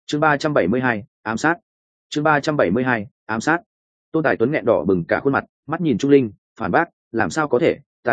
chương 372, ám sát. chương 372, ám sát. Tôn Tài Tuấn nghẹn đỏ bừng cả khuôn mặt, mắt nhìn Trung Linh, phản bác, làm sao có thể, ta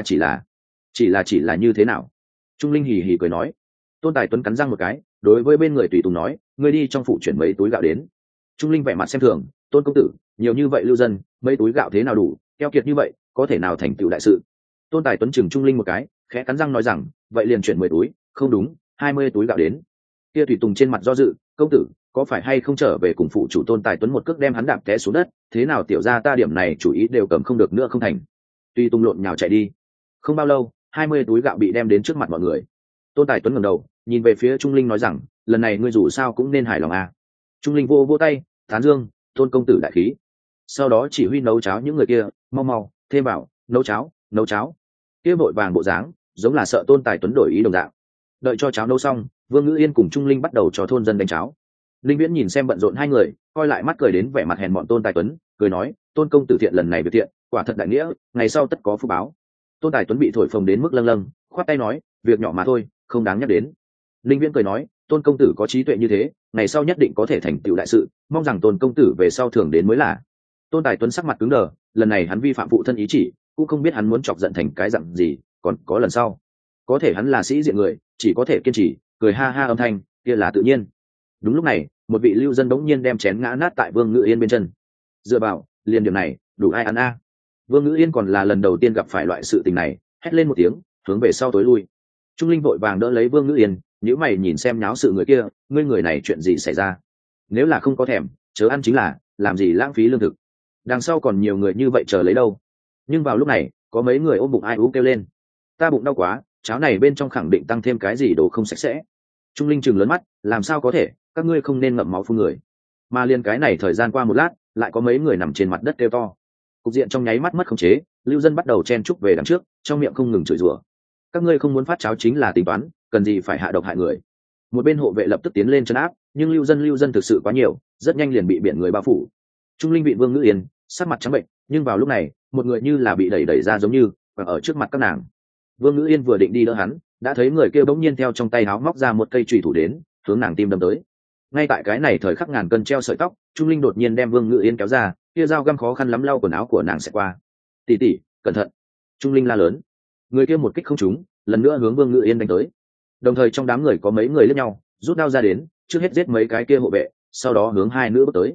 chỉ là như thế nào? Trung Linh hì hì cười nói. Tôn Tài Tuấn cắn răng một cái, đối với bên người tùy tùng nói, ngươi đi trong phủ chuyển mấy túi gạo đến. Trung Linh vẻ mặt xem thường, Tôn công tử, nhiều như vậy lưu dân, mấy túi gạo thế nào đủ, keo kiệt như vậy, có thể nào thành tựu đại sự? Tôn Tài Tuấn chừng Trung Linh một cái, khẽ cắn răng nói rằng, vậy liền chuyển 10 túi, không đúng, 20 túi gạo đến. Kia tùy tùng trên mặt do dự, công tử, có phải hay không trở về cùng phụ chủ? Tôn Tài Tuấn một cước đem hắn đạp té xuống đất, thế nào tiểu gia ta điểm này chủ ý đều cầm không được nữa không thành. Tùy tùng lộn nhào chạy đi. Không bao lâu, 20 túi gạo bị đem đến trước mặt mọi người. Tôn Tài Tuấn ngẩng đầu, nhìn về phía Trung Linh nói rằng, lần này ngươi dù sao cũng nên hài lòng à. Trung Linh vô tay, tán dương, Tôn công tử đại khí. Sau đó chỉ huy nấu cháo những người kia, mau thêm vào, nấu cháo. Kia vội vàng bộ dáng, giống là sợ Tôn Tài Tuấn đổi ý đồng dạng. Đợi cho cháo nấu xong, Vương Ngữ Yên cùng Trung Linh bắt đầu cho thôn dân đánh cháo. Linh Viễn nhìn xem bận rộn hai người, coi lại mắt cười đến vẻ mặt hèn mọn Tôn Tài Tuấn, cười nói, Tôn công tử thiện lần này việc thiện, quả thật đại nghĩa, ngày sau tất có phúc báo. Tôn Tài Tuấn bị thổi phồng đến mức lâng lâng, khoát tay nói, việc nhỏ mà thôi, không đáng nhắc đến. Linh Viễn cười nói, Tôn công tử có trí tuệ như thế, ngày sau nhất định có thể thành tựu đại sự, mong rằng Tôn công tử về sau thường đến mới là. Tôn Tài Tuấn sắc mặt cứng đờ, lần này hắn vi phạm phụ thân ý chỉ, cũng không biết hắn muốn chọc giận thành cái dặn gì, còn có lần sau. Có thể hắn là sĩ diện người, chỉ có thể kiên trì, cười ha ha âm thanh, kia là tự nhiên. Đúng lúc này, một vị lưu dân đống nhiên đem chén ngã nát tại Vương Ngữ Yên bên chân. Dựa vào, liền điểm này, đủ ai ăn a? Vương Ngữ Yên còn là lần đầu tiên gặp phải loại sự tình này, hét lên một tiếng, hướng về sau tối lui. Trung Linh vội vàng đỡ lấy Vương Ngữ Yên, nhíu mày nhìn xem nháo sự người kia, ngươi người này chuyện gì xảy ra? Nếu là không có thèm, chớ ăn chính là, làm gì lãng phí lương thực. Đằng sau còn nhiều người như vậy chờ lấy đâu. Nhưng vào lúc này, có mấy người ôm bụng ai ú kêu lên, ta bụng đau quá, cháo này bên trong khẳng định tăng thêm cái gì đồ không sạch sẽ. Trung Linh trừng lớn mắt, làm sao có thể, các ngươi không nên ngậm máu phun người. Mà liền cái này thời gian qua một lát, lại có mấy người nằm trên mặt đất kêu to. Cục diện trong nháy mắt mất khống chế, lưu dân bắt đầu chen chúc về đằng trước, trong miệng không ngừng chửi rủa. Các ngươi không muốn phát cháo chính là tính toán, cần gì phải hạ độc hại người. Một bên hộ vệ lập tức tiến lên trấn áp, nhưng lưu dân thực sự quá nhiều, rất nhanh liền bị biển người bao phủ. Trung Linh bị Vương Ngữ Yên sắc mặt trắng bệnh, nhưng vào lúc này, một người như là bị đẩy ra giống như, và ở trước mặt các nàng. Vương Ngữ Yên vừa định đi đỡ hắn, đã thấy người kia bỗng nhiên theo trong tay áo móc ra một cây chùy thủ đến, hướng nàng tim đâm tới. Ngay tại cái này thời khắc ngàn cân treo sợi tóc, Trung Linh đột nhiên đem Vương Ngữ Yên kéo ra, kia dao găm khó khăn lắm lau quần áo của nàng sẽ qua. Tỷ, cẩn thận! Trung Linh la lớn. Người kia một kích không trúng, lần nữa hướng Vương Ngữ Yên đánh tới. Đồng thời trong đám người có mấy người liếc nhau, rút đao ra đến, trước hết giết mấy cái kia hộ vệ, sau đó hướng hai nữ bước tới.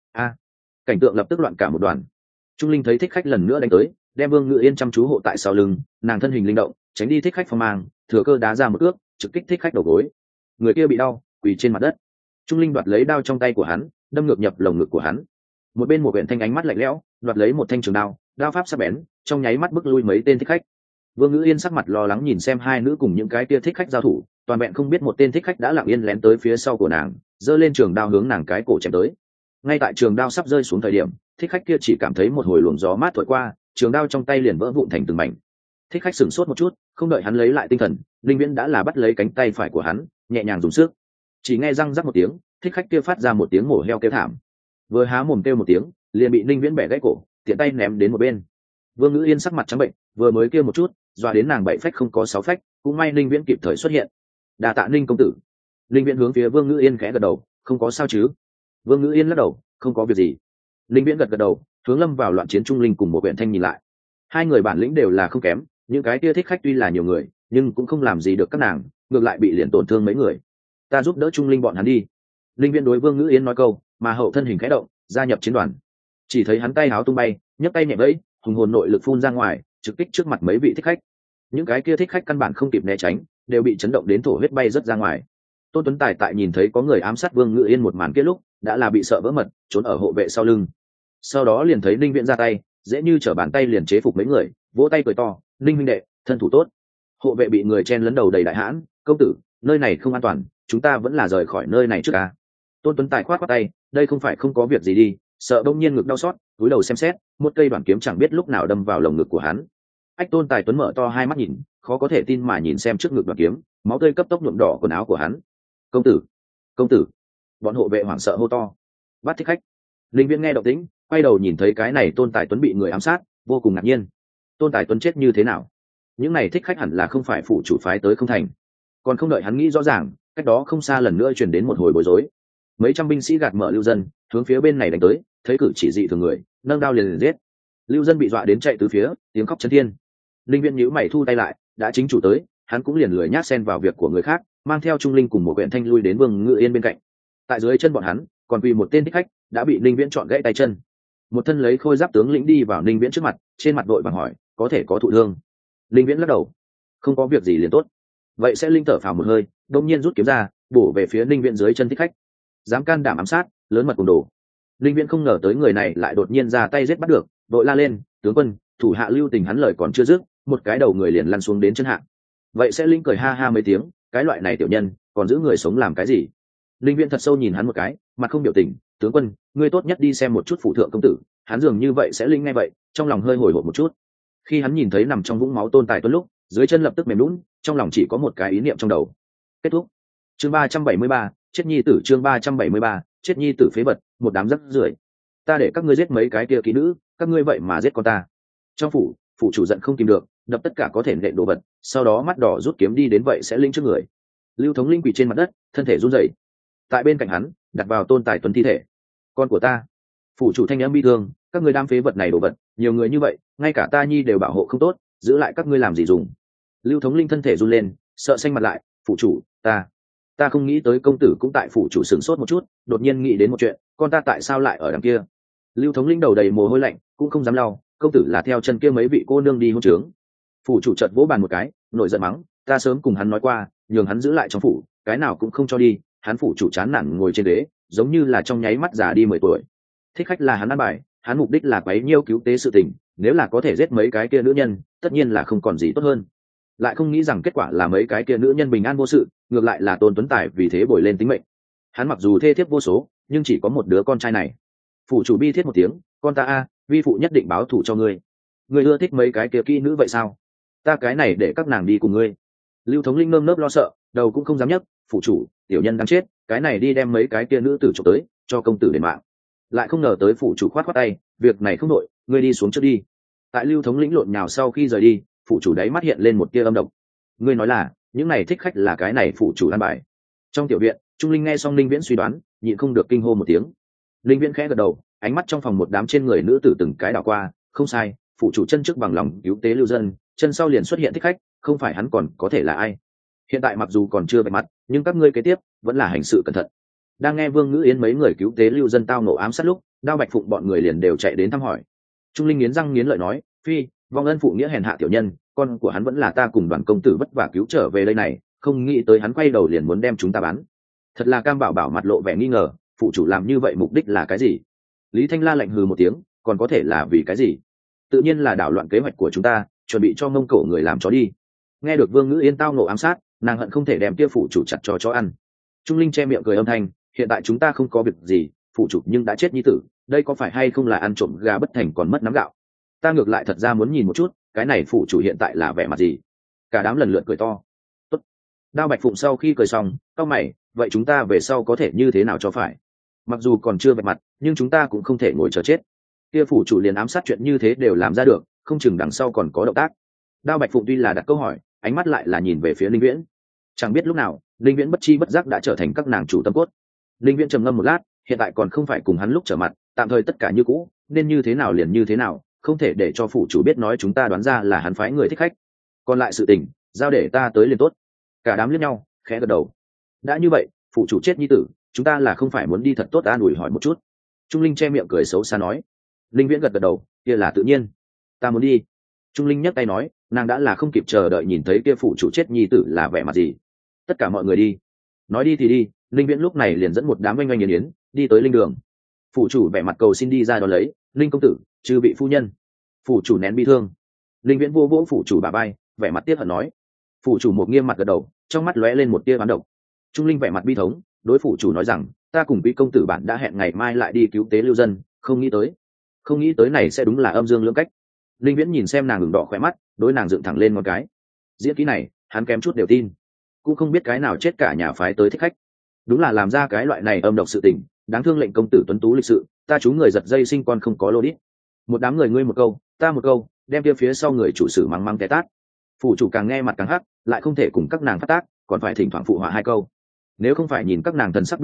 Cảnh tượng lập tức loạn cả một đoàn. Trung Linh thấy thích khách lần nữa đánh tới, đem Vương Ngữ Yên chăm chú hộ tại sau lưng, nàng thân hình linh động, tránh đi thích khách phong mang, thừa cơ đá ra một cước, trực kích thích khách đầu gối. Người kia bị đau, quỳ trên mặt đất. Trung Linh đoạt lấy đao trong tay của hắn, đâm ngược nhập lồng ngực của hắn. Một bên một huyện thanh ánh mắt lạnh lẽo, đoạt lấy một thanh trường đao, đao pháp sắc bén, trong nháy mắt bức lui mấy tên thích khách. Vương Ngữ Yên sắc mặt lo lắng nhìn xem hai nữ cùng những cái kia thích khách giao thủ, toàn vẹn không biết một tên thích khách đã lặng yên lén tới phía sau của nàng, giơ lên trường đao hướng nàng cái cổ chém tới. Ngay tại trường đao sắp rơi xuống thời điểm, thích khách kia chỉ cảm thấy một hồi luồng gió mát thổi qua, trường đao trong tay liền vỡ vụn thành từng mảnh. Thích khách sửng sốt một chút, không đợi hắn lấy lại tinh thần, Linh Viễn đã là bắt lấy cánh tay phải của hắn, nhẹ nhàng dùng sức. Chỉ nghe răng rắc một tiếng, thích khách kia phát ra một tiếng mổ heo kêu thảm. Vừa há mồm kêu một tiếng, liền bị Linh Viễn bẻ gãy cổ, tiện tay ném đến một bên. Vương Ngữ Yên sắc mặt trắng bệnh, vừa mới kêu một chút, dọa đến nàng bảy phách không có sáu phách, cũng may Linh Viễn kịp thời xuất hiện. Đa tạ Linh công tử. Linh Viễn hướng phía Vương Ngữ Yên khẽ gật đầu, không có sao chứ? Vương Ngữ Yên lắc đầu, không có việc gì. Linh Viễn gật đầu, hướng lâm vào loạn chiến Trung Linh cùng một huyện thanh nhìn lại. Hai người bản lĩnh đều là không kém, những cái kia thích khách tuy là nhiều người, nhưng cũng không làm gì được các nàng, ngược lại bị liền tổn thương mấy người. Ta giúp đỡ Trung Linh bọn hắn đi. Linh Viễn đối Vương Ngữ Yên nói câu, mà hậu thân hình khẽ động, gia nhập chiến đoàn. Chỉ thấy hắn tay háo tung bay, nhấc tay nhẹ vẫy, hùng hồn nội lực phun ra ngoài, trực kích trước mặt mấy vị thích khách. Những cái kia thích khách căn bản không kịp né tránh, đều bị chấn động đến thổ huyết bay rất ra ngoài. Tôn Tuấn Tài tại nhìn thấy có người ám sát Vương Ngữ Yên một màn kia lúc, đã là bị sợ vỡ mật, trốn ở hộ vệ sau lưng. Sau đó liền thấy Linh Viễn ra tay, dễ như trở bàn tay liền chế phục mấy người, vỗ tay cười to, Linh huynh đệ, thân thủ tốt. Hộ vệ bị người chen lấn đầu đầy đại hãn, công tử, nơi này không an toàn, chúng ta vẫn là rời khỏi nơi này trước ca. Tôn Tuấn Tài khoát khoát tay, đây không phải không có việc gì đi, sợ đông nhiên ngực đau xót, túi đầu xem xét, một cây đoạn kiếm chẳng biết lúc nào đâm vào lồng ngực của hắn. Ách Tôn Tài Tuấn mở to hai mắt nhìn, khó có thể tin mà nhìn xem trước ngực đoạn kiếm, máu tươi cấp tốc nhuộm đỏ quần áo của hắn. Công tử! Bọn hộ vệ hoảng sợ hô to. Bắt thích khách. Linh Viễn nghe động tĩnh, quay đầu nhìn thấy cái này Tôn Tài Tuấn bị người ám sát, vô cùng ngạc nhiên. Tôn Tài Tuấn chết như thế nào? Những này thích khách hẳn là không phải phụ chủ phái tới không thành. Còn không đợi hắn nghĩ rõ ràng, cách đó không xa lần nữa truyền đến một hồi bối rối. mấy trăm binh sĩ gạt mở lưu dân hướng phía bên này đánh tới, thấy cử chỉ dị thường người nâng đao liền giết. Lưu dân bị dọa đến chạy từ phía, tiếng khóc chấn thiên. Linh Viễn nhíu mày thu tay lại, đã chính chủ tới, hắn cũng liền lười nhác xen vào việc của người khác, mang theo Trung Linh cùng một quyển thanh lui đến Vương Ngự Yên bên cạnh. Tại dưới chân bọn hắn còn quỳ một tên thích khách, đã bị Linh Viễn chọn gãy tay chân. Một thân lấy khôi giáp tướng lĩnh đi vào Linh Viễn trước mặt, trên mặt đội vàng hỏi, có thể có thụ thương? Linh Viễn lắc đầu, không có việc gì liền tốt. Vậy sẽ linh thở phào một hơi, đột nhiên rút kiếm ra, bổ về phía Linh Viễn dưới chân thích khách. Dám can đảm ám sát, lớn mật cùng đồ. Linh Viễn không ngờ tới người này lại đột nhiên ra tay giết bắt được, đội la lên, tướng quân, thủ hạ lưu tình. Hắn lời còn chưa dứt, một cái đầu người liền lăn xuống đến chân hạ. Vậy sẽ linh cười ha ha mấy tiếng, cái loại này tiểu nhân còn giữ người sống làm cái gì? Linh Viễn thật sâu nhìn hắn một cái, mặt không biểu tình. Tướng quân, ngươi tốt nhất đi xem một chút phụ thượng công tử. Hắn dường như vậy sẽ linh nghe vậy, trong lòng hơi hồi hộp một chút. Khi hắn nhìn thấy nằm trong vũng máu Tôn Tài Tuấn lúc, dưới chân lập tức mềm lún, trong lòng chỉ có một cái ý niệm trong đầu. Kết thúc. Chương 373, chết nhi tử. Chương 373, chết nhi tử phế vật, một đám rắc rưởi. Ta để các ngươi giết mấy cái kia kỹ nữ, các ngươi vậy mà giết con ta. Trong phủ chủ giận không kìm được, đập tất cả có thể nện đồ vật, sau đó mắt đỏ rút kiếm đi đến vậy sẽ linh trước người. Lưu Thống Linh quỳ trên mặt đất, thân thể run rẩy. Tại bên cạnh hắn, đặt vào Tôn Tài Tuấn thi thể. Con của ta. Phủ chủ thanh âm bi thương, các ngươi đam phế vật này đồ vật, nhiều người như vậy, ngay cả ta nhi đều bảo hộ không tốt, giữ lại các ngươi làm gì dùng? Lưu Thống Linh thân thể run lên, sợ xanh mặt lại. Phủ chủ, ta không nghĩ tới công tử cũng tại phủ chủ. Sửng sốt một chút, đột nhiên nghĩ đến một chuyện, con ta tại sao lại ở đằng kia? Lưu Thống Linh đầu đầy mồ hôi lạnh, cũng không dám lau. Công tử là theo chân kia mấy vị cô nương đi hôn trướng. Phủ chủ chợt vỗ bàn một cái, nổi giận mắng, ta sớm cùng hắn nói qua, nhường hắn giữ lại trong phủ, cái nào cũng không cho đi. Hắn phủ chủ chán nản ngồi trên ghế, giống như là trong nháy mắt già đi 10 tuổi. Thích khách là hắn ăn bài, hắn mục đích là quấy nhiêu cứu tế sự tình, nếu là có thể giết mấy cái kia nữ nhân, tất nhiên là không còn gì tốt hơn. Lại không nghĩ rằng kết quả là mấy cái kia nữ nhân bình an vô sự, ngược lại là Tôn Tuấn Tài vì thế bồi lên tính mệnh. Hắn mặc dù thê thiếp vô số, nhưng chỉ có một đứa con trai này. Phủ chủ bi thiết một tiếng, con ta a, vi phụ nhất định báo thù cho ngươi. Ngươi ưa thích mấy cái kia kỹ nữ vậy sao? Ta cái này để các nàng đi cùng ngươi. Lưu Thống Linh nơm nớp lo sợ, đầu cũng không dám nhấc. Phủ chủ, tiểu nhân đang chết, cái này đi đem mấy cái kia nữ tử trộm tới, cho công tử đền mạng. Lại không ngờ tới phủ chủ khoát khoát tay, việc này không đội, ngươi đi xuống trước đi. Tại Lưu Thống Lĩnh lộn nhào sau khi rời đi, phủ chủ đáy mắt hiện lên một tia âm độc. Ngươi nói là những này thích khách là cái này phủ chủ an bài? Trong tiểu viện, Trung Linh nghe xong Linh Viễn suy đoán, nhịn không được kinh hô một tiếng. Linh Viễn khẽ gật đầu, ánh mắt trong phòng một đám trên người nữ tử từng cái đảo qua, không sai, phủ chủ chân trước bằng lòng cứu tế lưu dân, chân sau liền xuất hiện thích khách, không phải hắn còn có thể là ai? Hiện tại mặc dù còn chưa bạch mặt, nhưng các ngươi kế tiếp vẫn là hành sự cẩn thận. Đang nghe Vương Ngữ Yên mấy người cứu tế lưu dân tao nổ ám sát lúc, Đao Bạch Phụng bọn người liền đều chạy đến thăm hỏi. Trung Linh nghiến răng nghiến lợi nói, phi, vong ân phụ nghĩa hèn hạ tiểu nhân, con của hắn vẫn là ta cùng đoàn công tử vất vả cứu trở về đây này, không nghĩ tới hắn quay đầu liền muốn đem chúng ta bán. Thật là Cam Bảo Bảo mặt lộ vẻ nghi ngờ, phụ chủ làm như vậy mục đích là cái gì? Lý Thanh La lạnh hừ một tiếng, còn có thể là vì cái gì? Tự nhiên là đảo loạn kế hoạch của chúng ta, chuẩn bị cho Mông Cổ người làm chó đi. Nghe được Vương Ngữ Yên tao nổ ám sát, nàng hận không thể đem kia phụ chủ chặt cho chó ăn. Trung Linh che miệng cười âm thanh, hiện tại chúng ta không có việc gì, phụ chủ nhưng đã chết nhi tử, đây có phải hay không là ăn trộm gà bất thành còn mất nắm gạo? Ta ngược lại thật ra muốn nhìn một chút, cái này phụ chủ hiện tại là vẻ mặt gì? Cả đám lần lượt cười to. Tốt. Đao Bạch Phụng sau khi cười xong, cau mày, vậy chúng ta về sau có thể như thế nào cho phải? Mặc dù còn chưa vạch mặt, nhưng chúng ta cũng không thể ngồi chờ chết. Kia phủ chủ liền ám sát chuyện như thế đều làm ra được, không chừng đằng sau còn có động tác. Đao Bạch Phụng tuy là đặt câu hỏi, ánh mắt lại là nhìn về phía Linh Viễn. Chẳng biết lúc nào, Linh Viễn bất chi bất giác đã trở thành các nàng chủ tâm cốt. Linh Viễn trầm ngâm một lát, hiện tại còn không phải cùng hắn lúc trở mặt, tạm thời tất cả như cũ, nên như thế nào liền như thế nào, không thể để cho phủ chủ biết nói chúng ta đoán ra là hắn phái người thích khách. Còn lại sự tình, giao để ta tới liền tốt. Cả đám liếc nhau, khẽ gật đầu. Đã như vậy, phủ chủ chết nhi tử, chúng ta là không phải muốn đi thật tốt an ủi hỏi một chút. Trung Linh che miệng cười xấu xa nói. Linh Viễn gật gật đầu, kia là tự nhiên. Ta muốn đi. Trung Linh nhấc tay nói, nàng đã là không kịp chờ đợi nhìn thấy kia phủ chủ chết nhi tử là vẻ mặt gì. Tất cả mọi người đi. Nói đi thì đi, Linh Viễn lúc này liền dẫn một đám oanh oanh yến đi tới linh đường. Phủ chủ vẻ mặt cầu xin đi ra đón lấy, Linh công tử, chư vị phu nhân. Phủ chủ nén bi thương. Linh Viễn vô vỗ phủ chủ bả vai, vẻ mặt tiếc hận nói. Phủ chủ một nghiêm mặt gật đầu, trong mắt lóe lên một tia oán độc. Trung Linh vẻ mặt bi thống, đối phủ chủ nói rằng, ta cùng quý công tử bản đã hẹn ngày mai lại đi cứu tế lưu dân, không nghĩ tới này sẽ đúng là âm dương lưỡng cách. Linh Viễn nhìn xem nàng ửng đỏ khỏe mắt, đối nàng dựng thẳng lên ngón cái. Diễn kỹ này, hắn kém chút đều tin. Cũng không biết cái nào chết cả nhà phái tới thích khách, đúng là làm ra cái loại này âm độc sự tình, đáng thương lệnh công tử tuấn tú lịch sự, ta chú người giật dây sinh con không có lô đít. Một đám người ngươi một câu, ta một câu, đem kia phía sau người chủ sử mắng mắng té tát. Phủ chủ càng nghe mặt càng hắc, lại không thể cùng các nàng phát tác, còn phải thỉnh thoảng phụ họa hai câu. Nếu không phải nhìn các nàng thần sắc bi thống,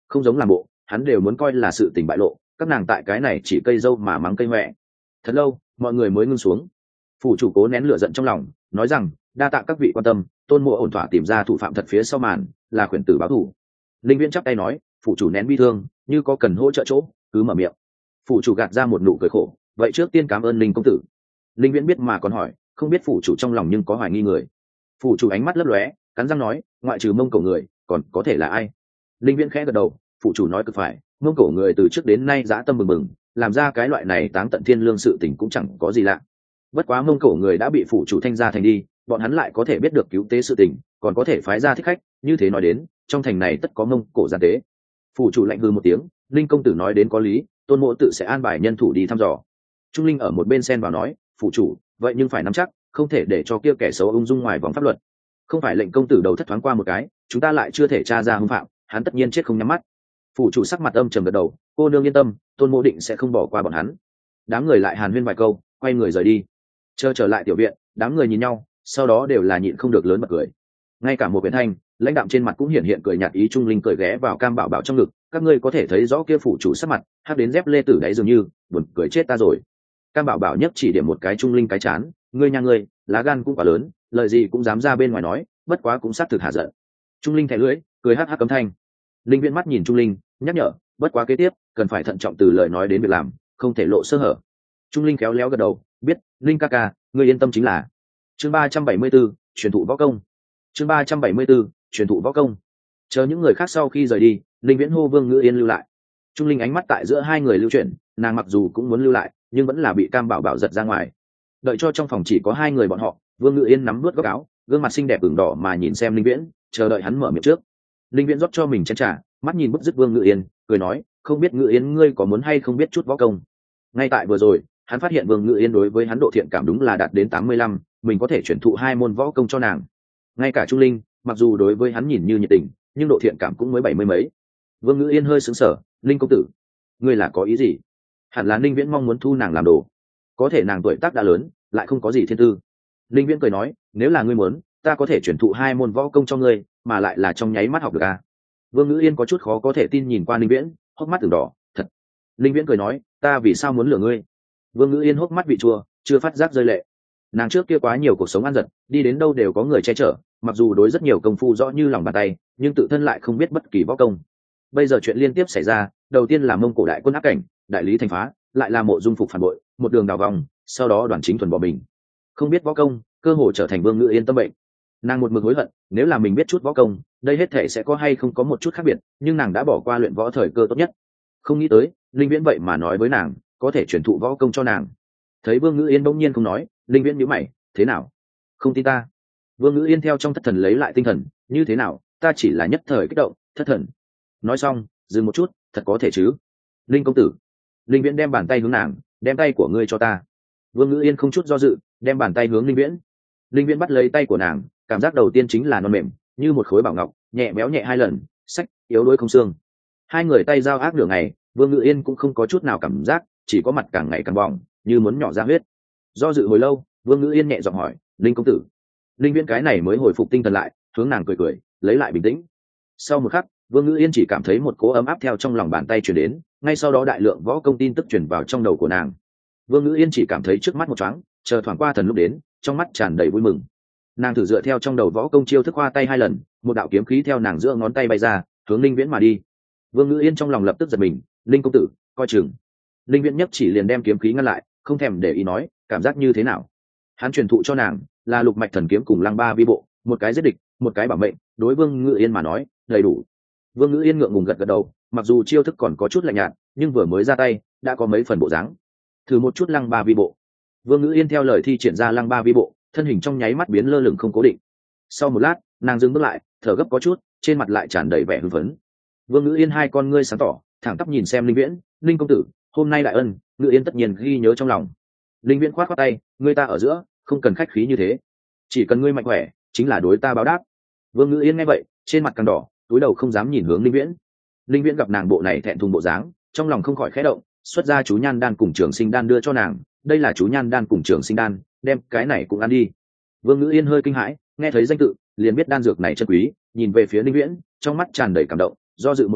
không giống làm bộ, hắn đều muốn coi là sự tình bại lộ, các nàng tại cái này chỉ cây dâu mà mắng cây mẹ. Thật lâu mọi người mới ngưng xuống. Phủ chủ cố nén lửa giận trong lòng, nói rằng đa tạ các vị quan tâm, tôn mộ ổn thỏa tìm ra thủ phạm thật phía sau màn là khuyển tử báo thù. Linh Viễn chắp tay nói, phủ chủ nén bi thương, như có cần hỗ trợ chỗ cứ mở miệng. Phủ chủ gạt ra một nụ cười khổ, vậy trước tiên cảm ơn Linh công tử. Linh Viễn biết mà còn hỏi, không biết phủ chủ trong lòng nhưng có hoài nghi người. Phủ chủ ánh mắt lấp lóe, cắn răng nói, ngoại trừ Mông Cổ người còn có thể là ai? Linh Viễn khẽ gật đầu, phủ chủ nói cực phải, Mông Cổ người từ trước đến nay dã tâm bừng bừng, làm ra cái loại này táng tận thiên lương sự tình cũng chẳng có gì lạ. Bất quá Mông Cổ người đã bị phủ chủ thanh ra thành đi, bọn hắn lại có thể biết được cứu tế sự tình, còn có thể phái ra thích khách, như thế nói đến trong thành này tất có Mông Cổ gian tế. Phủ chủ lạnh hừ một tiếng, Linh công tử nói đến có lý, tôn mộ tự sẽ an bài nhân thủ đi thăm dò. Trung Linh ở một bên xen vào nói, phủ chủ vậy nhưng phải nắm chắc, không thể để cho kia kẻ xấu ung dung ngoài vòng pháp luật. Không phải lệnh công tử đầu thất thoáng qua một cái, chúng ta lại chưa thể tra ra hung phạm, hắn tất nhiên chết không nhắm mắt. Phủ chủ sắc mặt âm trầm gật đầu, cô nương yên tâm, tôn mộ định sẽ không bỏ qua bọn hắn. Đám người lại hàn huyên vài câu, quay người rời đi. Trở lại tiểu viện, đám người nhìn nhau, sau đó đều là nhịn không được lớn bật cười. Ngay cả một Viễn Thanh lãnh đạm trên mặt cũng hiện cười nhạt ý. Trung Linh cười ghé vào Cam Bảo Bảo trong ngực, các ngươi có thể thấy rõ kia phủ chủ sắc mặt hắc đến dép lê tử đáy dường như buồn cười chết ta rồi. Cam Bảo Bảo nhấc chỉ điểm một cái Trung Linh cái chán, ngươi nha ngươi, lá gan cũng quá lớn, lời gì cũng dám ra bên ngoài nói, bất quá cũng xác thực hạ giận. Trung Linh thẻ lưỡi cười hắc hắc cấm thanh. Linh Viễn mắt nhìn Trung Linh, nhắc nhở, bất quá kế tiếp cần phải thận trọng từ lời nói đến việc làm, không thể lộ sơ hở. Trung Linh khéo léo gật đầu, biết, Linh ca ca, ngươi yên tâm chính là. Chương 374, truyền thụ võ công. Chương 374, truyền thụ võ công. Chờ những người khác sau khi rời đi, Linh Viễn hô Vương Ngữ Yên lưu lại. Trung Linh ánh mắt tại giữa hai người lưu chuyển, nàng mặc dù cũng muốn lưu lại, nhưng vẫn là bị Cam Bảo Bảo giật ra ngoài. Đợi cho trong phòng chỉ có hai người bọn họ, Vương Ngữ Yên nắm nuốt góc áo, gương mặt xinh đẹp ửng đỏ mà nhìn xem Linh Viễn, chờ đợi hắn mở miệng trước. Linh Viễn rót cho mình chén trà, mắt nhìn bức dứt Vương Ngữ Yên, cười nói, không biết Ngữ Yên ngươi có muốn hay không biết chút võ công. Ngay tại vừa rồi, hắn phát hiện Vương Ngữ Yên đối với hắn độ thiện cảm đúng là đạt đến 85, mình có thể chuyển thụ 2 môn võ công cho nàng. Ngay cả Trung Linh, mặc dù đối với hắn nhìn như nhiệt tình, nhưng độ thiện cảm cũng mới 70 mấy. Vương Ngữ Yên hơi sững sờ, Linh công tử, ngươi là có ý gì? Hẳn là Linh Viễn mong muốn thu nàng làm đồ, có thể nàng tuổi tác đã lớn, lại không có gì thiên tư. Linh Viễn cười nói, nếu là ngươi muốn, ta có thể chuyển thụ 2 môn võ công cho ngươi, mà lại là trong nháy mắt học được à? Vương Ngữ Yên có chút khó có thể tin nhìn qua Linh Viễn, hốc mắt ửng đỏ, thật. Linh Viễn cười nói, ta vì sao muốn lừa ngươi? Vương Ngữ Yên hốc mắt vị chua, chưa phát giác rơi lệ. Nàng trước kia quá nhiều cuộc sống ăn giật, đi đến đâu đều có người che chở, mặc dù đối rất nhiều công phu rõ như lòng bàn tay, nhưng tự thân lại không biết bất kỳ võ công. Bây giờ chuyện liên tiếp xảy ra, đầu tiên là Mông Cổ đại quân áp cảnh, đại lý thành phá, lại là Mộ Dung Phục phản bội, một đường đào vòng, sau đó Đoàn Chính Thuần bỏ mình. Không biết võ công, cơ hội trở thành Vương Ngữ Yên tâm bệnh. Nàng một mực hối hận, nếu là mình biết chút võ công, đây hết thể sẽ có hay không có một chút khác biệt, nhưng nàng đã bỏ qua luyện võ thời cơ tốt nhất. Không nghĩ tới, Linh Viễn vậy mà nói với nàng, có thể truyền thụ võ công cho nàng. Thấy Vương Ngữ Yên bỗng nhiên không nói, Linh Viễn nhíu mày, thế nào? Không tin ta? Vương Ngữ Yên theo trong thất thần lấy lại tinh thần, như thế nào, ta chỉ là nhất thời kích động, thất thần. Nói xong, dừng một chút, thật có thể chứ? Linh công tử. Linh Viễn đem bàn tay hướng nàng, đem tay của ngươi cho ta. Vương Ngữ Yên không chút do dự, đem bàn tay hướng Linh Viễn. Linh Viễn bắt lấy tay của nàng, cảm giác đầu tiên chính là non mềm, như một khối bảo ngọc, nhẹ béo nhẹ 2 lần, sách, yếu đuối không xương. Hai người tay giao ác nửa ngày, Vương Ngữ Yên cũng không có chút nào cảm giác, chỉ có mặt càng ngày càng bỏng, như muốn nhỏ ra huyết. Do dự hồi lâu, Vương Ngữ Yên nhẹ giọng hỏi, Linh công tử. Linh Viễn cái này mới hồi phục tinh thần lại, hướng nàng cười cười, lấy lại bình tĩnh. Sau một khắc, Vương Ngữ Yên chỉ cảm thấy một cỗ ấm áp theo trong lòng bàn tay truyền đến, ngay sau đó đại lượng võ công tin tức truyền vào trong đầu của nàng. Vương Ngữ Yên chỉ cảm thấy trước mắt một choáng, chờ thoáng qua thần lúc đến, trong mắt tràn đầy vui mừng. Nàng thử dựa theo trong đầu võ công chiêu thức hoa tay 2 lần, một đạo kiếm khí theo nàng giữa ngón tay bay ra, hướng Linh Viễn mà đi. Vương Ngữ Yên trong lòng lập tức giật mình, Linh công tử, coi chừng. Linh Viễn nhất chỉ liền đem kiếm khí ngăn lại, không thèm để ý nói, cảm giác như thế nào? Hắn truyền thụ cho nàng là lục mạch thần kiếm cùng lăng ba vi bộ, một cái giết địch, một cái bảo mệnh, đối Vương Ngữ Yên mà nói, đầy đủ. Vương Ngữ Yên ngượng ngùng gật gật đầu, mặc dù chiêu thức còn có chút lạnh nhạt, nhưng vừa mới ra tay, đã có mấy phần bộ dáng. Thử một chút lăng ba vi bộ. Vương Ngữ Yên theo lời thi triển ra lăng ba vi bộ, thân hình trong nháy mắt biến lơ lửng không cố định. Sau một lát, nàng dừng bước lại, thở gấp có chút, trên mặt lại tràn đầy vẻ hưng phấn. Vương Ngữ Yên hai con ngươi sáng tỏ, thẳng tắp nhìn xem Linh Viễn, Linh công tử, hôm nay đại ân, Ngữ Yên tất nhiên ghi nhớ trong lòng. Linh Viễn khoát khoát tay, ngươi ta ở giữa, không cần khách khí như thế, chỉ cần ngươi mạnh khỏe, chính là đối ta báo đáp. Vương Ngữ Yên nghe vậy, trên mặt càng đỏ, túi đầu không dám nhìn hướng Linh Viễn. Linh Viễn gặp nàng bộ này thẹn thùng bộ dáng, trong lòng không khỏi khẽ động, xuất ra chú nhan đan cùng trường sinh đan đưa cho nàng, đây là chú nhan đan cùng trường sinh đan, đem cái này cũng ăn đi. Vương Ngữ Yên hơi kinh hãi, nghe thấy danh tự, liền biết đan dược này chân quý, nhìn về phía Linh Viễn, trong mắt tràn đầy cảm động, do dự một chút,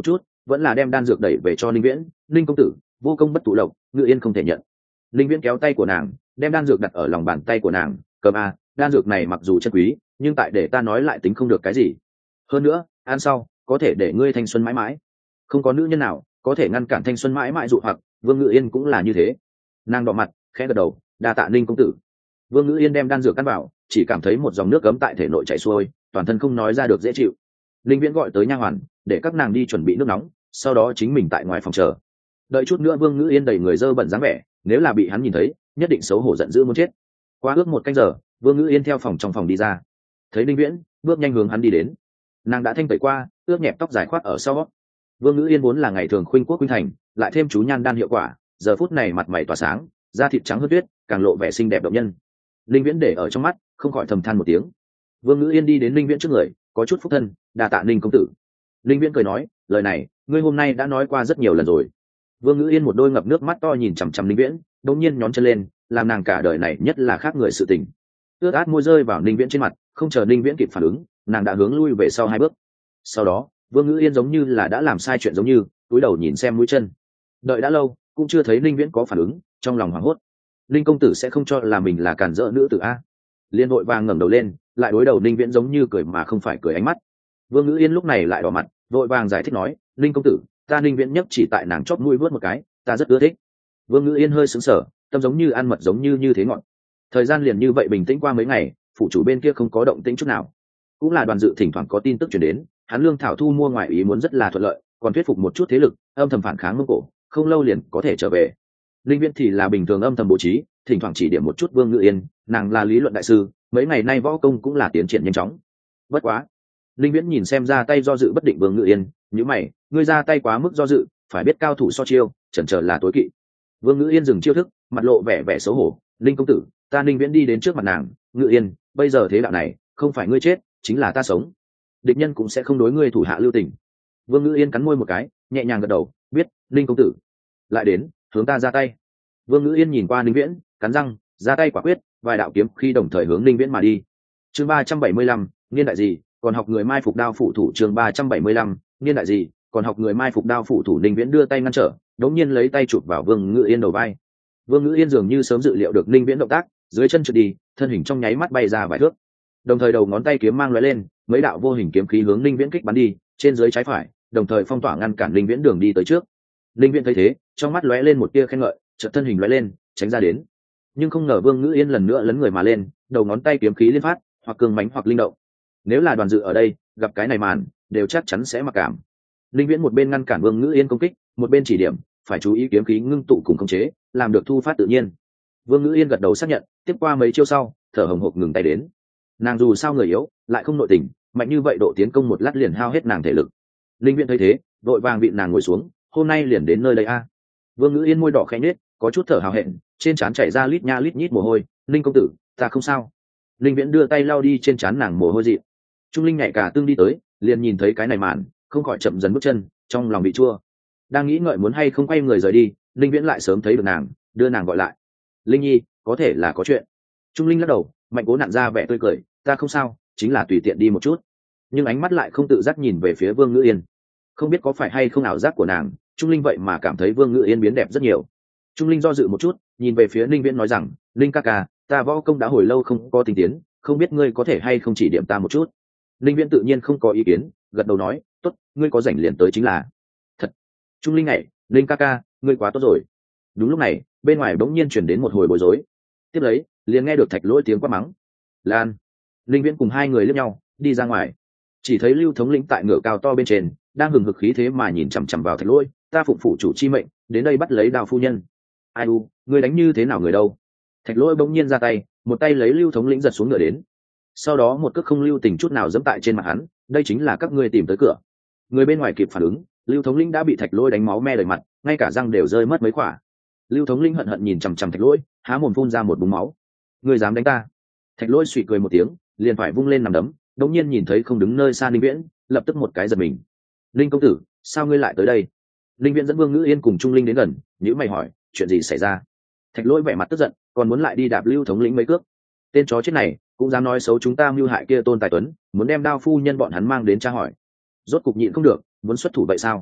vẫn là đem đan dược đẩy về cho Ninh Viễn. Ninh công tử, vô công bất thụ lộc, Ngự Yên không thể nhận. Ninh Viễn kéo tay của nàng, đem đan dược đặt ở lòng bàn tay của nàng, cầm a, đan dược này mặc dù chân quý, nhưng tại để ta nói lại tính không được cái gì. Hơn nữa, ăn sau có thể để ngươi thanh xuân mãi mãi. Không có nữ nhân nào có thể ngăn cản thanh xuân mãi mãi dụ hoặc, Vương Ngự Yên cũng là như thế. Nàng đỏ mặt, khẽ gật đầu, đa tạ Ninh công tử. Vương Ngự Yên đem đan dược ăn vào, chỉ cảm thấy một dòng nước cấm tại thể nội chảy xuôi, toàn thân không nói ra được dễ chịu. Linh Viễn gọi tới nha hoàn, để các nàng đi chuẩn bị nước nóng, sau đó chính mình tại ngoài phòng chờ. Đợi chút nữa Vương Ngự Yên đầy người dơ bẩn dáng vẻ, nếu là bị hắn nhìn thấy, nhất định xấu hổ giận dữ muốn chết. Qua ước một canh giờ, Vương Ngự Yên theo trong phòng đi ra, thấy Linh Viễn, bước nhanh hướng hắn đi đến. Nàng đã thanh tẩy qua, ướt nhẹp tóc dài khoác ở sau. Vương Ngự Yên vốn là ngày thường khuynh quốc khuynh thành, lại thêm chú nhan đan hiệu quả, giờ phút này mặt mày tỏa sáng, da thịt trắng hơn tuyết, càng lộ vẻ xinh đẹp động nhân. Linh Viễn để ở trong mắt, không khỏi thầm than một tiếng. Vương Ngự Yên đi đến Linh Viễn trước người, có chút phúc thân, đa tạ Ninh công tử. Linh Viễn cười nói, lời này ngươi hôm nay đã nói qua rất nhiều lần rồi. Vương Ngự Yên một đôi ngập nước mắt to nhìn chằm chằm Linh Viễn, đột nhiên nhón chân lên, làm nàng cả đời này nhất là khác người sự tình. Ướt át môi rơi vào Linh Viễn trên mặt, không chờ Linh Viễn kịp phản ứng, nàng đã hướng lui về sau 2 bước. Sau đó, Vương Ngự Yên giống như là đã làm sai chuyện giống như, cúi đầu nhìn xem mũi chân. Đợi đã lâu, cũng chưa thấy Linh Viễn có phản ứng, trong lòng hoảng hốt. Linh công tử sẽ không cho là mình là càn rỡ nữ tử a? Liên vội vàng ngẩng đầu lên, lại đối đầu Linh Viễn giống như cười mà không phải cười ánh mắt. Vương Ngự Yên lúc này lại đỏ mặt, vội vàng giải thích nói, Linh công tử, ta Linh Viễn nhất chỉ tại nàng chóp mũi vớt một cái, ta rất ưa thích. Vương Ngự Yên hơi sững sờ, tâm giống như ăn mật giống như thế ngọt. Thời gian liền như vậy bình tĩnh qua mấy ngày, phủ chủ bên kia không có động tĩnh chút nào. Cũng là Đoàn Dự thỉnh thoảng có tin tức truyền đến, hắn lương thảo thu mua ngoài ý muốn rất là thuận lợi, còn thuyết phục một chút thế lực, âm thầm phản kháng Mông Cổ, không lâu liền có thể trở về. Linh Viễn thì là bình thường âm thầm bố trí, thỉnh thoảng chỉ điểm một chút Vương Ngự Yên, nàng là lý luận đại sư, mấy ngày nay võ công cũng là tiến triển nhanh chóng. Bất quá, Linh Viễn nhìn xem ra tay do dự bất định Vương Ngự Yên, nhíu mày, ngươi ra tay quá mức do dự, phải biết cao thủ so chiêu, chần chờ là tối kỵ. Vương Ngự Yên dừng chiêu thức, mặt lộ vẻ vẻ xấu hổ, Linh công tử, ta Linh Viễn đi đến trước mặt nàng, Ngự Yên, bây giờ thế đạo này, không phải ngươi chết, chính là ta sống. Địch nhân cũng sẽ không đối ngươi thủ hạ lưu tình. Vương Ngự Yên cắn môi một cái, nhẹ nhàng gật đầu, biết, Linh công tử. Lại đến, hướng ta ra tay. Vương Ngự Yên nhìn qua Linh Viễn, cắn răng, ra tay quả quyết, vài đạo kiếm khi đồng thời hướng Linh Viễn mà đi. Chương 375, niên đại gì, còn học người mai phục đao phủ thủ. Chương 375, niên đại gì, còn học người mai phục đao phủ thủ. Linh Viễn đưa tay ngăn trở, đống nhiên lấy tay chụp vào Vương Ngự Yên đầu vai. Vương Ngự Yên dường như sớm dự liệu được Linh Viễn động tác, dưới chân trượt đi, thân hình trong nháy mắt bay ra vài thước. Đồng thời đầu ngón tay kiếm mang lóe lên, mấy đạo vô hình kiếm khí hướng Linh Viễn kích bắn đi, trên dưới trái phải, đồng thời phong tỏa ngăn cản Linh Viễn đường đi tới trước. Linh Viễn thấy thế, trong mắt lóe lên một tia khen ngợi, chợt thân hình lóe lên, tránh ra đến. Nhưng không ngờ Vương Ngự Yên lần nữa lấn người mà lên, đầu ngón tay kiếm khí liên phát, hoặc cường mãnh hoặc linh động. Nếu là Đoàn Dự ở đây, gặp cái này màn, đều chắc chắn sẽ mặc cảm. Linh Viễn một bên ngăn cản Vương Ngự Yên công kích, một bên chỉ điểm, phải chú ý kiếm khí ngưng tụ cùng khống chế, làm được thu phát tự nhiên. Vương Ngự Yên gật đầu xác nhận, tiếp qua mấy chiêu sau, thở hổn hộc ngừng tay đến. Nàng dù sao người yếu, lại không nội tình, mạnh như vậy độ tiến công một lát liền hao hết nàng thể lực. Linh Viễn thấy thế, vội vàng bị nàng ngồi xuống, hôm nay liền đến nơi đây a. Vương Ngự Yên môi đỏ khẽ nhếch, có chút thở hào hẹn, trên trán chảy ra lít nha lít nhít mồ hôi. Linh công tử, ta không sao. Linh Viễn đưa tay lau đi trên trán nàng mồ hôi dị. Trung Linh nhảy cả tương đi tới, liền nhìn thấy cái này màn, không khỏi chậm dần bước chân, trong lòng bị chua. Đang nghĩ ngợi muốn hay không quay người rời đi, Linh Viễn lại sớm thấy được nàng, đưa nàng gọi lại. Linh nhi, có thể là có chuyện. Trung Linh lắc đầu, mạnh cố nặn ra vẻ tươi cười, ta không sao, chính là tùy tiện đi một chút. Nhưng ánh mắt lại không tự giác nhìn về phía Vương Ngự Yên. Không biết có phải hay không ảo giác của nàng, Trung Linh vậy mà cảm thấy Vương Ngự Yên biến đẹp rất nhiều. Trung Linh do dự một chút, nhìn về phía Linh Viễn nói rằng, Linh ca ca, ta võ công đã hồi lâu không có tinh tiến, không biết ngươi có thể hay không chỉ điểm ta một chút. Linh Viễn tự nhiên không có ý kiến, gật đầu nói, tốt, ngươi có rảnh liền tới chính là. Thật. Trung Linh nhảy, Linh ca ca, ngươi quá tốt rồi. Đúng lúc này, bên ngoài bỗng nhiên chuyển đến một hồi bối rối. Tiếp lấy, liền nghe được Thạch Lỗi tiếng quát mắng. Lan. Linh Viễn cùng hai người liếc nhau, đi ra ngoài. Chỉ thấy Lưu thống lĩnh tại ngựa cao to bên trên, đang hừng hực khí thế mà nhìn chằm chằm vào Thạch Lỗi, ta phụng phủ chủ chi mệnh, đến đây bắt lấy Đào phu nhân. Ai u, ngươi đánh như thế nào người đâu? Thạch Lỗi bỗng nhiên ra tay, một tay lấy Lưu thống lĩnh giật xuống ngựa đến. Sau đó một cước không lưu tình chút nào giẫm tại trên mặt hắn, đây chính là các ngươi tìm tới cửa. Người bên ngoài kịp phản ứng, Lưu thống lĩnh đã bị Thạch Lỗi đánh máu me đầy mặt, ngay cả răng đều rơi mất mấy khỏa. Lưu thống lĩnh hận hận nhìn chằm chằm Thạch Lỗi, há mồm phun ra một búng máu. Ngươi dám đánh ta? Thạch Lỗi suy cười một tiếng, liền phải vung lên nằm đấm, đột nhiên nhìn thấy không đứng nơi xa Linh Viễn, lập tức một cái giật mình. Linh công tử, sao ngươi lại tới đây? Linh Viễn dẫn Vương Ngự Yên cùng Trung Linh đến gần, nhíu mày hỏi, chuyện gì xảy ra? Thạch Lỗi vẻ mặt tức giận, còn muốn lại đi đạp Lưu thống lĩnh mấy cước. Tên chó chết này cũng dám nói xấu chúng ta mưu hại kia Tôn Tài Tuấn, muốn đem Đao phu nhân bọn hắn mang đến tra hỏi. Rốt cục nhịn không được, muốn xuất thủ vậy sao?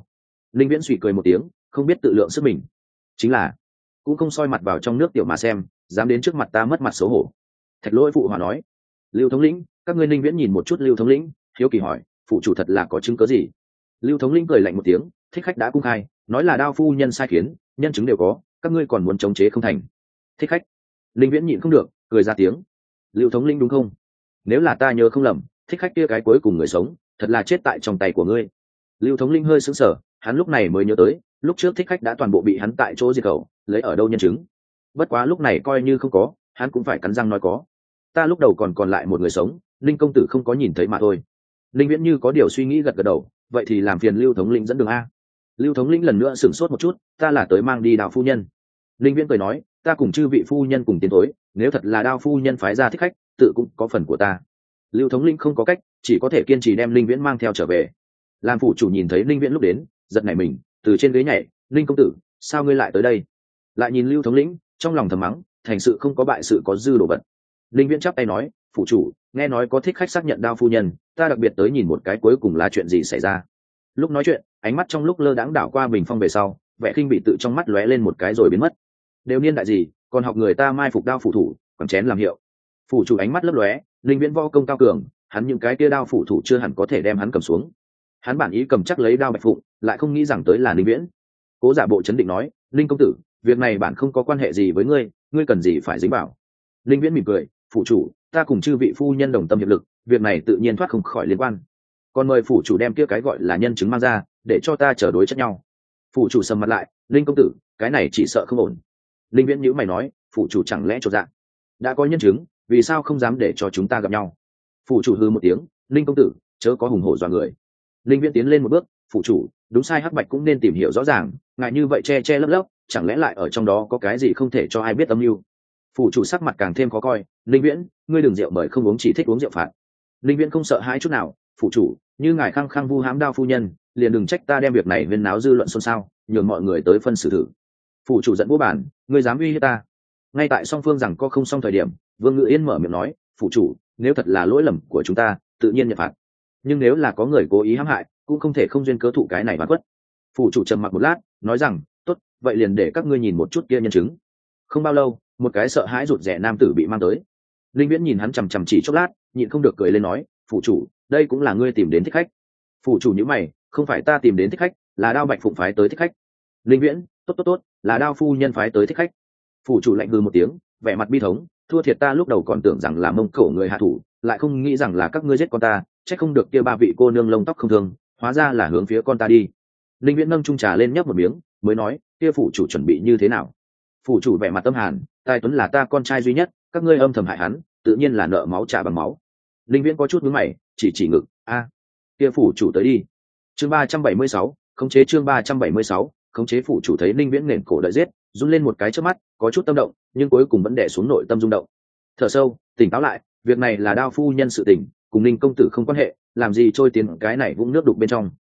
Linh Viễn suy cười một tiếng, không biết tự lượng sức mình. Chính là cũng không soi mặt vào trong nước tiểu mà xem, dám đến trước mặt ta mất mặt xấu hổ. Thạch Lỗi phụ hòa nói. Lưu thống lĩnh, các ngươi Linh Viễn nhìn một chút Lưu thống lĩnh, hiếu kỳ hỏi, phụ chủ thật là có chứng cớ gì? Lưu thống lĩnh cười lạnh một tiếng, thích khách đã cung khai, nói là đao phu nhân sai khiến, nhân chứng đều có, các ngươi còn muốn chống chế không thành. Thích khách. Linh Viễn nhịn không được, cười ra tiếng. Lưu thống lĩnh đúng không? Nếu là ta nhớ không lầm, thích khách kia cái cuối cùng người sống, thật là chết tại trong tay của ngươi. Lưu thống lĩnh hơi sững sờ, hắn lúc này mới nhớ tới, lúc trước thích khách đã toàn bộ bị hắn tại chỗ diệt khẩu, lấy ở đâu nhân chứng. Bất quá lúc này coi như không có, hắn cũng phải cắn răng nói có. Ta lúc đầu còn lại một người sống, Linh công tử không có nhìn thấy mà thôi. Linh Viễn như có điều suy nghĩ gật gật đầu, vậy thì làm phiền Lưu thống lĩnh dẫn đường a. Lưu thống lĩnh lần nữa sửng sốt một chút, ta là tới mang đi đào phu nhân. Linh Viễn cười nói, ta cùng chư vị phu nhân cùng tiến tối, nếu thật là đao phu nhân phái ra thích khách, tự cũng có phần của ta. Lưu thống lĩnh không có cách, chỉ có thể kiên trì đem Linh Viễn mang theo trở về. Làm phủ chủ nhìn thấy Linh Viễn lúc đến, giật nảy mình, từ trên ghế nhảy, Linh công tử, sao ngươi lại tới đây? Lại nhìn Lưu thống lĩnh, trong lòng thầm mắng, thành sự không có bại sự có dư đồ vật. Linh Viễn chắp tay nói, phủ chủ, nghe nói có thích khách xác nhận đao phu nhân, ta đặc biệt tới nhìn một cái cuối cùng là chuyện gì xảy ra. Lúc nói chuyện, ánh mắt trong lúc lơ đãng đảo qua bình phong về sau, vẻ khinh bị tự trong mắt lóe lên một cái rồi biến mất. Đều niên đại gì, còn học người ta mai phục đao phủ thủ, quẳng chén làm hiệu. Phủ chủ ánh mắt lấp lóe, Linh Viễn võ công cao cường, hắn những cái kia đao phủ thủ chưa hẳn có thể đem hắn cầm xuống. Hắn bản ý cầm chắc lấy đao Bạch Phụng, lại không nghĩ rằng tới là Linh Viễn. Cố giả bộ chấn định nói, Linh công tử, việc này bản không có quan hệ gì với ngươi, ngươi cần gì phải dính vào. Linh Viễn mỉm cười, phủ chủ, ta cùng chư vị phu nhân đồng tâm hiệp lực, việc này tự nhiên thoát không khỏi liên quan. Còn mời phủ chủ đem kia cái gọi là nhân chứng mang ra, để cho ta chờ đối chất nhau. Phủ chủ sầm mặt lại, Linh công tử, cái này chỉ sợ không ổn. Linh Viễn nhíu mày nói, phủ chủ chẳng lẽ chột dạ? Đã có nhân chứng, vì sao không dám để cho chúng ta gặp nhau? Phủ chủ hừ một tiếng, Linh công tử, chớ có hùng hổ dọa người. Linh Viễn tiến lên một bước, phủ chủ, đúng sai hắc bạch cũng nên tìm hiểu rõ ràng, ngại như vậy che che lấp lấp, chẳng lẽ lại ở trong đó có cái gì không thể cho ai biết âm mưu? Phủ chủ sắc mặt càng thêm khó coi, Linh Viễn, ngươi đừng rượu mời không uống, chỉ thích uống rượu phạt. Linh Viễn không sợ hãi chút nào, phủ chủ, như ngài khăng khăng vu hãm đao phu nhân, liền đừng trách ta đem việc này huyên náo dư luận xôn xao, nhường mọi người tới phân xử thử. Phủ chủ giận vô bản, ngươi dám uy hiếp ta? Ngay tại song phương rằng có không xong thời điểm, Vương Ngự Yên mở miệng nói, phủ chủ, nếu thật là lỗi lầm của chúng ta, tự nhiên nhận phạt. Nhưng nếu là có người cố ý hãm hại, cũng không thể không duyên cớ thụ cái này bán quất. Phủ chủ trầm mặc một lát, nói rằng, tốt, vậy liền để các ngươi nhìn một chút kia nhân chứng. Không bao lâu, một cái sợ hãi rụt rè nam tử bị mang tới. Linh Viễn nhìn hắn chằm chằm chỉ chốc lát, nhịn không được cười lên nói, phủ chủ, đây cũng là ngươi tìm đến thích khách. Phủ chủ nhíu mày, không phải ta tìm đến thích khách, là đao Bạch Phụng phái tới thích khách. Linh Viễn, tốt, là đao phu nhân phái tới thích khách. Phủ chủ lạnh hừ một tiếng, vẻ mặt bi thống, thua thiệt ta lúc đầu còn tưởng rằng là Mông Cổ người hạ thủ, lại không nghĩ rằng là các ngươi giết con ta, chắc không được kia ba vị cô nương lông tóc không thương, hóa ra là hướng phía con ta đi. Linh Viễn nâng chung trà lên nhấp một miếng, mới nói, kia phủ chủ chuẩn bị như thế nào? Phủ chủ vẻ mặt tâm hàn, Tài Tuấn là ta con trai duy nhất, các ngươi âm thầm hại hắn, tự nhiên là nợ máu trả bằng máu. Linh Viễn có chút nhướng mày, chỉ ngực, kia phủ chủ tới đi. Chương 376, khống chế chương 376, khống chế. Phủ chủ thấy Linh Viễn nền cổ đợi giết, run lên một cái trước mắt, có chút tâm động, nhưng cuối cùng vẫn đè xuống nội tâm rung động. Thở sâu, tỉnh táo lại, việc này là đao phu nhân sự tình, cùng Linh công tử không quan hệ, làm gì trôi tiền cái này vũng nước đục bên trong.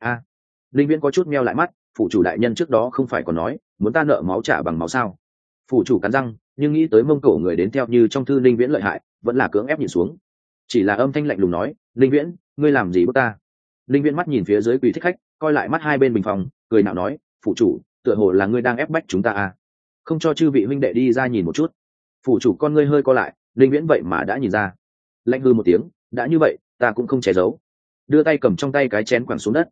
Linh Viễn có chút meo lại mắt, phủ chủ đại nhân trước đó không phải còn nói, muốn ta nợ máu trả bằng máu sao? Phủ chủ cắn răng, nhưng nghĩ tới Mông Cổ người đến theo như trong thư Linh Viễn lợi hại, vẫn là cưỡng ép nhìn xuống. Chỉ là âm thanh lạnh lùng nói, Linh Viễn, ngươi làm gì bức ta? Linh Viễn mắt nhìn phía dưới quỷ thích khách, coi lại mắt hai bên bình phòng, cười nạo nói, phủ chủ, tựa hồ là ngươi đang ép bách chúng ta không cho chư vị huynh đệ đi ra nhìn một chút. Phủ chủ con ngươi hơi co lại, Linh Viễn vậy mà đã nhìn ra. Lạnh hư một tiếng, đã như vậy, ta cũng không che giấu. Đưa tay cầm trong tay cái chén quẳng xuống đất.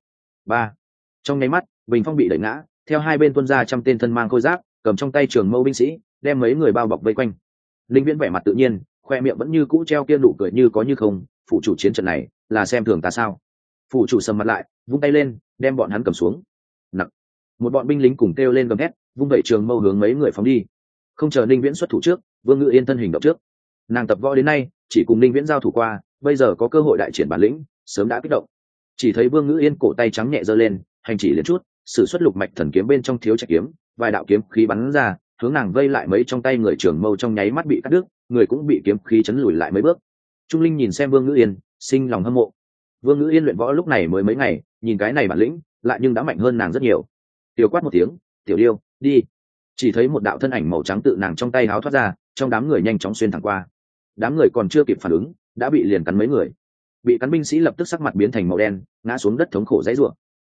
Trong nháy mắt, bình phong bị đẩy ngã, theo hai bên tuôn ra trăm tên thân mang khôi giáp, cầm trong tay trường mâu binh sĩ, đem mấy người bao bọc vây quanh. Linh Viễn vẻ mặt tự nhiên, khoe miệng vẫn như cũ treo kia nụ cười như có như không. Phủ chủ chiến trận này là xem thường ta sao? Phủ chủ sầm mặt lại, vung tay lên, đem bọn hắn cầm xuống. Nặc, một bọn binh lính cùng kêu lên gầm thét, vung vẩy trường mâu hướng mấy người phóng đi. Không chờ Linh Viễn xuất thủ trước, Vương Ngự Yên thân hình động trước. Nàng tập võ đến nay, chỉ cùng Linh Viễn giao thủ qua, bây giờ có cơ hội đại triển bản lĩnh, sớm đã kích động. Chỉ thấy Vương Ngự Yên cổ tay trắng nhẹ giơ lên, hành chỉ liền chút, sử xuất lục mạch thần kiếm bên trong thiếu trạch kiếm, vài đạo kiếm khí bắn ra, hướng nàng vây lại mấy trong tay người trưởng mâu trong nháy mắt bị cắt đứt, người cũng bị kiếm khí chấn lùi lại mấy bước. Trung Linh nhìn xem Vương Ngự Yên, sinh lòng hâm mộ. Vương Ngự Yên luyện võ lúc này mới mấy ngày, nhìn cái này bản lĩnh, lại nhưng đã mạnh hơn nàng rất nhiều. Tiểu quát một tiếng, "Tiểu Điêu, đi!" Chỉ thấy một đạo thân ảnh màu trắng tự nàng trong tay háo thoát ra, trong đám người nhanh chóng xuyên thẳng qua. Đám người còn chưa kịp phản ứng, đã bị liền cắn mấy người. Bị cắn binh sĩ lập tức sắc mặt biến thành màu đen, ngã xuống đất thống khổ dãy rủa.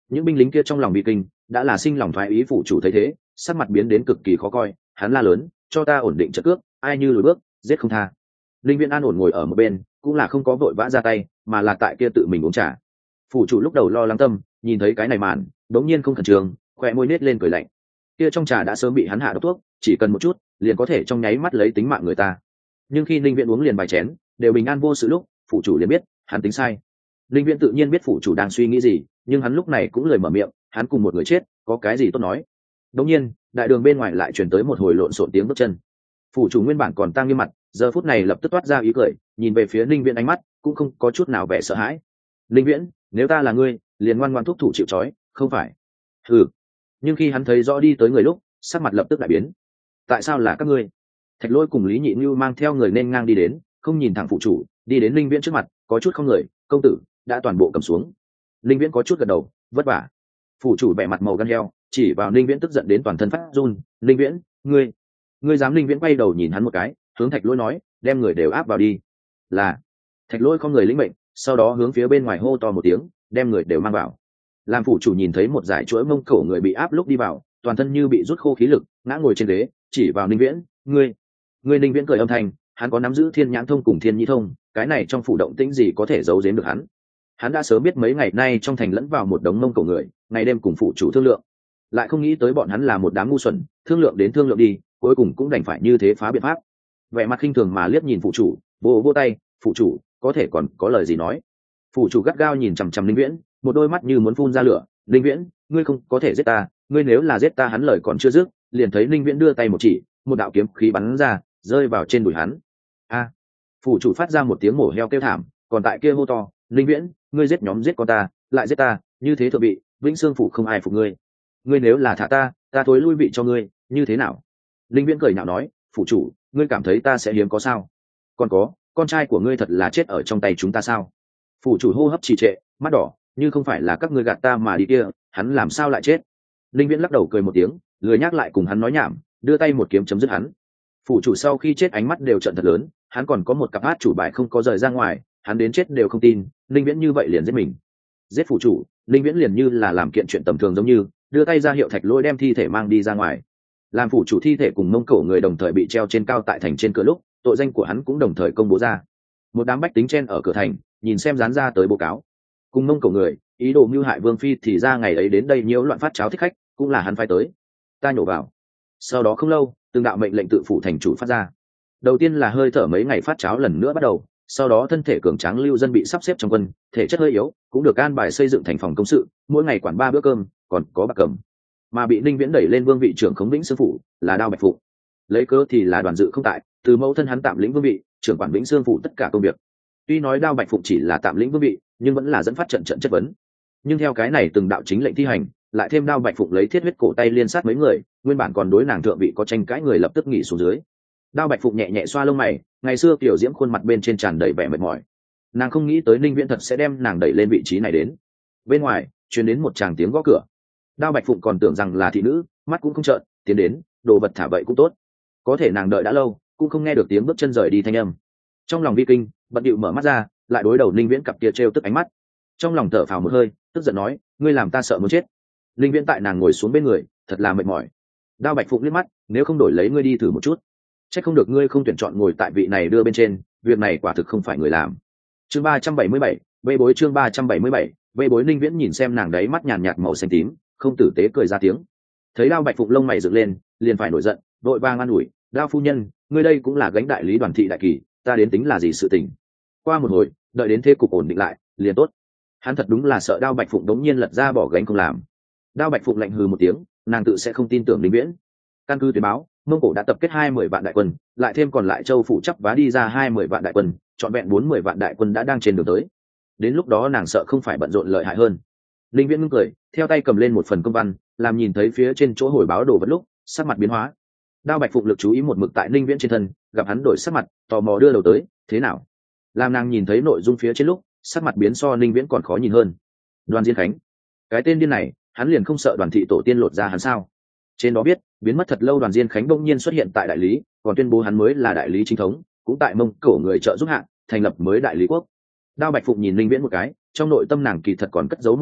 những binh lính kia trong lòng bị kinh, đã là sinh lòng thoái ý. Phủ chủ thấy thế, sắc mặt biến đến cực kỳ khó coi, hắn la lớn, cho ta ổn định trận cước, ai như lùi bước giết không tha. Linh Viễn an ổn ngồi ở một bên, cũng là không có vội vã ra tay, mà là tại kia tự mình uống trà. Phủ chủ lúc đầu lo lắng tâm, nhìn thấy cái này màn, đống nhiên không khẩn trương, khỏe môi nết lên cười lạnh. Kia trong trà đã sớm bị hắn hạ độc thuốc, chỉ cần một chút liền có thể trong nháy mắt lấy tính mạng người ta. Nhưng khi Linh Viễn uống liền vài chén đều bình an vô sự lúc, phủ chủ liền biết hắn tính sai. Linh Viễn tự nhiên biết phủ chủ đang suy nghĩ gì, nhưng hắn lúc này cũng lười mở miệng, hắn cùng một người chết có cái gì tốt nói. Đống nhiên đại đường bên ngoài lại truyền tới một hồi lộn xộn tiếng bước chân. Phủ chủ nguyên bản còn tang nghiêm mặt, giờ phút này lập tức toát ra ý cười, nhìn về phía Linh Viễn, ánh mắt cũng không có chút nào vẻ sợ hãi. Linh Viễn, nếu ta là ngươi liền ngoan ngoãn thúc thủ chịu trói, không phải? Ừ. Nhưng khi hắn thấy rõ đi tới người lúc, sắc mặt lập tức đại biến. Tại sao là các ngươi? Thạch Lỗi cùng Lý Nhị Nhu mang theo người nên ngang đi đến, không nhìn thẳng phụ chủ, đi đến Linh Viễn trước mặt, có chút không người, công tử đã toàn bộ cầm xuống. Linh Viễn có chút gật đầu, vất vả. Phụ chủ bẻ mặt màu gan heo, chỉ vào Linh Viễn tức giận đến toàn thân phát run. Linh Viễn, ngươi dám? Linh Viễn quay đầu nhìn hắn một cái, hướng Thạch Lỗi nói, đem người đều áp vào đi. Là. Thạch Lỗi không người lĩnh mệnh, sau đó hướng phía bên ngoài hô to một tiếng, đem người đều mang vào. Làm phủ chủ nhìn thấy một dải chuỗi mông cổ người bị áp lúc đi vào, toàn thân như bị rút khô khí lực, ngã ngồi trên ghế, chỉ vào Linh Viễn, ngươi. Linh Viễn cười âm thanh, hắn có nắm giữ thiên nhãn thông cùng thiên nhĩ thông, cái này trong phủ động tĩnh gì có thể giấu giếm được hắn. Hắn đã sớm biết mấy ngày nay trong thành lẫn vào một đống mông cổ người, ngày đêm cùng phủ chủ thương lượng, lại không nghĩ tới bọn hắn là một đám ngu xuẩn, thương lượng đến thương lượng đi, cuối cùng cũng đành phải như thế phá biện pháp. Vẻ mặt khinh thường mà liếc nhìn phủ chủ, vô tay, phủ chủ có thể còn có lời gì nói. Phủ chủ gắt gao nhìn chằm chằm Linh Viễn, một đôi mắt như muốn phun ra lửa. Linh Viễn, ngươi không có thể giết ta, ngươi nếu là giết ta, hắn lời còn chưa dứt, liền thấy Linh Viễn đưa tay một chỉ, một đạo kiếm khí bắn ra, rơi vào trên đùi hắn. A! Phủ chủ phát ra một tiếng mổ heo kêu thảm, còn tại kia hô to, Linh Viễn, ngươi giết nhóm giết con ta, lại giết ta, như thế thượng vị, Vĩnh Xương phủ không ai phục ngươi. Ngươi nếu là thả ta, ta thối lui vị cho ngươi, như thế nào? Linh Viễn cười nhạo nói, phủ chủ, ngươi cảm thấy ta sẽ hiếm có sao? Còn có, con trai của ngươi thật là chết ở trong tay chúng ta sao? Phủ chủ hô hấp trì trệ, mắt đỏ, như không phải là các ngươi gạt ta mà đi kia, hắn làm sao lại chết? Linh Viễn lắc đầu cười một tiếng, lười nhắc lại cùng hắn nói nhảm, đưa tay một kiếm chấm dứt hắn. Phủ chủ sau khi chết ánh mắt đều trợn thật lớn, hắn còn có một cặp át chủ bài không có rời ra ngoài, hắn đến chết đều không tin Linh Viễn như vậy liền giết mình. Giết phủ chủ, Linh Viễn liền như là làm kiện chuyện tầm thường, giống như đưa tay ra hiệu Thạch Lỗi đem thi thể mang đi ra ngoài. Làm phủ chủ thi thể cùng mông cổ người đồng thời bị treo trên cao tại thành trên cửa lúc, tội danh của hắn cũng đồng thời công bố ra. Một đám bách tính chen ở cửa thành, nhìn xem dán ra tới báo cáo. Cùng mông cổ người ý đồ mưu hại vương phi thì ra ngày ấy đến đây nhiễu loạn phát cháo thích khách, cũng là hắn phái tới. Ta nhổ vào. Sau đó không lâu, từng đạo mệnh lệnh tự phủ thành chủ phát ra. Đầu tiên là hơi thở mấy ngày phát cháo lần nữa bắt đầu, sau đó thân thể cường tráng lưu dân bị sắp xếp trong quân, thể chất hơi yếu cũng được an bài xây dựng thành phòng công sự, mỗi ngày quản 3 bữa cơm, còn có bạc cầm. Mà bị Linh Viễn đẩy lên vương vị trưởng khống Vĩnh Xương phủ là Đao Bạch Phụng. Lấy cớ thì là Đoàn Dự không tại, từ mẫu thân hắn tạm lĩnh vương vị, trưởng quản Vĩnh Xương phủ tất cả công việc. Tuy nói Đao Bạch Phụng chỉ là tạm lĩnh vương vị, nhưng vẫn là dẫn phát trận chất vấn. Nhưng theo cái này từng đạo chính lệnh thi hành, lại thêm Đao Bạch Phụng lấy thiết huyết cổ tay liên sát mấy người, nguyên bản còn đối nàng thượng vị có tranh cãi người lập tức nghỉ xuống dưới. Đao Bạch Phụng nhẹ nhẹ xoa lông mày, ngày xưa tiểu diễm khuôn mặt bên trên tràn đầy vẻ mệt mỏi. Nàng không nghĩ tới Linh Viễn thật sẽ đem nàng đẩy lên vị trí này đến. Bên ngoài truyền đến một tràng tiếng gõ cửa. Đao Bạch Phụng còn tưởng rằng là thị nữ, mắt cũng không trợn, tiến đến, đồ vật thả vậy cũng tốt. Có thể nàng đợi đã lâu, cũng không nghe được tiếng bước chân rời đi thanh âm. Trong lòng vi kinh, bận điệu mở mắt ra, lại đối đầu Linh Viễn cặp kia trêu tức ánh mắt. Trong lòng thở phào một hơi, tức giận nói, ngươi làm ta sợ muốn chết. Linh Viễn tại nàng ngồi xuống bên người, thật là mệt mỏi. Đao Bạch Phụng liếc mắt, nếu không đổi lấy ngươi đi thử một chút. Chắc không được ngươi không tuyển chọn ngồi tại vị này đưa bên trên, việc này quả thực không phải người làm. Chương 377, bê bối chương 377, bê bối. Linh Viễn nhìn xem nàng đấy mắt nhàn nhạt màu xanh tím, không tử tế cười ra tiếng. Thấy Đao Bạch Phụng lông mày dựng lên, liền phải nổi giận, vội vàng an ủi, Đao phu nhân, ngươi đây cũng là gánh đại lý Đoàn thị đại kỳ, ta đến tính là gì sự tình. Qua một hồi, đợi đến thế cục ổn định lại, liền tốt. Hắn thật đúng là sợ Đao Bạch Phụng đống nhiên lật ra bỏ gánh không làm. Đao Bạch Phụng lạnh hừ một tiếng, nàng tự sẽ không tin tưởng Linh Viễn. Căn cứ tuyên báo, Mông Cổ đã tập kết 20 vạn đại quân, lại thêm còn lại châu phủ chấp vá đi ra 20 vạn đại quân, trọn vẹn 40 vạn đại quân đã đang trên đường tới. Đến lúc đó nàng sợ không phải bận rộn lợi hại hơn. Linh Viễn ngưng cười, theo tay cầm lên một phần công văn, làm nhìn thấy phía trên chỗ hồi báo đồ vật lúc, sắc mặt biến hóa. Đao Bạch Phụng lực chú ý một mực tại Linh Viễn trên thân, gặp hắn đổi sắc mặt, tò mò đưa đầu tới, thế nào? Làm nàng nhìn thấy nội dung phía trên lúc, sắc mặt biến so Linh Viễn còn khó nhìn hơn. Đoàn Diên Khánh, cái tên điên này, hắn liền không sợ Đoàn thị tổ tiên lột ra hắn sao? Trên đó biết, biến mất thật lâu Đoàn Diên Khánh bỗng nhiên xuất hiện tại đại lý, còn tuyên bố hắn mới là đại lý chính thống, cũng tại Mông Cổ người trợ giúp hạng thành lập mới đại lý quốc. Đao Bạch Phụng nhìn Linh Viễn một cái, trong nội tâm nàng kỳ thật còn cất giấu một chuyện,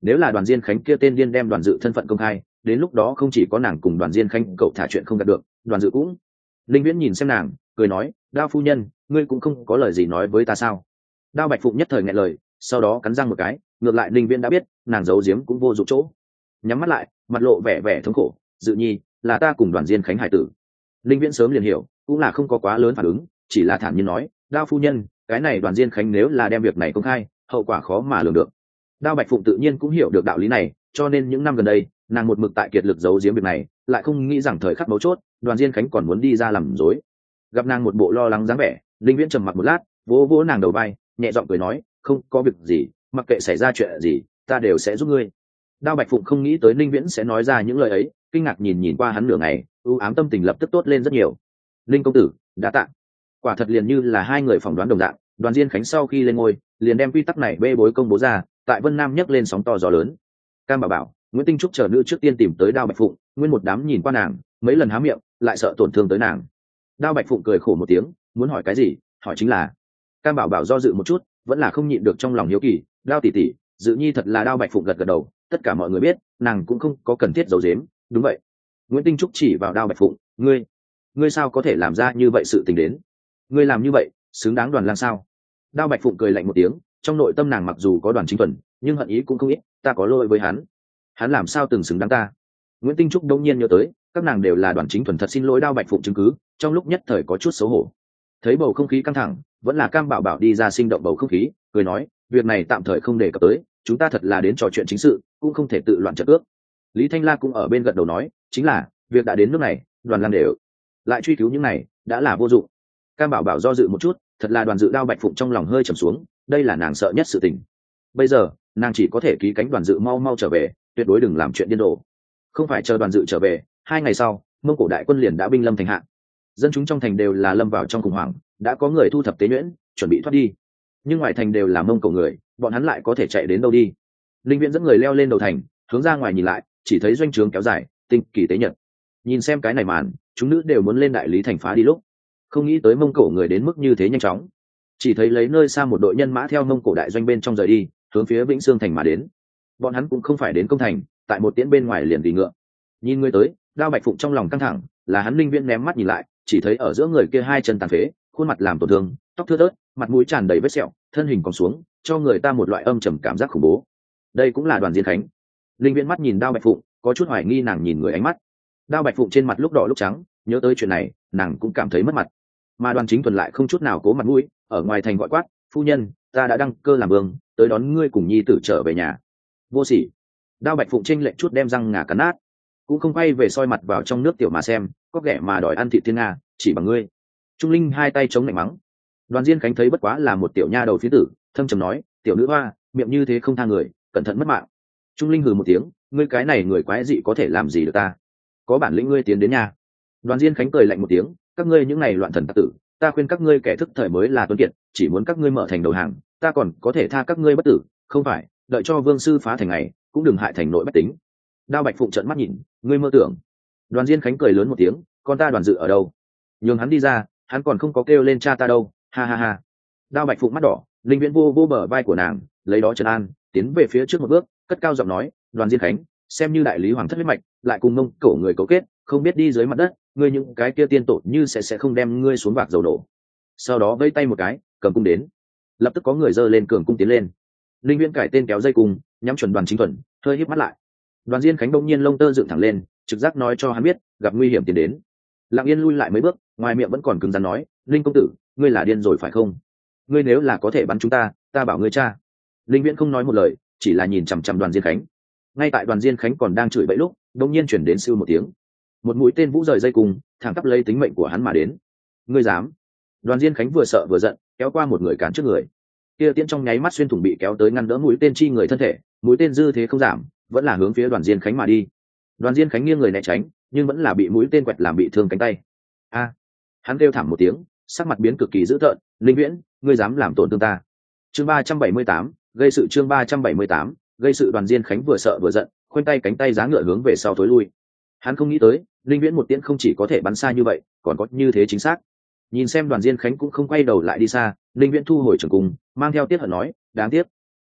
nếu là Đoàn Diên Khánh kia tên điên đem Đoàn Dự thân phận công khai, đến lúc đó không chỉ có nàng cùng Đoàn Diên Khánh cậu thả chuyện không đạt được, Đoàn Dự cũng. Linh Viễn nhìn xem nàng, cười nói, Đao phu nhân, ngươi cũng không có lời gì nói với ta sao? Đao Bạch Phụng nhất thời nghẹn lời, sau đó cắn răng một cái, ngược lại Linh Viễn đã biết, nàng giấu giếm cũng vô dụng chỗ. Nhắm mắt lại, mặt lộ vẻ vẻ thống khổ, Dự nhi, là ta cùng Đoàn Diên Khánh hải tử. Linh Viễn sớm liền hiểu, cũng là không có quá lớn phản ứng, chỉ là thản nhiên nói, Đao phu nhân, cái này Đoàn Diên Khánh nếu là đem việc này công khai, hậu quả khó mà lường được. Đao Bạch Phụng tự nhiên cũng hiểu được đạo lý này, cho nên những năm gần đây, nàng một mực tại kiệt lực giấu giếm việc này, lại không nghĩ rằng thời khắc mấu chốt, Đoàn Diên Khánh còn muốn đi ra làm dối. Gặp nàng một bộ lo lắng dáng vẻ, Linh Viễn trầm mặc một lát, vỗ vỗ nàng đầu vai, nhẹ giọng cười nói, không có việc gì, mặc kệ xảy ra chuyện gì, ta đều sẽ giúp ngươi. Đao Bạch Phụng không nghĩ tới Linh Viễn sẽ nói ra những lời ấy, kinh ngạc nhìn qua hắn nửa ngày, ưu ám tâm tình lập tức tốt lên rất nhiều. Linh công tử, đã tạ. Quả thật liền như là hai người phỏng đoán đồng dạng, Đoàn Diên Khánh sau khi lên ngôi, liền đem quy tắc này bê bối công bố ra, tại Vân Nam nhấc lên sóng to gió lớn. Cam Bảo Bảo, Nguyễn Tinh Trúc chờ nữ trước tiên tìm tới Đao Bạch Phụng, nguyên một đám nhìn qua nàng, mấy lần há miệng, lại sợ tổn thương tới nàng. Đao Bạch Phụng cười khổ một tiếng, muốn hỏi cái gì, hỏi chính là. Cam Bảo Bảo do dự một chút, vẫn là không nhịn được trong lòng hiếu kỳ, Đao tỷ tỷ, Dự nhi thật là Đao Bạch Phụng gật gật đầu, tất cả mọi người biết, nàng cũng không có cần thiết giấu giếm, đúng vậy. Nguyễn Tinh Trúc chỉ vào Đao Bạch Phụng, ngươi sao có thể làm ra như vậy sự tình đến? Ngươi làm như vậy, xứng đáng Đoàn Lang sao? Đao Bạch Phụng cười lạnh một tiếng, trong nội tâm nàng mặc dù có Đoàn Chính Thuần, nhưng hận ý cũng không ít, ta có lỗi với hắn làm sao từng xứng đáng ta? Nguyễn Tinh Trúc đông nhiên nhớ tới, các nàng đều là Đoàn Chính Thuần, thật xin lỗi. Đao Bạch Phụng chứng cứ, trong lúc nhất thời có chút xấu hổ. Thấy bầu không khí căng thẳng, vẫn là Cam Bảo Bảo đi ra sinh động bầu không khí, cười nói, việc này tạm thời không đề cập tới, chúng ta thật là đến trò chuyện chính sự, cũng không thể tự loạn trận ước. Lý Thanh La cũng ở bên gật đầu nói, chính là, việc đã đến nước này, Đoàn Lang đều lại truy cứu những này, đã là vô dụng. Cam Bảo Bảo do dự một chút, thật là Đoàn Dự. Đao Bạch Phụng trong lòng hơi trầm xuống, đây là nàng sợ nhất sự tình. Bây giờ, nàng chỉ có thể ký cánh Đoàn Dự mau mau trở về, tuyệt đối đừng làm chuyện điên rồ. Không phải chờ Đoàn Dự trở về, 2 ngày sau, Mông Cổ đại quân liền đã binh lâm thành hạ. Dân chúng trong thành đều là lâm vào trong khủng hoảng, đã có người thu thập tế nhuyễn, chuẩn bị thoát đi. Nhưng ngoài thành đều là Mông Cổ người, bọn hắn lại có thể chạy đến đâu đi? Linh Viễn dẫn người leo lên đầu thành, hướng ra ngoài nhìn lại, chỉ thấy doanh trướng kéo dài, tinh kỳ tế nhật. Nhìn xem cái này màn, chúng nữ đều muốn lên đại lý thành phá đi lúc, không nghĩ tới Mông Cổ người đến mức như thế nhanh chóng. Chỉ thấy lấy nơi xa một đội nhân mã theo Mông Cổ đại doanh bên trong rời đi, hướng phía Vĩnh Sương thành mà đến. Bọn hắn cũng không phải đến công thành, tại một tiễn bên ngoài liền đi ngựa. Nhìn người tới, Đao Bạch Phụng trong lòng căng thẳng, là hắn. Linh Viễn ném mắt nhìn lại, chỉ thấy ở giữa người kia hai chân tàn phế, khuôn mặt làm tổn thương, tóc thưa thớt, mặt mũi tràn đầy vết sẹo, thân hình còn xuống, cho người ta một loại âm trầm cảm giác khủng bố. Đây cũng là Đoàn Diên Khánh. Linh Viễn mắt nhìn Đao Bạch Phụng, có chút hoài nghi nàng nhìn người ánh mắt. Đao Bạch Phụng trên mặt lúc đỏ lúc trắng, nhớ tới chuyện này, nàng cũng cảm thấy mất mặt. Mà Đoàn Chính Thuần lại không chút nào cố mặt mũi, ở ngoài thành gọi quát, phu nhân, ta đã đăng cơ làm vương, tới đón ngươi cùng nhi tử trở về nhà. Vô sỉ. Đao Bạch Phụng chênh lệnh chút đem răng ngà cắn nát, cũng không quay về soi mặt vào trong nước tiểu mà xem, có ghẻ mà đòi ăn thịt thiên nga, chỉ bằng ngươi. Trung Linh hai tay chống lạnh mắng. Đoàn Diên Khánh thấy bất quá là một tiểu nha đầu phía tử, thâm trầm nói, tiểu nữ hoa, miệng như thế không tha người, cẩn thận mất mạng. Trung Linh hừ một tiếng, ngươi cái này người quái dị có thể làm gì được ta? Có bản lĩnh ngươi tiến đến nhà. Đoàn Diên Khánh cười lạnh một tiếng, các ngươi những này loạn thần tặc tử, ta khuyên các ngươi kẻ thức thời mới là tuấn kiệt, chỉ muốn các ngươi mở thành đầu hàng, ta còn có thể tha các ngươi bất tử, không phải, đợi cho vương sư phá thành này, cũng đừng hại thành nội bách tính. Đao Bạch Phụng trợn mắt nhìn, ngươi mơ tưởng. Đoàn Diên Khánh cười lớn một tiếng, con ta Đoàn Dự ở đâu? Nhường hắn đi ra, hắn còn không có kêu lên cha ta đâu, ha ha ha. Đao Bạch Phụng mắt đỏ, Linh Viễn vô vô bờ vai của nàng, lấy đó trấn an, tiến về phía trước một bước, cất cao giọng nói, Đoàn Diên Khánh, xem như đại lý hoàng thất huyết mạch, lại cùng Mông Cổ người cấu kết, không biết đi dưới mặt đất, ngươi những cái kia tiên tổ như sẽ không đem ngươi xuống vạc dầu đổ. Sau đó vây tay một cái, cầm cung đến, lập tức có người giơ lên cường cung tiến lên. Linh Viễn cải tên kéo dây cung, nhắm chuẩn Đoàn Chính Thuần, hơi híp mắt lại. Đoàn Diên Khánh bỗng nhiên lông tơ dựng thẳng lên, trực giác nói cho hắn biết gặp nguy hiểm tiến đến. Lặng Yên lui lại mấy bước, ngoài miệng vẫn còn cứng rắn nói, Linh công tử, ngươi là điên rồi phải không? Ngươi nếu là có thể bắn chúng ta bảo ngươi cha. Linh Viễn không nói một lời, chỉ là nhìn chằm chằm Đoàn Diên Khánh. Ngay tại Đoàn Diên Khánh còn đang chửi bậy lúc, đột nhiên chuyển đến siêu một tiếng, một mũi tên vũ rời dây cùng, thẳng tắp lấy tính mệnh của hắn mà đến. Ngươi dám? Đoàn Diên Khánh vừa sợ vừa giận, kéo qua một người cản trước người. Kia tiễn trong nháy mắt xuyên thủng bị kéo tới ngăn đỡ mũi tên chi người thân thể, mũi tên dư thế không giảm, vẫn là hướng phía Đoàn Diên Khánh mà đi. Đoàn Diên Khánh nghiêng người né tránh, nhưng vẫn là bị mũi tên quẹt làm bị thương cánh tay. A! Hắn kêu thảm một tiếng, sắc mặt biến cực kỳ dữ tợn, Linh Viễn, ngươi dám làm tổn thương ta? Chương 378, gây sự. Chương 378, gây sự. Đoàn Diên Khánh vừa sợ vừa giận, khoanh tay cánh tay giá ngựa hướng về sau thối lui. Hắn không nghĩ tới, Linh Viễn một tiễn không chỉ có thể bắn xa như vậy, còn có như thế chính xác. Nhìn xem Đoàn Diên Khánh cũng không quay đầu lại đi xa, Linh Viễn thu hồi trường cung, mang theo tiết hận nói, đáng tiếc.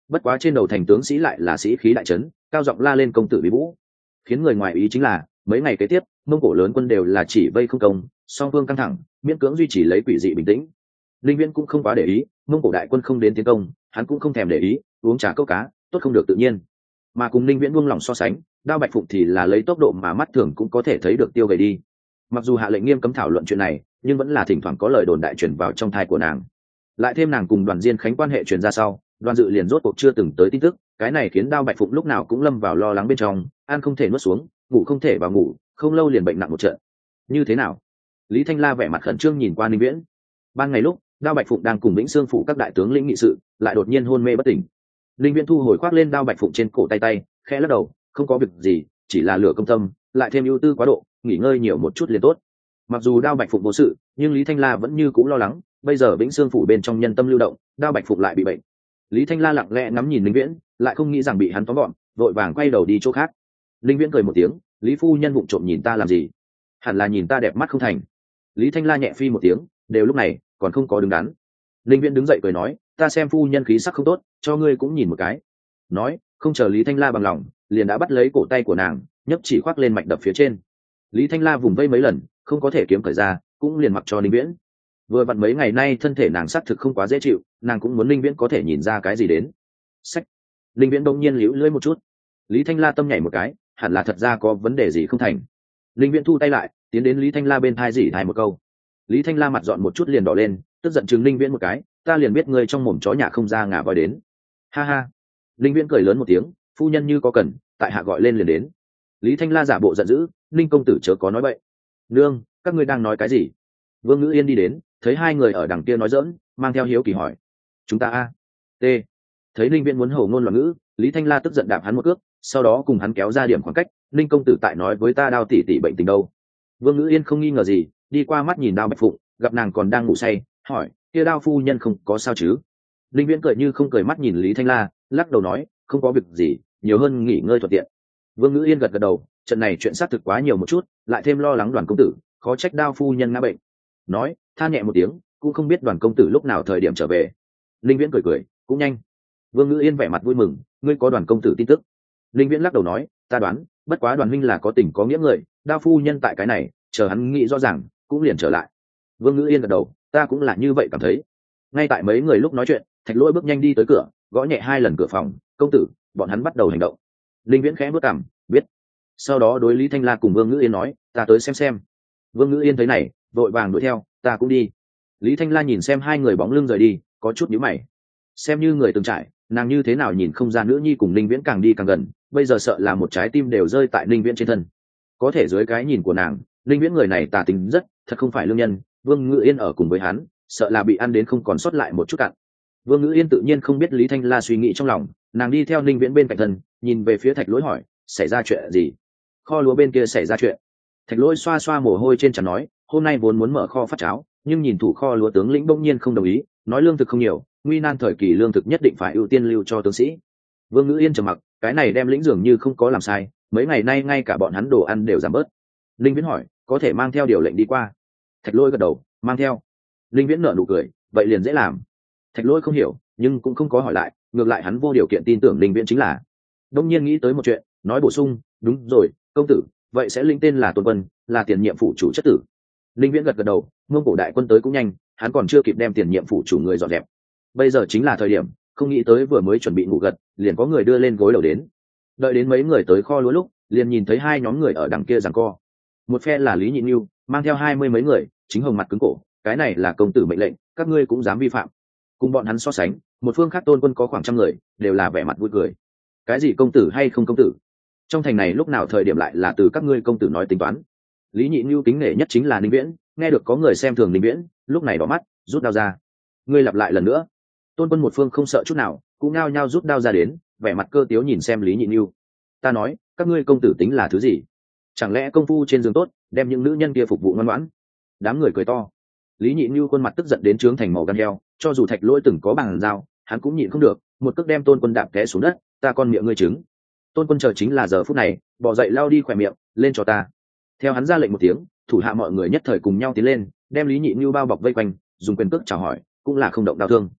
bất quá trên đầu thành tướng sĩ lại là sĩ khí đại trấn, cao giọng la lên công tử bí vũ. Khiến người ngoài ý chính là mấy ngày kế tiếp mông cổ lớn quân đều là chỉ vây không công, song phương căng thẳng, miễn cưỡng duy trì lấy quỷ dị bình tĩnh. Linh Viễn cũng không quá để ý, mông cổ đại quân không đến tiến công hắn cũng không thèm để ý, uống trà câu cá tốt không được tự nhiên. Mà cùng Linh Viễn buông lòng so sánh, Đao Bạch Phụng thì là lấy tốc độ mà mắt thường cũng có thể thấy được tiêu gầy đi. Mặc dù hạ lệnh nghiêm cấm thảo luận chuyện này, nhưng vẫn là thỉnh thoảng có lời đồn đại truyền vào trong thai của nàng. Lại thêm nàng cùng Đoàn Diên Khánh quan hệ truyền ra sau, Đoàn Dự liền rốt cuộc chưa từng tới tin tức, cái này khiến Đao Bạch Phụng lúc nào cũng lâm vào lo lắng bên trong, ăn không thể nuốt xuống, ngủ không thể vào ngủ, không lâu liền bệnh nặng một trận. Như thế nào? Lý Thanh La vẻ mặt khẩn trương nhìn qua Linh Viễn. Ban ngày lúc Đao Bạch Phụng đang cùng Vĩnh Xương phủ các đại tướng lĩnh nghị sự, lại đột nhiên hôn mê bất tỉnh. Linh Viễn thu hồi khoác lên Đao Bạch Phụng trên cổ tay, khẽ lắc đầu, không có việc gì, chỉ là lửa công tâm, lại thêm ưu tư quá độ, nghỉ ngơi nhiều một chút liền tốt. Mặc dù Đao Bạch Phụng vô sự, nhưng Lý Thanh La vẫn như cũ lo lắng, bây giờ Vĩnh Xương phủ bên trong nhân tâm lưu động, Đao Bạch Phụng lại bị bệnh. Lý Thanh La lặng lẽ ngắm nhìn Linh Viễn, lại không nghĩ rằng bị hắn tóm gọn, vội vàng quay đầu đi chỗ khác. Linh Viễn cười một tiếng, Lý phu nhân vụng trộm nhìn ta làm gì? Hẳn là nhìn ta đẹp mắt không thành. Lý Thanh La nhẹ phi một tiếng, đều lúc này còn không có đứng đắn. Linh Viễn đứng dậy cười nói, ta xem phu nhân khí sắc không tốt, cho ngươi cũng nhìn một cái. Nói, không chờ Lý Thanh La bằng lòng, liền đã bắt lấy cổ tay của nàng, nhấc chỉ khoác lên mạch đập phía trên. Lý Thanh La vùng vây mấy lần, không có thể kiếm cởi ra, cũng liền mặc cho Linh Viễn. Vừa vặn mấy ngày nay thân thể nàng xác thực không quá dễ chịu, nàng cũng muốn Linh Viễn có thể nhìn ra cái gì đến. Sách. Linh Viễn đông nhiên liễu lưỡi một chút. Lý Thanh La tâm nhảy một cái, hẳn là thật ra có vấn đề gì không thành. Linh Viễn thu tay lại, tiến đến Lý Thanh La bên thai rỉ thai một câu. Lý Thanh La mặt dọn một chút liền đỏ lên, tức giận chừng Linh Viễn một cái, ta liền biết ngươi trong mồm chó nhà không ra ngà voi đến. Ha ha. Linh Viễn cười lớn một tiếng, phu nhân như có cần, tại hạ gọi lên liền đến. Lý Thanh La giả bộ giận dữ, Linh công tử chớ có nói bậy. Nương, các ngươi đang nói cái gì? Vương Ngữ Yên đi đến, thấy hai người ở đằng kia nói giỡn, mang theo hiếu kỳ hỏi. Chúng ta a. T. Thấy Linh Viễn muốn hổ ngôn loạn ngữ, Lý Thanh La tức giận đạp hắn một cước, sau đó cùng hắn kéo ra điểm khoảng cách, Linh công tử tại nói với ta Đao tỷ tỷ bệnh tình đâu. Vương Ngữ Yên không nghi ngờ gì, đi qua mắt nhìn Đao Bạch Phụng, gặp nàng còn đang ngủ say, hỏi, kia Đao phu nhân không có sao chứ? Linh Viễn cười như không cười mắt nhìn Lý Thanh La, lắc đầu nói, không có việc gì, nhiều hơn nghỉ ngơi thuận tiện. Vương Ngữ Yên gật gật đầu, trận này chuyện xác thực quá nhiều một chút, lại thêm lo lắng Đoàn công tử, khó trách Đao phu nhân ngã bệnh. Nói, than nhẹ một tiếng, cũng không biết Đoàn công tử lúc nào thời điểm trở về. Linh Viễn cười cười, cũng nhanh. Vương Ngữ Yên vẻ mặt vui mừng, ngươi có Đoàn công tử tin tức? Linh Viễn lắc đầu nói, ta đoán, bất quá Đoàn huynh là có tình có nghĩa người, Đao phu nhân tại cái này, chờ hắn nghĩ rõ ràng, cũng liền trở lại. Vương Ngữ Yên gật đầu, ta cũng là như vậy cảm thấy. Ngay tại mấy người lúc nói chuyện, Thạch Lỗi bước nhanh đi tới cửa, gõ nhẹ 2 lần cửa phòng, công tử, bọn hắn bắt đầu hành động. Linh Viễn khẽ bước cằm, biết. Sau đó đối Lý Thanh La cùng Vương Ngữ Yên nói, ta tới xem. Vương Ngữ Yên thấy này, vội vàng đuổi theo, ta cũng đi. Lý Thanh La nhìn xem hai người bóng lưng rời đi, có chút nhíu mày. Xem như người từng trải, nàng như thế nào nhìn không ra nữ nhi cùng Linh Viễn càng đi càng gần, bây giờ sợ là một trái tim đều rơi tại Linh Viễn trên thân. Có thể dưới cái nhìn của nàng, Linh Viễn người này tà tính rất, thật không phải lương nhân, Vương Ngữ Yên ở cùng với hắn, sợ là bị ăn đến không còn sót lại một chút cặn. Vương Ngữ Yên tự nhiên không biết Lý Thanh La suy nghĩ trong lòng, nàng đi theo Linh Viễn bên cạnh thân, nhìn về phía Thạch Lỗi hỏi, xảy ra chuyện gì? Kho lúa bên kia xảy ra chuyện. Thạch Lỗi xoa xoa mồ hôi trên trán nói, hôm nay vốn muốn mở kho phát cháo, nhưng nhìn thủ kho lúa tướng lĩnh bỗng nhiên không đồng ý, nói lương thực không nhiều, nguy nan thời kỳ lương thực nhất định phải ưu tiên lưu cho tướng sĩ. Vương Ngữ Yên trầm mặc, cái này đem lĩnh dường như không có làm sai, mấy ngày nay ngay cả bọn hắn đồ ăn đều giảm bớt. Linh Viễn hỏi, có thể mang theo điều lệnh đi qua? Thạch Lỗi gật đầu, mang theo. Linh Viễn nở nụ cười, vậy liền dễ làm. Thạch Lỗi không hiểu, nhưng cũng không có hỏi lại, ngược lại hắn vô điều kiện tin tưởng Linh Viễn chính là. Đông nhiên nghĩ tới một chuyện, nói bổ sung, đúng rồi, công tử, vậy sẽ linh tên là Tôn Quân, là tiền nhiệm phủ chủ chất tử. Linh Viễn gật gật đầu, Mông Cổ đại quân tới cũng nhanh, hắn còn chưa kịp đem tiền nhiệm phủ chủ người dọn dẹp. Bây giờ chính là thời điểm, không nghĩ tới vừa mới chuẩn bị ngủ gật, liền có người đưa lên gối đầu đến. Đợi đến mấy người tới kho lúa lúc, liền nhìn thấy hai nhóm người ở đằng kia giằng co. Một phe là Lý Nhị Nưu, mang theo 20 mấy người, chính hồng mặt cứng cổ, cái này là công tử mệnh lệnh, các ngươi cũng dám vi phạm. Cùng bọn hắn so sánh, một phương khác Tôn Quân có khoảng 100 người, đều là vẻ mặt vui cười. Cái gì công tử hay không công tử? Trong thành này lúc nào thời điểm lại là từ các ngươi công tử nói tính toán. Lý Nhị Nưu kính nể nhất chính là Ninh Viễn, nghe được có người xem thường Ninh Viễn, lúc này đỏ mắt, rút đao ra. Ngươi lặp lại lần nữa. Tôn Quân một phương không sợ chút nào, cũng ngao nhao rút đao ra đến, vẻ mặt cơ tiếu nhìn xem Lý Nhị Nưu. Ta nói, các ngươi công tử tính là thứ gì? Chẳng lẽ công phu trên giường tốt, đem những nữ nhân kia phục vụ ngoan ngoãn? Đám người cười to. Lý Nhị Nưu khuôn mặt tức giận đến trướng thành màu gan heo, cho dù Thạch Lỗi từng có bằng dao, hắn cũng nhịn không được, một cước đem Tôn Quân đạp té xuống đất, ta con miệng ngươi trứng. Tôn Quân chờ chính là giờ phút này, bỏ dậy lao đi khỏe miệng, lên cho ta. Theo hắn ra lệnh một tiếng, thủ hạ mọi người nhất thời cùng nhau tiến lên, đem Lý Nhị Nưu bao bọc vây quanh, dùng quyền cước chào hỏi, cũng là không động đau thương.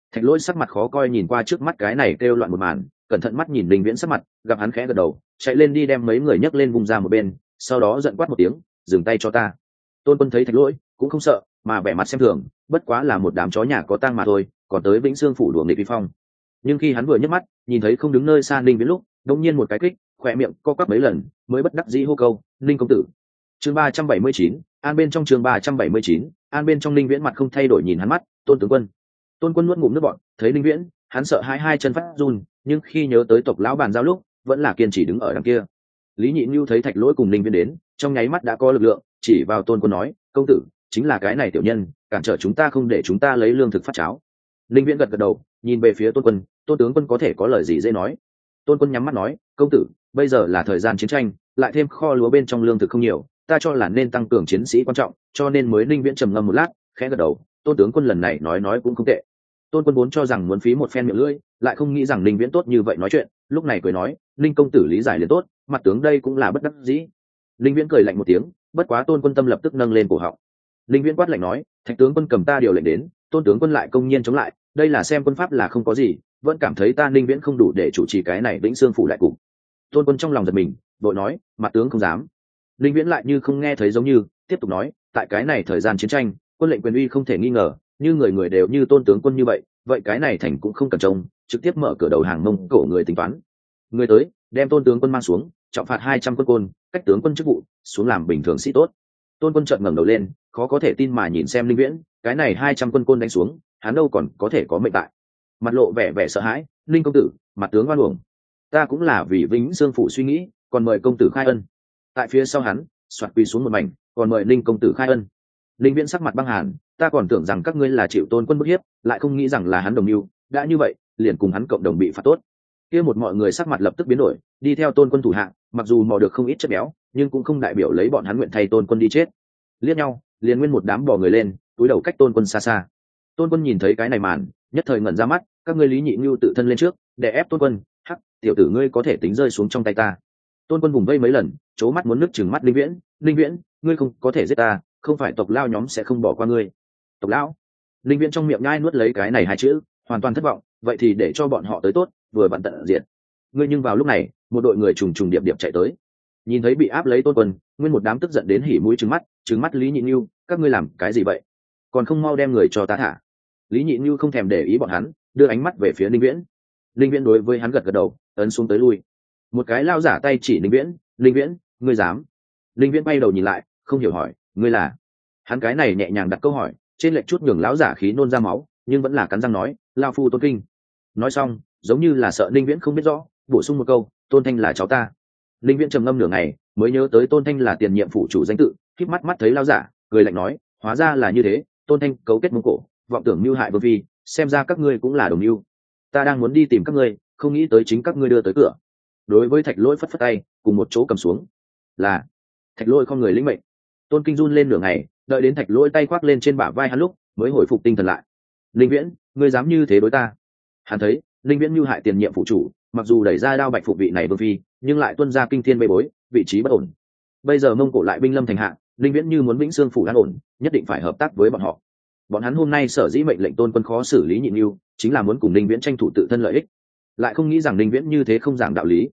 Thạch Lỗi sắc mặt khó coi nhìn qua trước mắt cái này kêu loạn một màn, cẩn thận mắt nhìn Linh Viễn sắc mặt, gặp hắn khẽ gật đầu, chạy lên đi đem mấy người nhấc lên vùng ra một bên, sau đó giận quát một tiếng, dừng tay cho ta. Tôn Quân thấy Thạch Lỗi cũng không sợ, mà vẻ mặt xem thường, bất quá là một đám chó nhà có tang mà thôi, còn tới Vĩnh Xương phủ đuổi nghịch vi phong. Nhưng khi hắn vừa nhấc mắt, nhìn thấy không đứng nơi xa Linh Viễn lúc, đột nhiên một cái kích, khỏe miệng co quắp mấy lần, mới bất đắc dĩ hô câu, "Linh công tử." Chương 379, an bên trong chương 379, an bên trong Linh Viễn mặt không thay đổi nhìn hắn mắt, "Tôn tướng quân." Tôn Quân nuốt ngụm nước bọt, thấy Linh Viễn, hắn sợ hai chân phát run, nhưng khi nhớ tới tộc lão bàn giao lúc, vẫn là kiên trì đứng ở đằng kia. Lý Nhị Nhu thấy Thạch Lỗi cùng Linh Viễn đến, trong nháy mắt đã có lực lượng, chỉ vào Tôn Quân nói, "Công tử, chính là cái này tiểu nhân, cản trở chúng ta không để chúng ta lấy lương thực phát cháo." Linh Viễn gật gật đầu, nhìn về phía Tôn Quân, "Tôn tướng quân có thể có lời gì dễ nói?" Tôn Quân nhắm mắt nói, "Công tử, bây giờ là thời gian chiến tranh, lại thêm kho lúa bên trong lương thực không nhiều, ta cho là nên tăng cường chiến sĩ quan trọng, cho nên mới." Linh Viễn trầm ngâm một lát, khẽ gật đầu, "Tôn tướng quân lần này nói cũng không tệ." Tôn Quân vốn cho rằng muốn phí một phen miệng lưỡi, lại không nghĩ rằng Linh Viễn tốt như vậy nói chuyện, lúc này cười nói, "Linh công tử lý giải liền tốt, mặt tướng đây cũng là bất đắc dĩ." Linh Viễn cười lạnh một tiếng, bất quá Tôn Quân tâm lập tức nâng lên cổ họng. Linh Viễn quát lạnh nói, "Thạch tướng quân cầm ta điều lệnh đến, Tôn tướng quân lại công nhiên chống lại, đây là xem quân pháp là không có gì, vẫn cảm thấy ta Linh Viễn không đủ để chủ trì cái này Vĩnh Xương phủ lại cục." Tôn Quân trong lòng giật mình, vội nói, "Mặt tướng không dám." Linh Viễn lại như không nghe thấy giống như, tiếp tục nói, "Tại cái này thời gian chiến tranh, quân lệnh quyền uy không thể nghi ngờ, như người người đều như Tôn tướng quân như vậy, vậy cái này thành cũng không cần trông, trực tiếp mở cửa đầu hàng Mông Cổ người tính toán. Người tới, đem Tôn tướng quân mang xuống, trọng phạt 200 quân côn, cách tướng quân chức vụ, xuống làm bình thường sĩ tốt." Tôn Quân chợt ngẩng đầu lên, khó có thể tin mà nhìn xem Linh Viễn, cái này 200 quân côn đánh xuống, hắn đâu còn có thể có mệnh tại. Mặt lộ vẻ vẻ sợ hãi, "Linh công tử, mặt tướng oan uổng, ta cũng là vì Vĩnh Xương phủ suy nghĩ, còn mời công tử khai ân." Tại phía sau hắn, xoạt quỳ xuống một mảnh, "Còn mời Linh công tử khai ân." Linh Viễn sắc mặt băng hàn, "Ta còn tưởng rằng các ngươi là chịu Tôn Quân bức hiếp, lại không nghĩ rằng là hắn đồng mưu, đã như vậy, liền cùng hắn cộng đồng bị phạt tốt." Kia một mọi người sắc mặt lập tức biến đổi, đi theo Tôn Quân thủ hạ, mặc dù mò được không ít chất béo, nhưng cũng không đại biểu lấy bọn hắn nguyện thay Tôn Quân đi chết. Liếc nhau, liền nguyên một đám bò người lên, túi đầu cách Tôn Quân xa xa. Tôn Quân nhìn thấy cái này màn, nhất thời ngẩn ra mắt, "Các ngươi Lý Nhị Nhu tự thân lên trước, để ép Tôn Quân, hắc, tiểu tử ngươi có thể tính rơi xuống trong tay ta." Tôn Quân vùng vây mấy lần, chố mắt muốn nước trừng mắt Linh Viễn, "Linh Viễn, ngươi không có thể giết ta, không phải tộc lao nhóm sẽ không bỏ qua ngươi." "Tộc lão?" Linh Viễn trong miệng nhai nuốt lấy cái này hai chữ, hoàn toàn thất vọng, "Vậy thì để cho bọn họ tới tốt, vừa vặn tận diệt." Ngươi nhưng vào lúc này, một đội người trùng trùng điệp điệp chạy tới. Nhìn thấy bị áp lấy Tôn Quân, nguyên một đám tức giận đến hỉ mũi trừng mắt Lý Nhị Nhu, "Các ngươi làm cái gì vậy? Còn không mau đem người cho ta thả." Lý Nhị Nhu không thèm để ý bọn hắn, đưa ánh mắt về phía Linh Viễn. Linh Viễn đối với hắn gật gật đầu, ấn xuống tới lui. Một cái lao giả tay chỉ Linh Viễn, "Linh Viễn, ngươi dám?" Linh Viễn bay đầu nhìn lại, không hiểu hỏi, "Ngươi là?" Hắn cái này nhẹ nhàng đặt câu hỏi, trên lệch chút nhường lão giả khí nôn ra máu, nhưng vẫn là cắn răng nói, "Lao phu Tôn Kinh." Nói xong, giống như là sợ Linh Viễn không biết rõ, bổ sung một câu, "Tôn Thanh là cháu ta." Linh Viễn trầm ngâm nửa ngày, mới nhớ tới Tôn Thanh là tiền nhiệm phủ chủ danh tự, khép mắt thấy lao giả, cười lạnh nói, "Hóa ra là như thế, Tôn Thanh cấu kết Mông Cổ, vọng tưởng mưu hại vương phi, xem ra các ngươi cũng là đồng mưu. Ta đang muốn đi tìm các ngươi, không nghĩ tới chính các ngươi đưa tới cửa." Đối với Thạch Lỗi phất phất tay, cùng một chỗ cầm xuống. "Là." Thạch Lỗi không người lĩnh mệnh. Tôn Kinh run lên nửa ngày, đợi đến Thạch Lỗi tay khoác lên trên bả vai hắn lúc, mới hồi phục tinh thần lại. "Linh Viễn, ngươi dám như thế đối ta?" Hắn thấy Linh Viễn mưu hại tiền nhiệm phủ chủ, mặc dù đẩy ra đao bạch phục vị này vương phi, nhưng lại tuân ra kinh thiên bê bối, vị trí bất ổn. Bây giờ Mông Cổ lại binh lâm thành hạ, Linh Viễn như muốn Vĩnh Xương phủ an ổn, nhất định phải hợp tác với bọn họ. Bọn hắn hôm nay sở dĩ mệnh lệnh Tôn Quân khó xử Lý Nhị Nhu, chính là muốn cùng Linh Viễn tranh thủ tự thân lợi ích. Lại không nghĩ rằng Linh Viễn như thế không giảng đạo lý.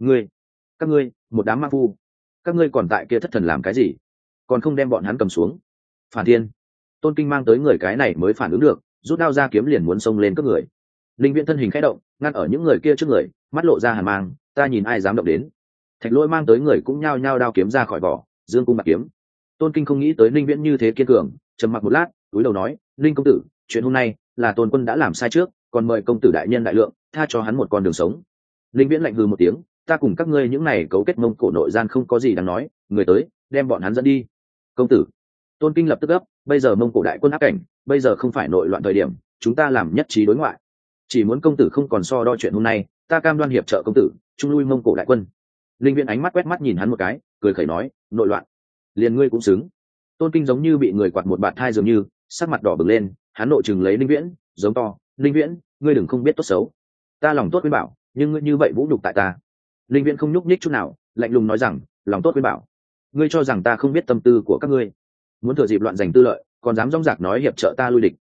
Các ngươi, một đám ma phu, các ngươi còn tại kia thất thần làm cái gì? Còn không đem bọn hắn cầm xuống? Phản Thiên, Tôn Kinh mang tới người cái này mới phản ứng được, rút đao ra kiếm liền muốn xông lên cướp người. Linh Viễn thân hình khẽ động, ngăn ở những người kia trước người, mắt lộ ra hàn mang, "Ta nhìn ai dám động đến." Thạch Lỗi mang tới người cũng nhao nhao đao kiếm ra khỏi vỏ, dương cung bạc kiếm. Tôn Kinh không nghĩ tới Linh Viễn như thế kiên cường, trầm mặc một lát, cúi đầu nói, "Linh công tử, chuyện hôm nay là Tôn Quân đã làm sai trước, còn mời công tử đại nhân đại lượng, tha cho hắn một con đường sống." Linh Viễn lạnh hừ một tiếng, "Ta cùng các ngươi những này cấu kết Mông Cổ nội gian không có gì đáng nói, người tới, đem bọn hắn dẫn đi." "Công tử." Tôn Kinh lập tức gấp, "Bây giờ Mông Cổ đại quân áp cảnh, bây giờ không phải nội loạn thời điểm, chúng ta làm nhất trí đối ngoại. Chỉ muốn công tử không còn so đo chuyện hôm nay, ta cam đoan hiệp trợ công tử, trung lui Mông Cổ đại quân." Linh Viễn ánh mắt quét mắt nhìn hắn một cái, cười khẩy nói, "Nội loạn, liền ngươi cũng xứng." Tôn Kinh giống như bị người quạt một bạt thai dường như, sắc mặt đỏ bừng lên, hắn nộ chừng lấy Linh Viễn, giống to, "Linh Viễn, ngươi đừng không biết tốt xấu. Ta lòng tốt khuyên bảo, nhưng ngươi như vậy vũ nhục tại ta." Linh Viễn không nhúc nhích chút nào, lạnh lùng nói rằng, "Lòng tốt khuyên bảo, ngươi cho rằng ta không biết tâm tư của các ngươi, muốn thừa dịp loạn giành tư lợi, còn dám rong rạc nói hiệp trợ ta lui địch."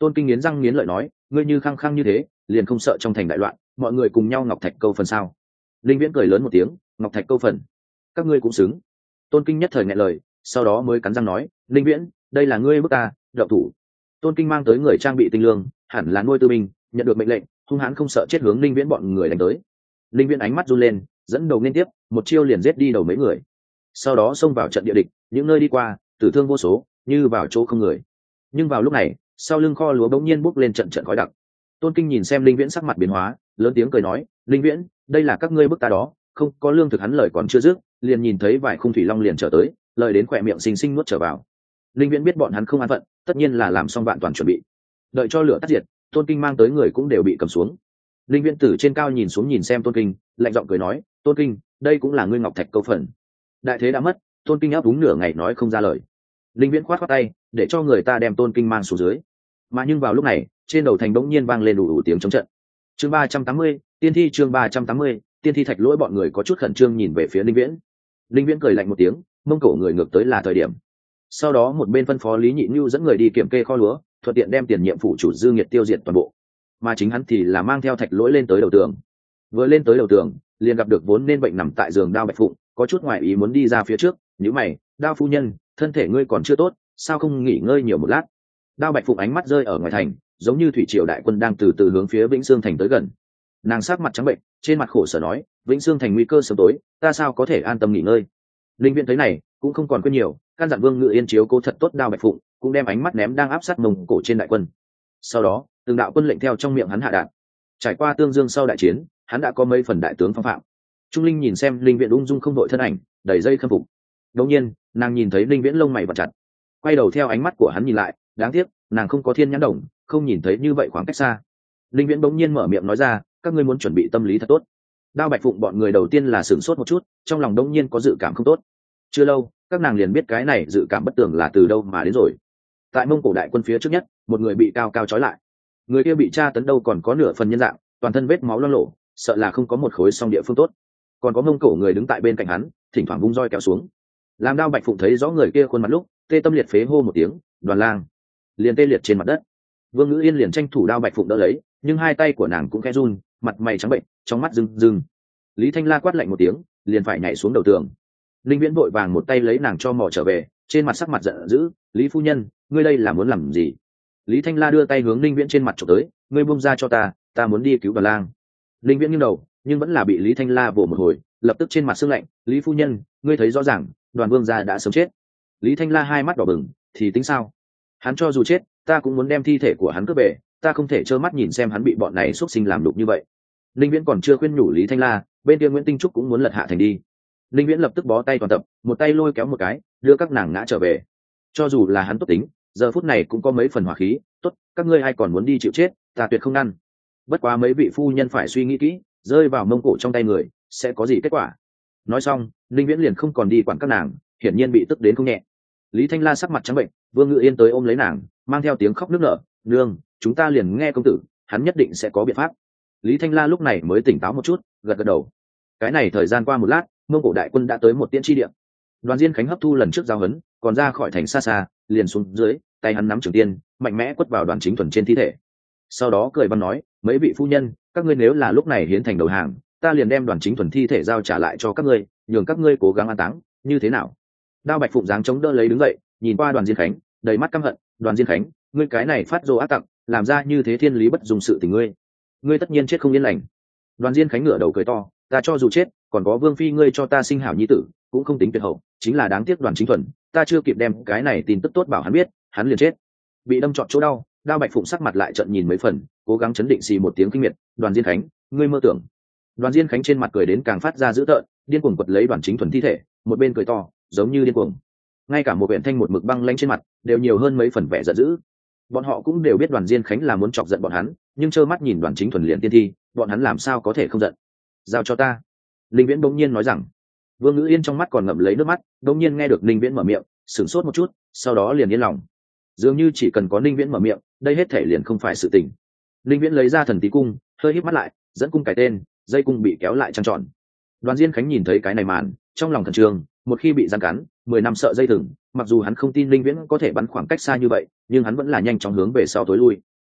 Tôn Kinh nghiến răng nghiến lợi nói, ngươi như khăng khăng như thế liền không sợ trong thành đại loạn, mọi người cùng nhau ngọc thạch câu phần sao? Linh Viễn cười lớn một tiếng, ngọc thạch câu phần, các ngươi cũng xứng. Tôn Kinh nhất thời nghẹn lời, sau đó mới cắn răng nói, Linh Viễn, đây là ngươi bức ta đậu thủ. Tôn Kinh mang tới người trang bị tinh lương, hẳn là nuôi tư binh, nhận được mệnh lệnh hung hãn không sợ chết hướng Linh Viễn bọn người đánh tới. Linh Viễn ánh mắt run lên, dẫn đầu liên tiếp một chiêu liền giết đi đầu mấy người, sau đó xông vào trận địa địch, những nơi đi qua tử thương vô số, như vào chỗ không người. Nhưng vào lúc này sau lưng kho lúa bỗng nhiên bốc lên trận trận khói đặc. Tôn Kinh nhìn xem Linh Viễn sắc mặt biến hóa, lớn tiếng cười nói, Linh Viễn, đây là các ngươi bức ta đó, không có lương thực. Hắn lời còn chưa dứt, liền nhìn thấy vài khung thủy long liền trở tới, lời đến khỏe miệng xinh xinh nuốt trở vào. Linh Viễn biết bọn hắn không an phận, tất nhiên là làm xong vạn toàn chuẩn bị. Đợi cho lửa tắt diệt, Tôn Kinh mang tới người cũng đều bị cầm xuống. Linh Viễn từ trên cao nhìn xuống nhìn xem Tôn Kinh, lạnh giọng cười nói, Tôn Kinh, đây cũng là ngươi ngọc thạch câu phần. Đại thế đã mất. Tôn Kinh áp đúng nửa ngày nói không ra lời. Linh Viễn khoát khoát tay để cho người ta đem Tôn Kinh mang xuống dưới. Mà nhưng vào lúc này trên đầu thành bỗng nhiên vang lên đủ tiếng chống trận. Chương 380, tiên thi. Chương 380, tiên thi. Thạch Lỗi bọn người có chút khẩn trương nhìn về phía Linh Viễn. Linh Viễn cười lạnh một tiếng, mông cổ người ngược tới là thời điểm. Sau đó một bên phân phó Lý Nhị Nhu dẫn người đi kiểm kê kho lúa, thuận tiện đem tiền nhiệm phụ chủ Dư Nghiệt tiêu diệt toàn bộ. Mà chính hắn thì là mang theo Thạch Lỗi lên tới đầu tường. Vừa lên tới đầu tường liền gặp được vốn nên bệnh nằm tại giường Đao Bạch Phụng, có chút ngoại ý muốn đi ra phía trước, nhíu mày, Đao phu nhân, thân thể ngươi còn chưa tốt, sao không nghỉ ngơi nhiều một lát? Đao Bạch Phụng ánh mắt rơi ở ngoài thành, giống như thủy triều đại quân đang từ từ hướng phía Vĩnh Sương thành tới gần. Nàng sắc mặt trắng bệnh, trên mặt khổ sở nói, Vĩnh Sương thành nguy cơ sớm tối, ta sao có thể an tâm nghỉ ngơi? Linh Viễn thấy này cũng không còn quên nhiều, căn dặn Vương Ngự Yên chiếu cố thật tốt Đao Bạch Phụng, cũng đem ánh mắt ném đang áp sát Mông Cổ trên đại quân. Sau đó từng đạo quân lệnh theo trong miệng hắn hạ đạt. Trải qua Tương Dương sau đại chiến, hắn đã có mấy phần đại tướng phong phạm. Trung Linh nhìn xem Linh Viễn ung dung không đội thân ảnh, đầy dây khâm phục. Đột nhiên nàng nhìn thấy Linh Viễn lông mày vặn chặt, quay đầu theo ánh mắt của hắn nhìn lại, đáng tiếc nàng không có thiên nhãn đồng, không nhìn thấy như vậy khoảng cách xa. Linh Viễn bỗng nhiên mở miệng nói ra, các ngươi muốn chuẩn bị tâm lý thật tốt. Đao Bạch Phụng bọn người đầu tiên là sửng sốt một chút, trong lòng đống nhiên có dự cảm không tốt. Chưa lâu các nàng liền biết cái này dự cảm bất tường là từ đâu mà đến rồi. Tại Mông Cổ đại quân phía trước nhất, một người bị cao cao trói lại, người kia bị tra tấn đâu còn có nửa phần nhân dạng, toàn thân vết máu loang lổ, sợ là không có một khối song địa phương tốt. Còn có Mông Cổ người đứng tại bên cạnh hắn, thỉnh thoảng vung roi kéo xuống. Làm Đao Bạch Phụng thấy rõ người kia khuôn mặt lúc, tê tâm liệt phế hô một tiếng, Đoàn Lang, liền tê liệt trên mặt đất. Vương Ngữ Yên liền tranh thủ Đao Bạch Phụng đỡ lấy, nhưng hai tay của nàng cũng khẽ run, mặt mày trắng bệnh, trong mắt rưng rưng. Lý Thanh La quát lạnh một tiếng, liền phải nhảy xuống đầu tường. Linh Viễn vội vàng một tay lấy nàng cho mò trở về, trên mặt sắc mặt giận dữ, Lý phu nhân, ngươi đây là muốn làm gì? Lý Thanh La đưa tay hướng Linh Viễn trên mặt chụp tới, ngươi buông ra cho ta muốn đi cứu Đoàn Lang. Linh Viễn nghiêng đầu, nhưng vẫn là bị Lý Thanh La vồ một hồi, lập tức trên mặt sưng lạnh, Lý phu nhân, ngươi thấy rõ ràng Đoàn vương gia đã sớm chết. Lý Thanh La hai mắt đỏ bừng, thì tính sao? Hắn cho dù chết, ta cũng muốn đem thi thể của hắn cướp về, ta không thể trơ mắt nhìn xem hắn bị bọn này xuất sinh làm đục như vậy. Linh Viễn còn chưa khuyên nhủ Lý Thanh La, bên kia Nguyễn Tinh Trúc cũng muốn lật hạ thành đi. Linh Viễn lập tức bó tay toàn tập, một tay lôi kéo một cái, đưa các nàng ngã trở về. Cho dù là hắn tốt tính, giờ phút này cũng có mấy phần hỏa khí, tốt, các ngươi ai còn muốn đi chịu chết, ta tuyệt không ngăn. Bất quá mấy vị phu nhân phải suy nghĩ kỹ, rơi vào Mông Cổ trong tay người sẽ có gì kết quả. Nói xong Linh Viễn liền không còn đi quản các nàng, hiển nhiên bị tức đến không nhẹ. Lý Thanh La sắc mặt trắng bệnh, Vương Ngự Yên tới ôm lấy nàng, mang theo tiếng khóc nức nở, nương, chúng ta liền nghe công tử, hắn nhất định sẽ có biện pháp. Lý Thanh La lúc này mới tỉnh táo một chút, gật gật đầu. Cái này thời gian qua một lát, Mông Cổ đại quân đã tới một tiễn chi địa. Đoàn Diên Khánh hấp thu lần trước giao hấn, còn ra khỏi thành xa xa, liền xuống dưới, tay hắn nắm trường tiên, mạnh mẽ quất vào Đoàn Chính Thuần trên thi thể. Sau đó cười văn nói, mấy vị phu nhân, các ngươi nếu là lúc này hiến thành đầu hàng, ta liền đem Đoàn Chính Thuần thi thể giao trả lại cho các ngươi, nhường các ngươi cố gắng an táng, như thế nào? Đao Bạch Phụng dáng chống đỡ lấy đứng dậy, nhìn qua Đoàn Diên Khánh, đầy mắt căm hận, Đoàn Diên Khánh, ngươi cái này phát rồ ác tặc, làm ra như thế thiên lý bất dung sự tình ngươi tất nhiên chết không yên lành. Đoàn Diên Khánh ngửa đầu cười to, ta cho dù chết, còn có Vương phi ngươi cho ta sinh hảo nhi tử, cũng không tính tuyệt hậu, chính là đáng tiếc Đoàn Chính Thuần, ta chưa kịp đem cái này tin tức tốt bảo hắn biết, hắn liền chết. Bị đâm trọn chỗ đau, Đao Bạch Phụng sắc mặt lại trợn nhìn mấy phần, cố gắng chấn định xì một tiếng kinh miệt, Đoàn Diên Khánh, ngươi mơ tưởng. Đoàn Diên Khánh trên mặt cười đến càng phát ra dữ tợn, điên cuồng quật lấy Đoàn Chính Thuần thi thể, một bên cười to, giống như điên cuồng. Ngay cả một huyện thanh một mực băng lãnh trên mặt, đều nhiều hơn mấy phần vẻ giận dữ. Bọn họ cũng đều biết Đoàn Diên Khánh là muốn chọc giận bọn hắn, nhưng trơ mắt nhìn Đoàn Chính Thuần liền tiên thi, bọn hắn làm sao có thể không giận. Giao cho ta. Linh Viễn bỗng nhiên nói rằng. Vương Ngữ Yên trong mắt còn ngậm lấy nước mắt, bỗng nhiên nghe được Linh Viễn mở miệng, sửng sốt một chút, sau đó liền yên lòng. Dường như chỉ cần có Linh Viễn mở miệng, đây hết thể liền không phải sự tình. Linh Viễn lấy ra thần tí cung, hơi híp mắt lại, dẫn cung cái tên, dây cung bị kéo lại trăng tròn. Đoàn Diên Khánh nhìn thấy cái này màn, trong lòng thần trường, một khi bị giăng cắn, 10 năm sợ dây thừng, mặc dù hắn không tin Linh Viễn có thể bắn khoảng cách xa như vậy, nhưng hắn vẫn là nhanh chóng hướng về sau tối lui.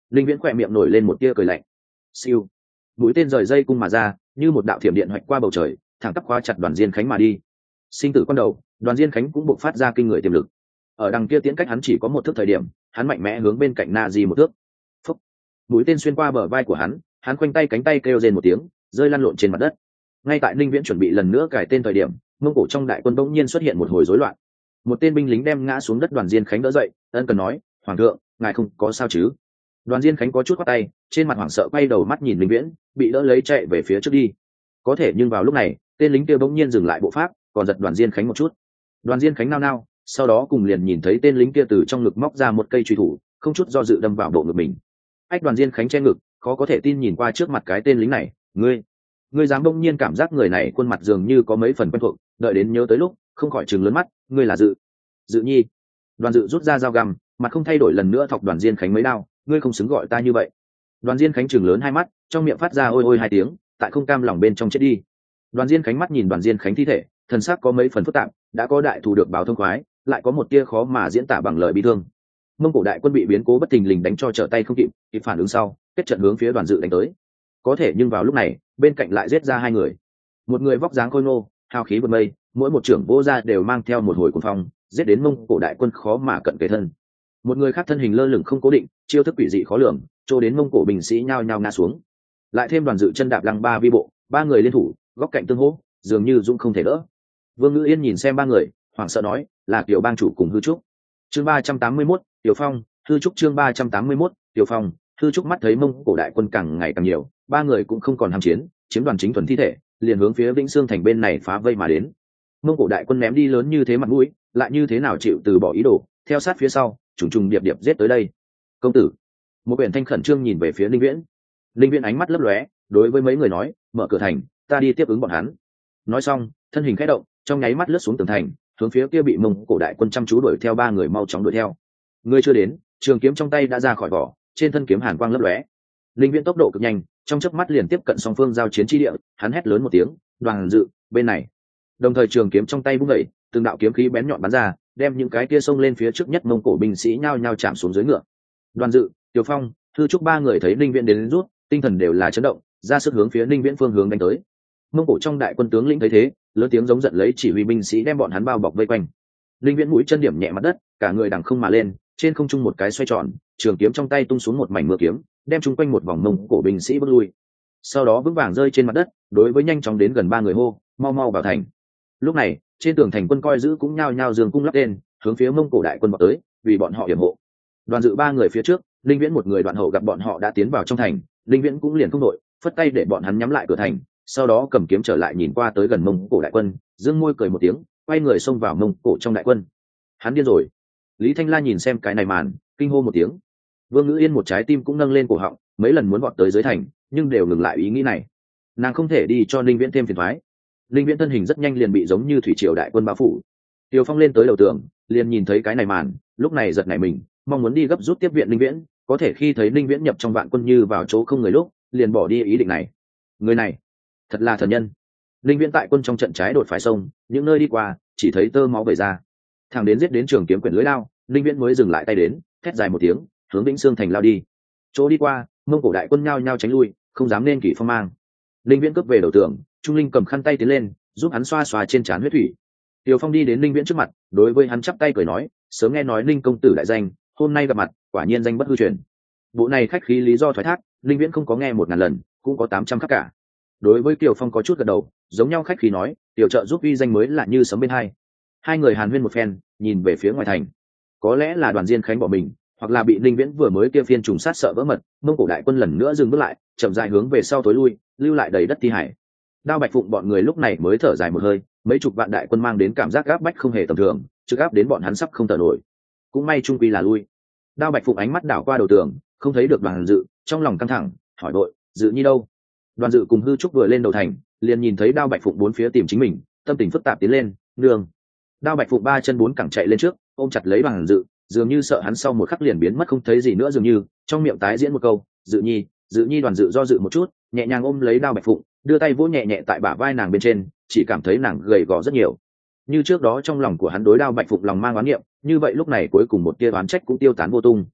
Linh Viễn khỏe miệng nổi lên một tia cười lạnh. Siêu, mũi tên rời dây cung mà ra, như một đạo thiểm điện hoạch qua bầu trời, thẳng tắp khóa chặt Đoàn Diên Khánh mà đi. Sinh tử quan đầu, Đoàn Diên Khánh cũng bộc phát ra kinh người tiềm lực. Ở đằng kia tiễn cách hắn chỉ có một thước thời điểm, hắn mạnh mẽ hướng bên cạnh Na Di một thước. Phúc, mũi tên xuyên qua bờ vai của hắn khoanh tay cánh tay kêu rên một tiếng, rơi lăn lộn trên mặt đất. Ngay tại Linh Viễn chuẩn bị lần nữa cải tên thời điểm, Mông Cổ trong đại quân bỗng nhiên xuất hiện một hồi rối loạn. Một tên binh lính đem ngã xuống đất Đoàn Diên Khánh đỡ dậy, ân cần nói: "Hoàng thượng, ngài không có sao chứ?" Đoàn Diên Khánh có chút quát tay, trên mặt hoảng sợ quay đầu mắt nhìn Linh Viễn, bị đỡ lấy chạy về phía trước đi. Có thể nhưng vào lúc này, tên lính kia bỗng nhiên dừng lại bộ pháp, còn giật Đoàn Diên Khánh một chút. Đoàn Diên Khánh nao nao, sau đó cùng liền nhìn thấy tên lính kia từ trong ngực móc ra một cây truy thủ, không chút do dự đâm vào bộ ngực mình. Ách, Đoàn Diên Khánh che ngực, khó có thể tin nhìn qua trước mặt cái tên lính này. Ngươi dám? Bỗng nhiên cảm giác người này khuôn mặt dường như có mấy phần quen thuộc, đợi đến nhớ tới lúc, không khỏi trừng lớn mắt. Ngươi là Dự Nhi? Đoàn Dự rút ra dao găm, mặt không thay đổi lần nữa thọc Đoàn Diên Khánh mấy đao. Ngươi không xứng gọi ta như vậy. Đoàn Diên Khánh trừng lớn hai mắt, trong miệng phát ra ôi ôi hai tiếng, tại không cam lòng bên trong chết đi. Đoàn Diên Khánh mắt nhìn Đoàn Diên Khánh thi thể, thần sắc có mấy phần phức tạp, đã có đại thù được báo thông khoái, lại có một tia khó mà diễn tả bằng lời bi thương. Mông Cổ đại quân bị biến cố bất thình lình đánh cho trở tay không kịp, kịp phản ứng sau, kết trận hướng phía Đoàn Dự đánh tới. Có thể nhưng vào lúc này, bên cạnh lại giết ra hai người. Một người vóc dáng khôi ngô, hào khí vượt mây, mỗi một trưởng vô ra đều mang theo một hồi cuồng phong, giết đến Mông Cổ đại quân khó mà cận kề thân. Một người khác thân hình lơ lửng không cố định, chiêu thức quỷ dị khó lường, trô đến Mông Cổ binh sĩ nhao nhao ngã xuống. Lại thêm Đoàn Dự chân đạp lăng ba vi bộ, ba người liên thủ, góc cạnh tương hỗ, dường như dũng không thể đỡ. Vương Ngữ Yên nhìn xem ba người, hoảng sợ nói: "Là Kiều bang chủ cùng Hư Trúc." Chương 381, Tiểu Phong, Hư Trúc. Chương 381, Tiểu Phong, Hư Trúc. Mắt thấy Mông Cổ đại quân càng ngày càng nhiều, ba người cũng không còn ham chiến, chiếm đoàn chính thuần thi thể, liền hướng phía Vĩnh Xương thành bên này phá vây mà đến. Mông Cổ đại quân ném đi lớn như thế mặt mũi, lại như thế nào chịu từ bỏ ý đồ, theo sát phía sau, trùng trùng điệp điệp giết tới đây. "Công tử." Một biển thanh khẩn trương nhìn về phía Linh Viễn. Linh Viễn ánh mắt lấp lóe, đối với mấy người nói: "Mở cửa thành, ta đi tiếp ứng bọn hắn." Nói xong, thân hình khẽ động, trong nháy mắt lướt xuống tường thành, hướng phía kia bị Mông Cổ đại quân chăm chú đuổi theo ba người mau chóng đuổi theo. Người chưa đến, trường kiếm trong tay đã ra khỏi vỏ, trên thân kiếm hàn quang lấp lóe. Linh Viễn tốc độ cực nhanh, trong chớp mắt liền tiếp cận song phương giao chiến chi địa, hắn hét lớn một tiếng: "Đoàn Dự, bên này!" Đồng thời trường kiếm trong tay vung dậy, từng đạo kiếm khí bén nhọn bắn ra, đem những cái kia xông lên phía trước nhất Mông Cổ binh sĩ nhao nhao chạm xuống dưới ngựa. Đoàn Dự, Tiểu Phong, Thư Trúc ba người thấy Linh Viễn đến rút, tinh thần đều là chấn động, ra sức hướng phía Linh Viễn phương hướng đánh tới. Mông Cổ trong đại quân tướng lĩnh thấy thế, lớn tiếng giống giận lấy chỉ huy binh sĩ đem bọn hắn bao bọc vây quanh. Linh Viễn mũi chân điểm nhẹ mặt đất, cả người đằng không mà lên, trên không trung một cái xoay tròn, trường kiếm trong tay tung xuống một mảnh mưa kiếm, đem chung quanh một vòng Mông Cổ binh sĩ bước lui. Sau đó vững vàng rơi trên mặt đất, đối với nhanh chóng đến gần ba người hô: "Mau mau vào thành!" Lúc này, trên tường thành quân coi giữ cũng nhao nhao giương cung lắp tên, hướng phía Mông Cổ đại quân vọt tới, vì bọn họ yểm hộ. Đoàn Dự ba người phía trước, Linh Viễn một người đoạn hậu gặp bọn họ đã tiến vào trong thành, Linh Viễn cũng liền không đội, phất tay để bọn hắn nhắm lại cửa thành, sau đó cầm kiếm trở lại nhìn qua tới gần Mông Cổ đại quân, dương môi cười một tiếng, quay người xông vào Mông Cổ trong đại quân. Hắn điên rồi. Lý Thanh La nhìn xem cái này màn, kinh hô một tiếng. Vương Ngữ Yên một trái tim cũng nâng lên cổ họng, mấy lần muốn vọt tới dưới thành, nhưng đều ngừng lại ý nghĩ này. Nàng không thể đi cho Linh Viễn thêm phiền toái. Linh Viễn thân hình rất nhanh liền bị giống như thủy triều đại quân bao phủ. Tiêu Phong lên tới đầu tường, liền nhìn thấy cái này màn, lúc này giật nảy mình, mong muốn đi gấp rút tiếp viện Linh Viễn, có thể khi thấy Linh Viễn nhập trong vạn quân như vào chỗ không người lúc, liền bỏ đi ý định này. Người này, thật là thần nhân. Linh Viễn tại quân trong trận trái đột phải sông, những nơi đi qua, chỉ thấy tơ máu vẩy ra. Thằng đến giết đến trường kiếm quyển lưới lao, Linh Viễn mới dừng lại tay đến, thét dài một tiếng, hướng Vĩnh Xương thành lao đi. Chỗ đi qua, Mông Cổ đại quân nhao nhao tránh lui, không dám nên kỷ phong mang. Linh Viễn cướp về đầu tường, Trung Linh cầm khăn tay tiến lên, giúp hắn xoa xoa trên trán huyết thủy. Tiêu Phong đi đến Linh Viễn trước mặt, đối với hắn chắp tay cười nói: "Sớm nghe nói Linh công tử đại danh, hôm nay gặp mặt, quả nhiên danh bất hư truyền." Bộ này khách khí lý do thoái thác, Linh Viễn không có nghe 1000 lần, cũng có 800 khác cả. Đối với Tiêu Phong có chút gật đầu, giống nhau khách khí nói: "Tiểu trợ giúp uy danh mới là như sấm bên hai." Hai người hàn huyên một phen, nhìn về phía ngoài thành. Có lẽ là Đoàn Diên Khánh bỏ mình, hoặc là bị Linh Viễn vừa mới kia phiên trùng sát sợ vỡ mật, Mông Cổ đại quân lần nữa dừng bước lại, chậm rãi hướng về sau tối lui, lưu lại đầy đất thi hải. Đao Bạch Phụng bọn người lúc này mới thở dài một hơi, mấy chục vạn đại quân mang đến cảm giác áp bách không hề tầm thường, trực áp đến bọn hắn sắp không thở nổi. Cũng may trung quy là lui. Đao Bạch Phụng ánh mắt đảo qua đầu tường, không thấy được Đoàn Dự, trong lòng căng thẳng, hỏi đội: "Dự Nhi đâu?" Đoàn Dự cùng Hư Trúc vừa lên đầu thành, liền nhìn thấy Đao Bạch Phụng bốn phía tìm chính mình, tâm tình phức tạp tiến lên: "Nương." Đao Bạch Phụng ba chân bốn cẳng chạy lên trước, ôm chặt lấy Đoàn Dự, dường như sợ hắn sau một khắc liền biến mất không thấy gì nữa dường như, trong miệng tái diễn một câu: "Dự Nhi, Dự Nhi." Đoàn Dự do dự một chút, nhẹ nhàng ôm lấy Đao Bạch Phụng, đưa tay vỗ nhẹ nhẹ tại bả vai nàng bên trên, chỉ cảm thấy nàng gầy gò rất nhiều. Như trước đó trong lòng của hắn đối Đao Bạch Phụng lòng mang oán niệm, như vậy lúc này cuối cùng một tia oán trách cũng tiêu tán vô tung.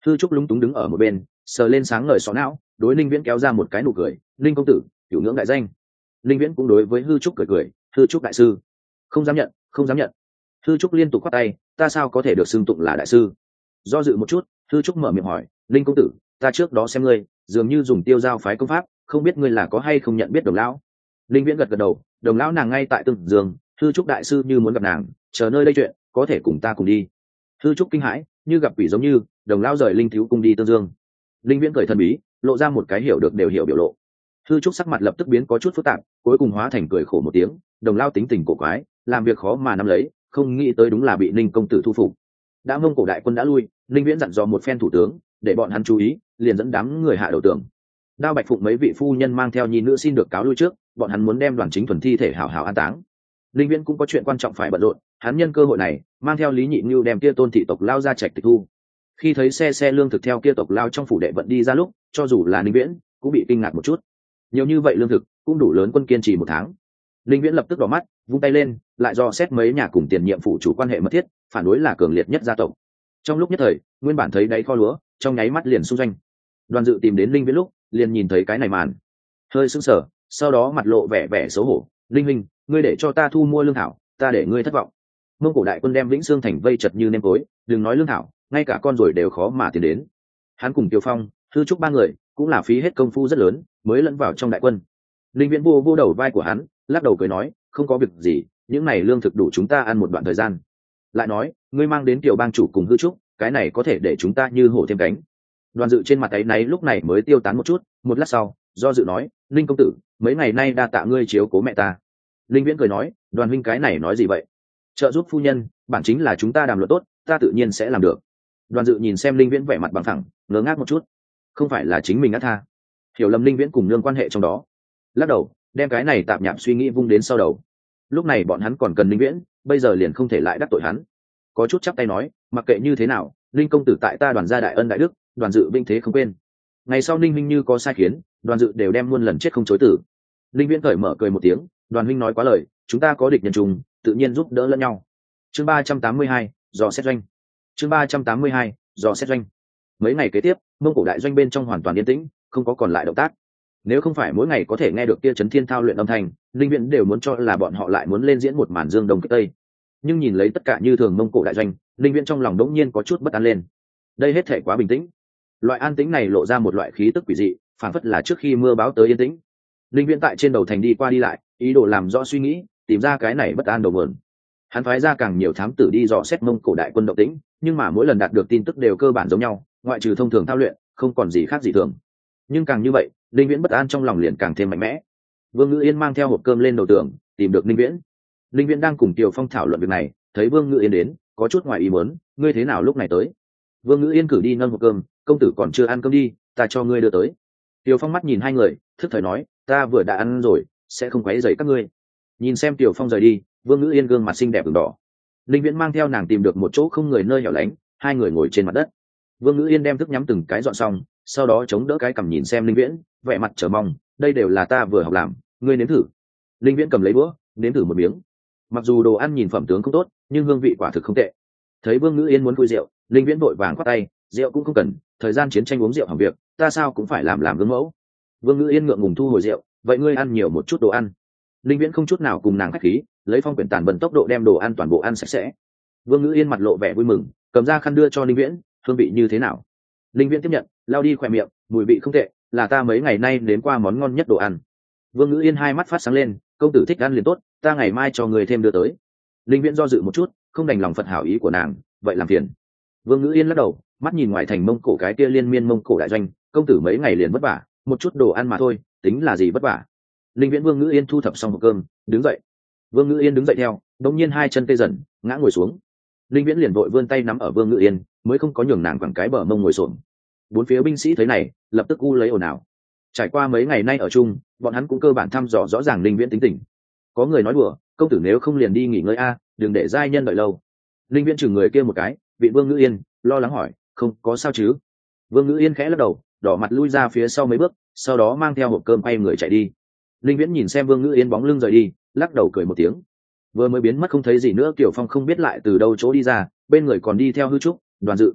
Hư Trúc lúng túng đứng ở một bên, sờ lên sáng ngời xó não, đối Linh Viễn kéo ra một cái nụ cười, "Linh công tử, cửu ngưỡng đại danh." Linh Viễn cũng đối với Hư Trúc cười cười, "Hư Trúc đại sư." "Không dám nhận, không dám nhận." Hư Trúc liên tục khoát tay, "Ta sao có thể được xưng tụng là đại sư?" Do dự một chút, Hư Trúc mở miệng hỏi, "Linh công tử, ta trước đó xem ngươi, dường như dùng tiêu giao phái công pháp, không biết ngươi là có hay không nhận biết Đồng lão?" Linh Viễn gật gật đầu, "Đồng lão nàng ngay tại Tương Dương, Hư Trúc đại sư như muốn gặp nàng, chờ nơi đây chuyện, có thể cùng ta cùng đi." Hư Trúc kinh hãi, như gặp quỷ giống như, Đồng lão rời Linh thiếu cung đi Tương Dương. Linh Viễn cười thần bí, lộ ra một cái hiểu được đều hiểu biểu lộ. Hư Trúc sắc mặt lập tức biến có chút phức tạp, cuối cùng hóa thành cười khổ một tiếng, Đồng lão tính tình cổ quái, làm việc khó mà nắm lấy, không nghĩ tới đúng là bị Ninh công tử thu phục. Đã Mông Cổ đại quân đã lui, Linh Viễn dặn dò một phen thủ tướng, để bọn hắn chú ý, liền dẫn đám người hạ đầu tường. Đao Bạch Phụng mấy vị phu nhân mang theo nhi nữ xin được cáo lui trước, bọn hắn muốn đem Đoàn Chính Thuần thi thể hảo hảo an táng. Linh Viễn cũng có chuyện quan trọng phải bận rộn, hắn nhân cơ hội này mang theo Lý Nhị Nưu đem kia Tôn thị tộc lao ra trạch tịch thu. Khi thấy xe lương thực theo kia tộc lao trong phủ đệ vận đi ra lúc, cho dù là Linh Viễn cũng bị kinh ngạc một chút. Nhiều như vậy lương thực cũng đủ lớn quân kiên trì một tháng. Linh Viễn lập tức đỏ mắt, vung tay lên, lại dò xét mấy nhà cùng tiền nhiệm phủ chủ quan hệ mật thiết, phản đối là cường liệt nhất gia tộc. Trong lúc nhất thời, nguyên bản thấy đáy kho lúa, trong nháy mắt liền xung doanh. Đoàn Dự tìm đến Linh Viễn lúc, liền nhìn thấy cái này màn, hơi sững sờ, sau đó mặt lộ vẻ xấu hổ, "Linh huynh, ngươi để cho ta thu mua lương thảo, ta để ngươi thất vọng." Mông Cổ đại quân đem Vĩnh Xương thành vây chật như nêm tối, đừng nói lương thảo, ngay cả con rồi đều khó mà tiến đến. Hắn cùng Tiêu Phong, Hư Trúc ba người cũng là phí hết công phu rất lớn mới lẫn vào trong đại quân. Linh Viễn vô đầu vai của hắn, lắc đầu cười nói, "Không có việc gì, những này lương thực đủ chúng ta ăn một đoạn thời gian." Lại nói, "Ngươi mang đến Tiểu bang chủ cùng Hư Trúc, cái này có thể để chúng ta như hổ thêm cánh." Đoàn Dự trên mặt áy náy lúc này mới tiêu tán một chút, một lát sau, do dự nói, "Linh công tử, mấy ngày nay đa tạ ngươi chiếu cố mẹ ta." Linh Viễn cười nói, "Đoàn huynh cái này nói gì vậy? Trợ giúp phu nhân, bản chính là chúng ta đàm luận tốt, ta tự nhiên sẽ làm được." Đoàn Dự nhìn xem Linh Viễn vẻ mặt bằng thẳng, ngớ ngác một chút. Không phải là chính mình ngắt tha, hiểu lầm Linh Viễn cùng nương quan hệ trong đó. Lắc đầu, đem cái này tạp nhạp suy nghĩ vung đến sau đầu. Lúc này bọn hắn còn cần Linh Viễn, bây giờ liền không thể lại đắc tội hắn. Có chút chắp tay nói, "Mặc kệ như thế nào, Linh công tử tại ta Đoàn gia đại ân đại đức, Đoàn Dự vinh thế không quên." Ngày sau Ninh huynh như có sai khiến, Đoàn Dự đều đem muôn lần chết không chối tử. Linh Viễn cởi mở cười một tiếng, "Đoàn huynh nói quá lời, chúng ta có địch nhân trùng, tự nhiên giúp đỡ lẫn nhau." Chương 382, dò xét doanh. Chương 382, dò xét doanh. Mấy ngày kế tiếp, Mông Cổ đại doanh bên trong hoàn toàn yên tĩnh, không có còn lại động tác. Nếu không phải mỗi ngày có thể nghe được kia chấn thiên thao luyện âm thanh, Linh Viễn đều muốn cho là bọn họ lại muốn lên diễn một màn dương đông kích tây. Nhưng nhìn lấy tất cả như thường Mông Cổ đại doanh, Linh Viễn trong lòng đống nhiên có chút bất an lên. Đây hết thể quá bình tĩnh. Loại an tĩnh này lộ ra một loại khí tức quỷ dị, phản phất là trước khi mưa báo tới yên tĩnh. Linh Viễn tại trên đầu thành đi qua đi lại, ý đồ làm rõ suy nghĩ, tìm ra cái này bất an đầu mượn. Hắn phái ra càng nhiều thám tử đi dò xét Mông Cổ đại quân động tĩnh, nhưng mà mỗi lần đạt được tin tức đều cơ bản giống nhau, ngoại trừ thông thường thao luyện, không còn gì khác gì thường. Nhưng càng như vậy, Linh Viễn bất an trong lòng liền càng thêm mạnh mẽ. Vương Ngữ Yên mang theo hộp cơm lên đầu tường, tìm được Linh Viễn. Linh Viễn đang cùng Kiều Phong thảo luận việc này, thấy Vương Ngữ Yên đến, có chút ngoài ý muốn, "Ngươi thế nào lúc này tới?" Vương Ngữ Yên cử đi nâng hộp cơm, "Công tử còn chưa ăn cơm đi, ta cho ngươi đưa tới." Kiều Phong mắt nhìn hai người, thức thời nói, "Ta vừa đã ăn rồi, sẽ không quấy rầy các ngươi." Nhìn xem Kiều Phong rời đi, Vương Ngữ Yên gương mặt xinh đẹp ửng đỏ. Linh Viễn mang theo nàng tìm được một chỗ không người nơi hẻo lánh, hai người ngồi trên mặt đất. Vương Ngữ Yên đem thức nhắm từng cái dọn xong, sau đó chống đỡ cái cằm nhìn xem Linh Viễn, vẻ mặt chờ mong, "Đây đều là ta vừa học làm, ngươi nếm thử." Linh Viễn cầm lấy búa, nếm thử một miếng. Mặc dù đồ ăn nhìn phẩm tướng không tốt, nhưng hương vị quả thực không tệ. Thấy Vương Ngữ Yên muốn khui rượu, Linh Viễn vội vàng khoát tay, "Rượu cũng không cần, thời gian chiến tranh uống rượu hỏng việc, ta sao cũng phải làm gương mẫu." Vương Ngữ Yên ngượng ngùng thu hồi rượu, "Vậy ngươi ăn nhiều một chút đồ ăn." Linh Viễn không chút nào cùng nàng khách khí, lấy phong quyển tản bần tốc độ đem đồ ăn toàn bộ ăn sạch sẽ. Vương Ngữ Yên mặt lộ vẻ vui mừng, cầm ra khăn đưa cho Linh Viễn, "Hương vị như thế nào?" Linh Viễn tiếp nhận, lao đi khỏe miệng, "Mùi vị không tệ, là ta mấy ngày nay đến qua món ngon nhất đồ ăn." Vương Ngữ Yên hai mắt phát sáng lên, "Công tử thích ăn liền tốt, ta ngày mai cho người thêm đưa tới." Linh Viễn do dự một chút, không đành lòng phật hảo ý của nàng, "Vậy làm phiền." Vương Ngữ Yên lắc đầu, mắt nhìn ngoài thành Mông Cổ cái kia liên miên Mông Cổ đại doanh, "Công tử mấy ngày liền vất vả, một chút đồ ăn mà thôi, tính là gì vất vả." Linh Viễn Vương Ngữ Yên thu thập xong hộp cơm, đứng dậy. Vương Ngữ Yên đứng dậy theo, đột nhiên hai chân tê dần, ngã ngồi xuống. Linh Viễn liền vội vươn tay nắm ở Vương Ngữ Yên, mới không có nhường nàng quẳng cái bờ mông ngồi xổm. Bốn phía binh sĩ thấy này, lập tức u lấy ồn ào. Trải qua mấy ngày nay ở chung, bọn hắn cũng cơ bản thăm dò rõ ràng Linh Viễn tính tình. Có người nói đùa, "Công tử nếu không liền đi nghỉ ngơi a, đừng để giai nhân đợi lâu." Linh Viễn chừng người kia một cái, vị Vương Ngữ Yên, lo lắng hỏi, "Không có sao chứ?" Vương Ngữ Yên khẽ lắc đầu, đỏ mặt lui ra phía sau mấy bước, sau đó mang theo hộp cơm quay người chạy đi. Linh Viễn nhìn xem Vương Ngữ Yên bóng lưng rời đi, lắc đầu cười một tiếng. Vừa mới biến mất không thấy gì nữa, Kiều Phong không biết lại từ đâu chỗ đi ra, bên người còn đi theo Hư Trúc, Đoàn Dự.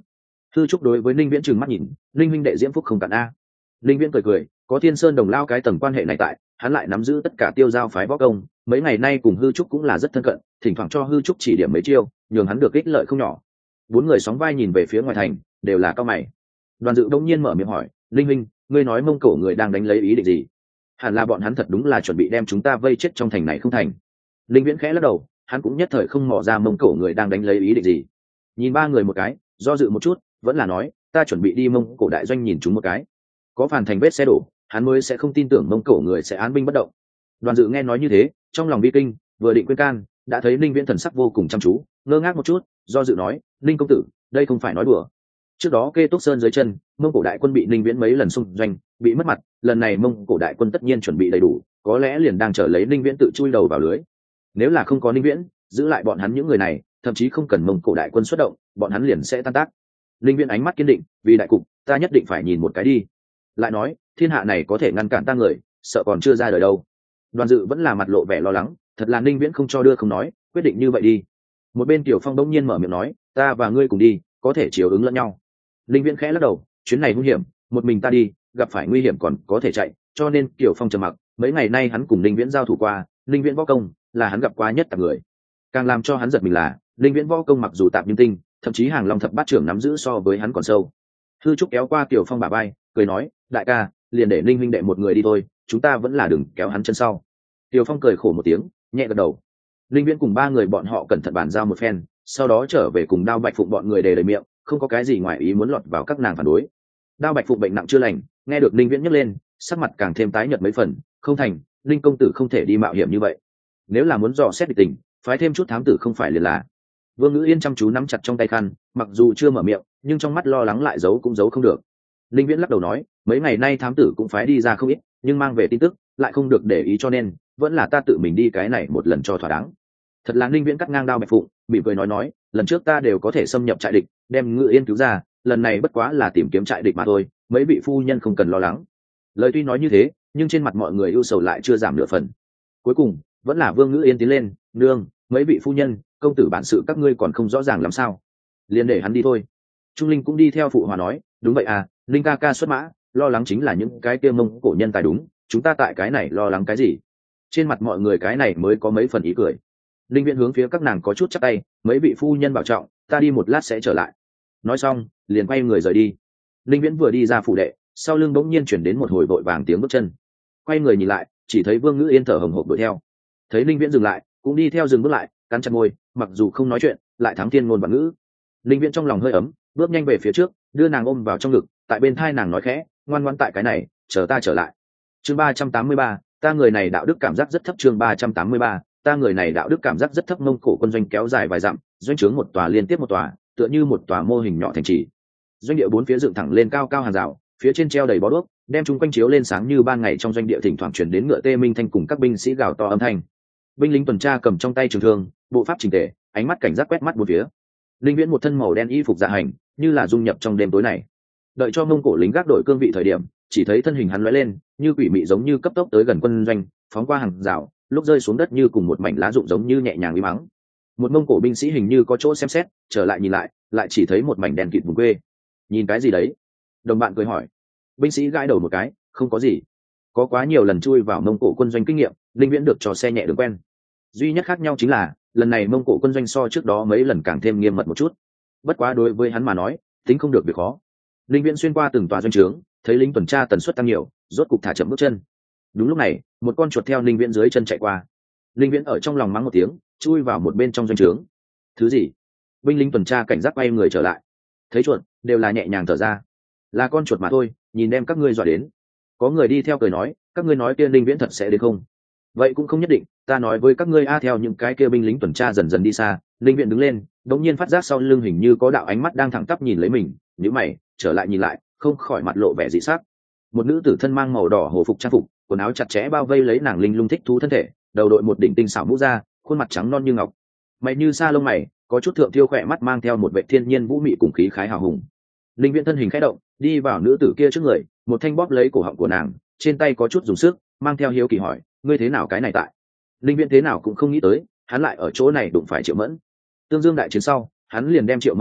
Thư trúc đối với ninh viễn trừng mắt nhìn, ninh huynh đệ diễm phúc không cạn a. Ninh viễn cười cười, có thiên sơn đồng lao cái tầng quan hệ này tại, hắn lại nắm giữ tất cả tiêu giao phái võ công, mấy ngày nay cùng hư trúc cũng là rất thân cận, thỉnh thoảng cho hư trúc chỉ điểm mấy chiêu, nhường hắn được ích lợi không nhỏ. Bốn người sóng vai nhìn về phía ngoài thành, đều là cao mày. Đoàn Dự đông nhiên mở miệng hỏi, linh huynh, ngươi nói Mông Cổ người đang đánh lấy ý định gì? Hẳn là bọn hắn thật đúng là chuẩn bị đem chúng ta vây chết trong thành này không thành? Linh Viễn khẽ lắc đầu, hắn cũng nhất thời không mò ra Mông Cổ người đang đánh lấy ý định gì. Nhìn ba người một cái, do dự một chút, vẫn là nói, ta chuẩn bị đi Mông Cổ đại doanh nhìn chúng một cái. Có phản thành vết xe đổ, hắn mới sẽ không tin tưởng Mông Cổ người sẽ án binh bất động. Đoàn Dự nghe nói như thế, trong lòng bi kinh, vừa định khuyên can, đã thấy Linh Viễn thần sắc vô cùng chăm chú, ngơ ngác một chút, do dự nói, Linh công tử, đây không phải nói đùa. Trước đó Kê Túc Sơn dưới chân, Mông Cổ đại quân bị Linh Viễn mấy lần xung doanh, bị mất mặt, lần này Mông Cổ đại quân tất nhiên chuẩn bị đầy đủ, có lẽ liền đang chờ lấy Linh Viễn tự chui đầu vào lưới. Nếu là không có Linh Viễn, giữ lại bọn hắn những người này, thậm chí không cần Mông Cổ đại quân xuất động, bọn hắn liền sẽ tan tác. Linh Viễn ánh mắt kiên định, vì đại cục, ta nhất định phải nhìn một cái đi. Lại nói, thiên hạ này có thể ngăn cản ta người, sợ còn chưa ra đời đâu. Đoàn Dự vẫn là mặt lộ vẻ lo lắng, thật là Linh Viễn không cho đưa không nói, quyết định như vậy đi. Một bên Tiểu Phong đông nhiên mở miệng nói, ta và ngươi cùng đi, có thể chiều ứng lẫn nhau. Linh Viễn khẽ lắc đầu, chuyến này nguy hiểm, một mình ta đi, gặp phải nguy hiểm còn có thể chạy, cho nên Tiểu Phong trầm mặc. Mấy ngày nay hắn cùng Linh Viễn giao thủ qua, Linh Viễn võ công là hắn gặp qua nhất tạp người. Càng làm cho hắn giật mình là, Linh Viễn võ công mặc dù tạp nhưng tinh, thậm chí hàng long thập bát trưởng nắm giữ so với hắn còn sâu. Hư Trúc kéo qua Tiểu Phong bả vai, cười nói, đại ca, liền để Linh huynh đệ một người đi thôi, chúng ta vẫn là đừng kéo hắn chân sau. Tiểu Phong cười khổ một tiếng, nhẹ gật đầu. Linh Viễn cùng ba người bọn họ cẩn thận bàn giao một phen, sau đó trở về cùng Đao Bạch Phụng bọn người đề lời miệng, không có cái gì ngoài ý muốn lọt vào các nàng phản đối. Đao Bạch Phụng bệnh nặng chưa lành, nghe được Linh Viễn nhắc lên, sắc mặt càng thêm tái nhợt mấy phần, không thành, Linh công tử không thể đi mạo hiểm như vậy. Nếu là muốn dò xét địch tình, phái thêm chút thám tử không phải liền là. Vương Ngữ Yên chăm chú nắm chặt trong tay khăn, mặc dù chưa mở miệng, nhưng trong mắt lo lắng lại giấu cũng giấu không được. Linh Viễn lắc đầu nói, mấy ngày nay thám tử cũng phái đi ra không ít, nhưng mang về tin tức lại không được để ý, cho nên vẫn là ta tự mình đi cái này một lần cho thỏa đáng. Thật là Linh Viễn cắt ngang Đao Bạch Phụng, mỉm cười nói, lần trước ta đều có thể xâm nhập trại địch, đem Ngự Yên cứu ra, lần này bất quá là tìm kiếm trại địch mà thôi, mấy vị phu nhân không cần lo lắng. Lời tuy nói như thế, nhưng trên mặt mọi người ưu sầu lại chưa giảm nửa phần. Cuối cùng vẫn là Vương Ngữ Yên tiến lên, nương, mấy vị phu nhân, công tử bản sự các ngươi còn không rõ ràng làm sao, liền để hắn đi thôi. Trung Linh cũng đi theo phụ hòa nói, đúng vậy à, Linh ca ca xuất mã, lo lắng chính là những cái kia Mông Cổ nhân tài đúng, chúng ta tại cái này lo lắng cái gì? Trên mặt mọi người cái này mới có mấy phần ý cười. Linh Viễn hướng phía các nàng có chút chắp tay, mấy vị phu nhân bảo trọng, ta đi một lát sẽ trở lại. Nói xong liền quay người rời đi. Linh Viễn vừa đi ra phủ đệ, sau lưng bỗng nhiên chuyển đến một hồi vội vàng tiếng bước chân. Quay người nhìn lại, chỉ thấy Vương Ngữ Yên thở hổn hển đuổi theo. Thấy Linh Viễn dừng lại, cũng đi theo dừng bước lại, cắn chặt môi, mặc dù không nói chuyện, lại thắng thiên ngôn và ngữ. Linh Viễn trong lòng hơi ấm, bước nhanh về phía trước, đưa nàng ôm vào trong ngực, tại bên thai nàng nói khẽ, ngoan ngoãn tại cái này, chờ ta trở lại. Chương 383, ta người này đạo đức cảm giác rất thấp. Chương 383, ta người này đạo đức cảm giác rất thấp. Mông Cổ quân doanh kéo dài vài dặm, doanh trướng một tòa liên tiếp một tòa, tựa như một tòa mô hình nhỏ thành trì. Doanh địa bốn phía dựng thẳng lên cao cao hàng rào, phía trên treo đầy bó đuốc, đem chúng quanh chiếu lên sáng như ban ngày. Trong doanh địa thỉnh thoảng truyền đến ngựa tê minh thanh cùng các binh sĩ gào to âm thanh. Binh lính tuần tra cầm trong tay trường thương, bộ pháp chỉnh tề, ánh mắt cảnh giác quét mắt bốn phía. Linh Viễn một thân màu đen y phục dạ hành, như là dung nhập trong đêm tối này. Đợi cho Mông Cổ lính gác đổi cương vị thời điểm, chỉ thấy thân hình hắn lóe lên, như quỷ mị giống như cấp tốc tới gần quân doanh, phóng qua hàng rào, lúc rơi xuống đất như cùng một mảnh lá rụng giống như nhẹ nhàng uy mắng. Một Mông Cổ binh sĩ hình như có chỗ xem xét, trở lại nhìn lại, lại chỉ thấy một mảnh đen kịt vùng quê. Nhìn cái gì đấy? Đồng bạn cười hỏi. Binh sĩ gãi đầu một cái, không có gì. Có quá nhiều lần chui vào Mông Cổ quân doanh kinh nghiệm, Linh Viễn được cho xe nhẹ đường quen. Duy nhất khác nhau chính là, lần này Mông Cổ quân doanh so trước đó mấy lần càng thêm nghiêm mật một chút. Bất quá đối với hắn mà nói, tính không được việc khó. Linh Viễn xuyên qua từng tòa doanh trướng, thấy lính tuần tra tần suất tăng nhiều, rốt cục thả chậm bước chân. Đúng lúc này, một con chuột theo Linh Viễn dưới chân chạy qua. Linh Viễn ở trong lòng mắng một tiếng, chui vào một bên trong doanh trướng. Thứ gì? Binh lính tuần tra cảnh giác quay người trở lại. Thấy chuột, đều là nhẹ nhàng thở ra. Là con chuột mà thôi, nhìn đem các ngươi dọa đến. Có người đi theo cười nói, các ngươi nói kia Linh Viễn thật sẽ đến không? Vậy cũng không nhất định, ta nói với các ngươi a. Theo những cái kia binh lính tuần tra dần dần đi xa, Linh Viễn đứng lên, đột nhiên phát giác sau lưng hình như có đạo ánh mắt đang thẳng tắp nhìn lấy mình, nhíu mày, trở lại nhìn lại, không khỏi mặt lộ vẻ dị sắc. Một nữ tử thân mang màu đỏ hổ phục trang phục, quần áo chặt chẽ bao vây lấy nàng linh lung thích thú thân thể, đầu đội một đỉnh tinh xảo mũ da, khuôn mặt trắng non như ngọc, mày như sa lông mày, có chút thượng thiêu khỏe mắt mang theo một vẻ thiên nhiên vũ mị cùng khí khái hào hùng. Linh Viễn thân hình khẽ động, đi vào nữ tử kia trước người, một thanh bóp lấy cổ họng của nàng, trên tay có chút dùng sức, mang theo hiếu kỳ hỏi, ngươi thế nào cái này tại? Linh Viễn thế nào cũng không nghĩ tới, hắn lại ở chỗ này đụng phải Triệu Mẫn. Tương Dương đại chiến sau, hắn liền đem Triệu Mẫn quên,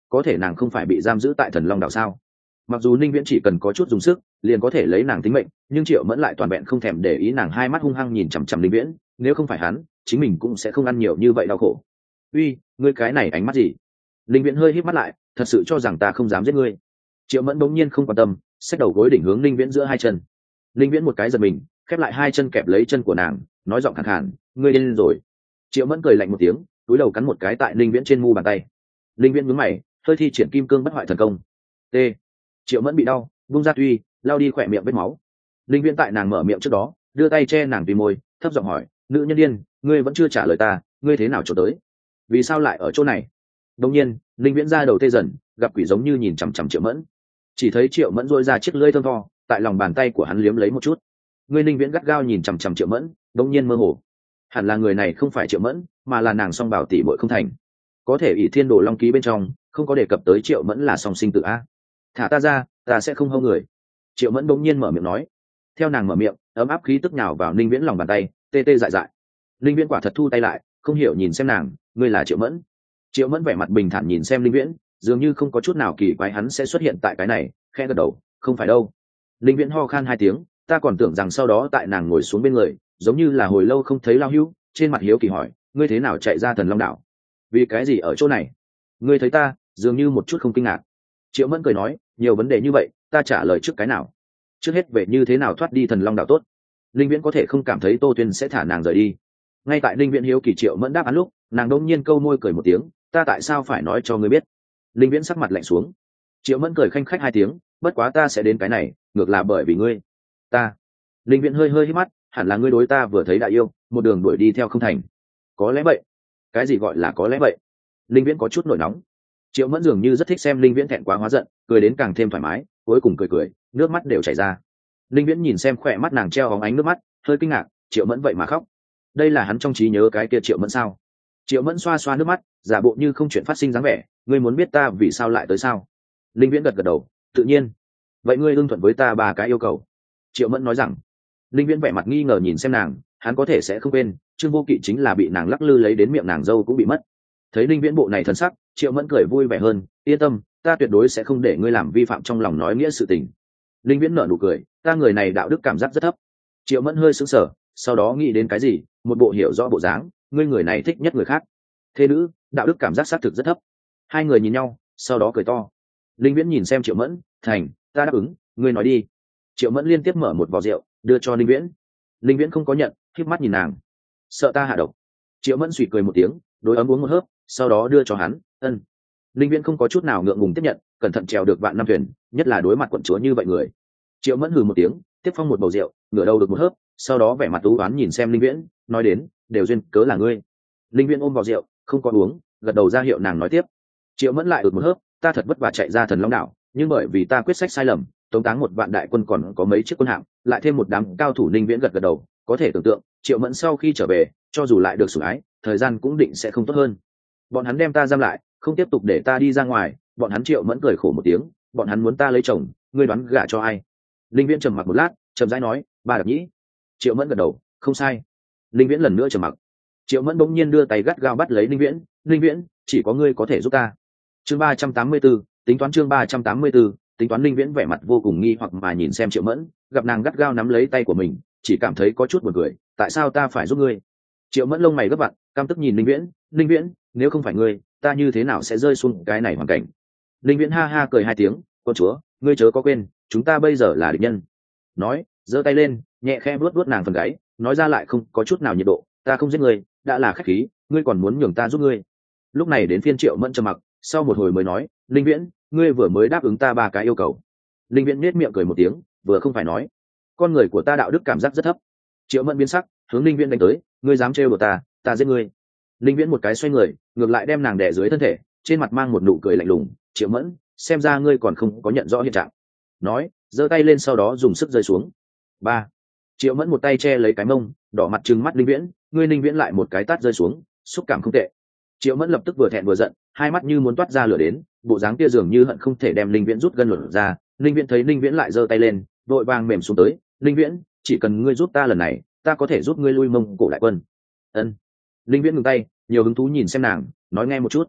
có thể nàng không phải bị giam giữ tại thần long đảo sao? Mặc dù Ninh Viễn chỉ cần có chút dùng sức liền có thể lấy nàng tính mệnh, nhưng Triệu Mẫn lại toàn vẹn không thèm để ý, nàng hai mắt hung hăng nhìn chằm chằm Ninh Viễn, nếu không phải hắn chính mình cũng sẽ không ăn nhiều như vậy đau khổ. Uy, ngươi cái này ánh mắt gì? Ninh Viễn hơi híp mắt lại, thật sự cho rằng ta không dám giết ngươi? Triệu Mẫn bỗng nhiên không quan tâm, xách đầu gối đỉnh hướng Ninh Viễn giữa hai chân. Ninh Viễn một cái giật mình, khép lại hai chân kẹp lấy chân của nàng, nói giọng khàn khàn, ngươi điên rồi. Triệu Mẫn cười lạnh một tiếng, cúi đầu cắn một cái tại Ninh Viễn trên mu bàn tay. Ninh Viễn nhướng mày, hơi thi triển kim cương bất hoại thần công. T. Triệu Mẫn bị đau, vung ra tuy, lao đi khỏe miệng vết máu. Ninh Viễn tại nàng mở miệng trước đó, đưa tay che nàng vì môi, thấp giọng hỏi, nữ nhân điên, ngươi vẫn chưa trả lời ta, ngươi thế nào trốn tới? Vì sao lại ở chỗ này? Đột nhiên, Ninh Viễn ra đầu tê dần, gặp quỷ giống như nhìn chằm chằm Triệu Mẫn. Chỉ thấy Triệu Mẫn rôi ra chiếc lưỡi thơm tho, tại lòng bàn tay của hắn liếm lấy một chút. Ngươi Ninh Viễn gắt gao nhìn chằm chằm Triệu Mẫn, đột nhiên mơ hồ. Hẳn là người này không phải Triệu Mẫn, mà là nàng song bảo tỷ muội không thành. Có thể ỷ thiên đồ long ký bên trong không có đề cập tới Triệu Mẫn là song sinh tử a. Thả ta ra, ta sẽ không hâu người. Triệu Mẫn bỗng nhiên mở miệng nói. Theo nàng mở miệng, ấm áp khí tức nhào vào Ninh Viễn lòng bàn tay, tê tê dại dại. Ninh Viễn quả thật thu tay lại, không hiểu nhìn xem nàng, ngươi là Triệu Mẫn? Triệu Mẫn vẻ mặt bình thản nhìn xem Ninh Viễn, dường như không có chút nào kỳ quái hắn sẽ xuất hiện tại cái này, khẽ gật đầu, không phải đâu. Ninh Viễn ho khan hai tiếng, ta còn tưởng rằng sau đó tại nàng ngồi xuống bên người, giống như là hồi lâu không thấy lao hưu, trên mặt hiếu kỳ hỏi, ngươi thế nào chạy ra thần long đảo? Vì cái gì ở chỗ này? Ngươi thấy ta dường như một chút không kinh ngạc. Triệu Mẫn cười nói, nhiều vấn đề như vậy ta trả lời trước cái nào? Trước hết về như thế nào thoát đi thần long đảo tốt. Linh Viễn có thể không cảm thấy Tô Tuyên sẽ thả nàng rời đi. Ngay tại Linh Viễn hiếu kỳ Triệu Mẫn đáp án lúc, nàng đông nhiên câu môi cười một tiếng, ta tại sao phải nói cho ngươi biết? Linh Viễn sắc mặt lạnh xuống. Triệu Mẫn cười khanh khách hai tiếng, bất quá ta sẽ đến cái này ngược là bởi vì ngươi. Ta. Linh Viễn hơi hơi hít mắt, hẳn là ngươi đối ta vừa thấy đại yêu, một đường đuổi đi theo không thành. Có lẽ vậy. Cái gì gọi là có lẽ vậy? Linh Viễn có chút nổi nóng. Triệu Mẫn dường như rất thích xem Linh Viễn thẹn quá hóa giận, cười đến càng thêm thoải mái, cuối cùng cười, nước mắt đều chảy ra. Linh Viễn nhìn xem khỏe mắt nàng treo hóng ánh nước mắt, hơi kinh ngạc, Triệu Mẫn vậy mà khóc. Đây là hắn trong trí nhớ cái kia Triệu Mẫn sao? Triệu Mẫn xoa xoa nước mắt, giả bộ như không chuyện phát sinh dáng vẻ, ngươi muốn biết ta vì sao lại tới sao? Linh Viễn gật gật đầu, tự nhiên. Vậy ngươi ưng thuận với ta ba cái yêu cầu. Triệu Mẫn nói rằng. Linh Viễn vẻ mặt nghi ngờ nhìn xem nàng, hắn có thể sẽ không quên, Trương Vô Kỵ chính là bị nàng lắc lư lấy đến miệng nàng dâu cũng bị mất. Thấy Linh Viễn bộ này thân sắc, Triệu Mẫn cười vui vẻ hơn, yên tâm, ta tuyệt đối sẽ không để ngươi làm vi phạm trong lòng nói nghĩa sự tình. Linh Viễn nở nụ cười, ta người này đạo đức cảm giác rất thấp. Triệu Mẫn hơi sững sờ, sau đó nghĩ đến cái gì, một bộ hiểu rõ bộ dáng, ngươi người này thích nhất người khác. Thế nữ, đạo đức cảm giác xác thực rất thấp. Hai người nhìn nhau, sau đó cười to. Linh Viễn nhìn xem Triệu Mẫn, thành, ta đáp ứng, ngươi nói đi. Triệu Mẫn liên tiếp mở một vò rượu, đưa cho Linh Viễn. Linh Viễn không có nhận, khép mắt nhìn nàng. Sợ ta hạ độc. Triệu Mẫn suy cười một tiếng, đối ấm uống một hớp, sau đó đưa cho hắn, ân. Linh Viễn không có chút nào ngượng ngùng tiếp nhận, cẩn thận trèo được vạn năm thuyền, nhất là đối mặt quận chúa như vậy người. Triệu Mẫn hừ một tiếng, tiếp phong một bầu rượu, ngửa đầu được một hớp, sau đó vẻ mặt u oán nhìn xem Linh Viễn, nói đến, đều duyên cớ là ngươi. Linh Viễn ôm vào rượu, không có uống, gật đầu ra hiệu nàng nói tiếp. Triệu Mẫn lại được một hớp, ta thật vất vả chạy ra thần long đảo, nhưng bởi vì ta quyết sách sai lầm, tống táng một vạn đại quân còn có mấy chiếc quân hạm, lại thêm một đám cao thủ. Linh Viễn gật gật đầu, có thể tưởng tượng, Triệu Mẫn sau khi trở về, cho dù lại được sủng ái, thời gian cũng định sẽ không tốt hơn. Bọn hắn đem ta giam lại, không tiếp tục để ta đi ra ngoài, bọn hắn Triệu Mẫn cười khổ một tiếng, bọn hắn muốn ta lấy chồng, ngươi đoán gả cho ai? Linh Viễn trầm mặc một lát, trầm rãi nói, ba Đạp Nhĩ. Triệu Mẫn gật đầu, không sai. Linh Viễn lần nữa trầm mặc. Triệu Mẫn bỗng nhiên đưa tay gắt gao bắt lấy Linh Viễn, Linh Viễn, chỉ có ngươi có thể giúp ta. Chương 384, tính toán chương 384, tính toán. Linh Viễn vẻ mặt vô cùng nghi hoặc mà nhìn xem Triệu Mẫn, gặp nàng gắt gao nắm lấy tay của mình, chỉ cảm thấy có chút buồn cười, tại sao ta phải giúp ngươi? Triệu Mẫn lông mày gấp vặn, căm tức nhìn Linh Viễn, Linh Viễn, nếu không phải ngươi, ta như thế nào sẽ rơi xuống cái này hoàn cảnh? Linh Viễn ha ha cười hai tiếng, con chúa, ngươi chớ có quên, chúng ta bây giờ là địch nhân. Nói, giơ tay lên, nhẹ khẽ vuốt vuốt nàng phần gáy, nói ra lại không có chút nào nhiệt độ, ta không giết ngươi, đã là khách khí, ngươi còn muốn nhường ta giúp ngươi. Lúc này đến phiên Triệu Mẫn trầm mặc, sau một hồi mới nói, Linh Viễn, ngươi vừa mới đáp ứng ta ba cái yêu cầu. Linh Viễn nhếch miệng cười một tiếng, vừa không phải nói, con người của ta đạo đức cảm giác rất thấp. Triệu Mẫn biến sắc, hướng Linh Viễn đánh tới, ngươi dám trêu đùa ta giết ngươi. Linh Viễn một cái xoay người, ngược lại đem nàng đè dưới thân thể, trên mặt mang một nụ cười lạnh lùng, Triệu Mẫn, xem ra ngươi còn không có nhận rõ hiện trạng. Nói, giơ tay lên sau đó dùng sức rơi xuống. Ba. Triệu Mẫn một tay che lấy cái mông, đỏ mặt trừng mắt Linh Viễn, ngươi. Linh Viễn lại một cái tát rơi xuống, xúc cảm không tệ. Triệu Mẫn lập tức vừa thẹn vừa giận, hai mắt như muốn toát ra lửa đến, bộ dáng kia dường như hận không thể đem Linh Viễn rút gân luận ra. Linh Viễn thấy Linh Viễn lại giơ tay lên, vội vàng mềm xuống tới, Linh Viễn, chỉ cần ngươi giúp ta lần này, ta có thể giúp ngươi lui Mông Cổ đại quân. Ân. Linh Viễn ngừng tay, nhiều hứng thú nhìn xem nàng, nói nghe một chút.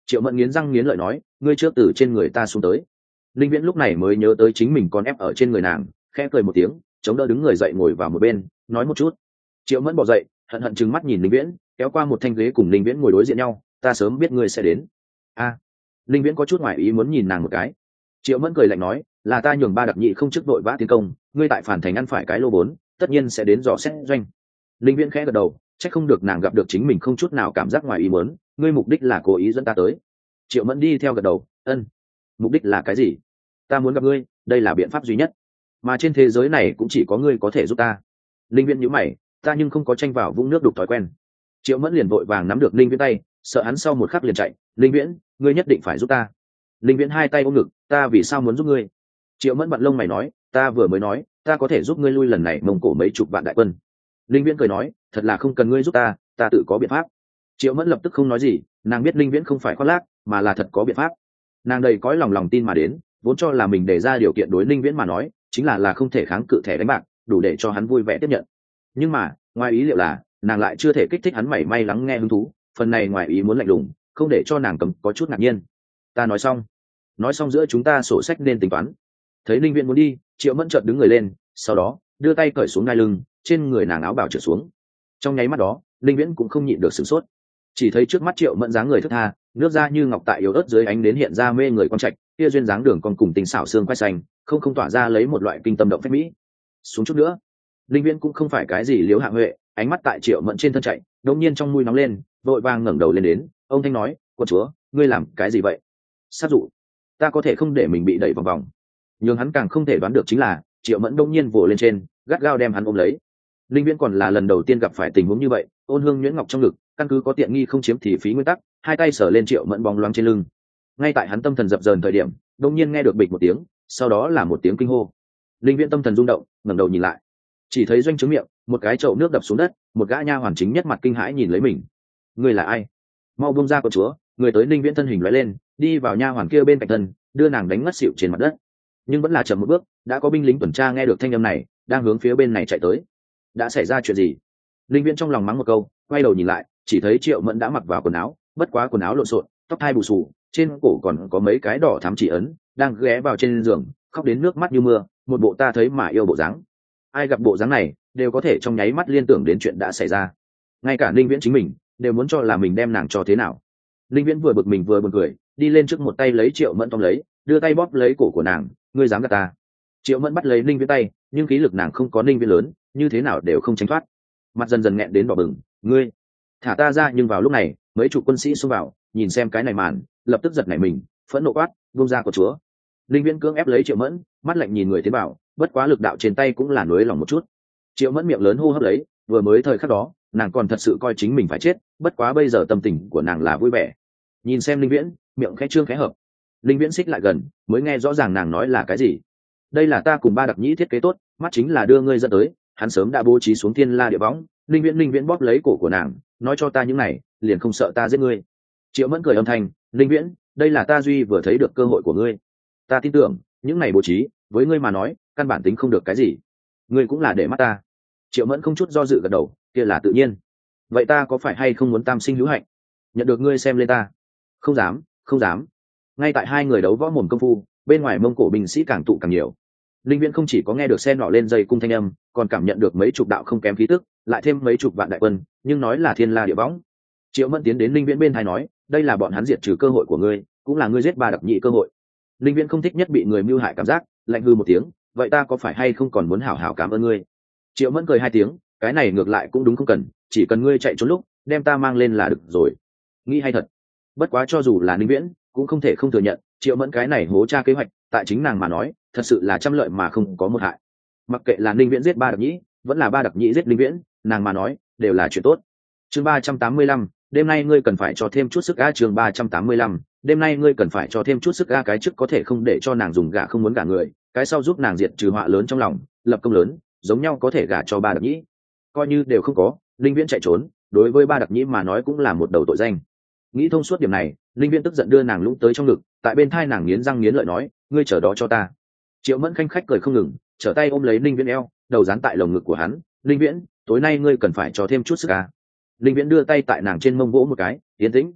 Triệu mẫn nghiến răng nghiến lợi nói, ngươi trước từ trên người ta xuống tới. Linh viễn lúc này mới nhớ tới chính mình còn ép ở trên người nàng, khẽ cười một tiếng, chống đỡ đứng người dậy ngồi vào một bên, nói một chút. Triệu mẫn bỏ dậy, hận hận trừng mắt nhìn Linh viễn, kéo qua một thanh ghế cùng Linh viễn ngồi đối diện nhau. Ta sớm biết ngươi sẽ đến. A. Linh viễn có chút ngoài ý muốn nhìn nàng một cái. Triệu mẫn cười lạnh nói, là ta nhường ba đặc nhị không chức đội vã tiến công, ngươi tại phản thành ăn phải cái lô bốn, tất nhiên sẽ đến dò xét doanh. Linh viễn khẽ gật đầu, chắc không được nàng gặp được chính mình không chút nào cảm giác ngoài ý muốn, ngươi mục đích là cố ý dẫn ta tới. Triệu mẫn đi theo gật đầu, ân. Mục đích là cái gì? Ta muốn gặp ngươi, đây là biện pháp duy nhất, mà trên thế giới này cũng chỉ có ngươi có thể giúp ta. Linh viễn nhíu mày, ta nhưng không có tranh vào vũng nước đục thói quen. Triệu mẫn liền vội vàng nắm được Linh viễn tay, sợ hắn sau một khắc liền chạy. Linh viễn, ngươi nhất định phải giúp ta. Linh viễn hai tay ôm ngực, ta vì sao muốn giúp ngươi? Triệu mẫn bận lông mày nói, ta vừa mới nói ta có thể giúp ngươi lui lần này Mông Cổ mấy chục vạn đại quân. Linh viễn cười nói, thật là không cần ngươi giúp ta, ta tự có biện pháp. Triệu mẫn lập tức không nói gì, nàng biết Linh viễn không phải khoác lác, mà là thật có biện pháp. Nàng đầy cõi lòng tin mà đến, vốn cho là mình đề ra điều kiện đối Linh viễn mà nói chính là không thể kháng cự thẻ đánh bạc, đủ để cho hắn vui vẻ tiếp nhận. Nhưng mà ngoài ý liệu là nàng lại chưa thể kích thích hắn mảy may lắng nghe hứng thú, phần này ngoài ý muốn lạnh lùng không để cho nàng có chút ngạc nhiên. Ta nói xong giữa chúng ta sổ sách nên tính toán. Thấy Linh viễn muốn đi, Triệu mẫn chợt đứng người lên, sau đó đưa tay cởi xuống ngai lưng, trên người nàng áo bào trượt xuống. Trong nháy mắt đó Linh viễn cũng không nhịn được sửng sốt, chỉ thấy trước mắt Triệu mẫn dáng người thướt tha, nước da như ngọc tại yếu ớt dưới ánh đến hiện ra mê người quang trạch, kia duyên dáng đường còn cùng tình xảo xương quai xanh không tỏa ra lấy một loại kinh tâm động phách mỹ. Xuống chút nữa. Linh viễn cũng không phải cái gì liếu hạ huệ, ánh mắt tại Triệu mẫn trên thân chạy, đột nhiên trong mũi nóng lên, vội vàng ngẩng đầu lên đến, ông thanh nói, quân chúa ngươi làm cái gì vậy? Sát dụ. Ta có thể không để mình bị đẩy vào vòng. Nhưng hắn càng không thể đoán được chính là Triệu mẫn đông nhiên vồ lên trên, gắt gao đem hắn ôm lấy. Linh viễn còn là lần đầu tiên gặp phải tình huống như vậy, ôn hương nhuyễn ngọc trong ngực, căn cứ có tiện nghi không chiếm thì phí nguyên tắc, hai tay sờ lên Triệu mẫn bóng loáng trên lưng. Ngay tại hắn tâm thần dập dờn thời điểm, đông nhiên nghe được bịch một tiếng, sau đó là một tiếng kinh hô. Linh viễn tâm thần rung động, ngẩng đầu nhìn lại, chỉ thấy doanh trướng miệng một cái chậu nước đập xuống đất, một gã nha hoàn chính nhất mặt kinh hãi nhìn lấy mình. Ngươi là ai? Mau buông ra con chúa. Người tới Linh viễn thân hình lóe lên, đi vào nha hoàn kia bên cạnh thân, đưa nàng đánh ngất xỉu trên mặt đất. Nhưng vẫn là chậm một bước, đã có binh lính tuần tra nghe được thanh âm này, đang hướng phía bên này chạy tới. Đã xảy ra chuyện gì? Linh viễn trong lòng mắng một câu, quay đầu nhìn lại, chỉ thấy Triệu mẫn đã mặc vào quần áo, bất quá quần áo lộn xộn, tóc hai bù xù, trên cổ còn có mấy cái đỏ thắm chỉ ấn, đang ghé vào trên giường, khóc đến nước mắt như mưa, một bộ ta thấy mà yêu bộ dáng. Ai gặp bộ dáng này đều có thể trong nháy mắt liên tưởng đến chuyện đã xảy ra, ngay cả Linh viễn chính mình đều muốn cho là mình đem nàng cho thế nào. Linh viễn vừa bực mình vừa buồn cười, đi lên trước một tay lấy Triệu mẫn tóm lấy, đưa tay bóp lấy cổ của nàng, ngươi dám gạt ta? Triệu mẫn bắt lấy Linh viễn tay, nhưng khí lực nàng không có Linh viễn lớn, như thế nào đều không tránh thoát, mặt dần dần nghẹn đến đỏ bừng. Ngươi thả ta ra! Nhưng vào lúc này mấy chục quân sĩ xông vào, nhìn xem cái này màn, lập tức giật nảy mình, phẫn nộ quát, buông ra của chúa. Linh viễn cưỡng ép lấy Triệu mẫn, mắt lạnh nhìn người tiến vào, bất quá lực đạo trên tay cũng là nới lòng một chút. Triệu mẫn miệng lớn hô hấp lấy, vừa mới thời khắc đó nàng còn thật sự coi chính mình phải chết, bất quá bây giờ tâm tình của nàng là vui vẻ. Nhìn xem Linh viễn, miệng khẽ trương khẽ hợp. Linh viễn xích lại gần, mới nghe rõ ràng nàng nói là cái gì. Đây là ta cùng ba đặc nhĩ thiết kế tốt, mắt chính là đưa ngươi dẫn tới, hắn sớm đã bố trí xuống thiên la địa võng. Linh viễn bóp lấy cổ của nàng, nói cho ta những này liền không sợ ta giết ngươi. Triệu mẫn cười âm thanh, Linh viễn, đây là ta duy vừa thấy được cơ hội của ngươi. Ta tin tưởng những này bố trí với ngươi mà nói căn bản tính không được cái gì, ngươi cũng là để mắt ta. Triệu mẫn không chút do dự gật đầu, kia là tự nhiên. Vậy ta có phải hay không muốn tam sinh hữu hạnh, nhận được ngươi xem lên ta? Không dám, không dám. Ngay tại hai người đấu võ mồm công phu, bên ngoài Mông Cổ binh sĩ càng tụ càng nhiều. Linh viễn không chỉ có nghe được xe nọ lên dây cung thanh âm, còn cảm nhận được mấy chục đạo không kém khí tức, lại thêm mấy chục vạn đại quân, nhưng nói là thiên la địa võng. Triệu mẫn tiến đến Linh viễn bên tai nói, đây là bọn hắn diệt trừ cơ hội của ngươi, cũng là ngươi giết ba đặc nhị cơ hội. Linh viễn không thích nhất bị người mưu hại cảm giác, lạnh hư một tiếng, vậy ta có phải hay không còn muốn hảo hảo cảm ơn ngươi? Triệu mẫn cười hai tiếng, cái này ngược lại cũng đúng, không cần, chỉ cần ngươi chạy trốn lúc đem ta mang lên là được rồi. Nghĩ hay thật. Bất quá cho dù là Linh viễn cũng không thể không thừa nhận, Triệu mẫn cái này hố tra kế hoạch tại chính nàng mà nói thật sự là trăm lợi mà không có một hại. Mặc kệ là Linh viễn giết ba đặc nhĩ, vẫn là ba đặc nhĩ giết Linh viễn, nàng mà nói đều là chuyện tốt. Chương 385, đêm nay ngươi cần phải cho thêm chút sức. Chương 385, đêm nay ngươi cần phải cho thêm chút sức. Cái trước có thể không để cho nàng dùng gả không muốn gả người, cái sau giúp nàng diệt trừ họa lớn trong lòng, lập công lớn, giống nhau có thể gả cho ba đặc nhĩ. Coi như đều không có, Linh viễn chạy trốn đối với ba đặc nhĩ mà nói cũng là một đầu tội danh. Nghĩ thông suốt điểm này, Linh viễn tức giận đưa nàng lũng tới trong ngực, tại bên thai nàng nghiến răng nghiến lợi nói, ngươi chờ đó cho ta. Triệu mẫn khanh khách cười không ngừng, trở tay ôm lấy Linh viễn eo, đầu dán tại lồng ngực của hắn. Linh viễn, tối nay ngươi cần phải cho thêm chút sức. Linh viễn đưa tay tại nàng trên mông vỗ một cái, yên tĩnh.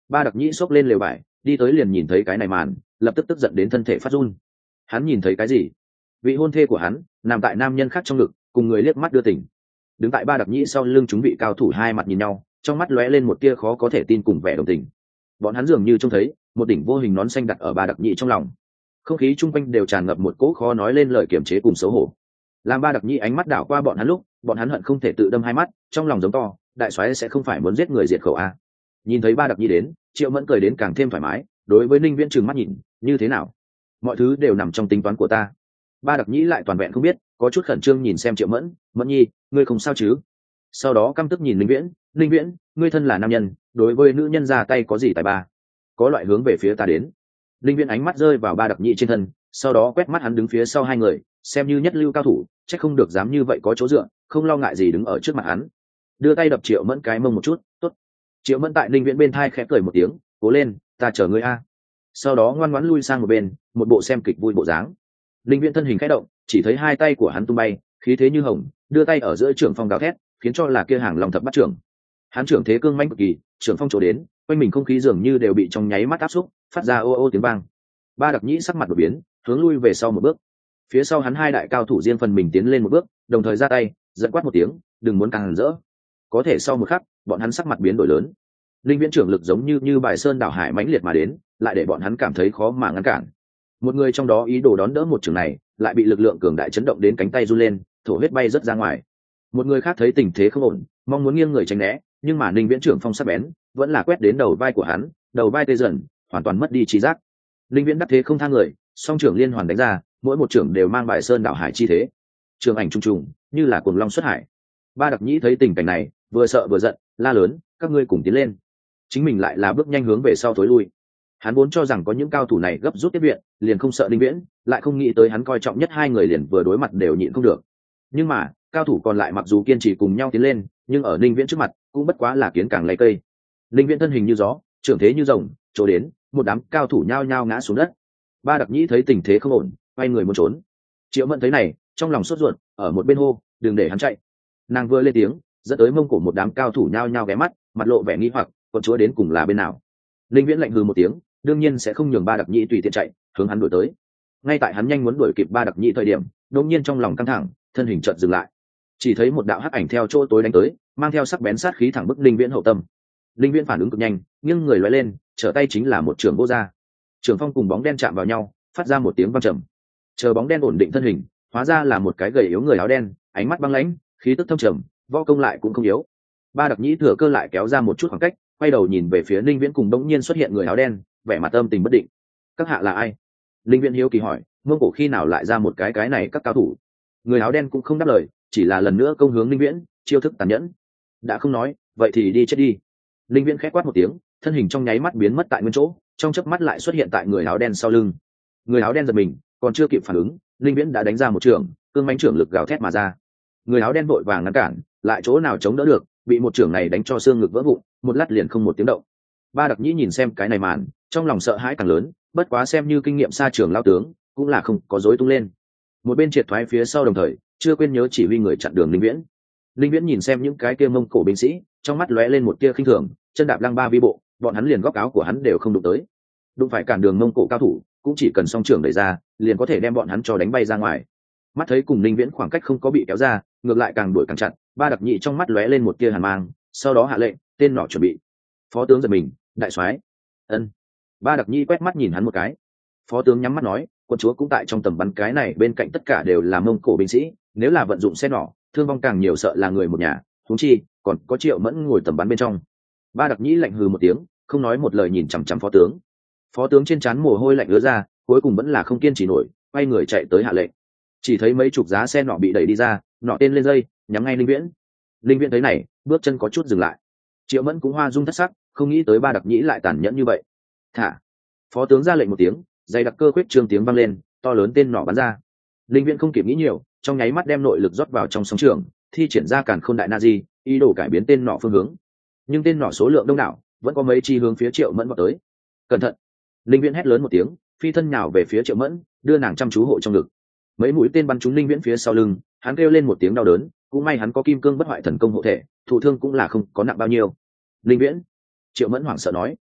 Ba Đặc Nhĩ xốc lên lều vải đi tới liền nhìn thấy cái này màn, lập tức tức giận đến thân thể phát run. Hắn nhìn thấy cái gì? Vị hôn thê của hắn nằm tại nam nhân khác trong ngực, cùng người liếc mắt đưa tình. Đứng tại Ba Đặc Nhĩ sau lưng chúng vị cao thủ hai mặt nhìn nhau, trong mắt lóe lên một tia khó có thể tin cùng vẻ đồng tình. Bọn hắn dường như trông thấy một đỉnh vô hình nón xanh đặt ở Ba Đặc Nhĩ trong lòng. Không khí chung quanh đều tràn ngập một cỗ khó nói lên lời kiềm chế cùng xấu hổ. Làm Ba Đặc Nhĩ ánh mắt đảo qua bọn hắn lúc, bọn hắn hận không thể tự đâm hai mắt, trong lòng giống to, đại soái sẽ không phải muốn giết người diệt khẩu a. Nhìn thấy Ba Đặc Nhĩ đến, Triệu Mẫn cười đến càng thêm thoải mái, đối với Ninh Viễn trừng mắt nhìn, như thế nào? Mọi thứ đều nằm trong tính toán của ta. Ba Đặc Nhĩ lại toàn vẹn không biết, có chút khẩn trương nhìn xem Triệu Mẫn, Mẫn nhi, ngươi không sao chứ? Sau đó căm tức nhìn Ninh Viễn, ngươi thân là nam nhân, đối với nữ nhân ra tay có gì tài ba? Có loại hướng về phía ta đến. Ninh Viễn ánh mắt rơi vào Ba Đặc Nhĩ trên thân, sau đó quét mắt hắn đứng phía sau hai người, xem như nhất lưu cao thủ, chắc không được dám như vậy có chỗ dựa, không lo ngại gì đứng ở trước mặt hắn. Đưa tay đập Triệu Mẫn cái mông một chút, tốt. Triệu Mẫn tại Ninh Viễn bên thai khẽ cười một tiếng, cố lên, ta chờ ngươi a. Sau đó ngoan ngoãn lui sang một bên, một bộ xem kịch vui bộ dáng. Ninh Viễn thân hình khẽ động, chỉ thấy hai tay của hắn tung bay, khí thế như hồng, đưa tay ở giữa trưởng phong gào thét, khiến cho là kia hàng lòng thập bắt trưởng. Hắn trưởng thế cương mãnh cực kỳ, trưởng phong chỗ đến, quanh mình không khí dường như đều bị trong nháy mắt áp xúc, phát ra ô ô tiếng vang. Ba Đặc Nhĩ sắc mặt đột biến, hướng lui về sau một bước. Phía sau hắn hai đại cao thủ riêng phần mình tiến lên một bước, đồng thời ra tay, giận quát một tiếng, đừng muốn càng hẳn rỡ. Có thể sau một khắc, bọn hắn sắc mặt biến đổi lớn. Linh Viễn trưởng lực giống như bài sơn đảo hải mãnh liệt mà đến, lại để bọn hắn cảm thấy khó mà ngăn cản. Một người trong đó ý đồ đón đỡ một trường này, lại bị lực lượng cường đại chấn động đến cánh tay run lên, thổ huyết bay rất ra ngoài. Một người khác thấy tình thế không ổn, mong muốn nghiêng người tránh né, nhưng mà Linh Viễn trưởng phong sắc bén, vẫn là quét đến đầu vai của hắn, đầu vai tê dần, hoàn toàn mất đi trí giác. Linh Viễn đắc thế không tha người, song trưởng liên hoàn đánh ra, mỗi một trưởng đều mang bài sơn đảo hải chi thế. Trường ảnh trung trùng, như là cuồng long xuất hải. Ba Đặc Nhĩ thấy tình cảnh này, vừa sợ vừa giận, la lớn, các ngươi cùng tiến lên. Chính mình lại là bước nhanh hướng về sau thối lui. Hắn vốn cho rằng có những cao thủ này gấp rút tiếp viện, liền không sợ Linh Viễn, lại không nghĩ tới hắn coi trọng nhất hai người liền vừa đối mặt đều nhịn không được. Nhưng mà, cao thủ còn lại mặc dù kiên trì cùng nhau tiến lên, nhưng ở Linh Viễn trước mặt, cũng bất quá là kiến càng lấy cây. Linh Viễn thân hình như gió, trưởng thế như rồng, chỗ đến, một đám cao thủ nhao nhao ngã xuống đất. Ba Đặc Nhĩ thấy tình thế không ổn, quay người muốn trốn. Triệu Mẫn thấy này, trong lòng sốt ruột, ở một bên hô, đừng để hắn chạy. Nàng vừa lên tiếng, dẫn tới mông cổ một đám cao thủ nhao nhao ghé mắt, mặt lộ vẻ nghi hoặc, con chúa đến cùng là bên nào? Linh Viễn lạnh hừ một tiếng, đương nhiên sẽ không nhường Ba Đặc Nhĩ tùy tiện chạy, hướng hắn đuổi tới. Ngay tại hắn nhanh muốn đuổi kịp Ba Đặc Nhĩ thời điểm, đột nhiên trong lòng căng thẳng, thân hình chợt dừng lại. Chỉ thấy một đạo hắc ảnh theo chỗ tối đánh tới, mang theo sắc bén sát khí thẳng bức Linh Viễn hậu tâm. Linh Viễn phản ứng cực nhanh, nghiêng người lóe lên, trở tay chính là một trường vô ra. Trường phong cùng bóng đen chạm vào nhau, phát ra một tiếng vang trầm. Chờ bóng đen ổn định thân hình, hóa ra là một cái gầy yếu người áo đen, ánh mắt băng lãnh, khí tức thâm trầm, võ công lại cũng không yếu. Ba Đặc Nhĩ thừa cơ lại kéo ra một chút khoảng cách, quay đầu nhìn về phía Linh Viễn cùng đống nhiên xuất hiện người áo đen, vẻ mặt âm tình bất định. Các hạ là ai? Linh Viễn hiếu kỳ hỏi, mông cổ khi nào lại ra một cái này các cao thủ? Người áo đen cũng không đáp lời, chỉ là lần nữa công hướng Linh Viễn, chiêu thức tàn nhẫn. Đã không nói, vậy thì đi chết đi. Linh Viễn khẽ quát một tiếng, thân hình trong nháy mắt biến mất tại nguyên chỗ, trong chớp mắt lại xuất hiện tại người áo đen sau lưng. Người áo đen giật mình, còn chưa kịp phản ứng, Linh Viễn đã đánh ra một trường, cương mãnh trưởng lực gào thét mà ra. Người áo đen vội vàng ngăn cản, lại chỗ nào chống đỡ được, bị một trưởng này đánh cho xương ngực vỡ vụn, một lát liền không một tiếng động. Ba Đặc Nhĩ nhìn xem cái này màn, trong lòng sợ hãi càng lớn, bất quá xem như kinh nghiệm xa trường lao tướng, cũng là không có rối tung lên. Một bên triệt thoái phía sau đồng thời, chưa quên nhớ chỉ huy người chặn đường Linh Viễn. Linh Viễn nhìn xem những cái kia mông cổ binh sĩ, trong mắt lóe lên một tia khinh thường, chân đạp lăng ba vi bộ, bọn hắn liền góc áo của hắn đều không đụng tới. Đụng phải cản đường mông cổ cao thủ, cũng chỉ cần song trưởng đẩy ra, liền có thể đem bọn hắn cho đánh bay ra ngoài. Mắt thấy cùng Linh Viễn khoảng cách không có bị kéo ra, ngược lại càng đuổi càng chặt, Ba Đặc Nhĩ trong mắt lóe lên một tia hàn mang, sau đó hạ lệnh, tên nỏ chuẩn bị. Phó tướng giật mình, đại soái. Ân. Ba Đặc Nhĩ quét mắt nhìn hắn một cái. Phó tướng nhắm mắt nói, quân chúa cũng tại trong tầm bắn, cái này bên cạnh tất cả đều là mông cổ binh sĩ, nếu là vận dụng xe nỏ, thương vong càng nhiều sợ là người một nhà, huống chi còn có Triệu Mẫn ngồi tầm bắn bên trong. Ba Đặc Nhĩ lạnh hừ một tiếng, không nói một lời nhìn chằm chằm phó tướng. Phó tướng trên trán mồ hôi lạnh ứa ra, cuối cùng vẫn là không kiên trì nổi, quay người chạy tới hạ lệnh. Chỉ thấy mấy chục giá xe nỏ bị đẩy đi ra, nỏ tên lên dây, nhắm ngay Linh Viễn. Linh Viễn thấy này, bước chân có chút dừng lại. Triệu Mẫn cũng hoa dung thất sắc, không nghĩ tới Ba Đặc Nhĩ lại tàn nhẫn như vậy. Thả. Phó tướng ra lệnh một tiếng, dây đặc cơ khuyết trương tiếng vang lên, to lớn tên nỏ bắn ra. Linh Viễn không kịp nghĩ nhiều, trong nháy mắt đem nội lực rót vào trong sóng trường, thi triển ra càn khôn đại na di, ý đồ cải biến tên nỏ phương hướng. Nhưng tên nỏ số lượng đông đảo, vẫn có mấy chi hướng phía Triệu Mẫn vọt tới. Cẩn thận! Linh Viễn hét lớn một tiếng, phi thân nhào về phía Triệu Mẫn, đưa nàng chăm chú hộ trong ngực. Mấy mũi tên bắn trúng Linh Viễn phía sau lưng, hắn kêu lên một tiếng đau đớn, cũng may hắn có kim cương bất hoại thần công hộ thể, thụ thương cũng là không có nặng bao nhiêu. Linh Viễn! Triệu Mẫn hoảng sợ nói.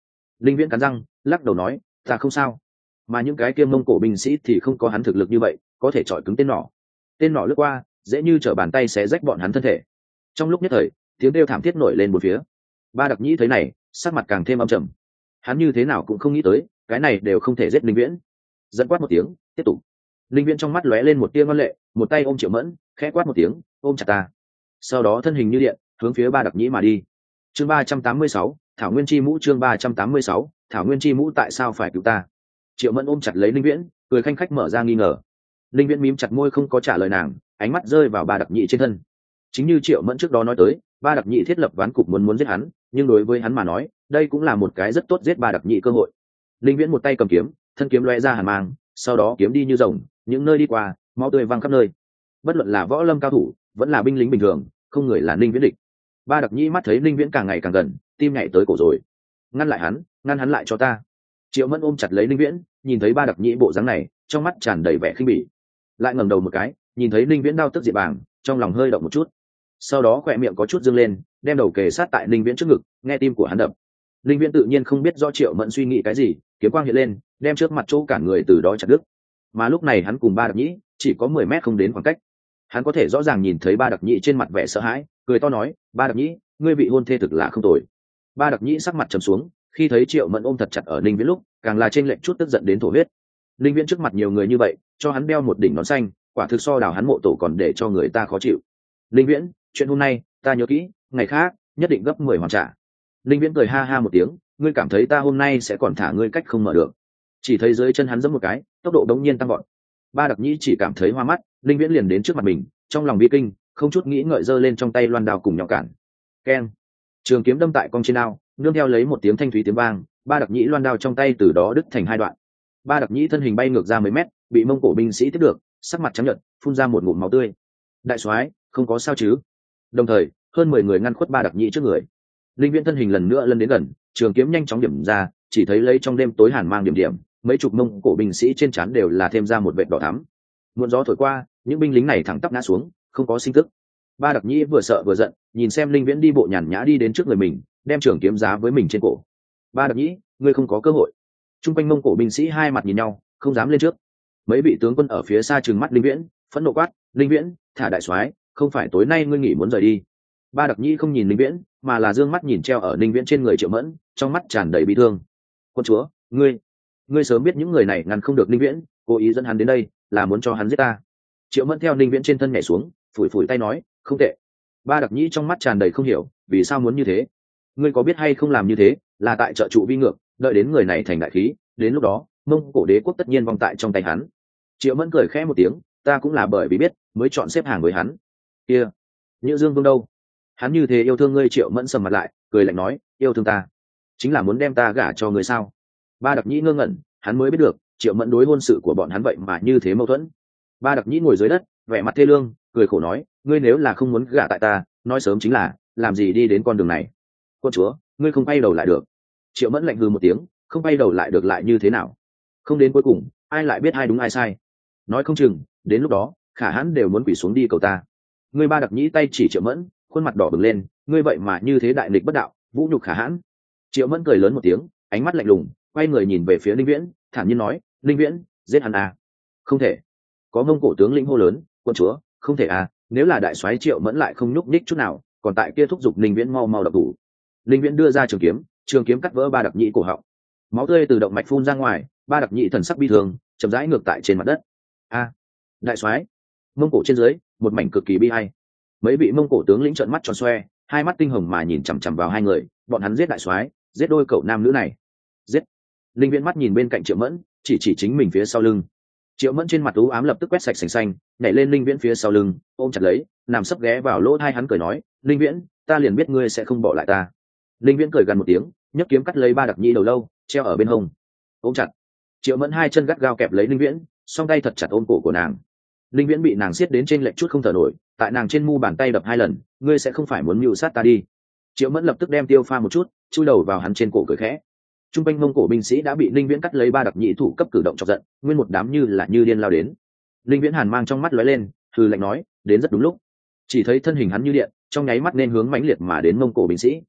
Linh Viễn cắn răng lắc đầu nói, ta không sao. Mà những cái kia mông cổ binh sĩ thì không có hắn thực lực như vậy, có thể chọi cứng tên nỏ lướt qua dễ như trở bàn tay xé rách bọn hắn thân thể. Trong lúc nhất thời tiếng kêu thảm thiết nổi lên một phía. Ba Đặc Nhĩ thấy này sắc mặt càng thêm âm trầm, hắn như thế nào cũng không nghĩ tới cái này đều không thể giết Linh Viễn. Dẫn quát một tiếng, tiếp tục. Linh Viễn trong mắt lóe lên một tia ngoan lệ, một tay ôm Triệu Mẫn, khẽ quát một tiếng, ôm chặt ta. Sau đó thân hình như điện hướng phía Ba Đặc Nhĩ mà đi. Chương 386, Thảo Nguyên Chi Mũ. Chương 386, Thảo Nguyên Chi Mũ. Tại sao phải cứu ta? Triệu Mẫn ôm chặt lấy Linh Viễn, cười khanh khách mở ra nghi ngờ. Linh Viễn mím chặt môi không có trả lời nàng, ánh mắt rơi vào Ba Đặc Nhĩ trên thân. Chính như Triệu Mẫn trước đó nói tới, Ba Đặc Nhĩ thiết lập ván cục muốn giết hắn, nhưng đối với hắn mà nói, đây cũng là một cái rất tốt giết Ba Đặc Nhĩ cơ hội. Linh Viễn một tay cầm kiếm, thân kiếm lóe ra hàn mang, sau đó kiếm đi như rồng, những nơi đi qua, máu tươi văng khắp nơi. Bất luận là võ lâm cao thủ, vẫn là binh lính bình thường, không người là Linh Viễn địch. Ba Đặc Nhĩ mắt thấy Linh Viễn càng ngày càng gần, tim nhảy tới cổ rồi. Ngăn hắn lại cho ta. Triệu Mẫn ôm chặt lấy Linh Viễn, nhìn thấy Ba Đặc Nhĩ bộ dáng này, trong mắt tràn đầy vẻ khinh bỉ. Lại ngẩng đầu một cái, nhìn thấy Linh Viễn đau tức diệt bảng, trong lòng hơi động một chút. Sau đó khỏe miệng có chút dương lên, đem đầu kề sát tại Linh Viễn trước ngực, nghe tim của hắn đập. Linh Viễn tự nhiên không biết rõ Triệu Mẫn suy nghĩ cái gì, kiếm quang hiện lên, đem trước mặt chỗ cản người từ đó chặt đứt. Mà lúc này hắn cùng Ba Đặc Nhĩ chỉ có 10 mét không đến khoảng cách. Hắn có thể rõ ràng nhìn thấy Ba Đặc Nhĩ trên mặt vẻ sợ hãi, cười to nói, Ba Đặc Nhĩ, ngươi vị hôn thê thực là không tồi. Ba Đặc Nhĩ sắc mặt trầm xuống, khi thấy Triệu Mẫn ôm thật chặt ở Linh Viễn lúc, càng là trên lệnh chút tức giận đến thổ huyết. Linh Viễn trước mặt nhiều người như vậy, cho hắn đeo một đỉnh nón xanh, quả thực so đào hắn mộ tổ còn để cho người ta khó chịu. Linh Viễn, chuyện hôm nay ta nhớ kỹ, ngày khác nhất định gấp 10 hoàn trả. Linh Viễn cười ha ha một tiếng, ngươi cảm thấy ta hôm nay sẽ còn thả ngươi cách không mở được? Chỉ thấy dưới chân hắn giẫm một cái, tốc độ đống nhiên tăng vọt. Ba Đặc Nhĩ chỉ cảm thấy hoa mắt, Linh Viễn liền đến trước mặt mình, trong lòng bi kinh, không chút nghĩ ngợi giơ lên trong tay loan đao cùng nhau cản. Keng! Trường kiếm đâm tại cong trên đao, nương theo lấy một tiếng thanh thúy tiếng vang, Ba Đặc Nhĩ loan đao trong tay từ đó đứt thành hai đoạn. Ba Đặc Nhĩ thân hình bay ngược ra mấy mét, bị mông cổ binh sĩ tiếp được, sắc mặt trắng nhợt, phun ra một ngụm máu tươi. Đại soái, không có sao chứ? Đồng thời, hơn 10 người ngăn khuất Ba Đặc Nhĩ trước người. Linh Viễn thân hình lần nữa lân đến gần, trường kiếm nhanh chóng điểm ra, chỉ thấy lấy trong đêm tối hàn mang điểm điểm, mấy chục mông cổ binh sĩ trên trán đều là thêm ra một vệt đỏ thắm. Muộn gió thổi qua, những binh lính này thẳng tắp ngã xuống, không có sinh tức. Ba Đặc Nhĩ vừa sợ vừa giận, nhìn xem Linh Viễn đi bộ nhàn nhã đi đến trước người mình, đem trường kiếm giá với mình trên cổ. Ba Đặc Nhĩ, ngươi không có cơ hội. Trung quanh mông cổ binh sĩ hai mặt nhìn nhau, không dám lên trước. Mấy vị tướng quân ở phía xa trừng mắt Linh Viễn, phẫn nộ quát, Linh Viễn, thả đại soái, không phải tối nay ngươi nghỉ muốn rời đi. Ba Đặc Nhĩ không nhìn Linh Viễn, mà là dương mắt nhìn treo ở Linh Viễn trên người Triệu Mẫn, trong mắt tràn đầy bi thương. Quân chúa, ngươi sớm biết những người này ngăn không được Linh Viễn, cố ý dẫn hắn đến đây, là muốn cho hắn giết ta. Triệu Mẫn theo Linh Viễn trên thân nhảy xuống, phủi phủi tay nói, không tệ. Ba Đặc Nhĩ trong mắt tràn đầy không hiểu, vì sao muốn như thế? Ngươi có biết hay không làm như thế, là tại trợ trụ vi ngược, đợi đến người này thành đại khí, đến lúc đó, Mông Cổ đế quốc tất nhiên vong tại trong tay hắn. Triệu Mẫn cười khẽ một tiếng, ta cũng là bởi vì biết, mới chọn xếp hàng với hắn. Kia, Nhữ Dương Vương đâu? Hắn như thế yêu thương ngươi. Triệu Mẫn sầm mặt lại, cười lạnh nói, yêu thương ta, chính là muốn đem ta gả cho ngươi sao? Ba Đặc Nhĩ ngơ ngẩn, hắn mới biết được, Triệu Mẫn đối hôn sự của bọn hắn vậy mà như thế mâu thuẫn. Ba Đặc Nhĩ ngồi dưới đất, vẻ mặt thê lương, cười khổ nói, ngươi nếu là không muốn gả tại ta, nói sớm chính là, làm gì đi đến con đường này? Quân chúa, ngươi không quay đầu lại được. Triệu Mẫn lạnh hừ một tiếng, không quay đầu lại được lại như thế nào? Không đến cuối cùng, ai lại biết ai đúng ai sai? Nói không chừng, đến lúc đó, Khả Hãn đều muốn quỳ xuống đi cầu ta. Ngươi. Ba Đặc Nhĩ tay chỉ Triệu Mẫn, khuôn mặt đỏ bừng lên, ngươi vậy mà như thế đại nghịch bất đạo, vũ nhục Khả Hãn. Triệu Mẫn cười lớn một tiếng, ánh mắt lạnh lùng, quay người nhìn về phía Linh Viễn, thản nhiên nói, Linh Viễn, giết hắn à? Không thể. Có Mông Cổ tướng lĩnh hô lớn, quân chúa, không thể à? Nếu là đại soái Triệu Mẫn lại không nhúc nhích chút nào, còn tại kia thúc giục Linh Viễn mau mau đập thủ. Linh Viễn đưa ra trường kiếm cắt vỡ Ba Đặc Nhĩ cổ họng, máu tươi từ động mạch phun ra ngoài. Ba Đặc Nhĩ thần sắc bi thương, chậm rãi ngược tại trên mặt đất. A, đại soái! Mông Cổ trên dưới, một mảnh cực kỳ bi ai. Mấy vị Mông Cổ tướng lĩnh trợn mắt tròn xoe, hai mắt tinh hồng mà nhìn chằm chằm vào hai người, bọn hắn giết đại soái, giết đôi cậu nam nữ này. Giết! Linh Viễn mắt nhìn bên cạnh Triệu Mẫn, chỉ chính mình phía sau lưng. Triệu Mẫn trên mặt u ám lập tức quét sạch sành xanh, nhảy lên Linh Viễn phía sau lưng, ôm chặt lấy, nằm sấp ghé vào lỗ tai hắn cười nói, Linh Viễn, ta liền biết ngươi sẽ không bỏ lại ta. Linh Viễn cười gần một tiếng, nhấc kiếm cắt lấy Ba Đặc Nhĩ đầu lâu, treo ở bên hông. Ôm chặt. Triệu Mẫn hai chân gắt gao kẹp lấy Linh Viễn, song tay thật chặt ôm cổ của nàng. Linh Viễn bị nàng siết đến trên lệch chút không thở nổi, tại nàng trên mu bàn tay đập hai lần, ngươi sẽ không phải muốn mưu sát ta đi? Triệu Mẫn lập tức đem tiêu pha một chút, chui đầu vào hắn trên cổ cười khẽ. Trung quanh Mông Cổ binh sĩ đã bị Linh Viễn cắt lấy Ba Đặc Nhĩ thủ cấp cử động chọc giận, nguyên một đám như điên lao đến. Linh Viễn hàn mang trong mắt lóe lên, hừ lạnh nói, đến rất đúng lúc. Chỉ thấy thân hình hắn như điện, trong nháy mắt nên hướng mãnh liệt mà đến Mông Cổ binh sĩ.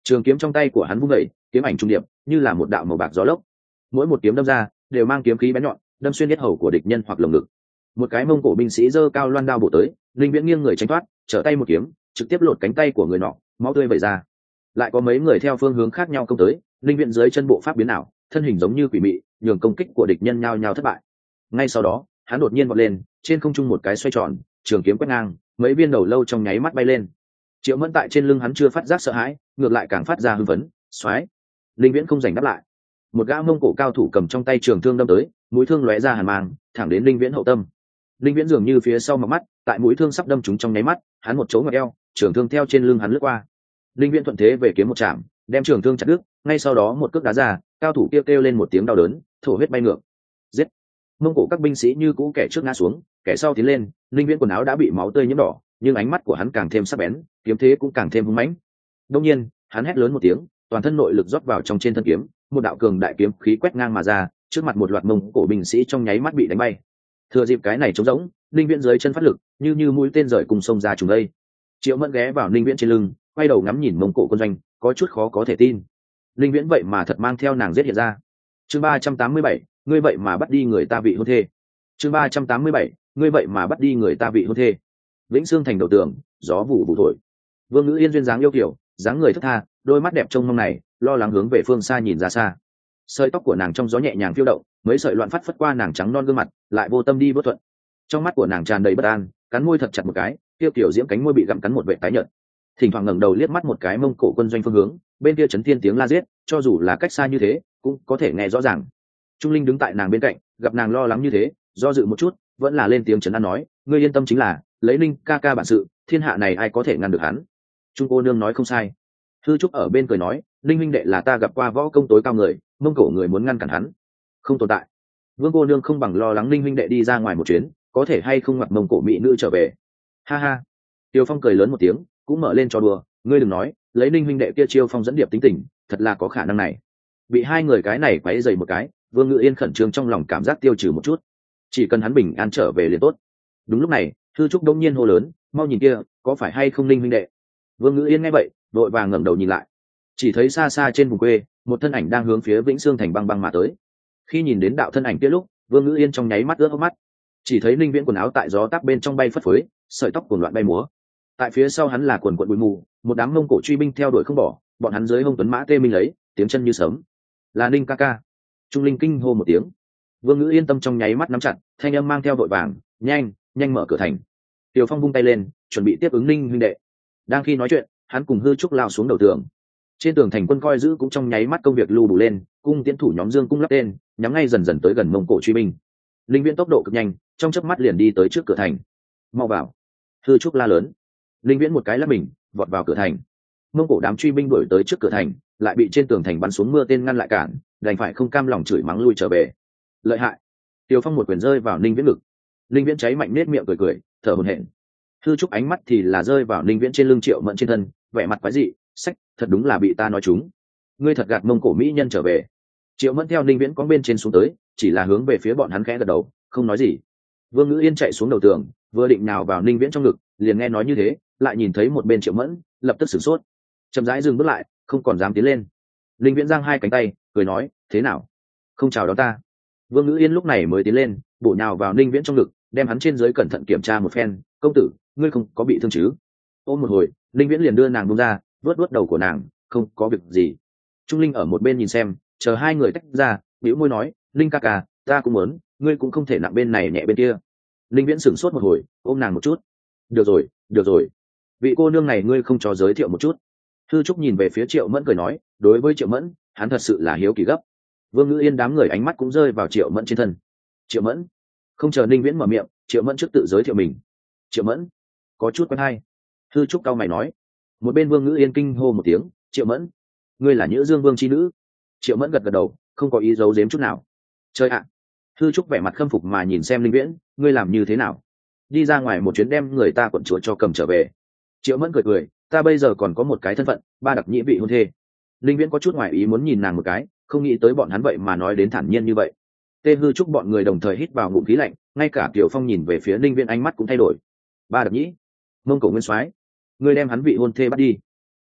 Trường kiếm trong tay của hắn vung vẩy, kiếm ảnh trung điệp như là một đạo màu bạc gió lốc, mỗi một kiếm đâm ra đều mang kiếm khí bén nhọn, đâm xuyên yết hầu của địch nhân hoặc lồng ngực. Một cái mông cổ binh sĩ giơ cao loan đao bổ tới, linh viễn nghiêng người tránh thoát, trở tay một kiếm trực tiếp lột cánh tay của người nọ, máu tươi vẩy ra. Lại có mấy người theo phương hướng khác nhau công tới, linh viễn dưới chân bộ pháp biến ảo, thân hình giống như quỷ mị, nhường công kích của địch nhân nhao nhao thất bại. Ngay sau đó hắn đột nhiên vọt lên, trên không trung một cái xoay tròn, trường kiếm quét ngang, mấy viên đầu lâu trong nháy mắt bay lên. Triệu Mẫn tại trên lưng hắn chưa phát giác sợ hãi, ngược lại càng phát ra hưng phấn. Xoáy! Linh viễn không giành đáp lại. Một gã mông cổ cao thủ cầm trong tay trường thương đâm tới, mũi thương lóe ra hàn mang, thẳng đến linh viễn hậu tâm. Linh viễn dường như phía sau mặt mắt, tại mũi thương sắp đâm trúng trong nháy mắt, hắn một chỗ ngoặt eo, trường thương theo trên lưng hắn lướt qua. Linh viễn thuận thế về kiếm một chạm, đem trường thương chặt đứt, ngay sau đó một cước đá ra, cao thủ kêu lên một tiếng đau đớn, thổ huyết bay ngược. Giết! Mông cổ các binh sĩ như cũ kẻ trước ngã xuống, kẻ sau tiến lên. Linh viễn quần áo đã bị máu tươi nhiễm đỏ, nhưng ánh mắt của hắn càng thêm sắc bén, kiếm thế cũng càng thêm hung mãnh. Đột nhiên hắn hét lớn một tiếng, toàn thân nội lực rót vào trong trên thân kiếm, một đạo cường đại kiếm khí quét ngang mà ra, trước mặt một loạt mông cổ binh sĩ trong nháy mắt bị đánh bay. Thừa dịp cái này trống rỗng, linh viễn dưới chân phát lực, như mũi tên rời cùng sông ra trùng đây. Triệu Mẫn ghé vào linh viễn trên lưng, quay đầu ngắm nhìn mông cổ quân doanh, có chút khó có thể tin. Linh viễn vậy mà thật mang theo nàng giết hiện ra. Chương 387, ngươi vậy mà bắt đi người ta vị hôn thê. Chương 387, ngươi vậy mà bắt đi người ta vị hôn thê. Vĩnh Sương thành đầu tường, gió vụ vụ thổi. Vương Ngữ Yên duyên dáng yêu kiều, dáng người thướt tha, đôi mắt đẹp trông mong này, lo lắng hướng về phương xa nhìn ra xa. Sợi tóc của nàng trong gió nhẹ nhàng phiêu động, mấy sợi loạn phất qua nàng trắng non gương mặt, lại vô tâm đi vô thuận. Trong mắt của nàng tràn đầy bất an, cắn môi thật chặt một cái, tiêu kiểu diễm cánh môi bị gặm cắn một vệt tái nhợt. Thỉnh thoảng ngẩng đầu liếc mắt một cái mông cổ quân doanh phương hướng, bên kia chấn thiên tiếng la giết, cho dù là cách xa như thế, cũng có thể nghe rõ ràng. Trung Linh đứng tại nàng bên cạnh, gặp nàng lo lắng như thế, do dự một chút, vẫn là lên tiếng trấn an nói, ngươi yên tâm, chính là lấy Linh ca ca bản sự, thiên hạ này ai có thể ngăn được hắn. Trung cô nương nói không sai. Thư Trúc ở bên cười nói, Linh huynh đệ là ta gặp qua võ công tối cao người, mông cổ người muốn ngăn cản hắn không tồn tại. Vương cô nương không bằng lo lắng Linh huynh đệ đi ra ngoài một chuyến, có thể hay không mặc mông cổ mỹ nữ trở về. Ha ha. Tiêu Phong cười lớn một tiếng, cũng mở lên trò đùa, ngươi đừng nói, lấy Linh huynh đệ kia chiêu phong dẫn điệp tính tình, thật là có khả năng này. Bị hai người cái này quấy dày một cái, Vương Ngự Yên khẩn trương trong lòng cảm giác tiêu trừ một chút, chỉ cần hắn bình an trở về liền tốt. Đúng lúc này Thư Trúc đông nhiên hô lớn, mau nhìn kia, có phải hay không Linh huynh đệ? Vương Ngự Yên nghe vậy đội vàng ngẩng đầu nhìn lại, chỉ thấy xa xa trên vùng quê một thân ảnh đang hướng phía Vĩnh Sương thành băng băng mà tới. Khi nhìn đến đạo thân ảnh kia lúc, Vương Ngự Yên trong nháy mắt ướt hốc mắt, chỉ thấy Linh Viễn quần áo tại gió táp bên trong bay phất phới, sợi tóc cuồn loạn bay múa. Tại phía sau hắn là quần quần bụi mù, một đám mông cổ truy binh theo đuổi không bỏ, bọn hắn dưới hông tuấn mã tê minh lấy, tiếng chân như sớm. Là Ninh ca ca. Trung Linh kinh hô một tiếng. Vương Ngữ yên tâm trong nháy mắt nắm chặt, thanh âm mang theo vội vàng, nhanh nhanh mở cửa thành. Tiểu Phong vung tay lên, chuẩn bị tiếp ứng Ninh huynh đệ. Đang khi nói chuyện, hắn cùng Hư Trúc lao xuống đầu tường. Trên tường thành quân coi giữ cũng trong nháy mắt công việc lưu đủ lên, cung tiến thủ nhóm dương cung lắp tên, nhắm ngay dần dần tới gần mông cổ truy binh. Linh Viễn tốc độ cực nhanh, trong chớp mắt liền đi tới trước cửa thành. Mau vào. Hư Trúc la lớn. Linh Viễn một cái lắp mình, vọt vào cửa thành. Mông cổ đám truy binh đuổi tới trước cửa thành, lại bị trên tường thành bắn xuống mưa tên ngăn lại cản, đành phải không cam lòng chửi mắng lui trở về. Lợi hại. Tiêu Phong một quyền rơi vào Linh Viễn ngực. Linh Viễn cháy mạnh nết miệng cười cười, thở hổn hển. Hư Trúc ánh mắt thì là rơi vào Linh Viễn trên lưng Triệu Mẫn trên thân, vẻ mặt quái dị, sách, thật đúng là bị ta nói trúng. Ngươi thật gạt mông cổ mỹ nhân trở về. Triệu Mẫn theo Linh Viễn có bên trên xuống tới, chỉ là hướng về phía bọn hắn khẽ gật đầu, không nói gì. Vương Ngữ Yên chạy xuống đầu tường, vừa định nào vào Linh Viễn trong ngực, liền nghe nói như thế, lại nhìn thấy một bên Triệu Mẫn, lập tức sửng sốt, chậm rãi dừng bước lại, không còn dám tiến lên. Linh Viễn giang hai cánh tay, cười nói, thế nào, không chào đón ta? Vương Ngữ Yên lúc này mới tiến lên, bổ nhào vào Linh Viễn trong ngực, đem hắn trên dưới cẩn thận kiểm tra một phen, công tử, ngươi không có bị thương chứ? Ôm một hồi, Linh Viễn liền đưa nàng buông ra, vuốt vuốt đầu của nàng, không có việc gì. Trung Linh ở một bên nhìn xem, chờ hai người tách ra, bĩu môi nói, Linh ca ca, ta cũng muốn, ngươi cũng không thể nặng bên này nhẹ bên kia. Linh Viễn sửng sốt một hồi, ôm nàng một chút. Được rồi, được rồi. Vị cô nương này ngươi không cho giới thiệu một chút? Thư Trúc nhìn về phía Triệu Mẫn cười nói, đối với Triệu Mẫn, hắn thật sự là hiếu kỳ gấp. Vương Ngữ Yên đám người ánh mắt cũng rơi vào Triệu Mẫn trên thân. Triệu Mẫn. Không chờ Linh Viễn mở miệng, Triệu Mẫn trước tự giới thiệu mình. Triệu Mẫn, có chút quen hay. Thư Trúc cau mày nói. Một bên Vương Ngữ Yên kinh hô một tiếng, Triệu Mẫn, ngươi là Nhữ Dương Vương chi nữ? Triệu Mẫn gật gật đầu, không có ý giấu giếm chút nào. Chơi ạ. Thư Trúc vẻ mặt khâm phục mà nhìn xem Linh Viễn, ngươi làm như thế nào? Đi ra ngoài một chuyến đem người ta quận chúa cho cầm trở về. Triệu Mẫn cười cười, ta bây giờ còn có một cái thân phận, ba đặc nhị vị hôn thê. Linh Viễn có chút ngoài ý muốn nhìn nàng một cái, không nghĩ tới bọn hắn vậy mà nói đến thản nhiên như vậy. Tê Hư Trúc bọn người đồng thời hít vào ngụm khí lạnh, ngay cả Tiểu Phong nhìn về phía Linh Viễn ánh mắt cũng thay đổi. Ba đặc nhĩ, mông cổ nguyên soái, ngươi đem hắn vị hôn thê bắt đi.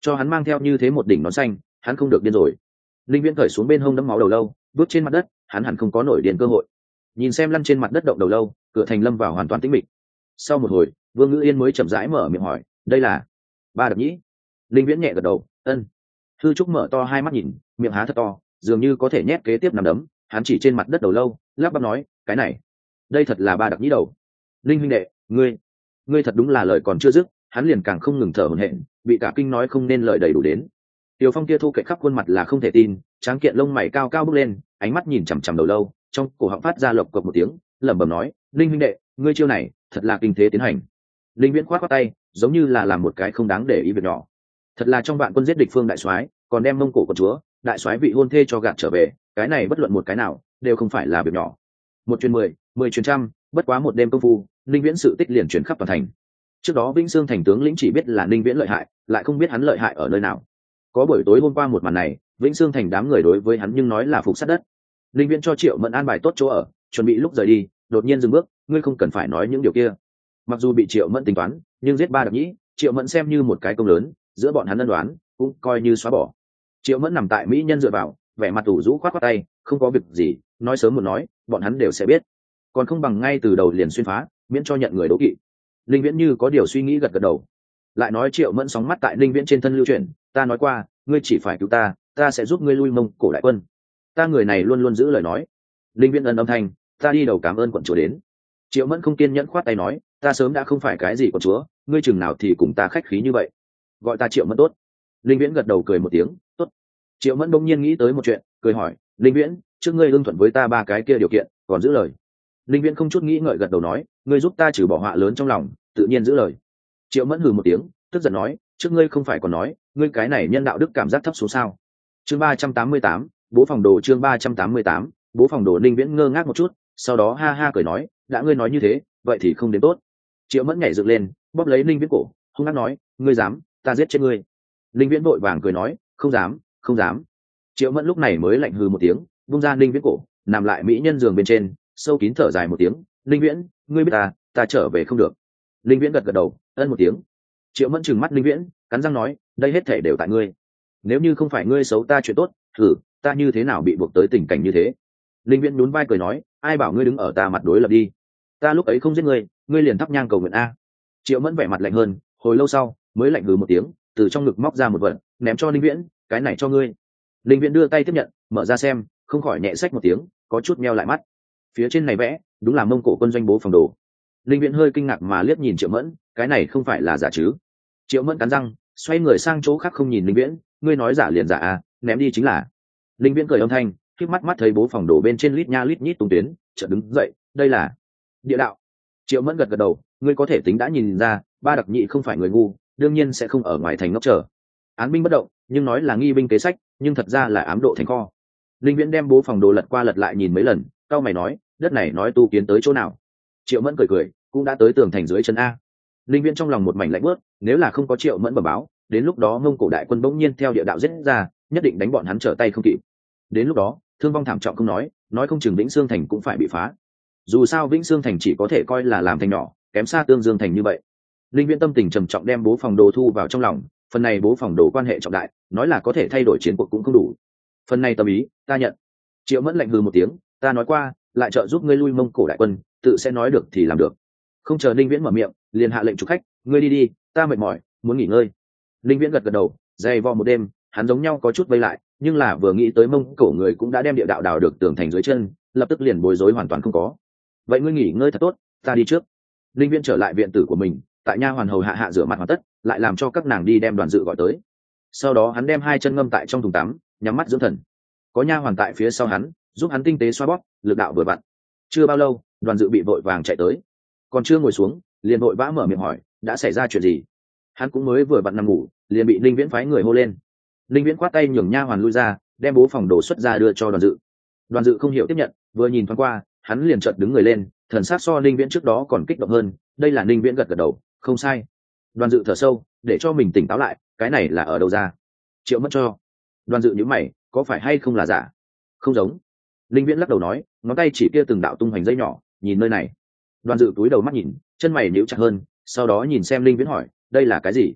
cho hắn mang theo như thế một đỉnh nón xanh, hắn không được điên rồi. Linh Viễn cởi xuống bên hông đẫm máu đầu lâu, bước trên mặt đất, hắn hẳn không có nổi điên cơ hội. Nhìn xem lăn trên mặt đất động đầu lâu, cửa thành lâm vào hoàn toàn tĩnh mịch. Sau một hồi, Vương Ngữ Yên mới chậm rãi mở miệng hỏi, đây là Ba Đập Nhĩ? Linh Viễn nhẹ gật đầu, ân. Thư Trúc mở to hai mắt nhìn, miệng há thật to, dường như có thể nhét kế tiếp nằm đấm. Hắn chỉ trên mặt đất đầu lâu, lắp bắp nói, cái này, đây thật là Ba Đập Nhĩ đầu. Linh huynh đệ, ngươi thật đúng là lời còn chưa dứt, hắn liền càng không ngừng thở hổn hển, bị cả kinh nói không nên lời đầy đủ đến. Tiểu Phong kia thu cậy khắp khuôn mặt là không thể tin, tráng kiện lông mày cao cao bước lên, ánh mắt nhìn chằm chằm đầu lâu, trong cổ họng phát ra lộc cộc một tiếng, lẩm bẩm nói, linh huynh đệ, ngươi chiêu này thật là kinh thế tiến hành. Linh Viễn khoát khoát tay, giống như là làm một cái không đáng để ý việc nhỏ. Thật là trong vạn quân giết địch phương đại soái, còn đem mông cổ của chúa đại soái vị hôn thê cho gạt trở về, cái này bất luận một cái nào đều không phải là việc nhỏ. Một truyền 10, 10 truyền trăm, bất quá một đêm công phu, Linh Viễn sự tích liền truyền khắp toàn thành. Trước đó Vĩnh Xương thành tướng lĩnh chỉ biết là Linh Viễn lợi hại, lại không biết hắn lợi hại ở nơi nào. Có buổi tối hôm qua một màn này, Vĩnh Xương thành đám người đối với hắn nhưng nói là phục sát đất. Linh Viễn cho Triệu Mẫn an bài tốt chỗ ở, chuẩn bị lúc rời đi, đột nhiên dừng bước, ngươi không cần phải nói những điều kia. Mặc dù bị Triệu Mẫn tính toán, nhưng giết Ba Đập Nhĩ, Triệu Mẫn xem như một cái công lớn, giữa bọn hắn ân đoán cũng coi như xóa bỏ. Triệu Mẫn nằm tại mỹ nhân dựa vào, vẻ mặt ủ rũ khoát khoát tay, không có việc gì, nói sớm một nói, bọn hắn đều sẽ biết. Còn không bằng ngay từ đầu liền xuyên phá, miễn cho nhận người đố kỵ. Linh Viễn như có điều suy nghĩ gật gật đầu. Lại nói Triệu Mẫn sóng mắt tại Linh Viễn trên thân lưu chuyển, ta nói qua, ngươi chỉ phải cứu ta, ta sẽ giúp ngươi lui Mông Cổ đại quân. Ta người này luôn luôn giữ lời nói. Linh Viễn ân âm thanh, ta đi đầu cảm ơn quận chúa đến. Triệu Mẫn không kiên nhẫn khoát tay nói, ta sớm đã không phải cái gì quận chúa, ngươi chừng nào thì cùng ta khách khí như vậy. Gọi ta Triệu Mẫn tốt. Linh Viễn gật đầu cười một tiếng, tốt. Triệu Mẫn bỗng nhiên nghĩ tới một chuyện, cười hỏi, Linh Viễn, trước ngươi ưng thuận với ta ba cái kia điều kiện, còn giữ lời. Linh Viễn không chút nghĩ ngợi gật đầu nói, ngươi giúp ta trừ bỏ họa lớn trong lòng, tự nhiên giữ lời. Triệu Mẫn hừ một tiếng, tức giận nói, trước ngươi không phải còn nói, ngươi cái này nhân đạo đức cảm giác thấp xuống sao? Chương 388, bố phòng đồ chương 388, bố phòng đồ. Linh Viễn ngơ ngác một chút, sau đó ha ha cười nói, đã ngươi nói như thế, vậy thì không đến tốt. Triệu Mẫn nhảy dựng lên, bóp lấy Linh Viễn cổ, hung hăng nói, ngươi dám, ta giết chết ngươi. Linh Viễn vội vàng cười nói, không dám, không dám. Triệu Mẫn lúc này mới lạnh hừ một tiếng, vung ra Linh Viễn cổ, nằm lại mỹ nhân giường bên trên, sâu kín thở dài một tiếng, Linh Viễn, ngươi biết ta trở về không được. Linh Viễn gật gật đầu, ân một tiếng. Triệu Mẫn trừng mắt Linh Viễn, cắn răng nói, đây hết thể đều tại ngươi. Nếu như không phải ngươi xấu ta chuyện tốt, thử ta như thế nào bị buộc tới tình cảnh như thế. Linh Viễn nhún vai cười nói, ai bảo ngươi đứng ở ta mặt đối lập đi. Ta lúc ấy không giết ngươi, ngươi liền thắp nhang cầu nguyện a. Triệu Mẫn vẻ mặt lạnh hơn, hồi lâu sau mới lạnh hừ một tiếng, từ trong ngực móc ra một vật, ném cho Linh Viễn, cái này cho ngươi. Linh Viễn đưa tay tiếp nhận, mở ra xem, không khỏi nhẹ xách một tiếng, có chút meo lại mắt. Phía trên này vẽ, đúng là Mông Cổ quân doanh bố phòng đồ. Linh Viễn hơi kinh ngạc mà liếc nhìn Triệu Mẫn, cái này không phải là giả chứ? Triệu Mẫn cắn răng, xoay người sang chỗ khác không nhìn Linh Viễn, ngươi nói giả liền giả à, ném đi chính là. Linh Viễn cười âm thanh, khép mắt mắt thấy bố phòng đồ bên trên lít nha lít nhít tung tuyến, chợt đứng dậy, đây là địa đạo. Triệu Mẫn gật gật đầu, ngươi có thể tính đã nhìn ra, Ba Đập Nhĩ không phải người ngu, đương nhiên sẽ không ở ngoài thành ngốc chờ. Án binh bất động, nhưng nói là nghi binh kế sách, nhưng thật ra là ám độ thành kho. Linh Viễn đem bố phòng đồ lật qua lật lại nhìn mấy lần, cau mày nói, đất này nói tu kiến tới chỗ nào? Triệu Mẫn cười cười, cũng đã tới tường thành dưới chân a. Linh Viễn trong lòng một mảnh lạnh bớt, nếu là không có Triệu Mẫn bẩm báo, đến lúc đó Mông Cổ đại quân bỗng nhiên theo địa đạo giết ra, nhất định đánh bọn hắn trở tay không kịp. Đến lúc đó, thương vong thảm trọng không nói không chừng Vĩnh Xương thành cũng phải bị phá. Dù sao Vĩnh Xương thành chỉ có thể coi là làm thành nhỏ, kém xa Tương Dương thành như vậy. Linh Viễn tâm tình trầm trọng đem bố phòng đồ thu vào trong lòng, phần này bố phòng đồ quan hệ trọng đại, nói là có thể thay đổi chiến cuộc cũng không đủ. Phần này tâm ý, ta nhận. Triệu Mẫn lạnh hừ một tiếng, ta nói qua, lại trợ giúp ngươi lui Mông Cổ đại quân, tự sẽ nói được thì làm được. Không chờ Linh Viễn mở miệng, liền hạ lệnh chủ khách, ngươi đi đi, ta mệt mỏi, muốn nghỉ ngơi. Linh Viễn gật gật đầu, dày vò một đêm, hắn giống nhau có chút vây lại, nhưng là vừa nghĩ tới Mông Cổ người cũng đã đem địa đạo đào được tường thành dưới chân, lập tức liền bối rối hoàn toàn không có. Vậy ngươi nghỉ ngơi thật tốt, ta đi trước. Linh Viễn trở lại viện tử của mình, tại nha hoàn hầu hạ rửa mặt hoàn tất, lại làm cho các nàng đi đem Đoàn Dự gọi tới. Sau đó hắn đem hai chân ngâm tại trong thùng tắm, nhắm mắt dưỡng thần. Có nha hoàn tại phía sau hắn, giúp hắn tinh tế xoa bóp, lực đạo vừa vặn. Chưa bao lâu, Đoàn Dự bị vội vàng chạy tới, còn chưa ngồi xuống, liền vội vã mở miệng hỏi, đã xảy ra chuyện gì? Hắn cũng mới vừa vặn nằm ngủ, liền bị Linh Viễn phái người hô lên. Linh Viễn khoát tay nhường nha hoàn lui ra, đem bố phòng đồ xuất ra đưa cho Đoàn Dự. Đoàn Dự không hiểu tiếp nhận, vừa nhìn thoáng qua, hắn liền chợt đứng người lên, thần sắc so Linh Viễn trước đó còn kích động hơn. Đây là Linh Viễn gật gật đầu, không sai. Đoàn Dự thở sâu, để cho mình tỉnh táo lại, cái này là ở đâu ra? Triệu Mẫn cho. Đoàn Dự nhíu mày, có phải hay không là giả? Không giống. Linh Viễn lắc đầu nói, ngón tay chỉ kia từng đạo tung hoành dây nhỏ, nhìn nơi này. Đoàn Dự túi đầu mắt nhìn, chân mày nhíu chặt hơn, sau đó nhìn xem Linh Viễn hỏi, đây là cái gì?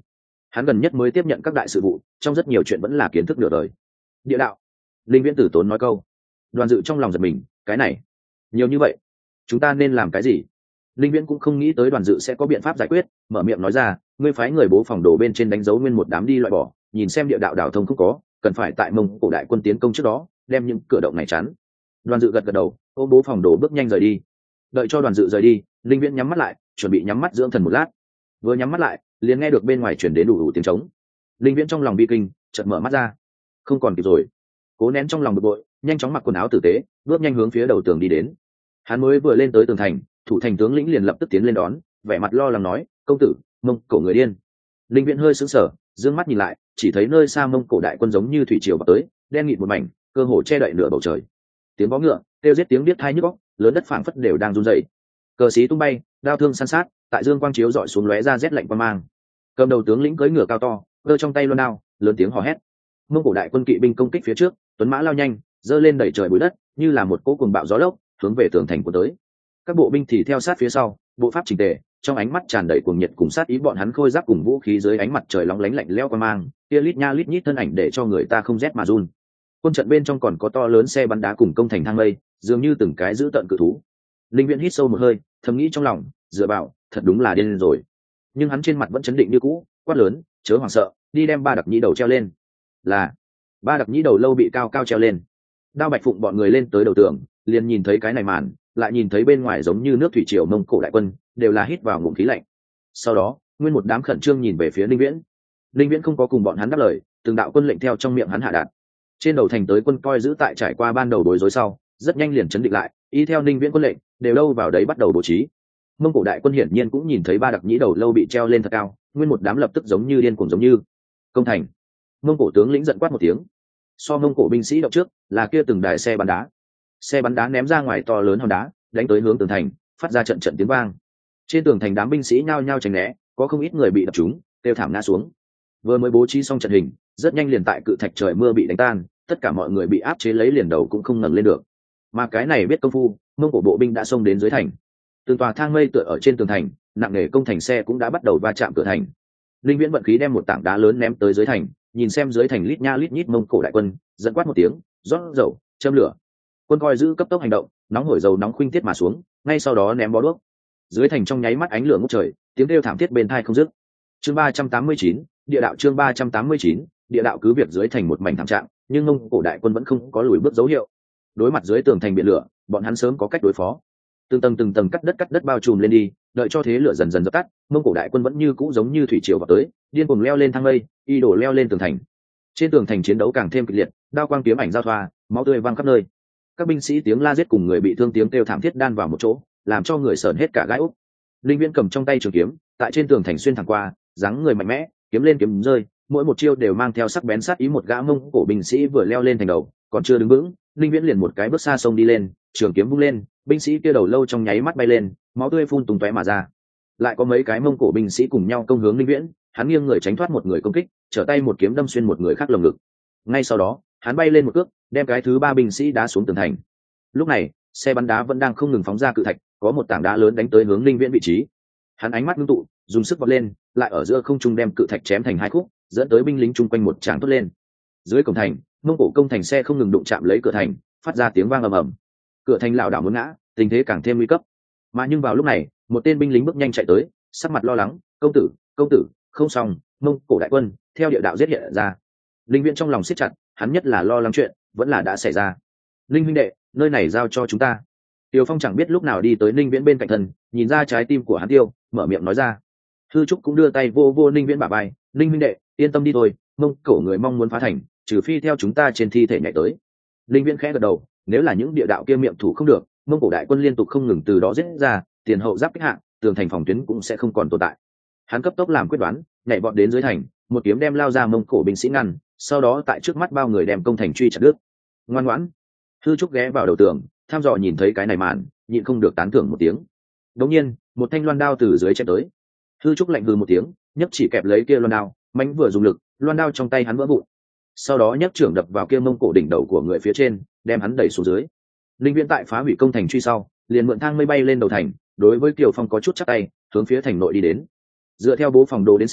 hắn gần nhất mới tiếp nhận các đại sự vụ, trong rất nhiều chuyện vẫn là kiến thức nửa đời. Địa đạo. Linh Viễn tử tốn nói câu. Đoàn Dự trong lòng giật mình, cái này nhiều như vậy, chúng ta nên làm cái gì? Linh Viễn cũng không nghĩ tới Đoàn Dự sẽ có biện pháp giải quyết, mở miệng nói ra, ngươi phái người bố phòng đồ bên trên đánh dấu nguyên một đám đi loại bỏ, nhìn xem địa đạo đảo thông không có, cần phải tại Mông Cổ đại quân tiến công trước đó đem những cửa động này chắn. Đoàn Dự gật gật đầu, ôm bố phòng đồ bước nhanh rời đi. Đợi cho Đoàn Dự rời đi, Linh Viễn nhắm mắt lại, chuẩn bị nhắm mắt dưỡng thần một lát. Vừa nhắm mắt lại, liền nghe được bên ngoài chuyển đến đủ tiếng trống. Linh Viễn trong lòng bi kinh, chợt mở mắt ra, không còn kịp rồi. Cố nén trong lòng bực bội, nhanh chóng mặc quần áo tử tế, bước nhanh hướng phía đầu tường đi đến. Hắn mới vừa lên tới tường thành, thủ thành tướng lĩnh liền lập tức tiến lên đón, vẻ mặt lo lắng nói, công tử, Mông Cổ người điên. Linh Viễn hơi sững sờ, dương mắt nhìn lại, chỉ thấy nơi xa Mông Cổ đại quân giống như thủy triều vào tới, đen nghịt một mảnh, cơ hồ che đậy nửa bầu trời. Tiếng vó ngựa, kêu giết tiếng biết tai nhức óc, lớn đất phảng phất đều đang run rẩy. Cờ xí tung bay, đao thương san sát, tại dương quang chiếu dọi xuống lóe ra rét lạnh quang mang. Cầm đầu tướng lĩnh cưỡi ngựa cao to, giơ trong tay loan đao, lớn tiếng hò hét. Mông Cổ đại quân kỵ binh công kích phía trước, tuấn mã lao nhanh, giơ lên đẩy trời bụi đất, như là một cỗ cuồng bạo gió lốc, hướng về tường thành của tới. Các bộ binh thì theo sát phía sau, bộ pháp chỉnh tề, trong ánh mắt tràn đầy cuồng nhiệt cùng sát ý, bọn hắn khôi giáp cùng vũ khí dưới ánh mặt trời lóng lánh lạnh lẽo qua mang, kia lít nha lít nhít thân ảnh để cho người ta không rét mà run. Quân trận bên trong còn có to lớn xe bắn đá cùng công thành thang mây, dường như từng cái giữ tận cự thú. Linh Viễn hít sâu một hơi, thầm nghĩ trong lòng, dựa vào, thật đúng là điên rồi. Nhưng hắn trên mặt vẫn chấn định như cũ, quát lớn, chớ hoảng sợ, đi đem ba đặc nhĩ đầu treo lên. Là ba đặc nhĩ đầu lâu bị cao cao treo lên. Đao Bạch Phụng bọn người lên tới đầu tường, liền nhìn thấy cái này màn, lại nhìn thấy bên ngoài giống như nước thủy triều Mông Cổ đại quân, đều là hít vào ngụm khí lạnh. Sau đó, nguyên một đám khẩn trương nhìn về phía Linh Viễn. Linh Viễn không có cùng bọn hắn đáp lời, từng đạo quân lệnh theo trong miệng hắn hạ đạt. Trên đầu thành tới quân coi giữ tại trải qua ban đầu bối rối sau, rất nhanh liền chấn định lại, y theo Linh Viễn quân lệnh, đều đâu vào đấy bắt đầu bố trí. Mông Cổ đại quân hiển nhiên cũng nhìn thấy ba đặc nhĩ đầu lâu bị treo lên thật cao, nguyên một đám lập tức giống như điên cuồng giống như công thành. Mông Cổ tướng lĩnh giận quát một tiếng. So Mông Cổ binh sĩ động trước, là kia từng đài xe bắn đá. Xe bắn đá ném ra ngoài to lớn hòn đá, đánh tới hướng tường thành, phát ra trận trận tiếng vang. Trên tường thành đám binh sĩ nhao nhao tránh né, có không ít người bị đập trúng, kêu thảm ngã xuống. Vừa mới bố trí xong trận hình, rất nhanh liền tại cự thạch trời mưa bị đánh tan, tất cả mọi người bị áp chế lấy liền đầu cũng không ngẩng lên được. Mà cái này biết công phu, Mông Cổ bộ binh đã xông đến dưới thành. Từng tòa thang mây tựa ở trên tường thành, nặng nề công thành xe cũng đã bắt đầu va chạm cửa thành. Linh Viễn vận khí đem một tảng đá lớn ném tới dưới thành, nhìn xem dưới thành lít nha lít nhít Mông Cổ đại quân, giận quát một tiếng, rót dầu, châm lửa. Quân coi giữ cấp tốc hành động, nóng hổi dầu nóng khuynh tiết mà xuống, ngay sau đó ném bó đuốc. Dưới thành trong nháy mắt ánh lửa ngút trời, tiếng kêu thảm thiết bên tai không dứt. Chương 389, địa đạo. Chương 389, địa đạo. Cứ việc dưới thành một mảnh thảm trạng, nhưng Mông Cổ đại quân vẫn không có lùi bước dấu hiệu. Đối mặt dưới tường thành biển lửa, bọn hắn sớm có cách đối phó. Từng tầng cắt đất bao trùm lên đi, đợi cho thế lửa dần dần dập tắt, Mông Cổ đại quân vẫn như cũ giống như thủy triều vào tới, điên cuồng leo lên thang mây, y đổ leo lên tường thành. Trên tường thành chiến đấu càng thêm kịch liệt, đao quang kiếm ảnh giao thoa, máu tươi văng khắp nơi. Các binh sĩ tiếng la giết cùng người bị thương tiếng kêu thảm thiết đan vào một chỗ, làm cho người sởn hết cả gai ốc. Linh Viễn cầm trong tay trường kiếm, tại trên tường thành xuyên thẳng qua, dáng người mạnh mẽ, kiếm lên kiếm rơi, mỗi một chiêu đều mang theo sắc bén sát ý. Một gã Mông Cổ binh sĩ vừa leo lên thành đầu, còn chưa đứng vững, Linh Viễn liền một cái bước xa sông đi lên, trường kiếm vung lên, binh sĩ kia đầu lâu trong nháy mắt bay lên, máu tươi phun tung tóe mà ra. Lại có mấy cái Mông Cổ binh sĩ cùng nhau công hướng Linh Viễn, hắn nghiêng người tránh thoát một người công kích, trở tay một kiếm đâm xuyên một người khác lồng ngực. Ngay sau đó, hắn bay lên một cước, đem cái thứ ba binh sĩ đá xuống tường thành. Lúc này, xe bắn đá vẫn đang không ngừng phóng ra cự thạch, có một tảng đá lớn đánh tới hướng Linh Viễn vị trí. Hắn ánh mắt ngưng tụ, dùng sức vọt lên, lại ở giữa không trung đem cự thạch chém thành hai khúc, dẫn tới binh lính chung quanh một tràng tốt lên. Dưới cổng thành, Mông Cổ công thành xe không ngừng đụng chạm lấy cửa thành, phát ra tiếng vang ầm ầm. Cửa thành lảo đảo muốn ngã, tình thế càng thêm nguy cấp. Mà nhưng vào lúc này, một tên binh lính bước nhanh chạy tới, sắc mặt lo lắng, công tử, không xong, Mông Cổ đại quân theo địa đạo giết hiện ra. Linh Viễn trong lòng siết chặt, hắn nhất là lo lắng chuyện vẫn là đã xảy ra. Linh huynh đệ, nơi này giao cho chúng ta. Tiêu Phong chẳng biết lúc nào đi tới Linh Viễn bên cạnh thân, nhìn ra trái tim của hắn tiêu, mở miệng nói ra. Thư Trúc cũng đưa tay vô vô Linh Viễn bả vai, Linh huynh đệ, yên tâm đi thôi, Mông Cổ người mong muốn phá thành, trừ phi theo chúng ta trên thi thể nhảy tới. Linh Viễn khẽ gật đầu, nếu là những địa đạo kia miệng thủ không được, Mông Cổ đại quân liên tục không ngừng từ đó giết ra, tiền hậu giáp kích hạng, tường thành phòng tuyến cũng sẽ không còn tồn tại. Hắn cấp tốc làm quyết đoán, nhảy vọt đến dưới thành, một kiếm đem lao ra Mông Cổ binh sĩ ngăn, sau đó tại trước mắt bao người đem công thành truy chặt đứt. Ngoan ngoãn. Thư Trúc ghé vào đầu tường, tham dò nhìn thấy cái này màn, nhịn không được tán thưởng một tiếng. Đống nhiên, một thanh loan đao từ dưới chém tới. Thư Trúc lạnh hừ một tiếng, nhấc chỉ kẹp lấy kia loan đao, mánh vừa dùng lực, loan đao trong tay hắn vỡ vụn. Sau đó nhấc trưởng đập vào kia Mông Cổ đỉnh đầu của người phía trên, đem hắn đẩy xuống dưới. Linh Viễn tại phá hủy công thành truy sau, liền mượn thang mây bay lên đầu thành, đối với Kiều Phong có chút chắc tay, hướng phía thành nội đi đến. Dựa theo bố phòng đồ đến xem,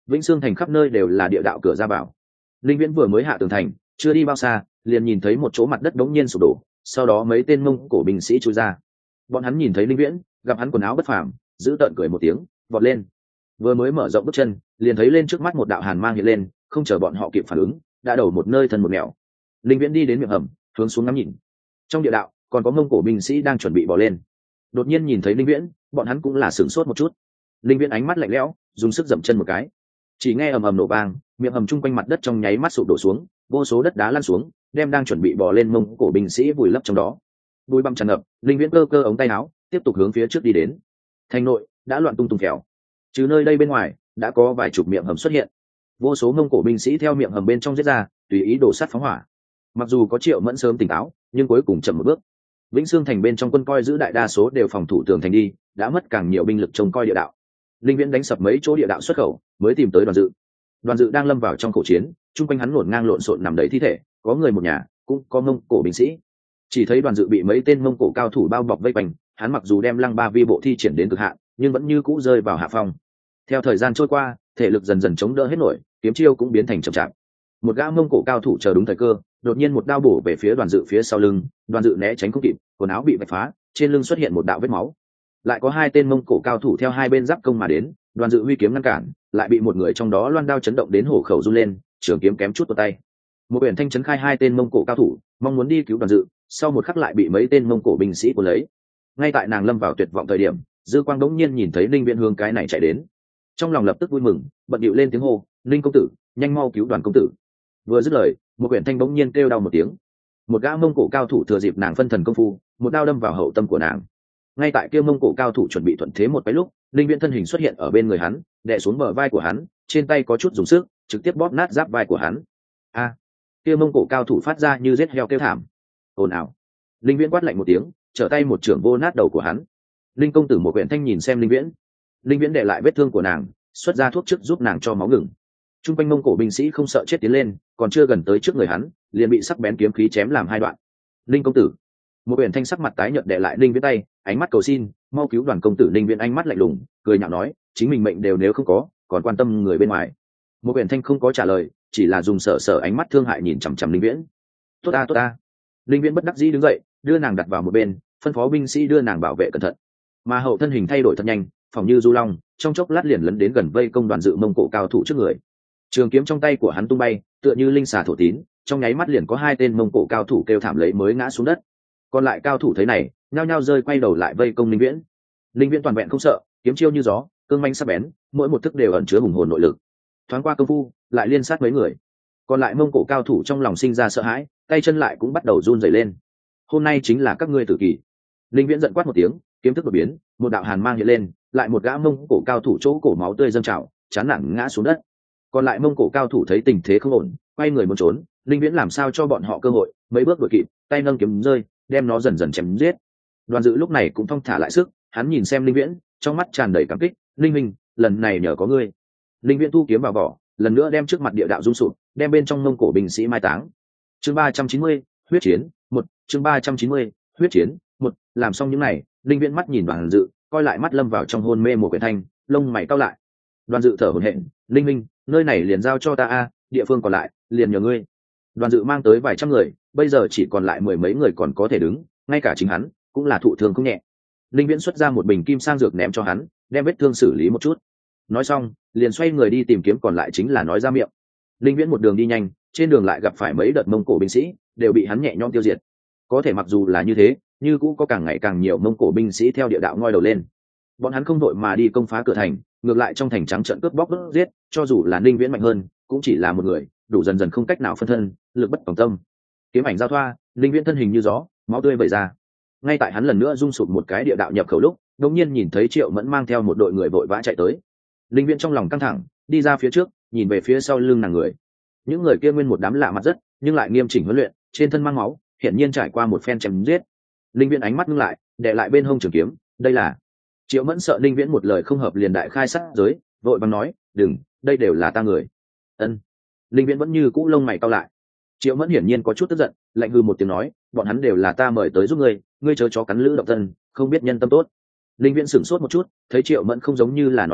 Vĩnh Sương thành khắp nơi đều là địa đạo cửa ra vào. Linh Viễn vừa mới hạ tường thành, chưa đi bao xa, liền nhìn thấy một chỗ mặt đất đống nhiên sụp đổ, sau đó mấy tên Mông Cổ binh sĩ chui ra. Bọn hắn nhìn thấy Linh Viễn, gặp hắn quần áo bất phàm, giữ tợn cười một tiếng, vọt lên. Vừa mới mở rộng bước chân, liền thấy lên trước mắt một đạo hàn mang hiện lên, không chờ bọn họ kịp phản ứng, đã đầu một nơi thân một nẻo. Linh Viễn đi đến miệng hầm, hướng xuống ngắm nhìn. Trong địa đạo, còn có Mông Cổ binh sĩ đang chuẩn bị bò lên. Đột nhiên nhìn thấy Linh Viễn, bọn hắn cũng là sửng sốt một chút. Linh Viễn ánh mắt lạnh lẽo, dùng sức dậm chân một cái. Chỉ nghe ầm ầm nổ vang, miệng hầm chung quanh mặt đất trong nháy mắt sụp đổ xuống, vô số đất đá lăn xuống, đem đang chuẩn bị bò lên Mông Cổ binh sĩ vùi lấp trong đó. Bùi bặm tràn ngập, Linh Viễn cơ ống tay áo, tiếp tục hướng phía trước đi đến. Thành nội đã loạn tung tung kẹo, trừ nơi đây bên ngoài đã có vài chục miệng hầm xuất hiện, vô số Mông Cổ binh sĩ theo miệng hầm bên trong giết ra, tùy ý đổ sắt phóng hỏa. Mặc dù có Triệu Mẫn sớm tỉnh táo, nhưng cuối cùng chậm một bước. Vĩnh Sương thành bên trong quân coi giữ đại đa số đều phòng thủ tường thành đi, đã mất càng nhiều binh lực trông coi địa đạo. Linh Viễn đánh sập mấy chỗ địa đạo xuất khẩu, mới tìm tới Đoàn Dự. Đoàn Dự đang lâm vào trong khẩu chiến, chung quanh hắn ngổn ngang lộn xộn nằm đầy thi thể, có người một nhà, cũng có Mông Cổ binh sĩ. Chỉ thấy Đoàn Dự bị mấy tên Mông Cổ cao thủ bao bọc vây quanh, hắn mặc dù đem Lăng Ba Vi bộ thi triển đến cực hạn, nhưng vẫn như cũ rơi vào hạ phong. Theo thời gian trôi qua, thể lực dần dần chống đỡ hết nổi, kiếm chiêu cũng biến thành chậm chạp. Một gã Mông Cổ cao thủ chờ đúng thời cơ, đột nhiên một đao bổ về phía Đoàn Dự phía sau lưng, Đoàn Dự né tránh không kịp, quần áo bị vạch phá, trên lưng xuất hiện một đạo vết máu. Lại có hai tên Mông Cổ cao thủ theo hai bên giáp công mà đến, Đoàn Dự huy kiếm ngăn cản, lại bị một người trong đó loan đao chấn động đến hổ khẩu run lên, trường kiếm kém chút vào tay. Một biển thanh chấn khai hai tên Mông Cổ cao thủ, mong muốn đi cứu Đoàn Dự, sau một khắc lại bị mấy tên Mông Cổ binh sĩ cuốn lấy. Ngay tại nàng lâm vào tuyệt vọng thời điểm, Dư Quang đống nhiên nhìn thấy Linh Viễn hướng cái này chạy đến, trong lòng lập tức vui mừng, bận điệu lên tiếng hô: "Linh công tử, nhanh mau cứu Đoàn công tử!" Vừa dứt lời, một quyển thanh bỗng nhiên kêu đau một tiếng. Một gã Mông Cổ cao thủ thừa dịp nàng phân thần công phu, một đao đâm vào hậu tâm của nàng. Ngay tại kia Mông Cổ cao thủ chuẩn bị thuận thế một cái lúc, Linh Viễn thân hình xuất hiện ở bên người hắn, đè xuống bờ vai của hắn, trên tay có chút dùng sức, trực tiếp bóp nát giáp vai của hắn. A! Kia Mông Cổ cao thủ phát ra như giết heo kêu thảm. Ồn ào! Linh Viễn quát lạnh một tiếng, trở tay một chưởng vô nát đầu của hắn. Linh công tử, một quyển thanh nhìn xem Linh Viễn. Linh Viễn để lại vết thương của nàng, xuất ra thuốc trước giúp nàng cho máu ngừng. Trung quanh Mông Cổ binh sĩ không sợ chết tiến lên, còn chưa gần tới trước người hắn, liền bị sắc bén kiếm khí chém làm hai đoạn. Linh công tử, một biển thanh sắc mặt tái nhợt đè lại Linh Viễn tay, ánh mắt cầu xin, mau cứu Đoàn công tử. Linh Viễn ánh mắt lạnh lùng, cười nhạo nói, chính mình mệnh đều nếu không có, còn quan tâm người bên ngoài. Một biển thanh không có trả lời, chỉ là dùng sợ ánh mắt thương hại nhìn chằm chằm Linh Viễn. Tốt ta. Linh Viễn bất đắc dĩ đứng dậy, đưa nàng đặt vào một bên, phân phó binh sĩ đưa nàng bảo vệ cẩn thận. Mà hậu thân hình thay đổi thật nhanh, phòng như du long, trong chốc lát liền lấn đến gần vây công Đoàn Dự Mông Cổ cao thủ trước người. Trường kiếm trong tay của hắn tung bay, tựa như linh xà thổ tín, trong nháy mắt liền có hai tên Mông Cổ cao thủ kêu thảm lấy mới ngã xuống đất. Còn lại cao thủ thấy này, nhao nhao rơi quay đầu lại vây công Linh Viễn. Linh Viễn toàn vẹn không sợ, kiếm chiêu như gió, cương manh sắc bén, mỗi một thức đều ẩn chứa hùng hồn nội lực. Thoáng qua công phu, lại liên sát mấy người. Còn lại Mông Cổ cao thủ trong lòng sinh ra sợ hãi, tay chân lại cũng bắt đầu run rẩy lên. Hôm nay chính là các ngươi tử kỳ. Linh Viễn giận quát một tiếng, kiếm thức đột biến, một đạo hàn mang hiện lên, lại một gã Mông Cổ cao thủ chỗ cổ máu tươi dâng trào, chán nản ngã xuống đất. Còn lại Mông Cổ cao thủ thấy tình thế không ổn, quay người muốn trốn. Linh Viễn làm sao cho bọn họ cơ hội, mấy bước đuổi kịp, tay nâng kiếm rơi, đem nó dần dần chém giết. Đoàn Dự lúc này cũng thong thả lại sức, hắn nhìn xem Linh Viễn, trong mắt tràn đầy cảm kích. Linh minh, lần này nhờ có ngươi. Linh Viễn thu kiếm vào vỏ, lần nữa đem trước mặt địa đạo rung sụp, đem bên trong Mông Cổ binh sĩ mai táng. Chương 390, huyết chiến 1. Chương 390, huyết chiến 1. Làm xong những này, Linh Viễn mắt nhìn Đoàn Dự, coi lại mắt lâm vào trong hôn mê một quyển thanh, lông mày cau lại. Đoàn Dự thở hổn hển, Linh minh, nơi này liền giao cho ta a, địa phương còn lại liền nhờ ngươi. Đoàn Dự mang tới vài trăm người, bây giờ chỉ còn lại mười mấy người còn có thể đứng, ngay cả chính hắn cũng là thụ thương không nhẹ. Linh Viễn xuất ra một bình kim sang dược ném cho hắn, đem vết thương xử lý một chút. Nói xong, liền xoay người đi tìm kiếm còn lại chính là nói ra miệng. Linh Viễn một đường đi nhanh, trên đường lại gặp phải mấy đợt Mông Cổ binh sĩ, đều bị hắn nhẹ nhõm tiêu diệt. Có thể mặc dù là như thế, như cũ có càng ngày càng nhiều Mông Cổ binh sĩ theo địa đạo ngoi đầu lên. Bọn hắn không đội mà đi công phá cửa thành, ngược lại trong thành trắng trợn cướp bóc đốt giết, cho dù là Linh Viễn mạnh hơn, cũng chỉ là một người, đủ dần dần không cách nào phân thân, lực bất tòng tâm. Kiếm ảnh giao thoa, Linh Viễn thân hình như gió, máu tươi vẩy ra. Ngay tại hắn lần nữa rung sụp một cái địa đạo nhập khẩu lúc, đột nhiên nhìn thấy Triệu Mẫn mang theo một đội người vội vã chạy tới. Linh Viễn trong lòng căng thẳng, đi ra phía trước, nhìn về phía sau lưng nàng người. Những người kia nguyên một đám lạ mặt rất, nhưng lại nghiêm chỉnh huấn luyện, trên thân mang máu, hiển nhiên trải qua một phen chém giết. Linh Viễn ánh mắt ngưng lại, đè lại bên hông trường kiếm, đây là. Triệu Mẫn sợ Linh Viễn một lời không hợp liền đại khai sát giới, vội vàng nói, đừng, đây đều là ta người. Ân. Linh Viễn vẫn như cũ lông mày cau lại. Triệu Mẫn hiển nhiên có chút tức giận, lạnh hừ một tiếng nói, bọn hắn đều là ta mời tới giúp ngươi, ngươi chớ chó cắn lữ động thân, không biết nhân tâm tốt. Linh Viễn sửng sốt một chút, thấy Triệu Mẫn không giống như là nói láo,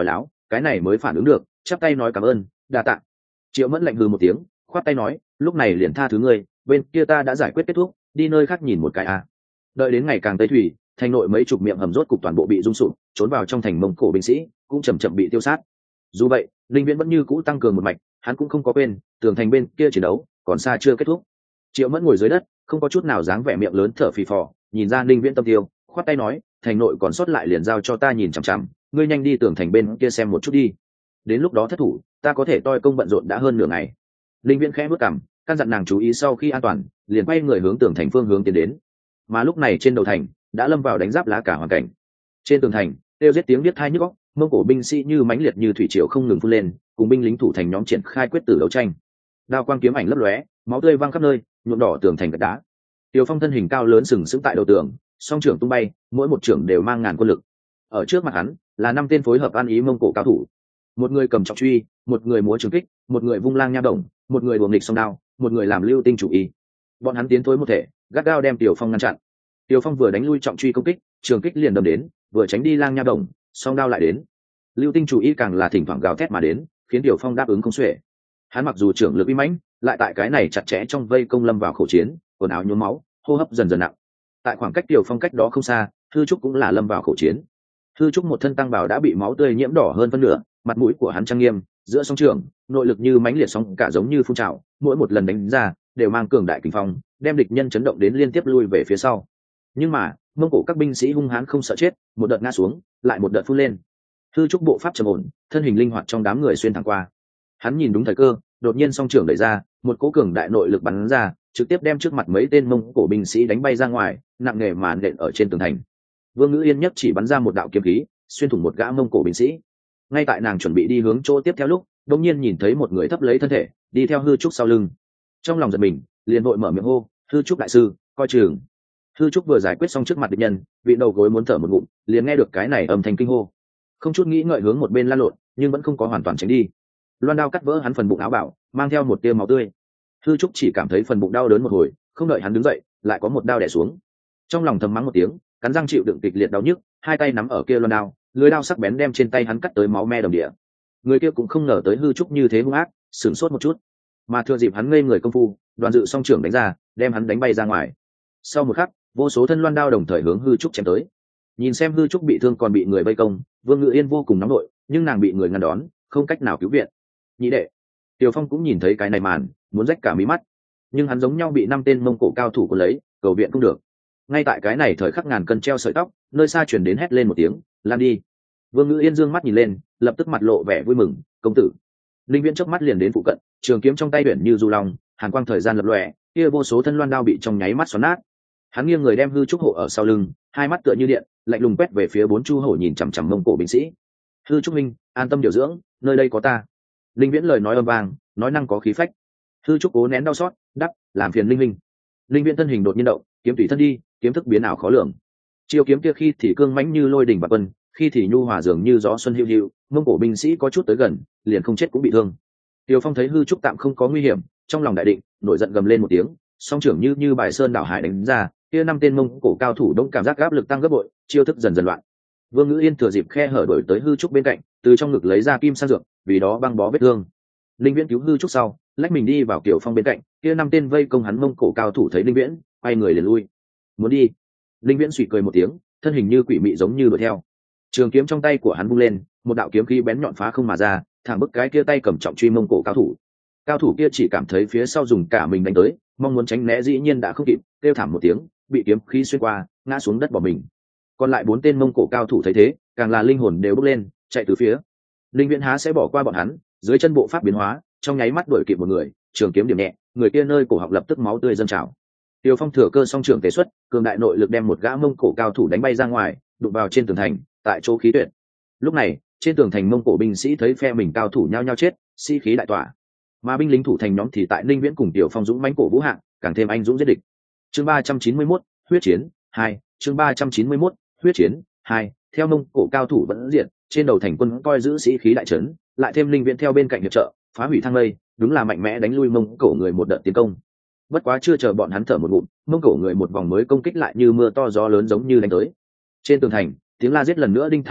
cái này mới phản ứng được, chắp tay nói cảm ơn, đa tạ. Triệu Mẫn lạnh hừ một tiếng, khoát tay nói, lúc này liền tha thứ ngươi, bên kia ta đã giải quyết kết thúc, đi nơi khác nhìn một cái à. Đợi đến ngày càng tây thủy, thành nội mấy chục miệng hầm rốt cục toàn bộ bị rung sụp, trốn vào trong thành Mông Cổ binh sĩ cũng chậm chậm bị tiêu sát. Dù vậy, Linh Viễn vẫn như cũ tăng cường một mạch, hắn cũng không có quên, tường thành bên kia chiến đấu còn xa chưa kết thúc. Triệu Mẫn ngồi dưới đất, không có chút nào dáng vẻ miệng lớn thở phì phò, nhìn ra Linh Viễn tâm tiêu, khoát tay nói, thành nội còn sót lại liền giao cho ta nhìn chằm chằm, ngươi nhanh đi tường thành bên kia xem một chút đi. Đến lúc đó thất thủ, ta có thể toi công bận rộn đã hơn nửa ngày. Linh Viễn khẽ bước cằm, căn dặn nàng chú ý sau khi an toàn, liền quay người hướng tường thành phương hướng tiến đến. Mà lúc này trên đầu thành đã lâm vào đánh giáp lá cả hoàn cảnh. Trên tường thành, kêu giết tiếng biết thai nhức óc, Mông Cổ binh sĩ như mãnh liệt như thủy triều không ngừng phun lên, cùng binh lính thủ thành nhóm triển khai quyết tử đấu tranh. Đao quang kiếm ảnh lấp lóe, máu tươi văng khắp nơi, nhuộm đỏ tường thành gạch đá. Tiêu Phong thân hình cao lớn sừng sững tại đầu tường, song trưởng tung bay, mỗi một trưởng đều mang ngàn quân lực. Ở trước mặt hắn là 5 tên phối hợp ăn ý Mông Cổ cao thủ. Một người cầm trọng truy, một người múa trường kích, một người vung lang nha đồng, một người đuồng nghịch song đao, một người làm lưu tinh chủ y. Bọn hắn tiến thối một thể, gắt gao đem Tiêu Phong ngăn chặn. Tiêu Phong vừa đánh lui trọng truy công kích, trường kích liền đâm đến, vừa tránh đi lang nha đồng, song đao lại đến. Lưu tinh chủ y càng là thỉnh thoảng gào thét mà đến, khiến Tiêu Phong đáp ứng không xuể. Hắn mặc dù trưởng lực uy mãnh, lại tại cái này chặt chẽ trong vây công lâm vào khẩu chiến, quần áo nhuốm máu, hô hấp dần dần nặng. Tại khoảng cách Tiêu Phong cách đó không xa, Thư Trúc cũng là lâm vào khẩu chiến. Thư Trúc một thân tăng bào đã bị máu tươi nhiễm đỏ hơn phân nửa, mặt mũi của hắn trang nghiêm, giữa song trường, nội lực như mãnh liệt sóng cả giống như phun trào, mỗi một lần đánh ra đều mang cường đại kình phong, đem địch nhân chấn động đến liên tiếp lui về phía sau. Nhưng mà, Mông Cổ các binh sĩ hung hãn không sợ chết, một đợt ngã xuống, lại một đợt phun lên. Thư Trúc bộ pháp trầm ổn, thân hình linh hoạt trong đám người xuyên thẳng qua. Hắn nhìn đúng thời cơ, đột nhiên song trưởng đẩy ra, một cỗ cường đại nội lực bắn ra, trực tiếp đem trước mặt mấy tên Mông Cổ binh sĩ đánh bay ra ngoài, nặng nề mà nện ở trên tường thành. Vương Ngữ Yên nhất chỉ bắn ra một đạo kiếm khí, xuyên thủng một gã Mông Cổ binh sĩ. Ngay tại nàng chuẩn bị đi hướng chỗ tiếp theo lúc, đột nhiên nhìn thấy một người thấp lấy thân thể, đi theo Hư Trúc sau lưng. Trong lòng giật mình, liền vội mở miệng hô, "Hư Trúc đại sư, coi chừng." Hư Trúc vừa giải quyết xong trước mặt địch nhân, vị đầu gối muốn thở một ngụm, liền nghe được cái này âm thanh kinh hô. Không chút nghĩ ngợi hướng một bên lăn lộn, nhưng vẫn không có hoàn toàn tránh đi. Loan đao cắt vỡ hắn phần bụng áo bảo, mang theo một tia máu tươi. Hư Trúc chỉ cảm thấy phần bụng đau đớn một hồi, không đợi hắn đứng dậy, lại có một đao đè xuống. Trong lòng thầm mắng một tiếng, cắn răng chịu đựng kịch liệt đau nhức, hai tay nắm ở kia loan đao, lưỡi đao sắc bén đem trên tay hắn cắt tới máu me đầm địa. Người kia cũng không ngờ tới Hư Trúc như thế hung ác, sửng sốt một chút, mà thừa dịp hắn ngây người công phu, Đoàn Dự song trưởng đánh ra, đem hắn đánh bay ra ngoài. Sau một khắc, vô số thân loan đao đồng thời hướng Hư Trúc chém tới. Nhìn xem Hư Trúc bị thương còn bị người vây công, Vương Ngự Yên vô cùng nóng nổi, nhưng nàng bị người ngăn đón, không cách nào cứu viện. Nhị đệ, Tiểu Phong cũng nhìn thấy cái này màn, muốn rách cả mí mắt, nhưng hắn giống nhau bị 5 tên Mông Cổ cao thủ cuốn lấy, cầu viện không được. Ngay tại cái này thời khắc ngàn cân treo sợi tóc, nơi xa truyền đến hét lên một tiếng, "Lan đi!" Vương Ngự Yên dương mắt nhìn lên, lập tức mặt lộ vẻ vui mừng, "Công tử!" Linh Viễn chớp mắt liền đến phụ cận, trường kiếm trong tay uyển như du long, hàn quang thời gian lập lòe, kia vô số thân loan đao bị trong nháy mắt xoắn nát. Hắn nghiêng người đem Hư Trúc hộ ở sau lưng, hai mắt tựa như điện, lạnh lùng quét về phía 4 chu hổ nhìn chằm chằm Mông Cổ binh sĩ. "Hư Trúc minh, an tâm điều dưỡng, nơi đây có ta." Linh Viễn lời nói âm vang, nói năng có khí phách. Hư Trúc cố nén đau xót, đắp, "Làm phiền Linh Minh." Linh Viễn thân hình đột nhiên động, kiếm tùy thân đi, kiếm thức biến ảo khó lường. Chiêu kiếm kia khi thì cương mãnh như lôi đình và quân, khi thì nhu hòa dường như gió xuân hữu hữu, Mông Cổ binh sĩ có chút tới gần, liền không chết cũng bị thương. Tiêu Phong thấy Hư Trúc tạm không có nguy hiểm, trong lòng đại định, nổi giận gầm lên một tiếng, song trưởng như bài sơn đảo hải đánh ra, kia 5 tên Mông Cổ cao thủ đông cảm giác áp lực tăng gấp bội, chiêu thức dần dần loạn. Vương Ngữ Yên thừa dịp khe hở đổi tới Hư Trúc bên cạnh, từ trong ngực lấy ra kim sang dược, vì đó băng bó vết thương. Linh Viễn cứu Hư Trúc sau, lách mình đi vào Kiều Phong bên cạnh, kia 5 tên vây công hắn Mông Cổ cao thủ thấy Linh Viễn, quay người liền lui. "Muốn đi?" Linh Viễn suy cười một tiếng, thân hình như quỷ mị giống như đuổi theo. Trường kiếm trong tay của hắn vung lên, một đạo kiếm khí bén nhọn phá không mà ra, thẳng bức cái kia tay cầm trọng truy Mông Cổ cao thủ. Cao thủ kia chỉ cảm thấy phía sau dùng cả mình đánh tới, mong muốn tránh né dĩ nhiên đã không kịp, kêu thảm một tiếng, bị kiếm khí xuyên qua, ngã xuống đất bỏ mình. Còn lại 4 tên Mông Cổ cao thủ thấy thế, càng là linh hồn đều bốc lên, chạy từ phía. Linh Viễn há sẽ bỏ qua bọn hắn, dưới chân bộ pháp biến hóa, trong nháy mắt đuổi kịp một người, trường kiếm điểm nhẹ, người kia nơi cổ họng lập tức máu tươi dâng trào. Tiêu Phong thừa cơ song trưởng tế xuất, cường đại nội lực đem một gã Mông Cổ cao thủ đánh bay ra ngoài, đụng vào trên tường thành, tại chỗ khí tuyệt. Lúc này, trên tường thành Mông Cổ binh sĩ thấy phe mình cao thủ nhao nhao chết, khí đại tỏa. Mà binh lính thủ thành nhóm thì tại Ninh Viễn cùng Tiểu Phong dũng mãnh cổ vũ hạng, càng thêm anh dũng giết địch. Chương 391, huyết chiến 2, chương 391, huyết chiến 2, theo Mông Cổ cao thủ vẫn diện, trên đầu thành quân coi giữ sĩ khí đại trấn, lại thêm Ninh Viễn theo bên cạnh hiệp trợ, phá hủy thang lây, đúng là mạnh mẽ đánh lui Mông Cổ người một đợt tiến công. Bất quá chưa chờ bọn hắn thở một ngụm, Mông Cổ người một vòng mới công kích lại như mưa to gió lớn giống như đánh tới. Trên tường thành, tiếng la giết lần nữa đinh thái nhức óc,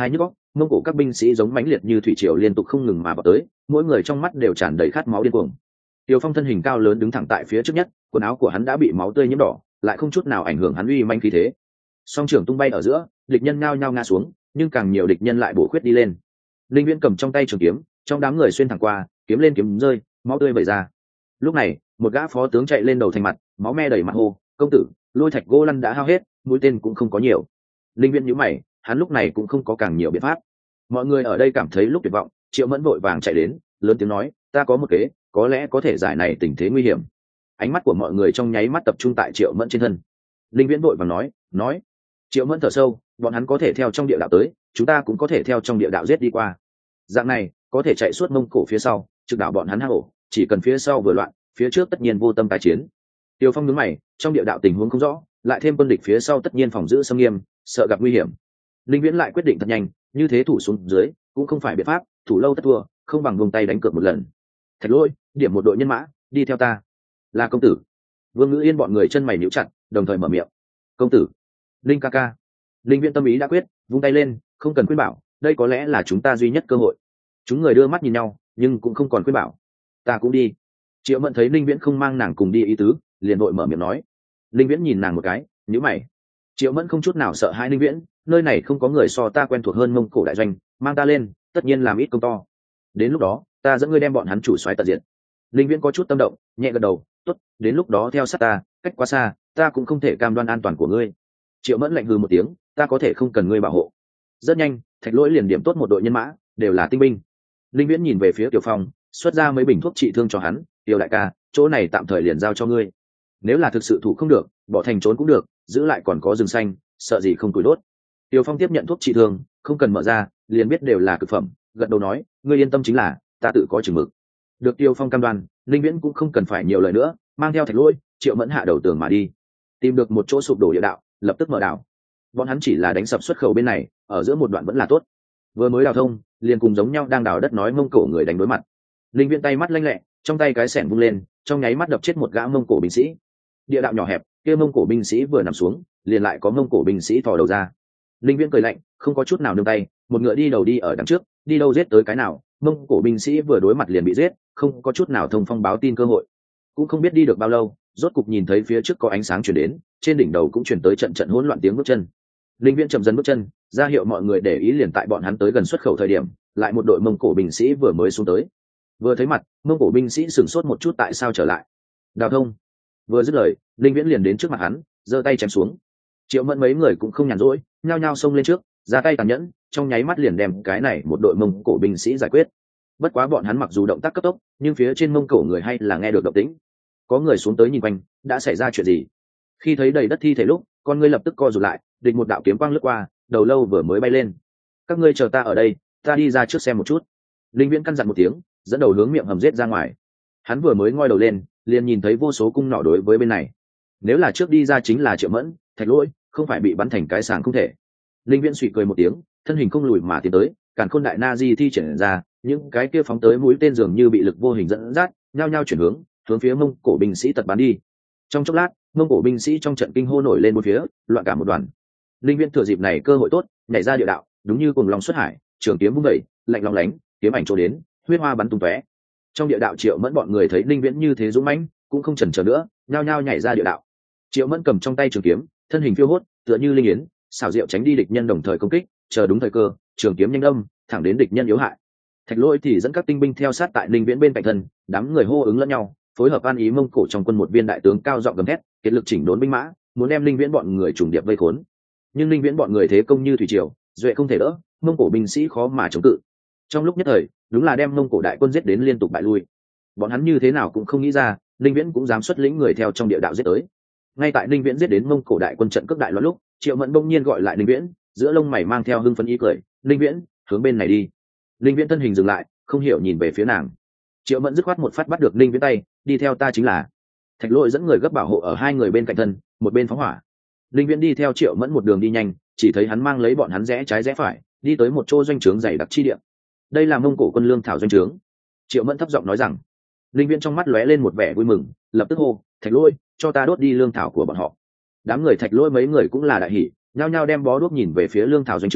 mông cổ các binh sĩ giống mãnh liệt như thủy triều liên tục không ngừng mà vào tới, mỗi người trong mắt đều tràn đầy khát máu điên cuồng. Tiêu Phong thân hình cao lớn đứng thẳng tại phía trước nhất, quần áo của hắn đã bị máu tươi nhiễm đỏ, lại không chút nào ảnh hưởng hắn uy manh khí thế. Song trưởng tung bay ở giữa, địch nhân nhao nhao ngã xuống, nhưng càng nhiều địch nhân lại bổ khuyết đi lên. Linh Viễn cầm trong tay trường kiếm, trong đám người xuyên thẳng qua, kiếm lên kiếm rơi, máu tươi vẩy ra. Lúc này, một gã phó tướng chạy lên đầu thành mặt, máu me đầy mặt hô, công tử, lôi thạch gỗ lăn đã hao hết, mũi tên cũng không có nhiều. Linh Viễn nhíu mày, hắn lúc này cũng không có càng nhiều biện pháp. Mọi người ở đây cảm thấy lúc tuyệt vọng, Triệu Mẫn vội vàng chạy đến, lớn tiếng nói, ta có một kế, có lẽ có thể giải này tình thế nguy hiểm. Ánh mắt của mọi người trong nháy mắt tập trung tại Triệu Mẫn trên thân. Linh Viễn vội vàng nói. Triệu Mẫn thở sâu, bọn hắn có thể theo trong địa đạo tới, chúng ta cũng có thể theo trong địa đạo giết đi qua. Dạng này có thể chạy suốt Mông Cổ phía sau, trực đảo bọn hắn hang ổ, chỉ cần phía sau vừa loạn, phía trước tất nhiên vô tâm tái chiến. Tiêu Phong nhướng mày, trong địa đạo tình huống không rõ, lại thêm quân địch phía sau tất nhiên phòng giữ xâm nghiêm, sợ gặp nguy hiểm. Linh Viễn lại quyết định thật nhanh, như thế thủ xuống dưới cũng không phải biện pháp, thủ lâu tất thua, không bằng buông tay đánh cược một lần. Thạch Lỗi, điểm một đội nhân mã, đi theo ta. Là công tử. Vương Ngữ Yên bọn người chân mày nhíu chặt, đồng thời mở miệng. Công tử. Linh ca ca. Linh Viễn tâm ý đã quyết, vung tay lên, không cần khuyên bảo, đây có lẽ là chúng ta duy nhất cơ hội. Chúng người đưa mắt nhìn nhau, nhưng cũng không còn khuyên bảo. Ta cũng đi. Triệu Mẫn thấy Linh Viễn không mang nàng cùng đi ý tứ, liền vội mở miệng nói. Linh Viễn nhìn nàng một cái, nhíu mày. Triệu Mẫn không chút nào sợ hãi Linh Viễn, nơi này không có người so ta quen thuộc hơn Mông Cổ đại doanh, mang ta lên, tất nhiên làm ít công to. Đến lúc đó, ta dẫn ngươi đem bọn hắn chủ soái tận diệt. Linh Viễn có chút tâm động, nhẹ gật đầu, tốt, đến lúc đó theo sát ta, cách quá xa, ta cũng không thể cam đoan an toàn của ngươi. Triệu Mẫn lạnh hừ một tiếng, ta có thể không cần ngươi bảo hộ. Rất nhanh, Thạch Lỗi liền điểm tốt một đội nhân mã, đều là tinh binh. Linh Viễn nhìn về phía Tiểu Phong, xuất ra mấy bình thuốc trị thương cho hắn, Tiểu đại ca, chỗ này tạm thời liền giao cho ngươi. Nếu là thực sự thủ không được, bỏ thành trốn cũng được, giữ lại còn có rừng xanh, sợ gì không tuổi đốt. Tiểu Phong tiếp nhận thuốc trị thương, không cần mở ra, liền biết đều là cực phẩm, gật đầu nói, ngươi yên tâm chính là, ta tự có chừng mực. Được Tiêu Phong cam đoan, Linh Viễn cũng không cần phải nhiều lời nữa, mang theo Thạch Lỗi, Triệu Mẫn hạ đầu tường mà đi. Tìm được một chỗ sụp đổ địa đạo, lập tức mở đảo. Bọn hắn chỉ là đánh sập xuất khẩu bên này, ở giữa một đoạn vẫn là tốt. Vừa mới đào thông, liền cùng giống nhau đang đào đất nói Mông Cổ người đánh đối mặt. Linh Viễn tay mắt lanh lẹ, trong tay cái xẻng vung lên, trong nháy mắt đập chết một gã Mông Cổ binh sĩ. Địa đạo nhỏ hẹp, kia Mông Cổ binh sĩ vừa nằm xuống, liền lại có Mông Cổ binh sĩ thò đầu ra. Linh Viễn cười lạnh, không có chút nào nương tay, một ngựa đi đầu đi ở đằng trước, đi đâu giết tới cái nào, Mông Cổ binh sĩ vừa đối mặt liền bị giết, không có chút nào thông phong báo tin cơ hội. Cũng không biết đi được bao lâu, rốt cục nhìn thấy phía trước có ánh sáng truyền đến, trên đỉnh đầu cũng truyền tới trận trận hỗn loạn tiếng bước chân. Linh Viễn chậm dần bước chân, ra hiệu mọi người để ý, liền tại bọn hắn tới gần xuất khẩu thời điểm, lại một đội Mông Cổ binh sĩ vừa mới xuống tới. Vừa thấy mặt, Mông Cổ binh sĩ sửng sốt một chút, tại sao trở lại? Đào thông. Vừa dứt lời, Linh Viễn liền đến trước mặt hắn, giơ tay chém xuống. Triệu Mẫn mấy người cũng không nhàn rỗi, nhao nhao xông lên trước, ra tay tàn nhẫn, trong nháy mắt liền đem cái này một đội Mông Cổ binh sĩ giải quyết. Bất quá bọn hắn mặc dù động tác cấp tốc, nhưng phía trên Mông Cổ người hay là nghe được động tĩnh. Có người xuống tới nhìn quanh, đã xảy ra chuyện gì? Khi thấy đầy đất thi thể lúc, con ngươi lập tức co rụt lại, địch một đạo kiếm quang lướt qua, đầu lâu vừa mới bay lên. Các ngươi chờ ta ở đây, ta đi ra trước xem một chút. Linh Viễn căn dặn một tiếng, dẫn đầu hướng miệng hầm giết ra ngoài. Hắn vừa mới ngoi đầu lên, liền nhìn thấy vô số cung nỏ đối với bên này. Nếu là trước đi ra chính là Triệu Mẫn, Thạch Lỗi, không phải bị bắn thành cái sàng không thể. Linh Viễn suy cười một tiếng, thân hình không lùi mà tiến tới, Càn Khôn Đại Na Di thi triển ra, những cái kia phóng tới mũi tên dường như bị lực vô hình dẫn dắt, nhao nhao chuyển hướng phía Mông Cổ binh sĩ tật bắn đi. Trong chốc lát, Mông Cổ binh sĩ trong trận kinh hô nổi lên một phía, loạn cả một đoàn. Linh Viễn thừa dịp này cơ hội tốt, nhảy ra địa đạo, đúng như cùng long xuất hải, trường kiếm vung đẩy, lạnh long lánh, kiếm ảnh trổ đến, huyết hoa bắn tung tóe. Trong địa đạo Triệu Mẫn bọn người thấy Linh Viễn như thế dũng mãnh, cũng không chần chờ nữa, nhao nhao nhảy ra địa đạo. Triệu Mẫn cầm trong tay trường kiếm, thân hình phiêu hốt, tựa như linh yến, xảo diệu tránh đi địch nhân đồng thời công kích, chờ đúng thời cơ, trường kiếm nhanh đâm, thẳng đến địch nhân yếu hại. Thạch Lỗi thì dẫn các tinh binh theo sát tại Linh Viễn bên cạnh thân, đám người hô ứng lẫn nhau, phối hợp an ý Mông Cổ trong quân một viên đại tướng cao giọng gầm thét, kiệt lực chỉnh đốn binh mã, muốn đem Linh Viễn bọn người trùng điệp vây khốn. Nhưng Linh Viễn bọn người thế công như thủy triều, duệ không thể đỡ, Mông Cổ binh sĩ khó mà chống cự. Trong lúc nhất thời, đúng là đem Mông Cổ đại quân giết đến liên tục bại lui. Bọn hắn như thế nào cũng không nghĩ ra, Linh Viễn cũng dám xuất lĩnh người theo trong địa đạo giết tới. Ngay tại Linh Viễn giết đến Mông Cổ đại quân trận cước đại loạn lúc, Triệu Mẫn bỗng nhiên gọi lại Linh Viễn, giữa lông mày mang theo hưng phấn ý cười, "Linh Viễn, hướng bên này đi." Linh Viễn thân hình dừng lại, không hiểu nhìn về phía nàng. Triệu Mẫn dứt khoát một phát bắt được Linh Viễn tay, "Đi theo ta chính là." Thạch Lỗi dẫn người gấp bảo hộ ở hai người bên cạnh thân, một bên phóng hỏa. Linh Viễn đi theo Triệu Mẫn một đường đi nhanh, chỉ thấy hắn mang lấy bọn hắn rẽ trái rẽ phải, đi tới một chỗ doanh trướng dày đặc chi địa. Đây là Mông Cổ quân lương thảo doanh trướng. Triệu Mẫn thấp giọng nói rằng. Linh Viễn trong mắt lóe lên một vẻ vui mừng, lập tức hô, "Thạch Lỗi, cho ta đốt đi lương thảo của bọn họ." Đám người Thạch Lỗi mấy người cũng là đại hỉ, nhao nhao đem bó đuốc nhìn về phía lương thảo doanh trướng,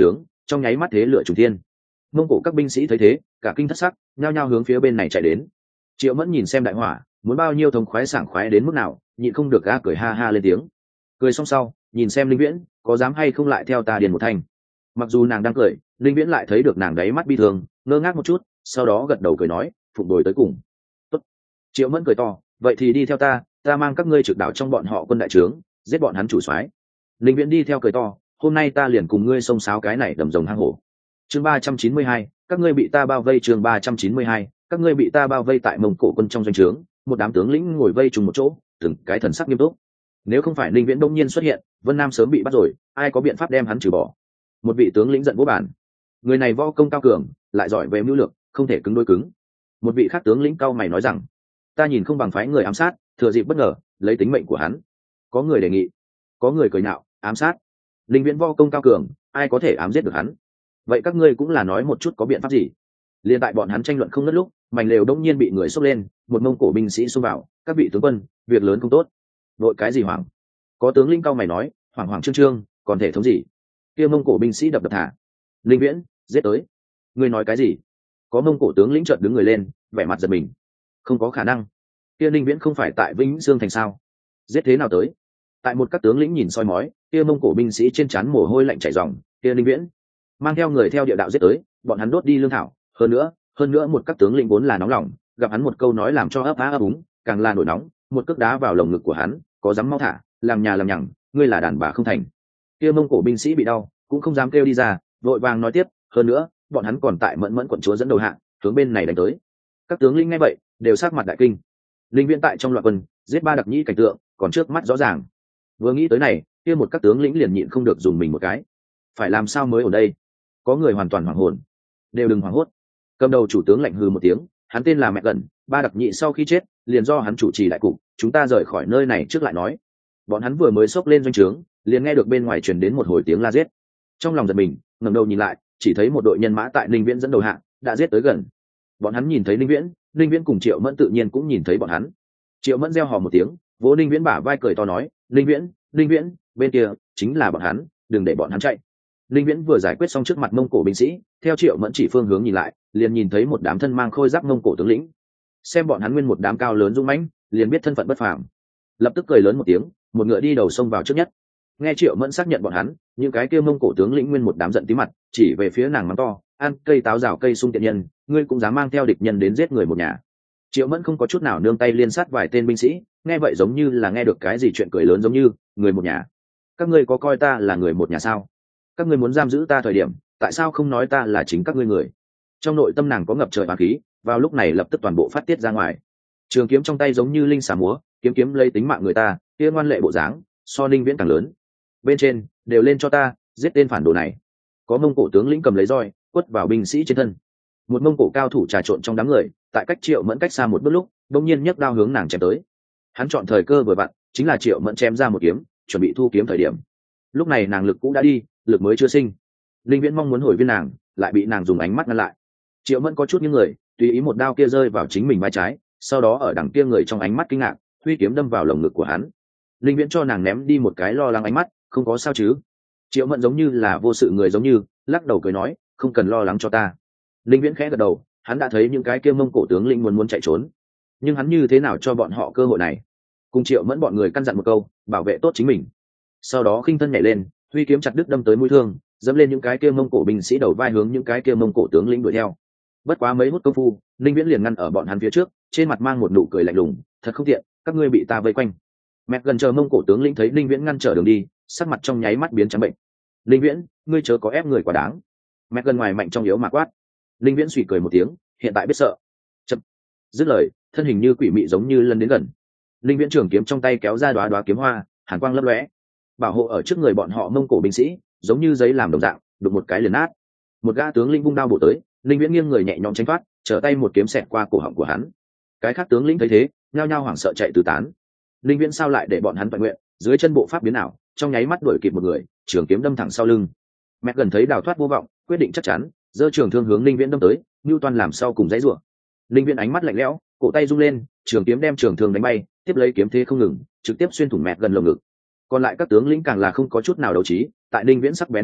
trong nháy mắt thế lửa trùng thiên. Mông Cổ các binh sĩ thấy thế cả kinh thất sắc, nhao nhao hướng phía bên này chạy đến. Triệu Mẫn nhìn xem đại hỏa, muốn bao nhiêu thống khoái sảng khoái đến mức nào, nhịn không được ga cười ha ha lên tiếng. Cười xong sau, nhìn xem Linh Viễn có dám hay không lại theo ta điền một thanh. Mặc dù nàng đang cười, Linh Viễn lại thấy được nàng đáy mắt bi thương, ngơ ngác một chút, sau đó gật đầu cười nói, phục bồi tới cùng. Tốt. Triệu Mẫn cười to, vậy thì đi theo ta mang các ngươi trực đảo trong bọn họ quân đại trướng, giết bọn hắn chủ soái. Linh Viễn đi theo cười to, hôm nay ta liền cùng ngươi xông xáo cái này đầm rồng hang hổ. Chương 392, các ngươi bị ta bao vây. Chương 392, các ngươi bị ta bao vây. Tại Mông Cổ quân trong doanh trướng, một đám tướng lĩnh ngồi vây trùng một chỗ, từng cái thần sắc nghiêm túc. Nếu không phải Linh Viễn đông nhiên xuất hiện, Vân Nam sớm bị bắt rồi, ai có biện pháp đem hắn trừ bỏ. Một vị tướng lĩnh giận vỗ bản, người này võ công cao cường, lại giỏi về mưu lược, không thể cứng đối cứng. Một vị khác tướng lĩnh cao mày nói rằng, ta nhìn không bằng phái người ám sát, thừa dịp bất ngờ lấy tính mệnh của hắn. Có người đề nghị, có người cười nhạo, ám sát? Linh Viễn võ công cao cường, ai có thể ám giết được hắn? Vậy các ngươi cũng là nói một chút có biện pháp gì? Liên tại bọn hắn tranh luận không ngớt lúc, mảnh lều đông nhiên bị người xốc lên, một Mông Cổ binh sĩ xông vào, các vị tướng quân, việc lớn không tốt. Vội cái gì hoảng? Có tướng lĩnh cao mày nói, hoảng hoảng trương trương, còn thể thống gì? Kia Mông Cổ binh sĩ đập đập thả. Linh Viễn, giết tới. Ngươi nói cái gì? Có Mông Cổ tướng lĩnh chợt đứng người lên, vẻ mặt giật mình. Không có khả năng. Kia Linh Viễn không phải tại Vĩnh Dương thành sao? Giết thế nào tới? Tại một các tướng lĩnh nhìn soi mói, kia Mông Cổ binh sĩ trên trán mồ hôi lạnh chảy ròng, kia Linh Viễn mang theo người theo địa đạo giết tới, bọn hắn đốt đi lương thảo, hơn nữa một các tướng lĩnh vốn là nóng lòng, gặp hắn một câu nói làm cho ấp á ấp úng, càng là nổi nóng, một cước đá vào lồng ngực của hắn, có dám mau thả, làm nhà làm nhằng, ngươi là đàn bà không thành. Kia Mông Cổ binh sĩ bị đau, cũng không dám kêu đi ra, vội vàng nói tiếp, hơn nữa, bọn hắn còn tại Mẫn Mẫn quận chúa dẫn đầu hạng, hướng bên này đánh tới. Các tướng lĩnh nghe vậy, đều sắc mặt đại kinh. Linh Viễn tại trong loạn quân, giết 3 đặc nhĩ cảnh tượng, còn trước mắt rõ ràng. Vừa nghĩ tới này, kia một các tướng lĩnh liền nhịn không được dùng mình một cái. Phải làm sao mới ở đây? Có người hoàn toàn hoảng hồn. Đều đừng hoảng hốt. Cầm đầu chủ tướng lạnh hừ một tiếng, hắn tên là Mẹ Gần, 3 đặc nhĩ sau khi chết, liền do hắn chủ trì đại cục, chúng ta rời khỏi nơi này trước lại nói. Bọn hắn vừa mới xốc lên doanh trướng, liền nghe được bên ngoài truyền đến một hồi tiếng la giết. Trong lòng giật mình, ngẩng đầu nhìn lại, chỉ thấy một đội nhân mã tại Ninh Viễn dẫn đầu hạng, đã giết tới gần. Bọn hắn nhìn thấy Ninh Viễn cùng Triệu Mẫn tự nhiên cũng nhìn thấy bọn hắn. Triệu Mẫn reo hò một tiếng, vỗ Ninh Viễn bả vai cười to nói, Ninh Viễn, bên kia chính là bọn hắn, đừng để bọn hắn chạy. Ninh Viễn vừa giải quyết xong trước mặt Mông Cổ binh sĩ, theo Triệu Mẫn chỉ phương hướng nhìn lại, liền nhìn thấy một đám thân mang khôi giáp Mông Cổ tướng lĩnh. Xem bọn hắn nguyên một đám cao lớn dũng mãnh, liền biết thân phận bất phàm. Lập tức cười lớn một tiếng, một ngựa đi đầu xông vào trước nhất. Nghe Triệu Mẫn xác nhận bọn hắn, những cái kia Mông Cổ tướng lĩnh nguyên một đám giận tí mặt, chỉ về phía nàng mắng to, ăn cây táo rào cây sung tiện nhân, ngươi cũng dám mang theo địch nhân đến giết người một nhà. Triệu Mẫn không có chút nào nương tay liên sát vài tên binh sĩ, nghe vậy giống như là nghe được cái gì chuyện cười lớn, giống như người một nhà. Các ngươi có coi ta là người một nhà sao? Các ngươi muốn giam giữ ta thời điểm, tại sao không nói ta là chính các ngươi người? Trong nội tâm nàng có ngập trời oán khí, vào lúc này lập tức toàn bộ phát tiết ra ngoài. Trường kiếm trong tay giống như linh xà múa, kiếm lấy tính mạng người ta, kia ngoan lệ bộ dáng, so Ninh Viễn càng lớn. Bên trên, đều lên cho ta, giết tên phản đồ này. Có Mông Cổ tướng lĩnh cầm lấy roi, quất vào binh sĩ trên thân. Một Mông Cổ cao thủ trà trộn trong đám người, tại cách Triệu Mẫn cách xa một bước lúc, đột nhiên nhấc đao hướng nàng chém tới. Hắn chọn thời cơ vừa vặn, chính là Triệu Mẫn chém ra một kiếm, chuẩn bị thu kiếm thời điểm. Lúc này nàng lực cũ đã đi, lực mới chưa sinh. Linh Viễn mong muốn hồi viên nàng, lại bị nàng dùng ánh mắt ngăn lại. Triệu Mẫn có chút những người, tùy ý một đao kia rơi vào chính mình vai trái, sau đó ở đằng kia người trong ánh mắt kinh ngạc, huy kiếm đâm vào lồng ngực của hắn. Linh Viễn cho nàng ném đi một cái lo lắng ánh mắt, không có sao chứ? Triệu Mẫn giống như là vô sự người giống như, lắc đầu cười nói, không cần lo lắng cho ta. Linh Viễn khẽ gật đầu, hắn đã thấy những cái kia Mông Cổ tướng lĩnh muốn chạy trốn, nhưng hắn như thế nào cho bọn họ cơ hội này? Cùng Triệu Mẫn bọn người căn dặn một câu, bảo vệ tốt chính mình. Sau đó khinh thân nhảy lên, huy kiếm chặt đứt đâm tới mũi thương, dẫm lên những cái kia Mông Cổ binh sĩ đầu vai hướng những cái kia Mông Cổ tướng lĩnh đuổi theo. Bất quá mấy hút công phu, Linh Viễn liền ngăn ở bọn hắn phía trước, trên mặt mang một nụ cười lạnh lùng, thật không tiện, các ngươi bị ta vây quanh. Mẹ gần chờ Mông Cổ tướng lĩnh thấy Linh Viễn ngăn trở đường đi, sắc mặt trong nháy mắt biến trắng bệnh. Linh Viễn, ngươi chớ có ép người quá đáng. Mẹ gần ngoài mạnh trong yếu mà quát. Linh Viễn suy cười một tiếng, hiện tại biết sợ. Chậm. Dứt lời, thân hình như quỷ mị giống như lân đến gần. Linh Viễn trường kiếm trong tay kéo ra đóa kiếm hoa, hàn quang lấp lóe, bảo hộ ở trước người bọn họ Mông Cổ binh sĩ, giống như giấy làm đồng dạng, đụng một cái liền nát. Một gã tướng lĩnh vung đao bổ tới, Linh Viễn nghiêng người nhẹ nhõm tránh thoát, trở tay một kiếm xẹt qua cổ họng của hắn. Cái khác tướng lĩnh thấy thế, nhao nhao hoảng sợ chạy tứ tán. Linh Viễn sao lại để bọn hắn toàn nguyện, dưới chân bộ pháp biến ảo, trong nháy mắt đuổi kịp một người, trường kiếm đâm thẳng sau lưng. Mẹ gần thấy đào thoát vô vọng, quyết định chắc chắn, giơ trường thương hướng Linh Viễn đâm tới, Nưu Toan làm sau cùng dãy rủa. Linh Viễn ánh mắt lạnh lẽo, cổ tay rung lên, trường kiếm đem trường thương đánh bay, tiếp lấy kiếm thế không ngừng, trực tiếp xuyên thủng mẹ gần lồng ngực. Còn lại các tướng lĩnh càng là không có chút nào đấu trí, tại Linh Viễn sắc bén truy kích,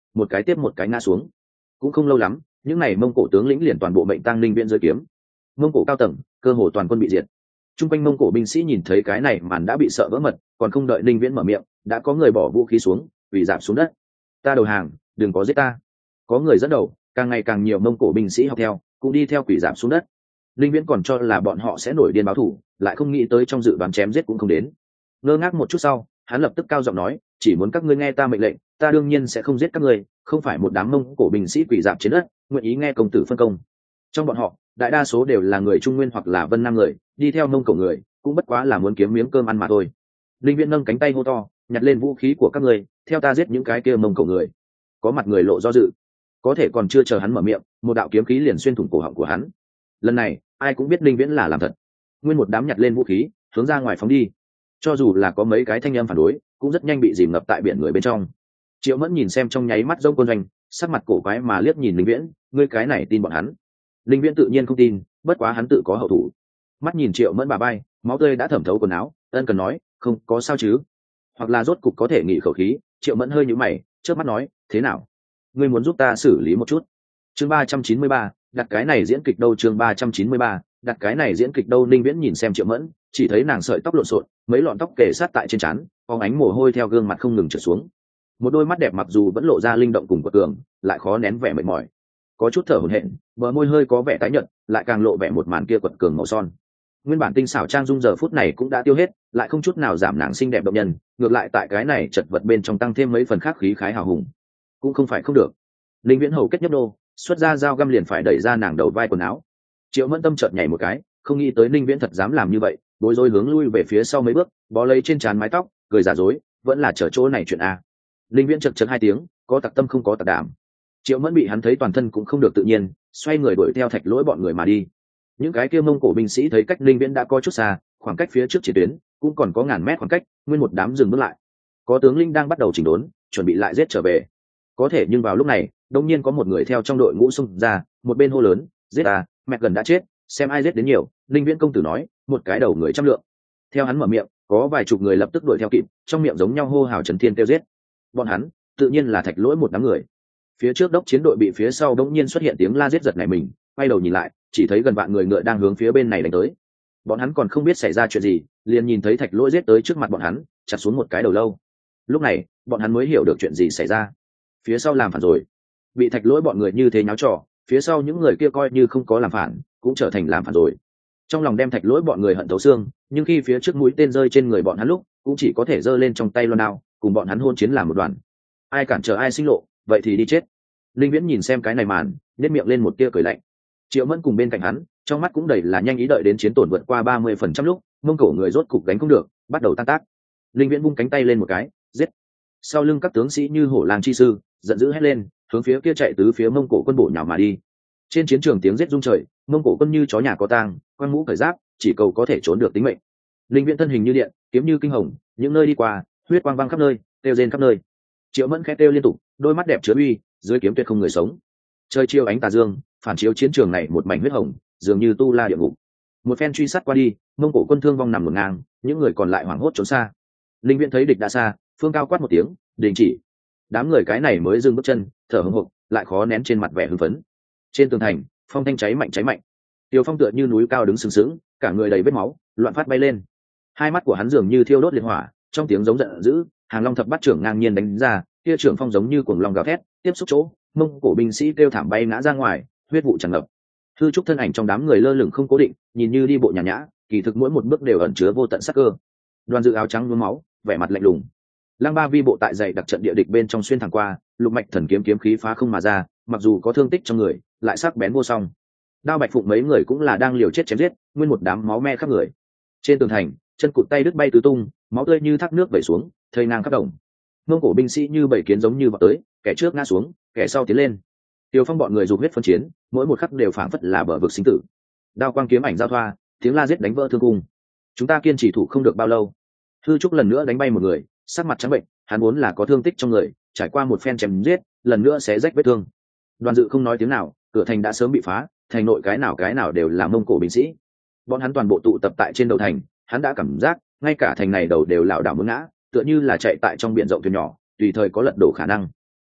một cái tiếp một cái ngã xuống. Cũng không lâu lắm, những này mông cổ tướng lĩnh liền toàn bộ mệnh tang linh viễn dưới kiếm. Mông cổ cao tầng cơ hồ toàn quân bị diệt. Trung quanh mông cổ binh sĩ nhìn thấy cái này màn đã bị sợ vỡ mật, còn không đợi linh viễn mở miệng, đã có người bỏ vũ khí xuống, quỳ rạp xuống đất. Ta đầu hàng, đừng có giết ta. Có người dẫn đầu, càng ngày càng nhiều mông cổ binh sĩ học theo, cũng đi theo quỳ rạp xuống đất. Linh viễn còn cho là bọn họ sẽ nổi điên báo thù, lại không nghĩ tới trong dự đoán chém giết cũng không đến. Ngơ ngác một chút sau, hắn lập tức cao giọng nói, chỉ muốn các ngươi nghe ta mệnh lệnh, ta đương nhiên sẽ không giết các ngươi, không phải một đám mông cổ binh sĩ quỳ rạp trên đất, nguyện ý nghe công tử phân công. Trong bọn họ, đại đa số đều là người Trung Nguyên hoặc là Vân Nam người, đi theo mông cổ người, cũng bất quá là muốn kiếm miếng cơm ăn mà thôi. Linh viễn nâng cánh tay hô to, nhặt lên vũ khí của các ngươi, theo ta giết những cái kia mông cổ người. Có mặt người lộ do dự, có thể còn chưa chờ hắn mở miệng, một đạo kiếm khí liền xuyên thủng cổ họng của hắn. Lần này ai cũng biết Linh viễn là làm thật. Nguyên một đám nhặt lên vũ khí, hướng ra ngoài phóng đi. Cho dù là có mấy cái thanh âm phản đối, cũng rất nhanh bị dìm ngập tại biển người bên trong. Triệu Mẫn nhìn xem trong nháy mắt rông quân doanh, sắc mặt cổ quái mà liếc nhìn Linh viễn, ngươi cái này tin bọn hắn? Linh viễn tự nhiên không tin, bất quá hắn tự có hậu thủ. Mắt nhìn Triệu Mẫn bà bay, máu tươi đã thẩm thấu quần áo, ân cần nói, không có sao chứ? Hoặc là rốt cục có thể nghỉ khẩu khí. Triệu Mẫn hơi nhíu mày, chớp mắt nói, thế nào? Ngươi muốn giúp ta xử lý một chút? Chương 393, đặt cái này diễn kịch đâu? Chương 393, đặt cái này diễn kịch đâu? Linh viễn nhìn xem Triệu Mẫn, chỉ thấy nàng sợi tóc lộn xộn, mấy lọn tóc kề sát tại trên trán, phóng ánh mồ hôi theo gương mặt không ngừng trượt xuống. Một đôi mắt đẹp mặc dù vẫn lộ ra linh động cùng quật cường, lại khó nén vẻ mệt mỏi, có chút thở hổn hển, bờ môi hơi có vẻ tái nhợt, lại càng lộ vẻ một màn kia quật cường màu son. Nguyên bản tinh xảo trang dung giờ phút này cũng đã tiêu hết, lại không chút nào giảm nàng xinh đẹp động nhân, ngược lại tại cái này chật vật bên trong tăng thêm mấy phần khác khí khái hào hùng. Cũng không phải không được. Linh viễn hầu kết nhấp đô, xuất ra dao găm liền phải đẩy ra nàng đầu vai quần áo. Triệu Mẫn tâm chợt nhảy một cái, không nghĩ tới Linh viễn thật dám làm như vậy, bối rối hướng lui về phía sau mấy bước, bó lấy trên trán mái tóc, cười giả dối, vẫn là chờ chỗ này chuyện a. Linh viễn chật chật hai tiếng, có tặc tâm không có tặc đảm. Triệu Mẫn bị hắn thấy toàn thân cũng không được tự nhiên, xoay người đuổi theo Thạch Lỗi bọn người mà đi. Những cái kia mông cổ binh sĩ thấy cách Linh viễn đã có chút xa, khoảng cách phía trước chiến tuyến cũng còn có ngàn mét khoảng cách, nguyên một đám dừng bước lại. Có tướng linh đang bắt đầu chỉnh đốn, chuẩn bị lại giết trở về. Có thể nhưng vào lúc này, đột nhiên có một người theo trong đội ngũ xung ra, một bên hô lớn, giết à, mẹ gần đã chết, xem ai giết đến nhiều. Linh viễn công tử nói, một cái đầu người trăm lượng. Theo hắn mở miệng, có vài chục người lập tức đuổi theo kịp, trong miệng giống nhau hô hào trấn thiên kêu giết. Bọn hắn tự nhiên là Thạch Lỗi một đám người. Phía trước đốc chiến đội bị phía sau đống nhiên xuất hiện tiếng la giết giật này mình, quay đầu nhìn lại, chỉ thấy gần vạn người ngựa đang hướng phía bên này đánh tới. Bọn hắn còn không biết xảy ra chuyện gì, liền nhìn thấy Thạch Lỗi giết tới trước mặt bọn hắn, chặt xuống một cái đầu lâu. Lúc này, bọn hắn mới hiểu được chuyện gì xảy ra. Phía sau làm phản rồi. Bị Thạch Lỗi bọn người như thế nháo trò, phía sau những người kia coi như không có làm phản, cũng trở thành làm phản rồi. Trong lòng đem Thạch Lỗi bọn người hận thấu xương, nhưng khi phía trước mũi tên rơi trên người bọn hắn lúc, cũng chỉ có thể giơ lên trong tay loan đao, cùng bọn hắn hôn chiến làm một đoàn. Ai cản trở ai sinh lộ, vậy thì đi chết. Linh viễn nhìn xem cái này màn, nhếch miệng lên một tia cười lạnh. Triệu Mẫn cùng bên cạnh hắn, trong mắt cũng đầy là nhanh ý, đợi đến chiến tổn vượt qua 30% lúc, mông cổ người rốt cục đánh không được, bắt đầu tan tác. Linh viễn vung cánh tay lên một cái, giết. Sau lưng các tướng sĩ như hổ lang chi sư, giận dữ hét lên, hướng phía kia chạy tứ phía mông cổ quân bổ nhào mà đi. Trên chiến trường tiếng giết rung trời, mông cổ quân như chó nhà có tang, quan mũ cởi giáp, chỉ cầu có thể trốn được tính mệnh. Linh viễn thân hình như điện, kiếm như kinh hồng, những nơi đi qua, huyết quang văng khắp nơi, tiêu rên khắp nơi. Triệu Mẫn khẽ kêu liên tục, đôi mắt đẹp chứa uy, dưới kiếm tuyệt không người sống. Trời chiêu ánh tà dương, phản chiếu chiến trường này một mảnh huyết hồng, dường như tu la địa ngục. Một phen truy sát qua đi, mông cổ quân thương vong nằm ngổn ngang, những người còn lại hoảng hốt trốn xa. Linh viễn thấy địch đã xa, phương cao quát một tiếng, đình chỉ. Đám người cái này mới dừng bước chân, thở hổn hộc, lại khó nén trên mặt vẻ hưng phấn. Trên tường thành, phong thanh cháy mạnh cháy mạnh. Tiêu Phong tựa như núi cao đứng sừng sững, cả người đầy vết máu, loạn phát bay lên. Hai mắt của hắn dường như thiêu đốt liệt hỏa, trong tiếng giống giận dữ, Hàng Long thập bát trưởng ngang nhiên đánh ra, kia trưởng phong giống như cuồng long gào thét, tiếp xúc chỗ, mông cổ binh sĩ kêu thảm bay ngã ra ngoài, huyết vụ tràn ngập. Hư trúc thân ảnh trong đám người lơ lửng không cố định, nhìn như đi bộ nhàn nhã, kỳ thực mỗi một bước đều ẩn chứa vô tận sát cơ. Đoàn Dự áo trắng nhuốm máu, vẻ mặt lạnh lùng. Lăng Ba Vi bộ tại dày đặc trận địa địch bên trong xuyên thẳng qua, lục mạch thần kiếm kiếm khí phá không mà ra, mặc dù có thương tích trong người, lại sắc bén vô song. Đao Bạch Phụng mấy người cũng là đang liều chết chém giết, nguyên một đám máu me khắp người. Trên tường thành, chân cụt tay đứt bay tứ tung, máu tươi như thác nước vẩy xuống, thây ngang khắp đồng. Mông cổ binh sĩ như bầy kiến giống như vọt tới, kẻ trước ngã xuống, kẻ sau tiến lên. Tiêu Phong bọn người dục huyết phân chiến, mỗi một khắc đều phảng phất là bờ vực sinh tử. Đao quang kiếm ảnh giao thoa, tiếng la giết đánh vỡ thương cung. Chúng ta kiên trì thủ không được bao lâu. Hư Trúc lần nữa đánh bay một người, sắc mặt trắng bệnh, hắn vốn là có thương tích trong người, trải qua một phen chém giết, lần nữa xé rách vết thương. Đoàn Dự không nói tiếng nào, cửa thành đã sớm bị phá, thành nội cái nào đều là mông cổ binh sĩ. Bọn hắn toàn bộ tụ tập tại trên đầu thành, hắn đã cảm giác, ngay cả thành này đầu đều lảo đảo muốn ngã, tựa như là chạy tại trong biển rộng thuyền nhỏ, tùy thời có lật đổ khả năng.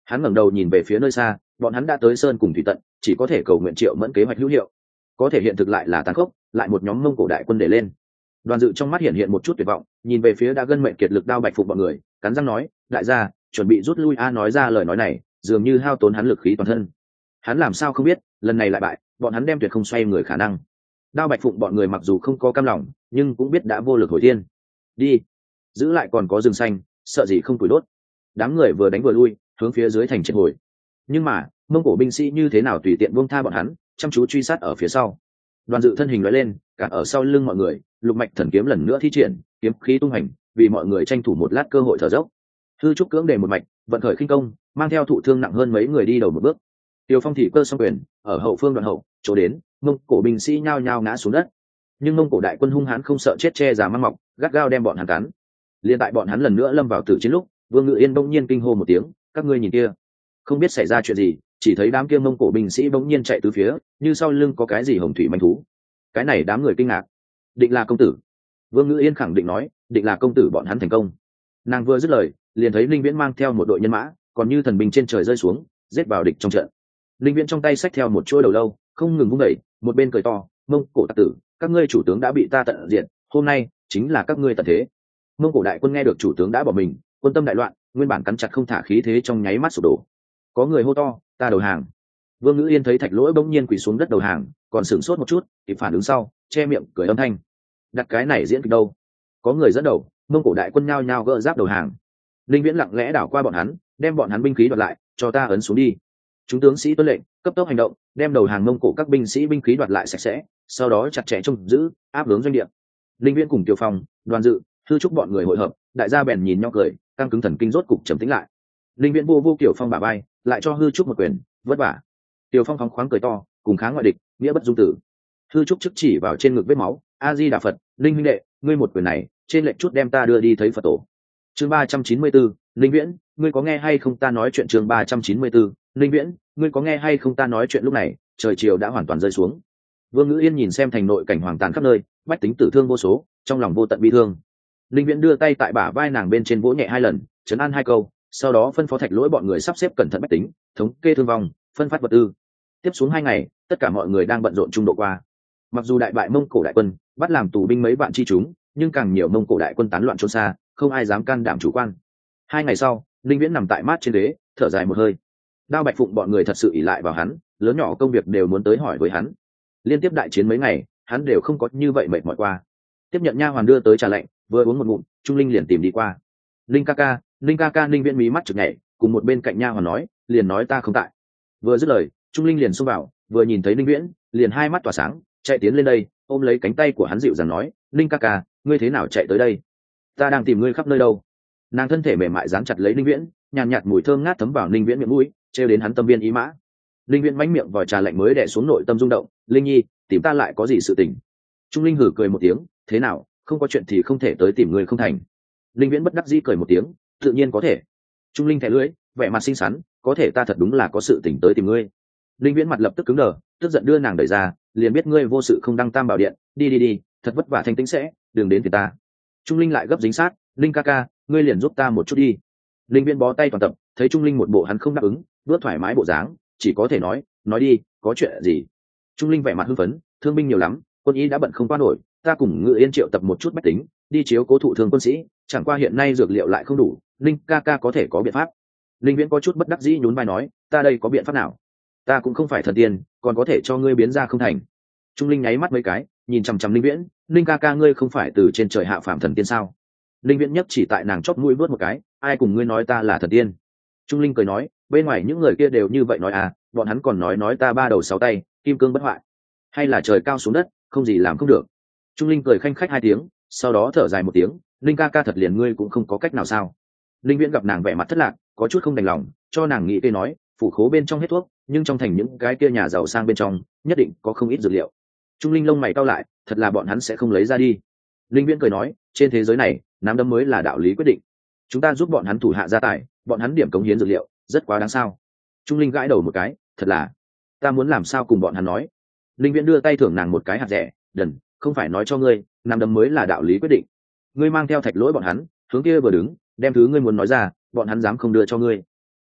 Hắn ngẩng đầu nhìn về phía nơi xa, bọn hắn đã tới sơn cùng thủy tận, chỉ có thể cầu nguyện Triệu Mẫn kế hoạch hữu hiệu. Có thể hiện thực lại là tàn khốc, lại một nhóm Mông Cổ đại quân để lên. Đoàn Dự trong mắt hiện một chút tuyệt vọng, nhìn về phía đã gân mệnh kiệt lực Đao Bạch Phụng bọn người, cắn răng nói, đại gia, chuẩn bị rút lui a. Nói ra lời nói này, dường như hao tốn hắn lực khí toàn thân. Hắn làm sao không biết, lần này lại bại, bọn hắn đem tuyệt không xoay người khả năng. Đao Bạch Phụng bọn người mặc dù không có cam lòng, nhưng cũng biết đã vô lực hồi thiên. Đi, giữ lại còn có rừng xanh, sợ gì không tuổi đốt. Đám người vừa đánh vừa lui, hướng phía dưới thành triệt hồi. Nhưng mà Mông Cổ binh sĩ như thế nào tùy tiện buông tha bọn hắn, chăm chú truy sát ở phía sau. Đoàn Dự thân hình lóe lên, cản ở sau lưng mọi người, lục mạch thần kiếm lần nữa thi triển, kiếm khí tung hành, vì mọi người tranh thủ một lát cơ hội thở dốc. Hư trúc cưỡng để một mạch, vận khởi khinh công, mang theo thụ thương nặng hơn mấy người đi đầu một bước. Tiêu Phong thì cơ song quyền ở hậu phương đoạn hậu, chỗ đến, Mông Cổ binh sĩ nhao nhao ngã xuống đất. Nhưng Mông Cổ đại quân hung hãn không sợ chết, che già mang mọc, gắt gao đem bọn hắn cắn. Liên tại bọn hắn lần nữa lâm vào tử chiến lúc, Vương Ngự Yên bỗng nhiên kinh hô một tiếng, các ngươi nhìn kia, không biết xảy ra chuyện gì, chỉ thấy đám kia Mông Cổ binh sĩ bỗng nhiên chạy tứ phía, như sau lưng có cái gì hồng thủy manh thú. Cái này đám người kinh ngạc. Định là công tử. Vương Ngự Yên khẳng định nói, định là công tử bọn hắn thành công. Nàng vừa dứt lời, liền thấy Linh Viễn mang theo một đội nhân mã, còn như thần binh trên trời rơi xuống, giết vào địch trong trận. Linh Viễn trong tay xách theo một chuôi đầu lâu, không ngừng vung đẩy, một bên cười to, Mông Cổ tặc tử, các ngươi chủ tướng đã bị ta tận diệt, hôm nay chính là các ngươi tận thế. Mông Cổ đại quân nghe được chủ tướng đã bỏ mình, quân tâm đại loạn, nguyên bản cắn chặt không thả khí thế trong nháy mắt sụp đổ. Có người hô to, ta đầu hàng. Vương Ngữ Yên thấy Thạch Lỗi bỗng nhiên quỳ xuống đất đầu hàng, còn sửng sốt một chút, kịp phản ứng sau, che miệng cười âm thanh. Đặt cái này diễn kịch đâu? Có người dẫn đầu, Mông Cổ đại quân nhao nhao gỡ giáp đầu hàng. Linh Viễn lặng lẽ đảo qua bọn hắn, đem bọn hắn binh khí đoạt lại, cho ta ấn xuống đi. Chúng tướng sĩ tuân lệnh, cấp tốc hành động, đem đầu hàng Mông Cổ các binh sĩ binh khí đoạt lại sạch sẽ, sau đó chặt chẽ trông giữ, áp hướng doanh địa. Linh Viễn cùng Tiêu Phong, Đoàn Dự, Thư Trúc bọn người hội hợp, đại gia bèn nhìn nhau cười, căng cứng thần kinh rốt cục trầm tĩnh lại. Linh Viễn vô Tiểu Phong bả vai, lại cho Hư Trúc một quyền, vất vả. Tiểu Phong phóng khoáng cười to, cùng kháng ngoại địch, nghĩa bất dung tử. Hư Trúc chức chỉ vào trên ngực vết máu, A Di Đà Phật, Linh huynh đệ, ngươi một quyền này, trên lệnh chút đem ta đưa đi thấy Phật tổ. Chương 394, Linh Viễn, ngươi có nghe hay không ta nói chuyện. Chương 394, Linh Viễn, ngươi có nghe hay không ta nói chuyện. Lúc này, trời chiều đã hoàn toàn rơi xuống. Vương Ngữ Yên nhìn xem thành nội cảnh hoàng tàn khắp nơi, bách tính tử thương vô số, trong lòng vô tận bi thương. Linh Viễn đưa tay tại bả vai nàng bên trên vỗ nhẹ 2 lần, trấn an 2 câu, sau đó phân phó Thạch Lỗi bọn người sắp xếp cẩn thận bách tính, thống kê thương vong, phân phát vật tư. Tiếp xuống 2 ngày, tất cả mọi người đang bận rộn trung độ qua. Mặc dù đại bại Mông Cổ đại quân, bắt làm tù binh mấy vạn chi chúng, nhưng càng nhiều Mông Cổ đại quân tán loạn trốn xa, không ai dám can đảm chủ quan. 2 ngày sau, Linh Viễn nằm tại mát trên ghế, thở dài một hơi. Đao Bạch Phụng bọn người thật sự ỷ lại vào hắn, lớn nhỏ công việc đều muốn tới hỏi với hắn. Liên tiếp đại chiến mấy ngày, hắn đều không có như vậy mệt mỏi qua. Tiếp nhận nha hoàn đưa tới trà lạnh, vừa uống một ngụm, Trung Linh liền tìm đi qua. Linh ca ca, Linh Viễn mí mắt chực nhảy, cùng một bên cạnh nha hoàn nói, liền nói ta không tại. Vừa dứt lời, Trung Linh liền xông vào, vừa nhìn thấy Linh Viễn, liền 2 mắt tỏa sáng, chạy tiến lên đây, ôm lấy cánh tay của hắn dịu dàng nói, Linh ca ca, ngươi thế nào chạy tới đây? Ta đang tìm ngươi khắp nơi đâu. Nàng thân thể mềm mại dán chặt lấy Linh Viễn, nhàn nhạt mùi thơm ngát thấm vào Linh Viễn miệng mũi, trêu đến hắn tâm viên ý mã. Linh Viễn mánh miệng vòi trà lạnh mới đè xuống nội tâm rung động, Linh nhi, tìm ta lại có gì sự tình? Trung Linh hử cười một tiếng, thế nào, không có chuyện thì không thể tới tìm ngươi không thành? Linh Viễn bất đắc dĩ cười một tiếng, tự nhiên có thể. Trung Linh thẻ lưỡi, vẻ mặt xinh xắn, có thể ta thật đúng là có sự tình tới tìm ngươi. Linh Viễn mặt lập tức cứng đờ, tức giận đưa nàng đẩy ra, liền biết ngươi vô sự không đăng tam bảo điện, đi, thật vất vả thanh tĩnh sẽ, đừng đến thì ta. Trung Linh lại gấp dính sát, Linh ca ca, ngươi liền giúp ta một chút đi. Linh Viễn bó tay toàn tập, thấy Trung Linh một bộ hắn không đáp ứng, bước thoải mái bộ dáng, chỉ có thể nói đi, có chuyện gì? Trung Linh vẻ mặt hưng phấn, thương binh nhiều lắm, quân y đã bận không qua nổi, ta cùng Ngự Yên triệu tập một chút bách tính, đi chiếu cố thụ thương quân sĩ, chẳng qua hiện nay dược liệu lại không đủ, Linh ca ca có thể có biện pháp. Linh Viễn có chút bất đắc dĩ nhún vai nói, ta đây có biện pháp nào? Ta cũng không phải thần tiên, còn có thể cho ngươi biến ra không thành. Trung Linh nháy mắt mấy cái, nhìn chằm chằm Linh Viễn, Linh ca ca ngươi không phải từ trên trời hạ phàm thần tiên sao? Linh Viễn nhấc chỉ tại nàng chóp mũi vớt một cái, ai cùng ngươi nói ta là thần tiên? Trung Linh cười nói, bên ngoài những người kia đều như vậy nói à, bọn hắn còn nói ta 3 đầu 6 tay, kim cương bất hoại, hay là trời cao xuống đất, không gì làm không được. Trung Linh cười khanh khách 2 tiếng, sau đó thở dài một tiếng, Linh ca ca thật liền ngươi cũng không có cách nào sao? Linh Viễn gặp nàng vẻ mặt thất lạc, có chút không đành lòng, cho nàng nghĩ cây nói, phủ khố bên trong hết thuốc, nhưng trong thành những cái kia nhà giàu sang bên trong, nhất định có không ít dược liệu. Trung Linh lông mày cau lại, thật là bọn hắn sẽ không lấy ra đi. Linh Viễn cười nói, trên thế giới này, nắm đấm mới là đạo lý quyết định. Chúng ta giúp bọn hắn thủ hạ gia tài, bọn hắn điểm cống hiến dược liệu, rất quá đáng sao? Trung Linh gãi đầu một cái, thật là, ta muốn làm sao cùng bọn hắn nói? Linh Viễn đưa tay thưởng nàng một cái hạt rẻ, đần, không phải nói cho ngươi, nắm đấm mới là đạo lý quyết định. Ngươi mang theo Thạch Lỗi bọn hắn, hướng kia vừa đứng, đem thứ ngươi muốn nói ra, bọn hắn dám không đưa cho ngươi.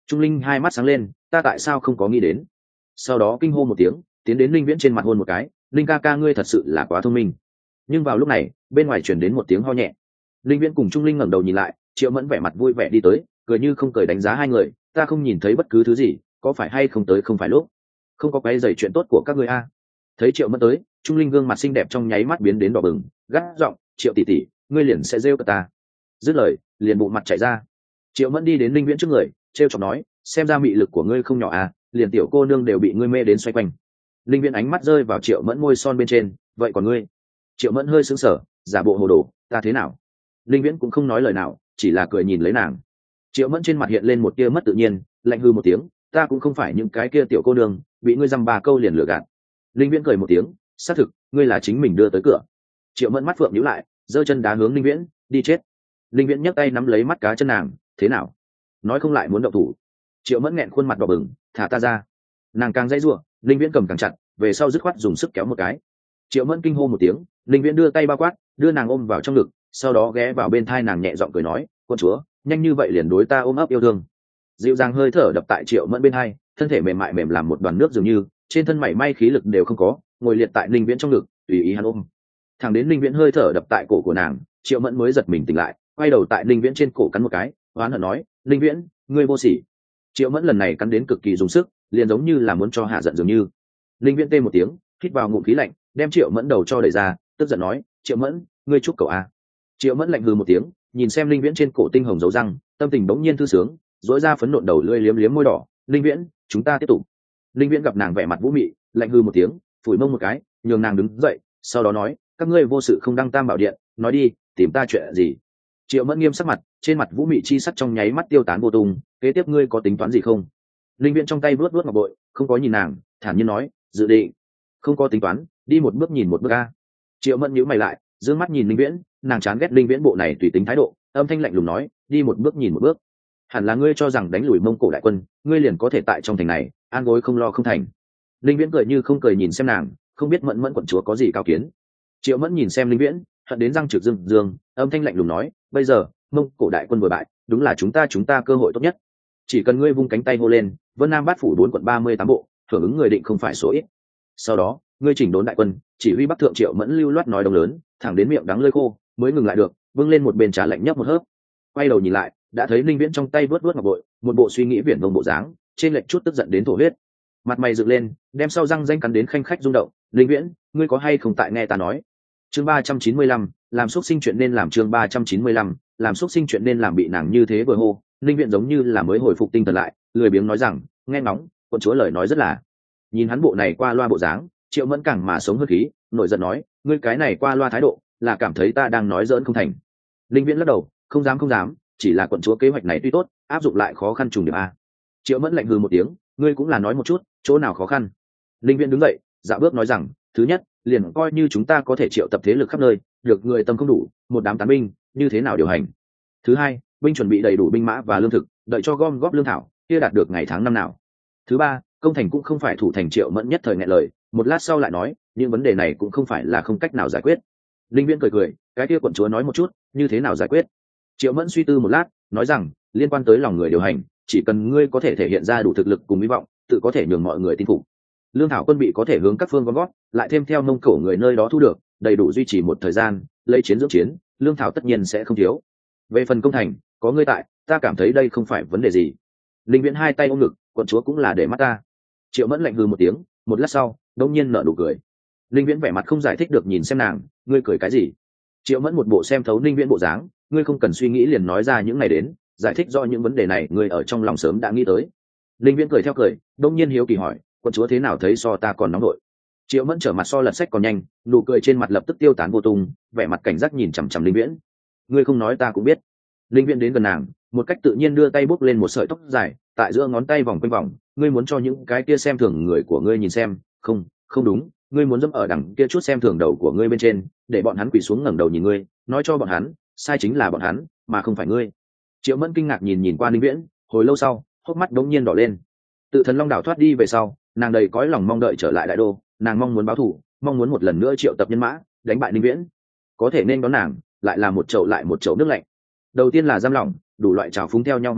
Trung linh hai mắt sáng lên, ta tại sao không có nghĩ đến. Sau đó kinh hô một tiếng, tiến đến linh viễn trên mặt hôn một cái. Linh ca ca ngươi thật sự là quá thông minh. Nhưng vào lúc này bên ngoài chuyển đến một tiếng ho nhẹ. Linh viễn cùng Trung linh ngẩng đầu nhìn lại, Triệu Mẫn vẻ mặt vui vẻ đi tới, cười như không cười đánh giá hai người. Ta không nhìn thấy bất cứ thứ gì, có phải hay không tới không phải lúc, không có cái giày chuyện tốt của các ngươi a. Thấy Triệu Mẫn tới, Trung linh gương mặt xinh đẹp trong nháy mắt biến đến đỏ bừng, gắt giọng, Triệu tỷ tỷ, ngươi liền sẽ rêu cả ta. Dứt lời liền bụng mặt chạy ra. Triệu Mẫn đi đến Linh viễn trước người, trêu chọc nói, xem ra mị lực của ngươi không nhỏ à, liền tiểu cô nương đều bị ngươi mê đến xoay quanh. Linh viễn ánh mắt rơi vào Triệu Mẫn môi son bên trên, vậy còn ngươi? Triệu Mẫn hơi sững sờ, giả bộ hồ đồ, ta thế nào? Linh viễn cũng không nói lời nào, chỉ là cười nhìn lấy nàng. Triệu Mẫn trên mặt hiện lên một tia mất tự nhiên, lạnh hư một tiếng, ta cũng không phải những cái kia tiểu cô nương bị ngươi dăm ba câu liền lừa gạt. Linh viễn cười một tiếng, xác thực ngươi là chính mình đưa tới cửa. Triệu Mẫn mắt phượng nhíu lại, giơ chân đá hướng Linh viễn, đi chết. Linh viễn nhấc tay nắm lấy mắt cá chân nàng, thế nào, nói không lại muốn động thủ? Triệu Mẫn nghẹn khuôn mặt đỏ bừng, thả ta ra. Nàng càng dãy giụa, Linh viễn cầm càng chặt, về sau dứt khoát dùng sức kéo một cái. Triệu Mẫn kinh hô một tiếng, Linh viễn đưa tay bao quát, đưa nàng ôm vào trong ngực, sau đó ghé vào bên thai nàng nhẹ giọng cười nói, quân chúa nhanh như vậy liền đối ta ôm ấp yêu thương. Dịu dàng hơi thở đập tại Triệu Mẫn bên hai, thân thể mềm mại mềm làm một đoàn nước dường như, trên thân mảy may khí lực đều không có, ngồi liệt tại Linh viễn trong ngực, tùy ý hắn ôm. Thẳng đến Linh viễn hơi thở đập tại cổ của nàng, Triệu Mẫn mới giật mình tỉnh lại, quay đầu tại Linh viễn trên cổ cắn một cái, oán hận nói, Linh viễn ngươi vô sỉ. Triệu Mẫn lần này cắn đến cực kỳ dùng sức, liền giống như là muốn cho hạ giận dường như. Linh viễn tê một tiếng, hít vào ngụm khí lạnh, đem Triệu Mẫn đầu cho đẩy ra, tức giận nói, Triệu Mẫn ngươi chúc cậu a. Triệu Mẫn lạnh hừ một tiếng, nhìn xem Linh viễn trên cổ tinh hồng dấu răng, tâm tình bỗng nhiên thư sướng, dỗi ra phấn nộn đầu lưỡi liếm liếm môi đỏ. Linh viễn chúng ta tiếp tục. Linh viễn gặp nàng vẻ mặt vũ mị, lạnh hừ một tiếng, phủi mông một cái, nhường nàng đứng dậy, sau đó nói, các ngươi vô sự không đăng tam bảo điện, nói đi, tìm ta chuyện gì? Triệu Mẫn nghiêm sắc mặt, trên mặt vũ mị chi sắc trong nháy mắt tiêu tán vô tung. Kế tiếp ngươi có tính toán gì không? Linh viễn trong tay vuốt vuốt ngọc bội, không có nhìn nàng, thản nhiên nói, dự định không có tính toán, đi một bước nhìn một bước a. Triệu Mẫn nhíu mày lại, dương mắt nhìn Linh viễn, nàng chán ghét Linh viễn bộ này tùy tính thái độ, âm thanh lạnh lùng nói, đi một bước nhìn một bước. Hẳn là ngươi cho rằng đánh lùi Mông Cổ đại quân, ngươi liền có thể tại trong thành này an gối không lo không thành. Linh viễn cười như không cười nhìn xem nàng, không biết Mẫn Mẫn quận chúa có gì cao kiến. Triệu Mẫn nhìn xem Linh viễn, hận đến răng trực dương dương, âm thanh lạnh lùng nói, bây giờ Mông Cổ đại quân vừa bại, đúng là chúng ta cơ hội tốt nhất. Chỉ cần ngươi vung cánh tay hô lên, Vân Nam Bát phủ 4 quận 38 bộ, hưởng ứng người định không phải số ít. Sau đó ngươi chỉnh đốn đại quân, chỉ huy Bắc thượng. Triệu Mẫn lưu loát nói đồng lớn, thẳng đến miệng đắng lưỡi khô mới ngừng lại được, vâng lên một bên trà lạnh nhấp một hớp. Quay đầu nhìn lại, đã thấy Linh viễn trong tay vớt vớt ngọc bội, một bộ suy nghĩ viển vông bộ dáng, trên lệch chút tức giận đến thổ huyết, mặt mày dựng lên, đem sau răng danh cắn đến khanh khách rung động. Linh viễn ngươi có hay không tại nghe ta nói? Chương 395, làm xúc sinh chuyện nên làm. Chương 395, làm xúc sinh chuyện nên làm. Bị nàng như thế vừa hô, Linh viễn giống như là mới hồi phục tinh thần lại, lười biếng nói rằng, nghe ngóng, quận chúa lời nói rất là. Nhìn hắn bộ này qua loa bộ dáng, Triệu Mẫn càng mà sống hơn khí, nổi giận nói, ngươi cái này qua loa thái độ, là cảm thấy ta đang nói giỡn không thành. Linh viễn lắc đầu, không dám, chỉ là quận chúa kế hoạch này tuy tốt, áp dụng lại khó khăn trùng điểm a. Triệu Mẫn lạnh hừ một tiếng, ngươi cũng là nói một chút, chỗ nào khó khăn? Linh viễn đứng dậy, dạ bước nói rằng, thứ nhất, liền coi như chúng ta có thể triệu tập thế lực khắp nơi, được người tâm không đủ, một đám tán binh, như thế nào điều hành? Thứ hai, binh chuẩn bị đầy đủ binh mã và lương thực, đợi cho gom góp lương thảo, kia đạt được ngày tháng năm nào? Thứ ba, công thành cũng không phải thủ thành. Triệu Mẫn nhất thời nghẹn lời, một lát sau lại nói, những vấn đề này cũng không phải là không cách nào giải quyết. Linh viễn cười, cái kia quận chúa nói một chút, như thế nào giải quyết? Triệu Mẫn suy tư một lát, nói rằng, liên quan tới lòng người điều hành, chỉ cần ngươi có thể thể hiện ra đủ thực lực cùng hy vọng, tự có thể nhường mọi người tin phục. Lương thảo quân bị có thể hướng các phương gom góp, lại thêm theo Mông Cổ người nơi đó thu được, đầy đủ duy trì một thời gian, lấy chiến dưỡng chiến, lương thảo tất nhiên sẽ không thiếu. Về phần công thành, có ngươi tại, ta cảm thấy đây không phải vấn đề gì. Linh viễn hai tay ôm ngực, quận chúa cũng là để mắt ta. Triệu Mẫn lạnh hừ một tiếng, một lát sau đông nhiên nở nụ cười. Linh viễn vẻ mặt không giải thích được nhìn xem nàng, ngươi cười cái gì? Triệu Mẫn một bộ xem thấu Linh viễn bộ dáng, ngươi không cần suy nghĩ liền nói ra những ngày đến, giải thích do những vấn đề này ngươi ở trong lòng sớm đã nghĩ tới. Linh viễn cười theo cười, đông nhiên hiếu kỳ hỏi, quận chúa thế nào thấy so ta còn nóng nội? Triệu Mẫn trở mặt so lật sách còn nhanh, nụ cười trên mặt lập tức tiêu tán vô tung, vẻ mặt cảnh giác nhìn chằm chằm Linh viễn. Ngươi không nói ta cũng biết. Linh viễn đến gần nàng, một cách tự nhiên đưa tay bốc lên một sợi tóc dài, tại giữa ngón tay vòng quanh vòng, ngươi muốn cho những cái kia xem thường người của ngươi nhìn xem, không đúng, ngươi muốn dẫm ở đằng kia chút xem thường đầu của ngươi bên trên, để bọn hắn quỳ xuống ngẩng đầu nhìn ngươi, nói cho bọn hắn, sai chính là bọn hắn, mà không phải ngươi. Triệu Mẫn kinh ngạc nhìn qua Linh viễn, hồi lâu sau, hốc mắt đống nhiên đỏ lên. Tự Thần Long đảo thoát đi về sau, nàng đầy cõi lòng mong đợi trở lại đại đô, nàng mong muốn báo thù, mong muốn một lần nữa triệu tập nhân mã, đánh bại Linh viễn. Có thể nên đón nàng, lại là một chậu lại một chậu nước lạnh. Đầu tiên là giam lỏng, đủ loại trào phúng theo nhau mà tới,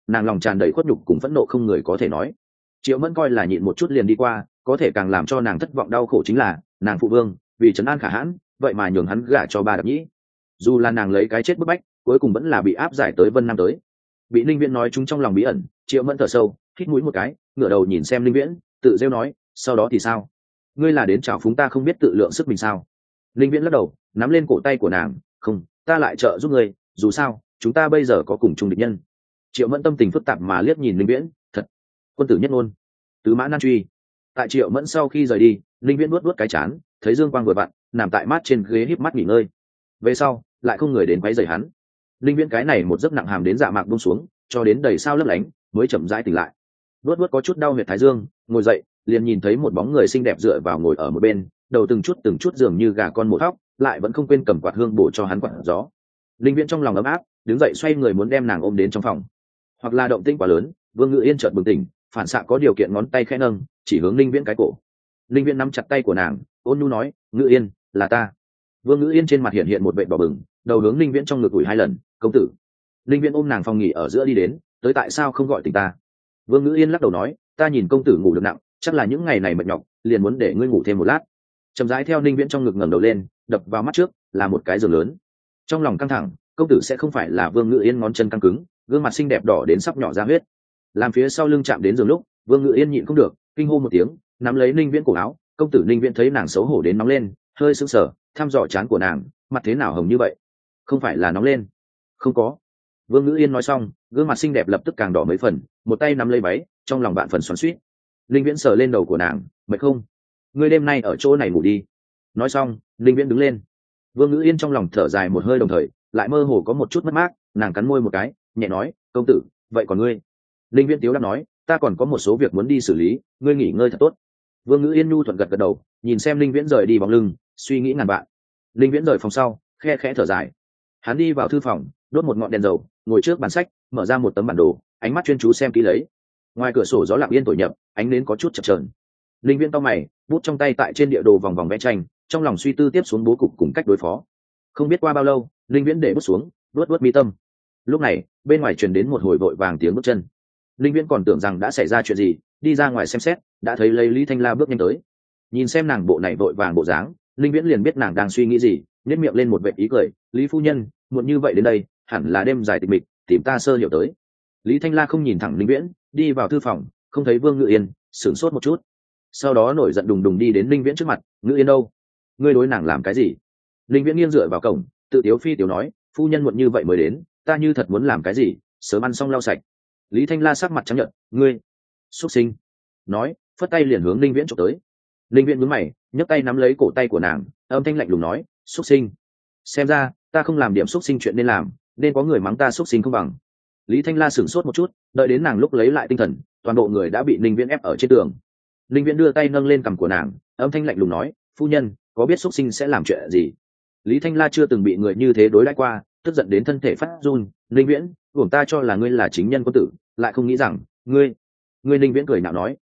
nàng lòng tràn đầy khuất nhục cùng phẫn nộ không người có thể nói. Triệu Mẫn coi là nhịn một chút liền đi qua, có thể càng làm cho nàng thất vọng đau khổ chính là nàng phụ vương vì trấn an Khả Hãn vậy mà nhường hắn gả cho Ba Đạp Nhĩ. Dù là nàng lấy cái chết bức bách, cuối cùng vẫn là bị áp giải tới Vân Nam tới. Bị Linh Viễn nói chúng trong lòng bí ẩn, Triệu Mẫn thở sâu, hít mũi một cái, ngửa đầu nhìn xem Linh Viễn, tự rêu nói, sau đó thì sao? Ngươi là đến chào phúng ta không biết tự lượng sức mình sao? Linh Viễn lắc đầu, nắm lên cổ tay của nàng, không, ta lại trợ giúp ngươi, dù sao chúng ta bây giờ có cùng chung địch nhân. Triệu Mẫn tâm tình phức tạp mà liếc nhìn Linh Viễn, thật, quân tử nhất ngôn, tứ mã nan truy. Tại Triệu Mẫn sau khi rời đi, Linh Viễn nuốt cái chán, thấy Dương Quang vừa vặn nằm tại mát trên ghế híp mắt nghỉ ngơi. Về sau lại không người đến quấy rầy hắn. Linh Viễn cái này một giấc nặng hàm đến dạ mạc buông xuống, cho đến đầy sao lấp lánh mới chậm rãi tỉnh lại. Nuốt có chút đau huyệt thái dương, ngồi dậy liền nhìn thấy một bóng người xinh đẹp dựa vào ngồi ở một bên, đầu từng chút dường như gà con mổ thóc, lại vẫn không quên cầm quạt hương bổ cho hắn quạt gió. Linh Viễn trong lòng ấm áp, đứng dậy xoay người muốn đem nàng ôm đến trong phòng. Hoặc là động tĩnh quá lớn, Vương Ngự Yên chợt bừng tỉnh, phản xạ có điều kiện ngón tay khẽ nâng, chỉ hướng Linh Viễn cái cổ. Linh Viễn nắm chặt tay của nàng, ôn nhu nói, Ngự Yên, là ta. Vương Ngự Yên trên mặt hiện một vệt đỏ bừng, đầu hướng Linh Viễn trong ngực ủi 2 lần, công tử. Linh Viễn ôm nàng phòng nghỉ ở giữa đi đến, tới tại sao không gọi tỉnh ta? Vương Ngự Yên lắc đầu nói, ta nhìn công tử ngủ được nặng, chắc là những ngày này mệt nhọc, liền muốn để ngươi ngủ thêm một lát. Chậm rãi theo Linh Viễn trong ngực ngẩng đầu lên, đập vào mắt trước là một cái giường lớn. Trong lòng căng thẳng, công tử sẽ không phải là Vương Ngự Yên ngón chân căng cứng, gương mặt xinh đẹp đỏ đến sắp nhỏ ra huyết. Làm phía sau lưng chạm đến giường lúc, Vương Ngự Yên nhịn không được, kinh hô một tiếng, nắm lấy Linh Viễn cổ áo. Công tử. Linh Viễn thấy nàng xấu hổ đến nóng lên, hơi sững sờ, thăm dò trán của nàng, mặt thế nào hồng như vậy? Không phải là nóng lên? Không có. Vương Ngự Yên nói xong, gương mặt xinh đẹp lập tức càng đỏ mấy phần, một tay nắm lấy váy, trong lòng bạn phần xoắn xuýt. Linh Viễn sờ lên đầu của nàng, mệt không? Ngươi đêm nay ở chỗ này ngủ đi. Nói xong, Linh Viễn đứng lên. Vương Ngự Yên trong lòng thở dài một hơi, đồng thời lại mơ hồ có một chút mất mát, nàng cắn môi một cái, nhẹ nói, công tử, vậy còn ngươi? Linh Viễn tiếu đáp nói, ta còn có một số việc muốn đi xử lý, ngươi nghỉ ngơi thật tốt. Vương Ngự Yên nhu thuận gật đầu, nhìn xem Linh Viễn rời đi bóng lưng, suy nghĩ ngàn vạn. Linh Viễn rời phòng sau, khe khẽ thở dài. Hắn đi vào thư phòng, đốt một ngọn đèn dầu, ngồi trước bàn sách, mở ra một tấm bản đồ, ánh mắt chuyên chú xem kỹ lấy. Ngoài cửa sổ gió lặng yên thổi nhập, ánh nến có chút chập chờn. Linh Viễn cau mày, bút trong tay tại trên địa đồ vòng vòng vẽ tranh, trong lòng suy tư tiếp xuống bố cục cùng cách đối phó. Không biết qua bao lâu, Linh Viễn để bút xuống, vuốt mi tâm. Lúc này, bên ngoài truyền đến một hồi vội vàng tiếng bước chân. Linh Viễn còn tưởng rằng đã xảy ra chuyện gì, đi ra ngoài xem xét, đã thấy lấy Lý Thanh La bước nhanh tới. Nhìn xem nàng bộ này vội vàng bộ dáng, Linh Viễn liền biết nàng đang suy nghĩ gì, nhếch miệng lên một vệt ý cười, "Lý phu nhân, muộn như vậy đến đây, hẳn là đêm dài tịch mịch, tìm ta sơ hiểu tới." Lý Thanh La không nhìn thẳng Linh Viễn, đi vào thư phòng, không thấy Vương Ngự Yên, sửng sốt một chút. Sau đó nổi giận đùng đùng đi đến Linh Viễn trước mặt, "Ngự Yên đâu? Ngươi đối nàng làm cái gì?" Linh Viễn nghiêng dựa vào cổng, tự tiếu phi tiếu nói, "Phu nhân muộn như vậy mới đến, ta như thật muốn làm cái gì, sớm ăn xong lau sạch." Lý Thanh La sắc mặt trắng nhợt, "Ngươi, xuất sinh." Nói, phất tay liền hướng Linh Viễn chụp tới. Linh Viễn nhướng mày, nhấc tay nắm lấy cổ tay của nàng, âm thanh lạnh lùng nói, "Xuất sinh. Xem ra ta không làm điểm xuất sinh chuyện nên làm, nên có người mắng ta xuất sinh không bằng." Lý Thanh La sửng sốt một chút, đợi đến nàng lúc lấy lại tinh thần, toàn bộ người đã bị Linh Viễn ép ở trên tường. Linh Viễn đưa tay nâng lên cằm của nàng, âm thanh lạnh lùng nói, "Phu nhân, có biết xuất sinh sẽ làm chuyện gì?" Lý Thanh La chưa từng bị người như thế đối đãi qua, tức giận đến thân thể phát run. "Linh Viễn, uổng ta cho là ngươi là chính nhân quân tử, lại không nghĩ rằng ngươi." Linh Viễn cười nhạo nói,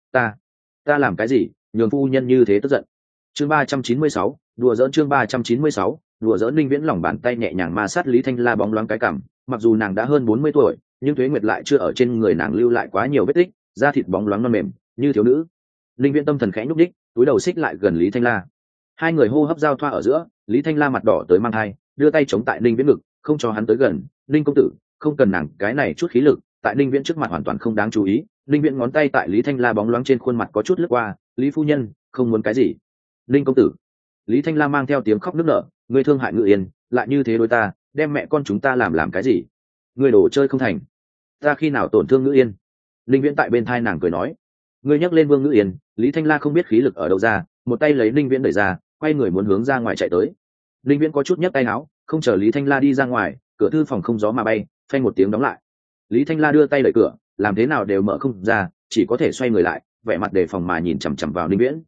ta làm cái gì nhường phu nhân như thế tức giận?" Chương 396, đùa giỡn. Chương 396, đùa giỡn. Linh Viễn lòng bàn tay nhẹ nhàng ma sát Lý Thanh La bóng loáng cái cằm, mặc dù nàng đã hơn 40 tuổi, nhưng Tuế Nguyệt lại chưa ở trên người nàng lưu lại quá nhiều vết tích, da thịt bóng loáng non mềm, như thiếu nữ. Linh Viễn tâm thần khẽ nhúc đích, túi đầu xích lại gần Lý Thanh La. Hai người hô hấp giao thoa ở giữa, Lý Thanh La mặt đỏ tới mang thai, đưa tay chống tại Linh Viễn ngực, không cho hắn tới gần. "Linh công tử, không cần nàng cái này chút khí lực." Tại Linh Viễn trước mặt hoàn toàn không đáng chú ý, Linh Viễn ngón tay tại Lý Thanh La bóng loáng trên khuôn mặt có chút lướt qua, "Lý phu nhân, không muốn cái gì." "Linh công tử." Lý Thanh La mang theo tiếng khóc nức nở, "Ngươi thương hại Ngự Yên, lại như thế đối ta, đem mẹ con chúng ta làm cái gì? Ngươi đồ chơi không thành. Ta khi nào tổn thương Ngự Yên?" Linh Viễn tại bên thai nàng cười nói. "Ngươi nhắc lên Vương Ngự Yên." Lý Thanh La không biết khí lực ở đâu ra, một tay lấy Linh Viễn đẩy ra, quay người muốn hướng ra ngoài chạy tới. Linh Viễn có chút nhấc tay áo, không chờ Lý Thanh La đi ra ngoài, cửa thư phòng không gió mà bay, phanh một tiếng đóng lại. Lý Thanh La đưa tay đẩy cửa, làm thế nào đều mở không ra, chỉ có thể xoay người lại, vẻ mặt đề phòng mà nhìn chằm chằm vào Linh Viễn.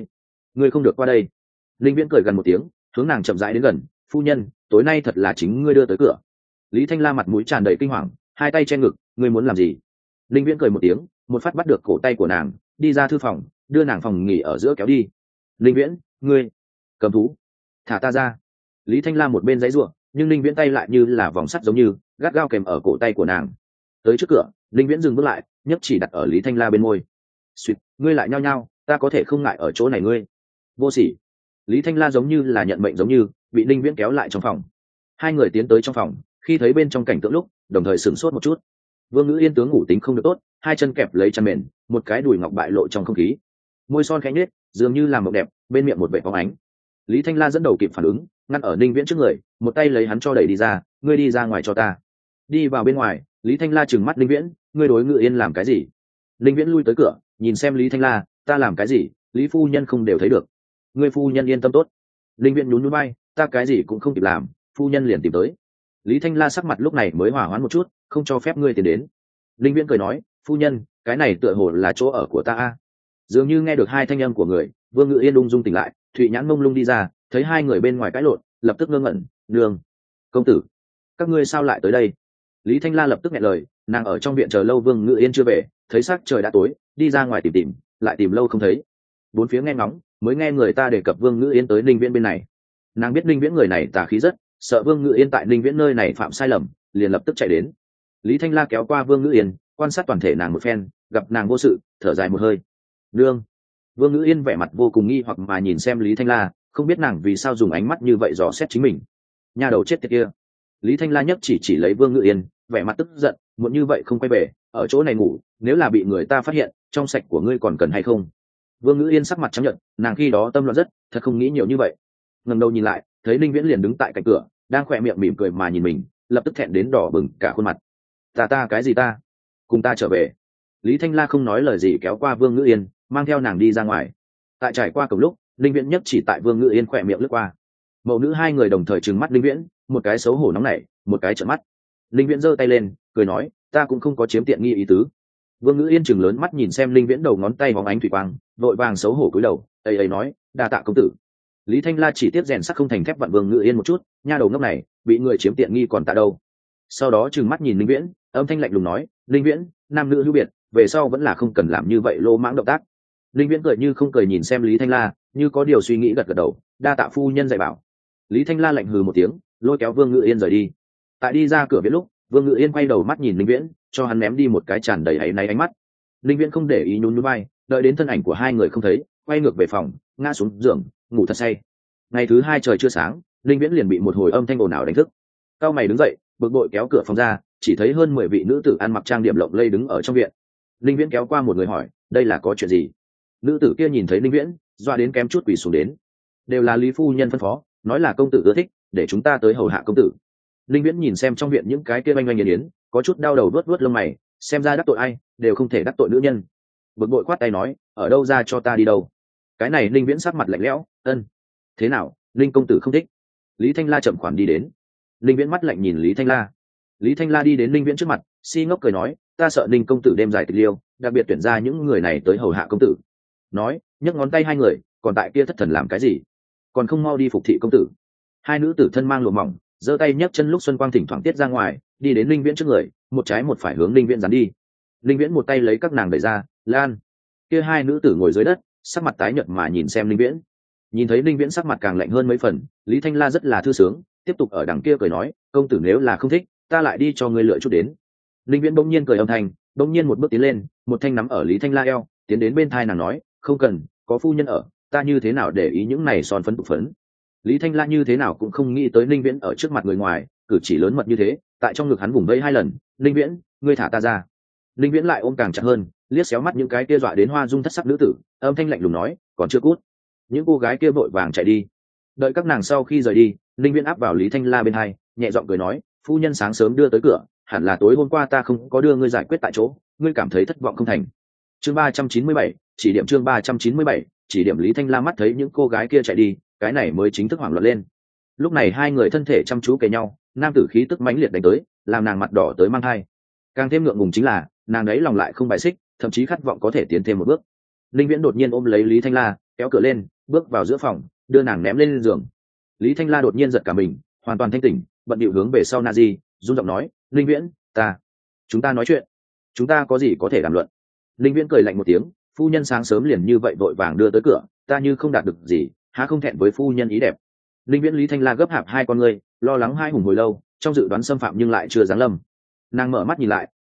Ngươi không được qua đây." Linh Viễn cười gần một tiếng, hướng nàng chậm rãi đến gần, "Phu nhân, tối nay thật là chính ngươi đưa tới cửa." Lý Thanh La mặt mũi tràn đầy kinh hoàng, hai tay che ngực, "Ngươi muốn làm gì?" Linh Viễn cười một tiếng, một phát bắt được cổ tay của nàng, đi ra thư phòng, đưa nàng phòng nghỉ ở giữa kéo đi. "Linh Viễn, ngươi cầm thú, thả ta ra." Lý Thanh La một bên giãy giụa, nhưng Linh Viễn tay lại như là vòng sắt giống như gắt gao kèm ở cổ tay của nàng. Tới trước cửa, linh viễn dừng bước lại, nhấc chỉ đặt ở Lý Thanh La bên môi. Suýt, ngươi lại nhao nhao, ta có thể không ngại ở chỗ này ngươi. Vô sỉ. Lý Thanh La giống như là nhận mệnh, giống như bị linh viễn kéo lại trong phòng. Hai người tiến tới trong phòng, khi thấy bên trong cảnh tượng lúc đồng thời sửng sốt một chút. Vương Ngữ Yên tướng ngủ tính không được tốt, hai chân kẹp lấy chăn mền, một cái đùi ngọc bại lộ trong không khí, môi son khẽ nhếch, dường như làm mộng đẹp, bên miệng một vệt phóng ánh. Lý Thanh La dẫn đầu kịp phản ứng, ngăn ở Ninh Viễn trước người, một tay lấy hắn cho đẩy đi ra, ngươi đi ra ngoài cho ta. Đi vào bên ngoài, Lý Thanh La trừng mắt Ninh Viễn, ngươi đối Ngữ Yên làm cái gì? Ninh Viễn lui tới cửa, nhìn xem Lý Thanh La, ta làm cái gì, Lý phu nhân không đều thấy được. Ngươi phu nhân yên tâm tốt. Ninh Viễn nhún nhún vai, ta cái gì cũng không kịp làm, phu nhân liền tìm tới. Lý Thanh La sắc mặt lúc này mới hòa hoãn một chút, không cho phép ngươi tiến đến. Ninh Viễn cười nói, phu nhân, cái này tựa hồ là chỗ ở của ta a. Dường như nghe được hai thanh âm của người, Vương Ngữ Yên ung dung tỉnh lại, thụy nhãn mông lung đi ra, thấy hai người bên ngoài cãi lộn, lập tức ngơ ngẩn, nương, công tử, các ngươi sao lại tới đây? Lý Thanh La lập tức nghẹn lời, nàng ở trong viện chờ lâu Vương Ngữ Yên chưa về, thấy sắc trời đã tối, đi ra ngoài tìm tìm, lại tìm lâu không thấy. Bốn phía nghe ngóng, mới nghe người ta đề cập Vương Ngữ Yên tới Ninh Viễn bên này. Nàng biết Ninh Viễn người này tà khí rất, sợ Vương Ngữ Yên tại Ninh Viễn nơi này phạm sai lầm, liền lập tức chạy đến. Lý Thanh La kéo qua Vương Ngữ Yên, quan sát toàn thể nàng một phen, gặp nàng vô sự, thở dài một hơi. Nương. Vương Ngữ Yên vẻ mặt vô cùng nghi hoặc mà nhìn xem Lý Thanh La, không biết nàng vì sao dùng ánh mắt như vậy dò xét chính mình. Nhà đầu chết tiệt kia. Lý Thanh La nhấc chỉ lấy Vương Ngữ Yên, vẻ mặt tức giận, muộn như vậy không quay về, ở chỗ này ngủ, nếu là bị người ta phát hiện, trong sạch của ngươi còn cần hay không? Vương Ngữ Yên sắc mặt trắng nhợt, nàng khi đó tâm loạn rất, thật không nghĩ nhiều như vậy. Ngẩng đầu nhìn lại, thấy Ninh Viễn liền đứng tại cạnh cửa, đang khỏe miệng mỉm cười mà nhìn mình, lập tức thẹn đến đỏ bừng cả khuôn mặt. Ta cái gì ta? Cùng ta trở về. Lý Thanh La không nói lời gì kéo qua Vương Ngữ Yên, mang theo nàng đi ra ngoài. Tại trải qua cổng lúc, Ninh Viễn nhất chỉ tại Vương Ngữ Yên khỏe miệng lướt qua. Mẫu nữ hai người đồng thời trừng mắt Ninh Viễn, một cái xấu hổ nóng nảy, một cái trợn mắt. Ninh Viễn giơ tay lên, cười nói, ta cũng không có chiếm tiện nghi ý tứ. Vương Ngữ Yên trừng lớn mắt nhìn xem Ninh Viễn đầu ngón tay hóng ánh thủy quang, vội vàng xấu hổ cúi đầu, ấy nói, đa tạ công tử. Lý Thanh La chỉ tiếp rèn sắt không thành thép vặn Vương Ngữ Yên một chút, nha đầu ngốc này, bị người chiếm tiện nghi còn tạ đâu. Sau đó trừng mắt nhìn Ninh Viễn, âm thanh lạnh lùng nói, Ninh Viễn, nam nữ hữu biệt, về sau vẫn là không cần làm như vậy lô mãng động tác. Ninh Viễn cười như không cười nhìn xem Lý Thanh La, như có điều suy nghĩ gật gật đầu, đa tạ phu nhân dạy bảo. Lý Thanh La lạnh hừ một tiếng, lôi kéo Vương Ngữ Yên rời đi. Tại đi ra cửa viện lúc, Vương Ngữ Yên quay đầu mắt nhìn Ninh Viễn, cho hắn ném đi một cái tràn đầy áy náy ánh mắt. Ninh Viễn không để ý nhún nhún vai, đợi đến thân ảnh của hai người không thấy, quay ngược về phòng, ngã xuống giường, ngủ thật say. Ngày thứ hai trời chưa sáng, Ninh Viễn liền bị một hồi âm thanh ồn ào đánh thức. Cao mày đứng dậy, bực bội kéo cửa phòng ra, chỉ thấy hơn 10 vị nữ tử ăn mặc trang điểm lộng lẫy đứng ở trong viện. Ninh Viễn kéo qua một người hỏi, đây là có chuyện gì? Nữ tử kia nhìn thấy Ninh Viễn, doa đến kém chút quỳ xuống đến. Đều là Lý phu nhân phân phó, nói là công tử ưa thích, để chúng ta tới hầu hạ công tử. Ninh Viễn nhìn xem trong viện những cái kia oanh oanh yến, có chút đau đầu, vuốt lông mày, xem ra đắc tội ai, đều không thể đắc tội nữ nhân. Bực bội quát tay nói, ở đâu ra cho ta đi đâu? Cái này Ninh Viễn sắc mặt lạnh lẽo, ân, thế nào, Ninh công tử không thích? Lý Thanh La chậm khoản đi đến. Ninh Viễn mắt lạnh nhìn Lý Thanh La. Lý Thanh La đi đến Ninh Viễn trước mặt, si ngốc cười nói, ta sợ Ninh công tử đêm dài tịch liêu, đặc biệt tuyển ra những người này tới hầu hạ công tử. Nói, nhấc ngón tay hai người, còn tại kia thất thần làm cái gì? Còn không mau đi phục thị công tử. Hai nữ tử thân mang lụa mỏng, giơ tay nhấc chân lúc xuân quang thỉnh thoảng tiết ra ngoài, đi đến Ninh Viễn trước người, một trái một phải hướng Ninh Viễn dán đi. Ninh Viễn một tay lấy các nàng đẩy ra, lan. Kia hai nữ tử ngồi dưới đất, sắc mặt tái nhợt mà nhìn xem Ninh Viễn. Nhìn thấy Ninh Viễn sắc mặt càng lạnh hơn mấy phần, Lý Thanh La rất là thư sướng, tiếp tục ở đằng kia cười nói, công tử nếu là không thích, ta lại đi cho ngươi lựa chút đến. Ninh Viễn bỗng nhiên cười âm thanh, bỗng nhiên một bước tiến lên, một thanh nắm ở Lý Thanh La eo, tiến đến bên thai nàng nói, không cần, có phu nhân ở, ta như thế nào để ý những này son phấn tụ phấn. Lý Thanh La như thế nào cũng không nghĩ tới Ninh Viễn ở trước mặt người ngoài, cử chỉ lớn mật như thế, tại trong ngực hắn vùng vẫy hai lần, Ninh Viễn, ngươi thả ta ra. Ninh Viễn lại ôm càng chặt hơn, liếc xéo mắt những cái kia dọa đến hoa dung thất sắc nữ tử, âm thanh lạnh lùng nói, còn chưa cút. Những cô gái kia vội vàng chạy đi. Đợi các nàng sau khi rời đi, Ninh Viễn áp vào Lý Thanh La bên hai, nhẹ giọng cười nói, phu nhân sáng sớm đưa tới cửa, hẳn là tối hôm qua ta không có đưa ngươi giải quyết tại chỗ, ngươi cảm thấy thất vọng không thành. Chương 397, chỉ điểm chương 397, chỉ điểm. Lý Thanh La mắt thấy những cô gái kia chạy đi, cái này mới chính thức hoảng loạn lên. Lúc này hai người thân thể chăm chú kề nhau, nam tử khí tức mãnh liệt đánh tới, làm nàng mặt đỏ tới mang hai. Càng thêm ngượng ngùng chính là, nàng đấy lòng lại không bài xích, thậm chí khát vọng có thể tiến thêm một bước. Linh Viễn đột nhiên ôm lấy Lý Thanh La, kéo cửa lên, bước vào giữa phòng, đưa nàng ném lên giường. Lý Thanh La đột nhiên giật cả mình, hoàn toàn thanh tỉnh, bận điệu hướng về sau Nazi, run giọng nói, Linh Viễn, chúng ta nói chuyện, chúng ta có gì có thể đàm luận. Linh Viễn cười lạnh một tiếng, phu nhân sáng sớm liền như vậy vội vàng đưa tới cửa, ta như không đạt được gì, há không thẹn với phu nhân ý đẹp. Linh Viễn Lý Thanh La gấp hạp hai con người, lo lắng hai hùng hồi lâu, trong dự đoán xâm phạm nhưng lại chưa giáng lâm. Nàng mở mắt nhìn lại,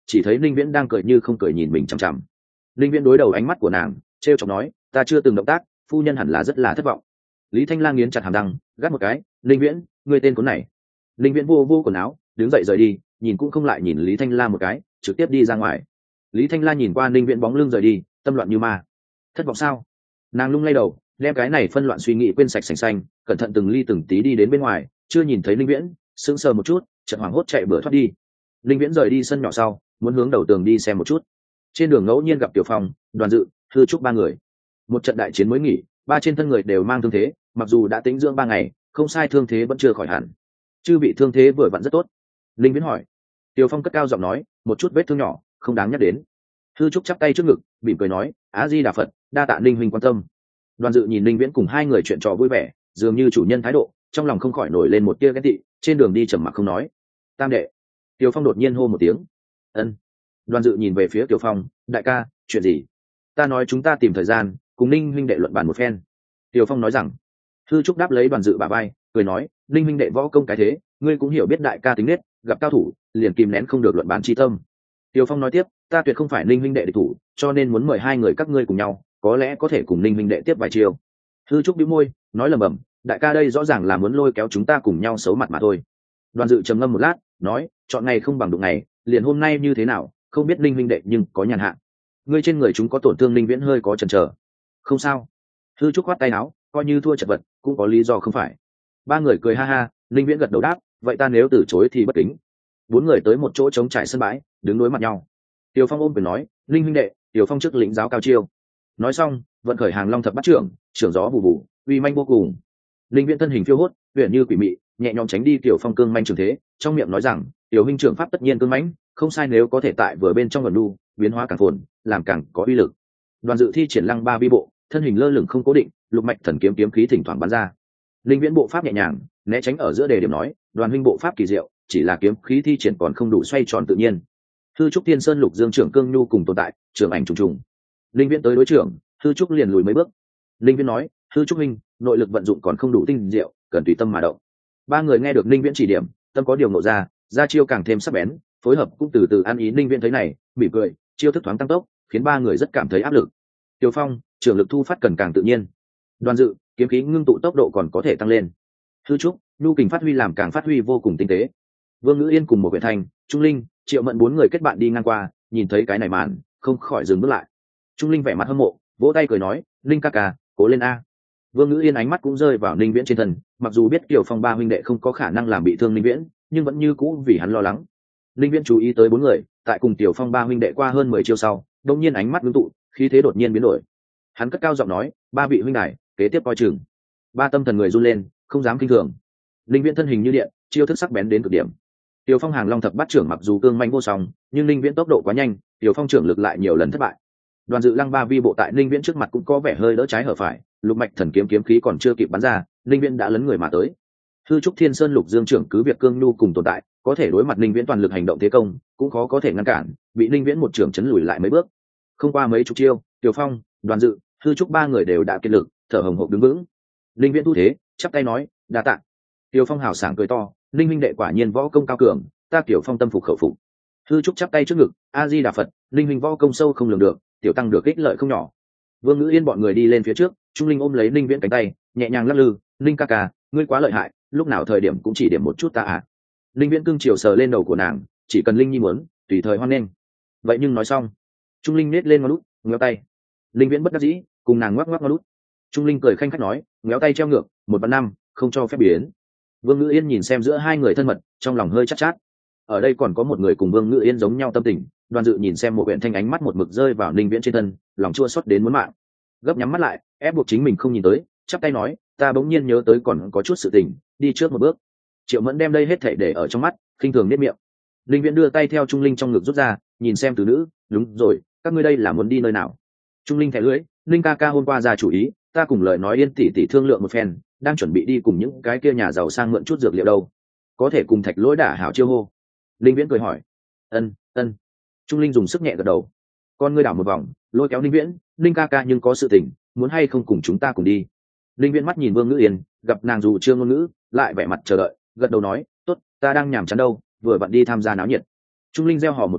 chỉ thấy linh viễn đang cười như không cười nhìn mình chằm chằm. Linh viễn đối đầu ánh mắt của nàng, trêu chọc nói, ta chưa từng động tác, phu nhân hẳn là rất là thất vọng. Lý Thanh Lang nghiến chặt hàm răng, gắt một cái, linh viễn, ngươi tên cuốn này. Linh viễn vô vô quần áo, đứng dậy rời đi, nhìn cũng không lại nhìn Lý Thanh Lang một cái, trực tiếp đi ra ngoài. Lý Thanh Lang nhìn qua linh viễn bóng lưng rời đi, tâm loạn như ma. Thất vọng sao? Nàng lung lay đầu, đem cái này phân loạn suy nghĩ quên sạch sành xanh, cẩn thận từng ly từng tí đi đến bên ngoài, chưa nhìn thấy linh viễn, sững sờ một chút, chợt hoảng hốt chạy bừa thoát đi. Linh viễn rời đi sân nhỏ sau, muốn hướng đầu tường đi xem một chút. Trên đường ngẫu nhiên gặp Tiểu Phong, Đoàn Dự, Thư Trúc ba người. Một trận đại chiến mới nghỉ, ba trên thân người đều mang thương thế, mặc dù đã tĩnh dưỡng 3 ngày, không sai, thương thế vẫn chưa khỏi hẳn. Chư bị thương thế vừa vặn rất tốt. Linh viễn hỏi. Tiểu Phong cất cao giọng nói, một chút vết thương nhỏ, không đáng nhắc đến. Thư Trúc chắp tay trước ngực, mỉm cười nói, Á Di Đà Phật, đa tạ Linh huynh quan tâm. Đoàn Dự nhìn Linh viễn cùng hai người chuyện trò vui vẻ, dường như chủ nhân thái độ, trong lòng không khỏi nổi lên một tia ghen tị, trên đường đi trầm mặc không nói. Tam đệ. Tiểu Phong đột nhiên hô một tiếng. Ân. Đoàn Dự nhìn về phía Tiểu Phong, đại ca, chuyện gì? Ta nói chúng ta tìm thời gian, cùng Ninh huynh đệ luận bàn một phen. Tiểu Phong nói rằng. Thư Trúc đáp lấy Đoàn Dự bả vai, cười nói, Ninh huynh đệ võ công cái thế, ngươi cũng hiểu biết đại ca tính nết, gặp cao thủ, liền kìm nén không được luận bàn chi tâm. Tiểu Phong nói tiếp, ta tuyệt không phải Ninh huynh đệ địch thủ, cho nên muốn mời hai người các ngươi cùng nhau, có lẽ có thể cùng Ninh huynh đệ tiếp vài chiều. Thư Trúc bĩu môi, nói lẩm bẩm, đại ca đây rõ ràng là muốn lôi kéo chúng ta cùng nhau xấu mặt mà thôi. Đoàn Dự trầm ngâm một lát, nói, chọn ngày không bằng đụng ngày, liền hôm nay như thế nào, không biết Ninh huynh đệ nhưng có nhàn hạ. Ngươi trên người chúng có tổn thương, Ninh viễn hơi có chần chờ. Không sao. Thư Trúc khoát tay áo, coi như thua chật vật, cũng có lý do không phải. Ba người cười ha ha, Ninh viễn gật đầu đáp, vậy ta nếu từ chối thì bất kính. Bốn người tới một chỗ trống trải sân bãi, đứng đối mặt nhau. Tiểu Phong ôm quyền nói, Ninh huynh đệ, Tiểu Phong trước lĩnh giáo cao chiêu. Nói xong, vận khởi Hàng Long thập bát trưởng, trưởng gió vụ vụ, uy manh vô cùng. Ninh viễn thân hình phiêu hốt, uyển như quỷ mị, nhẹ nhõm tránh đi Tiểu Phong cương manh trường thế, trong miệng nói rằng, Tiểu huynh trưởng pháp tất nhiên cương mãnh, không sai, nếu có thể tại vừa bên trong gần đu, biến hóa càng phồn, làm càng có uy lực. Đoàn Dự thi triển lăng ba vi bộ, thân hình lơ lửng không cố định, lục mạch thần kiếm kiếm khí thỉnh thoảng bắn ra. Linh viễn bộ pháp nhẹ nhàng, né tránh ở giữa đề điểm nói, Đoàn huynh bộ pháp kỳ diệu, chỉ là kiếm khí thi triển còn không đủ xoay tròn tự nhiên. Thư Trúc Thiên Sơn Lục Dương trưởng cương nhu cùng tồn tại, trưởng ảnh trùng trùng. Linh viễn tới đối trưởng, Thư Trúc liền lùi mấy bước. Linh viễn nói, Thư Trúc huynh, nội lực vận dụng còn không đủ tinh diệu, cần tùy tâm mà động. Ba người nghe được Linh viễn chỉ điểm, tâm có điều ngộ ra chiêu càng thêm sắc bén, phối hợp cũng từ từ ăn ý. Linh viễn thấy này, mỉm cười, chiêu thức thoáng tăng tốc, khiến ba người rất cảm thấy áp lực. Tiểu Phong, trưởng lực thu phát cần càng tự nhiên. Đoàn Dự, kiếm khí ngưng tụ tốc độ còn có thể tăng lên. Thư Trúc, nhu kình phát huy làm càng phát huy vô cùng tinh tế. Vương Ngữ Yên cùng một Huyện Thành, Trung Linh, Triệu Mẫn bốn người kết bạn đi ngang qua, nhìn thấy cái này màn, không khỏi dừng bước lại. Trung Linh vẻ mặt hâm mộ, vỗ tay cười nói, Linh ca ca, cố lên a. Vương Ngữ Yên ánh mắt cũng rơi vào Ninh Viễn trên thân, mặc dù biết Kiều Phong ba huynh đệ không có khả năng làm bị thương Ninh Viễn, nhưng vẫn như cũ vì hắn lo lắng. Ninh Viễn chú ý tới bốn người, tại cùng Tiểu Phong ba huynh đệ qua hơn 10 chiêu sau, đột nhiên ánh mắt ngưng tụ, khí thế đột nhiên biến đổi. Hắn cất cao giọng nói, ba vị huynh đài, kế tiếp coi chừng. Ba tâm thần người run lên, không dám kinh thường. Ninh Viễn thân hình như điện, chiêu thức sắc bén đến cực điểm. Tiểu Phong Hàng Long thập bát trưởng mặc dù cương manh vô song, nhưng Ninh Viễn tốc độ quá nhanh, Tiểu Phong trưởng lực lại nhiều lần thất bại. Đoàn Dự lăng ba vi bộ tại Ninh Viễn trước mặt cũng có vẻ hơi đỡ trái hở phải, lục mạch thần kiếm kiếm khí còn chưa kịp bắn ra, Ninh Viễn đã lấn người mà tới. Thư Trúc Thiên Sơn Lục Dương trưởng cứ việc cương nhu cùng tồn tại, có thể đối mặt Ninh Viễn toàn lực hành động thế công, cũng khó có thể ngăn cản, bị Ninh Viễn một trưởng chấn lùi lại mấy bước. Không qua mấy chục chiêu, Tiểu Phong, Đoàn Dự, Thư Trúc ba người đều đã kiệt lực, thở hổn hộc đứng vững. Ninh Viễn thu thế, chắp tay nói, đa tạ. Tiểu Phong hào sảng cười to, Ninh huynh đệ quả nhiên võ công cao cường, ta Tiểu Phong tâm phục khẩu phục. Thư Trúc chắp tay trước ngực, A Di Đà Phật, Ninh huynh võ công sâu không lường được, Tiểu tăng được ích lợi không nhỏ. Vương Ngữ Yên bọn người đi lên phía trước, Trung Linh ôm lấy Ninh Viễn cánh tay, nhẹ nhàng lắc lư, Ninh ca ca, ngươi quá lợi hại, lúc nào thời điểm cũng chỉ điểm một chút ta à. Ninh Viễn cưng chiều sờ lên đầu của nàng, chỉ cần Linh nhi muốn, tùy thời hoan nghênh. Vậy nhưng nói xong, Trung Linh nết lên ngón út, ngéo tay. Ninh Viễn bất đắc dĩ, cùng nàng ngoắc ngoắc ngón út. Trung Linh cười khanh khách nói, ngéo tay treo ngược, 1/5, không cho phép biến. Vương Ngữ Yên nhìn xem giữa hai người thân mật, trong lòng hơi chát chát. Ở đây còn có một người cùng Vương Ngữ Yên giống nhau tâm tình. Đoàn Dự nhìn xem một Huyện Thanh ánh mắt một mực rơi vào Ninh Viễn trên thân, lòng chua xót đến muốn mạng. Gấp nhắm mắt lại, ép buộc chính mình không nhìn tới, chắp tay nói, ta bỗng nhiên nhớ tới còn có chút sự tình, đi trước một bước. Triệu Mẫn đem đây hết thảy để ở trong mắt, khinh thường nếp miệng. Ninh Viễn đưa tay theo Trung Linh trong ngực rút ra, nhìn xem từ nữ, đúng rồi, các ngươi đây là muốn đi nơi nào? Trung Linh thẻ lưỡi, Ninh ca ca hôm qua ra chủ ý, ta cùng lời nói Yên tỷ tỷ thương lượng một phen, đang chuẩn bị đi cùng những cái kia nhà giàu sang mượn chút dược liệu đâu, có thể cùng Thạch Lỗi đả hảo chiêu hô. Ninh Viễn cười hỏi, ân. Trung Linh dùng sức nhẹ gật đầu. Con ngươi đảo một vòng, lôi kéo Ninh Viễn, Ninh ca ca nhưng có sự tình, muốn hay không cùng chúng ta cùng đi? Ninh Viễn mắt nhìn Vương Ngữ Yên, gặp nàng dù chưa ngôn ngữ, lại vẻ mặt chờ đợi, gật đầu nói, tốt, ta đang nhàm chán đâu, vừa vặn đi tham gia náo nhiệt. Trung Linh reo hò một tiếng,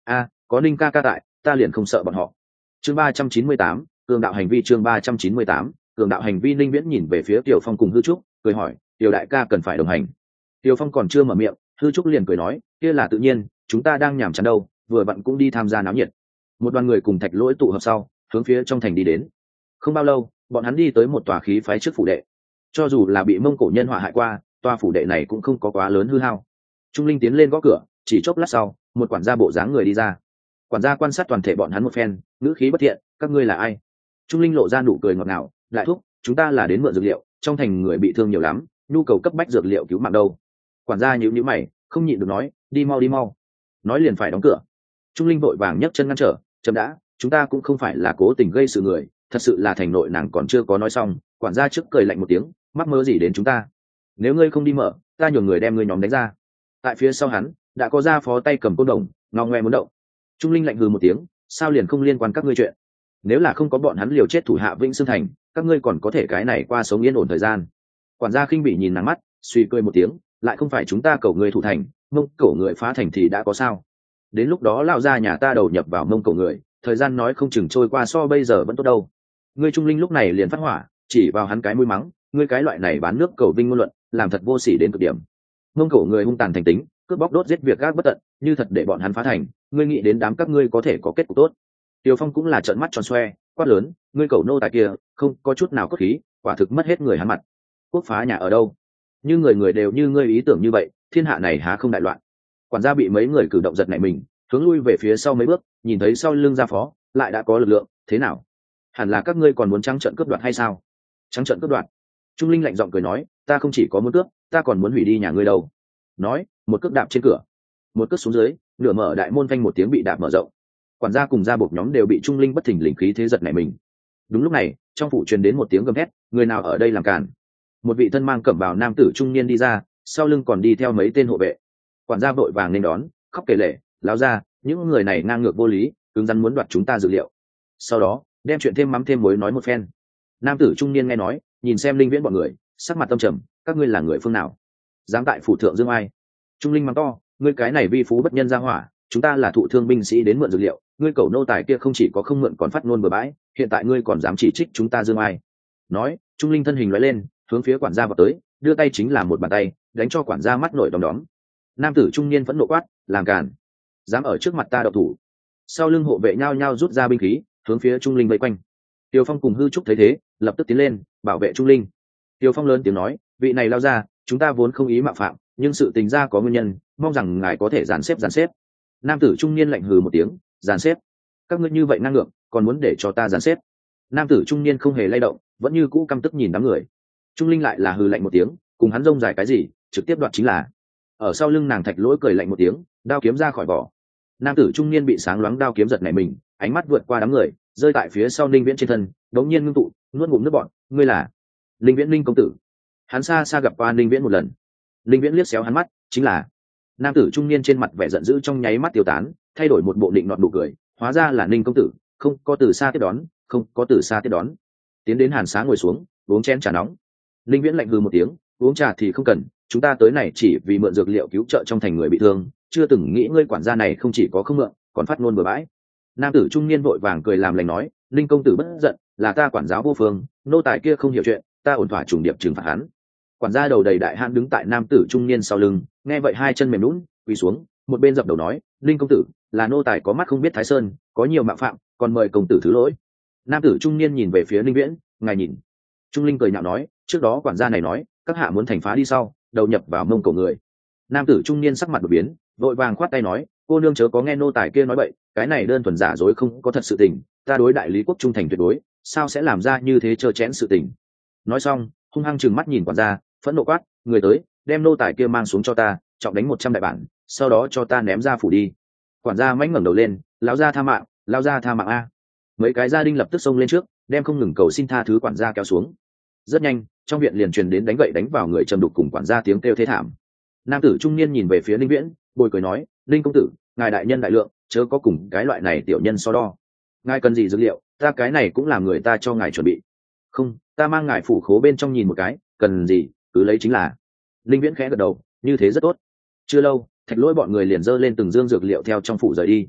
Có Ninh ca ca tại, ta liền không sợ bọn họ. Chương 398, cường đạo hành vi. Chương 398, cường đạo hành vi. Ninh Viễn nhìn về phía Tiểu Phong cùng Hư Trúc, cười hỏi, Tiểu đại ca cần phải đồng hành. Tiểu Phong còn chưa mở miệng, Hư Trúc liền cười nói, kia là tự nhiên, chúng ta đang nhàm chán đâu, vừa vặn cũng đi tham gia náo nhiệt. Một đoàn người cùng Thạch Lỗi tụ hợp sau, hướng phía trong thành đi đến. Không bao lâu, bọn hắn đi tới một tòa khí phái trước phủ đệ. Cho dù là bị Mông Cổ nhân họa hại qua, tòa phủ đệ này cũng không có quá lớn hư hao. Trung Linh tiến lên gõ cửa, chỉ chốc lát sau, một quản gia bộ dáng người đi ra. Quản gia quan sát toàn thể bọn hắn một phen, ngữ khí bất thiện, các ngươi là ai? Trung Linh lộ ra nụ cười ngọt ngào, đại thúc, chúng ta là đến mượn dược liệu, trong thành người bị thương nhiều lắm, nhu cầu cấp bách dược liệu cứu mạng đâu. Quản gia nhíu nhíu mày, không nhịn được nói, đi mau đi mau. Nói liền phải đóng cửa. Trung Linh vội vàng nhấc chân ngăn trở, chậm đã, chúng ta cũng không phải là cố tình gây sự người, thật sự là thành nội nàng còn chưa có nói xong, quản gia trước cười lạnh một tiếng, mắc mơ gì đến chúng ta? Nếu ngươi không đi mở, ta nhường người đem ngươi nhóm đánh ra. Tại phía sau hắn đã có gia phó tay cầm côn đồng, ngao ngoe muốn động. Trung Linh lạnh hừ một tiếng, sao liền không liên quan các ngươi chuyện? Nếu là không có bọn hắn liều chết thủ hạ Vĩnh Sương thành, các ngươi còn có thể cái này qua sống yên ổn thời gian. Quản gia khinh bỉ nhìn nàng mắt, suy cười một tiếng, lại không phải chúng ta cầu người thủ thành, Mông Cổ người phá thành thì đã có sao? Đến lúc đó lão gia nhà ta đầu nhập vào Mông Cổ người, thời gian nói không chừng trôi qua so bây giờ vẫn tốt đâu. Ngươi Trung Linh lúc này liền phát hỏa, chỉ vào hắn cái mũi mắng, ngươi cái loại này bán nước cầu vinh ngôn luận, làm thật vô sỉ đến cực điểm. Mông Cổ người hung tàn thành tính, cướp bóc đốt giết việc gác bất tận, như thật để bọn hắn phá thành, ngươi nghĩ đến đám các ngươi có thể có kết cục tốt? Tiêu Phong cũng là trợn mắt tròn xoe, quát lớn, ngươi cẩu nô tài kia, không có chút nào cốt khí, quả thực mất hết người hắn mặt. Quốc phá nhà ở đâu? Như người người đều như ngươi ý tưởng như vậy, thiên hạ này há không đại loạn? Quản gia bị mấy người cử động giật nảy mình, hướng lui về phía sau mấy bước, nhìn thấy sau lưng gia phó lại đã có lực lượng, thế nào? Hẳn là các ngươi còn muốn trắng trợn cướp đoạt hay sao? Trắng trợn cướp đoạt? Trung Linh lạnh giọng cười nói, ta không chỉ có muốn cướp, ta còn muốn hủy đi nhà ngươi đâu. Nói, một cước đạp trên cửa, một cước xuống dưới, nửa mở đại môn vang một tiếng bị đạp mở rộng. Quản gia cùng gia bộc nhóm đều bị Trung Linh bất thình lình khí thế giật nảy mình. Đúng lúc này, trong phủ truyền đến một tiếng gầm hét, người nào ở đây làm cản? Một vị thân mang cẩm bào nam tử trung niên đi ra, sau lưng còn đi theo mấy tên hộ vệ. Quản gia vội vàng nên đón, khóc kể lể, láo ra, những người này ngang ngược vô lý, cứng rắn muốn đoạt chúng ta dữ liệu. Sau đó, đem chuyện thêm mắm thêm muối nói một phen. Nam tử trung niên nghe nói, nhìn xem Linh Viễn bọn người, sắc mặt tâm trầm, các ngươi là người phương nào? Dám tại phủ thượng dương ai? Trung Linh mắng to, ngươi cái này vi phú bất nhân ra hỏa, chúng ta là thụ thương binh sĩ đến mượn dược liệu, ngươi cẩu nô tài kia không chỉ có không mượn còn phát ngôn bừa bãi, hiện tại ngươi còn dám chỉ trích chúng ta dương ai? Nói, Trung Linh thân hình lóe lên, hướng phía quản gia vào tới, đưa tay chính là một bàn tay, đánh cho quản gia mắt nổi đom đóm. Nam tử trung niên vẫn nộ quát, làm càn, dám ở trước mặt ta đậu thủ. Sau lưng hộ vệ nhao nhao rút ra binh khí, hướng phía Trung Linh vây quanh. Tiêu Phong cùng Hư Trúc thấy thế, lập tức tiến lên bảo vệ Trung Linh. Tiêu Phong lớn tiếng nói, vị này lao ra, chúng ta vốn không ý mạo phạm, nhưng sự tình ra có nguyên nhân, mong rằng ngài có thể dàn xếp. Nam tử trung niên lạnh hừ một tiếng, dàn xếp? Các ngươi như vậy ngang ngược, còn muốn để cho ta dàn xếp? Nam tử trung niên không hề lay động, vẫn như cũ căm tức nhìn đám người. Trung Linh lại là hừ lạnh một tiếng, cùng hắn rông dài cái gì, trực tiếp đoạt chính là. Ở sau lưng nàng Thạch Lỗi cười lạnh một tiếng, đao kiếm ra khỏi vỏ. Nam tử trung niên bị sáng loáng đao kiếm giật nảy mình, ánh mắt vượt qua đám người, rơi tại phía sau Ninh Viễn trên thân, đống nhiên ngưng tụ, nuốt ngụm nước bọt, ngươi là Ninh Viễn Ninh công tử. Hắn xa xa gặp qua Ninh Viễn một lần. Ninh Viễn liếc xéo hắn mắt, chính là. Nam tử trung niên trên mặt vẻ giận dữ trong nháy mắt tiêu tán, thay đổi một bộ định nọt nụ cười, hóa ra là Ninh công tử, không có từ xa tiếp đón. Tiến đến hàn xá ngồi xuống, uống chén trà nóng. Ninh Viễn lạnh hừ một tiếng, uống trà thì không cần, chúng ta tới này chỉ vì mượn dược liệu cứu trợ trong thành người bị thương, chưa từng nghĩ ngươi quản gia này không chỉ có không mượn, còn phát ngôn bừa bãi. Nam tử trung niên vội vàng cười làm lành nói, Ninh công tử bất giận, là ta quản giáo vô phương, nô tài kia không hiểu chuyện, ta ổn thỏa trùng điệp trừng phạt hắn. Quản gia đầu đầy đại hãn đứng tại nam tử trung niên sau lưng, nghe vậy hai chân mềm lún quỳ xuống, một bên dập đầu nói, Ninh công tử, là nô tài có mắt không biết thái sơn, có nhiều mạo phạm, còn mời công tử thứ lỗi. Nam tử trung niên nhìn về phía Ninh Viễn, ngài nhìn. Trung Linh cười nhạo nói, trước đó quản gia này nói, các hạ muốn thành phá đi sau, đầu nhập vào Mông Cổ người. Nam tử trung niên sắc mặt đột biến, vội vàng khoát tay nói, cô nương chớ có nghe nô tài kia nói bậy, cái này đơn thuần giả dối không có thật sự tình, ta đối đại lý quốc trung thành tuyệt đối, sao sẽ làm ra như thế trơ chẽn sự tình. Nói xong, hung hăng trừng mắt nhìn quản gia, phẫn nộ quát, người tới, đem nô tài kia mang xuống cho ta, trọng đánh 100 đại bản, sau đó cho ta ném ra phủ đi. Quản gia mãnh ngẩng đầu lên, lão gia tha mạng, lão gia tha mạng a. Mấy cái gia đình lập tức xông lên trước, đem không ngừng cầu xin tha thứ quản gia kéo xuống. Rất nhanh, trong viện liền truyền đến đánh gậy đánh vào người trầm đục cùng quản gia tiếng kêu thế thảm. Nam tử trung niên nhìn về phía Linh Viễn, bồi cười nói, Linh công tử, ngài đại nhân đại lượng, chớ có cùng cái loại này tiểu nhân so đo. Ngài cần gì dữ liệu, ta cái này cũng làm người ta cho ngài chuẩn bị. Không, ta mang ngài phủ khố bên trong nhìn một cái, cần gì cứ lấy chính là. Linh Viễn khẽ gật đầu, như thế rất tốt. Chưa lâu, Thạch Lỗi bọn người liền dơ lên từng dương dược liệu theo trong phủ rời đi.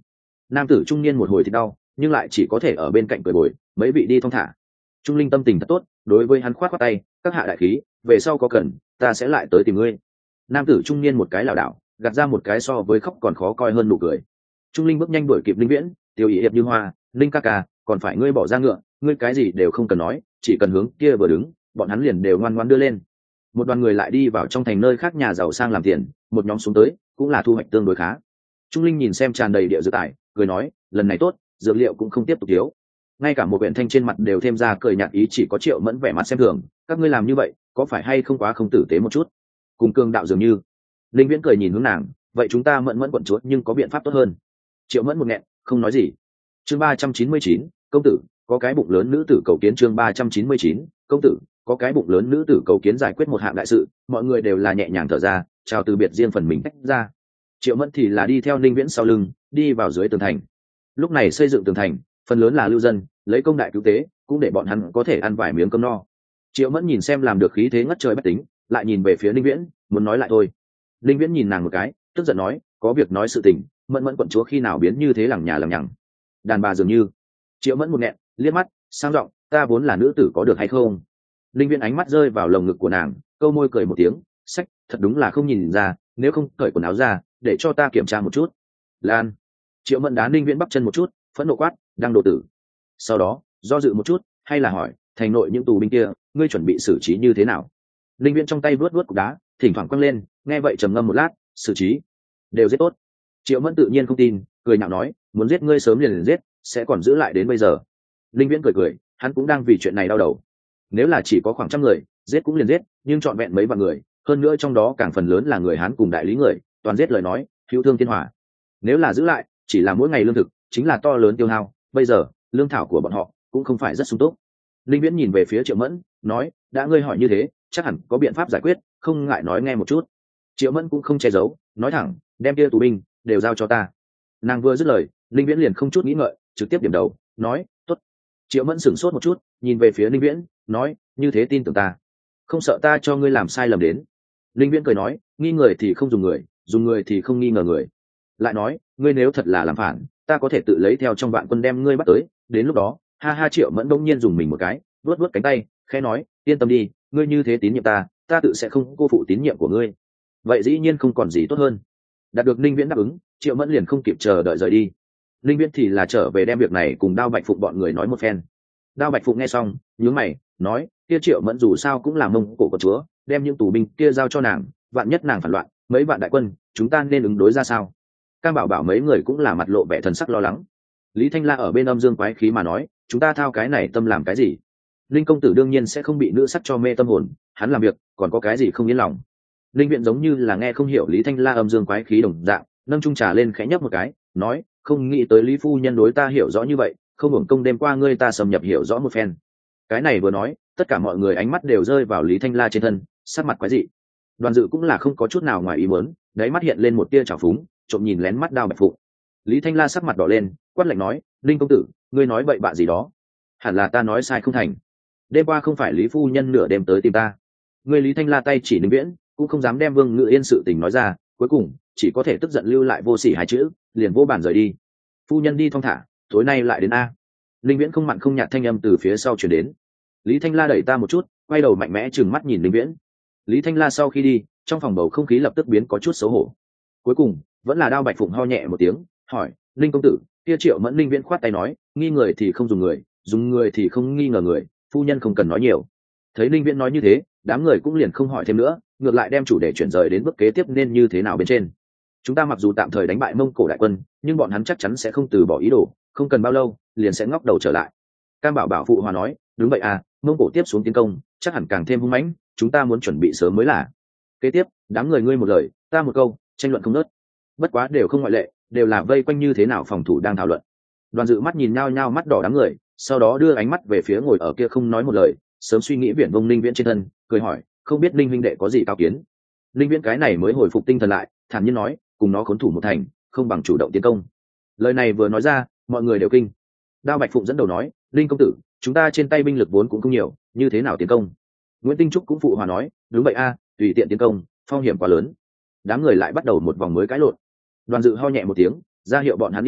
nam tử trung niên một hồi thì đau, nhưng lại chỉ có thể ở bên cạnh cười bồi, mấy vị đi thong thả. Trung linh tâm tình thật tốt, đối với hắn khoát khoát tay, các hạ đại khí, về sau có cần ta sẽ lại tới tìm ngươi. Nam tử trung niên một cái lảo đảo, gạt ra một cái so với khóc còn khó coi hơn nụ cười. Trung linh bước nhanh đuổi kịp linh viễn, tiêu ý hiệp như hoa, linh ca ca, còn phải ngươi bỏ ra ngựa, ngươi cái gì đều không cần nói, chỉ cần hướng kia vừa đứng, bọn hắn liền đều ngoan ngoãn đưa lên. Một đoàn người lại đi vào trong thành nơi khác nhà giàu sang làm tiền, một nhóm xuống tới cũng là thu hoạch tương đối khá. Trung linh nhìn xem tràn đầy địa dược tài, cười nói, lần này tốt, dược liệu cũng không tiếp tục thiếu. Ngay cả một huyện thanh trên mặt đều thêm ra cười nhạt ý, chỉ có Triệu Mẫn vẻ mặt xem thường, các ngươi làm như vậy có phải hay không quá không tử tế một chút? Cùng cương đạo dường như. Linh viễn cười nhìn hướng nàng, vậy chúng ta Mẫn Mẫn quận chúa nhưng có biện pháp tốt hơn. Triệu Mẫn một nghẹn, không nói gì. Chương 399, công tử có cái bụng lớn nữ tử cầu kiến. Chương 399, công tử có cái bụng lớn nữ tử cầu kiến. Giải quyết một hạng đại sự, mọi người đều là nhẹ nhàng thở ra, chào từ biệt riêng phần mình tách ra. Triệu Mẫn thì là đi theo Linh viễn sau lưng, đi vào dưới tường thành. Lúc này xây dựng tường thành, phần lớn là lưu dân, lấy công đại cứu tế, cũng để bọn hắn có thể ăn vài miếng cơm no. Triệu Mẫn nhìn xem làm được khí thế ngất trời bất tính, lại nhìn về phía Linh viễn, muốn nói lại thôi. Linh viễn nhìn nàng một cái, tức giận nói, có việc nói sự tình, Mẫn Mẫn quận chúa khi nào biến như thế lằng nhà lằng nhằng, đàn bà dường như. Triệu Mẫn một nghẹn, liếc mắt, sang giọng, ta vốn là nữ tử có được hay không? Linh viễn ánh mắt rơi vào lồng ngực của nàng, câu môi cười một tiếng, sách, thật đúng là không nhìn ra, nếu không cởi quần áo ra, để cho ta kiểm tra một chút. Lan. Triệu Mẫn đá Linh viễn bắp chân một chút, phẫn nộ quát, đang đồ tử. Sau đó do dự một chút, hay là hỏi, thành nội những tù binh kia ngươi chuẩn bị xử trí như thế nào? Linh viễn trong tay vuốt vuốt cục đá, thỉnh thoảng quăng lên, nghe vậy trầm ngâm một lát, xử trí đều giết tốt. Triệu Mẫn tự nhiên không tin, cười nhạo nói, muốn giết ngươi sớm liền giết, sẽ còn giữ lại đến bây giờ. Linh viễn cười cười, hắn cũng đang vì chuyện này đau đầu. Nếu là chỉ có khoảng trăm người, giết cũng liền giết, nhưng chọn vẹn mấy vạn người, hơn nữa trong đó càng phần lớn là người Hán cùng đại lý người, toàn giết lời nói hữu thương thiên hòa. Nếu là giữ lại, chỉ là mỗi ngày lương thực chính là to lớn tiêu hao, bây giờ lương thảo của bọn họ cũng không phải rất sung túc. Linh viễn nhìn về phía Triệu Mẫn, nói, đã ngươi hỏi như thế, chắc hẳn có biện pháp giải quyết, không ngại nói nghe một chút. Triệu Mẫn cũng không che giấu, nói thẳng, đem kia tù binh đều giao cho ta. Nàng vừa dứt lời, Linh viễn liền không chút nghĩ ngợi, trực tiếp điểm đầu, nói, tốt. Triệu Mẫn sửng sốt một chút, nhìn về phía Linh viễn, nói, như thế tin tưởng ta, không sợ ta cho ngươi làm sai lầm đến. Linh viễn cười nói, nghi người thì không dùng người thì không nghi ngờ người. Lại nói, ngươi nếu thật là làm phản, ta có thể tự lấy theo trong vạn quân đem ngươi bắt tới, đến lúc đó, ha ha. Triệu Mẫn đông nhiên dùng mình một cái, vuốt vuốt cánh tay, khẽ nói, yên tâm đi, ngươi như thế tín nhiệm ta, ta tự sẽ không cô phụ tín nhiệm của ngươi. Vậy dĩ nhiên không còn gì tốt hơn. Đạt được Ninh Viễn đáp ứng, Triệu Mẫn liền không kịp chờ đợi rời đi. Ninh Viễn thì là trở về đem việc này cùng Đao Bạch Phụng bọn người nói một phen. Đao Bạch Phụng nghe xong, nhướng mày, nói, kia Triệu Mẫn dù sao cũng là Mông Cổ của chúa, đem những tù binh kia giao cho nàng, vạn nhất nàng phản loạn, mấy vạn đại quân, chúng ta nên ứng đối ra sao? Cam Bảo Bảo mấy người cũng là mặt lộ vẻ thần sắc lo lắng. Lý Thanh La ở bên âm dương quái khí mà nói, chúng ta thao cái này tâm làm cái gì? Linh công tử đương nhiên sẽ không bị nữ sắc cho mê tâm hồn, hắn làm việc còn có cái gì không yên lòng. Linh Viện giống như là nghe không hiểu Lý Thanh La âm dương quái khí đồng dạng, nâng chung trà lên khẽ nhấp một cái, nói, không nghĩ tới Lý phu nhân đối ta hiểu rõ như vậy, không hưởng công đêm qua ngươi ta xâm nhập hiểu rõ một phen. Cái này vừa nói, tất cả mọi người ánh mắt đều rơi vào Lý Thanh La trên thân, sắc mặt quái dị. Đoàn Dự cũng là không có chút nào ngoài ý muốn, đáy mắt hiện lên một tia trào phúng, trộm nhìn lén mắt Đao Bạch Phụng. Lý Thanh La sắc mặt đỏ lên, quát lạnh nói, Linh công tử, ngươi nói bậy bạ gì đó? Hẳn là ta nói sai không thành. Đêm qua không phải Lý phu nhân nửa đêm tới tìm ta. Ngươi Lý Thanh La tay chỉ Ninh Viễn, cũng không dám đem Vương Ngự Yên sự tình nói ra, cuối cùng chỉ có thể tức giận lưu lại vô sỉ hai chữ, liền vô bản rời đi. Phu nhân đi thong thả, tối nay lại đến a. Ninh Viễn không mặn không nhạt thanh âm từ phía sau truyền đến. Lý Thanh La đẩy ta một chút, quay đầu mạnh mẽ trừng mắt nhìn Ninh Viễn. Lý Thanh La sau khi đi, trong phòng bầu không khí lập tức biến có chút xấu hổ. Cuối cùng vẫn là Đao Bạch Phụng ho nhẹ một tiếng, hỏi, Linh công tử, kia Triệu Mẫn. Ninh Viễn khoát tay nói, nghi người thì không dùng người thì không nghi ngờ người, phu nhân không cần nói nhiều. Thấy Ninh Viễn nói như thế, đám người cũng liền không hỏi thêm nữa, ngược lại đem chủ đề chuyển rời đến bước kế tiếp nên như thế nào bên trên. Chúng ta mặc dù tạm thời đánh bại Mông Cổ đại quân, nhưng bọn hắn chắc chắn sẽ không từ bỏ ý đồ, không cần bao lâu liền sẽ ngóc đầu trở lại. Cam Bảo Bảo phụ hòa nói, đúng vậy à, Mông Cổ tiếp xuống tiến công chắc hẳn càng thêm hung mãnh, chúng ta muốn chuẩn bị sớm mới là. Kế tiếp, đám người ngươi một lời ta một câu, tranh luận không ngớt. Bất quá đều không ngoại lệ, đều là vây quanh như thế nào phòng thủ đang thảo luận. Đoàn Dự mắt nhìn nhau nhau mắt đỏ đám người, sau đó đưa ánh mắt về phía ngồi ở kia không nói một lời, sớm suy nghĩ viển vông Ninh Viễn trên thân, cười hỏi, không biết Ninh huynh đệ có gì cao kiến? Ninh Viễn cái này mới hồi phục tinh thần lại, thản nhiên nói, cùng nó khốn thủ một thành, không bằng chủ động tiến công. Lời này vừa nói ra, mọi người đều kinh. Đao Bạch Phụng dẫn đầu nói, Linh công tử, chúng ta trên tay binh lực vốn cũng không nhiều, như thế nào tiến công? Nguyễn Tinh Trúc cũng phụ hòa nói, đúng vậy a, tùy tiện tiến công, phong hiểm quá lớn. Đám người lại bắt đầu một vòng mới cãi lộn. Đoàn Dự ho nhẹ một tiếng, ra hiệu bọn hắn yên tĩnh,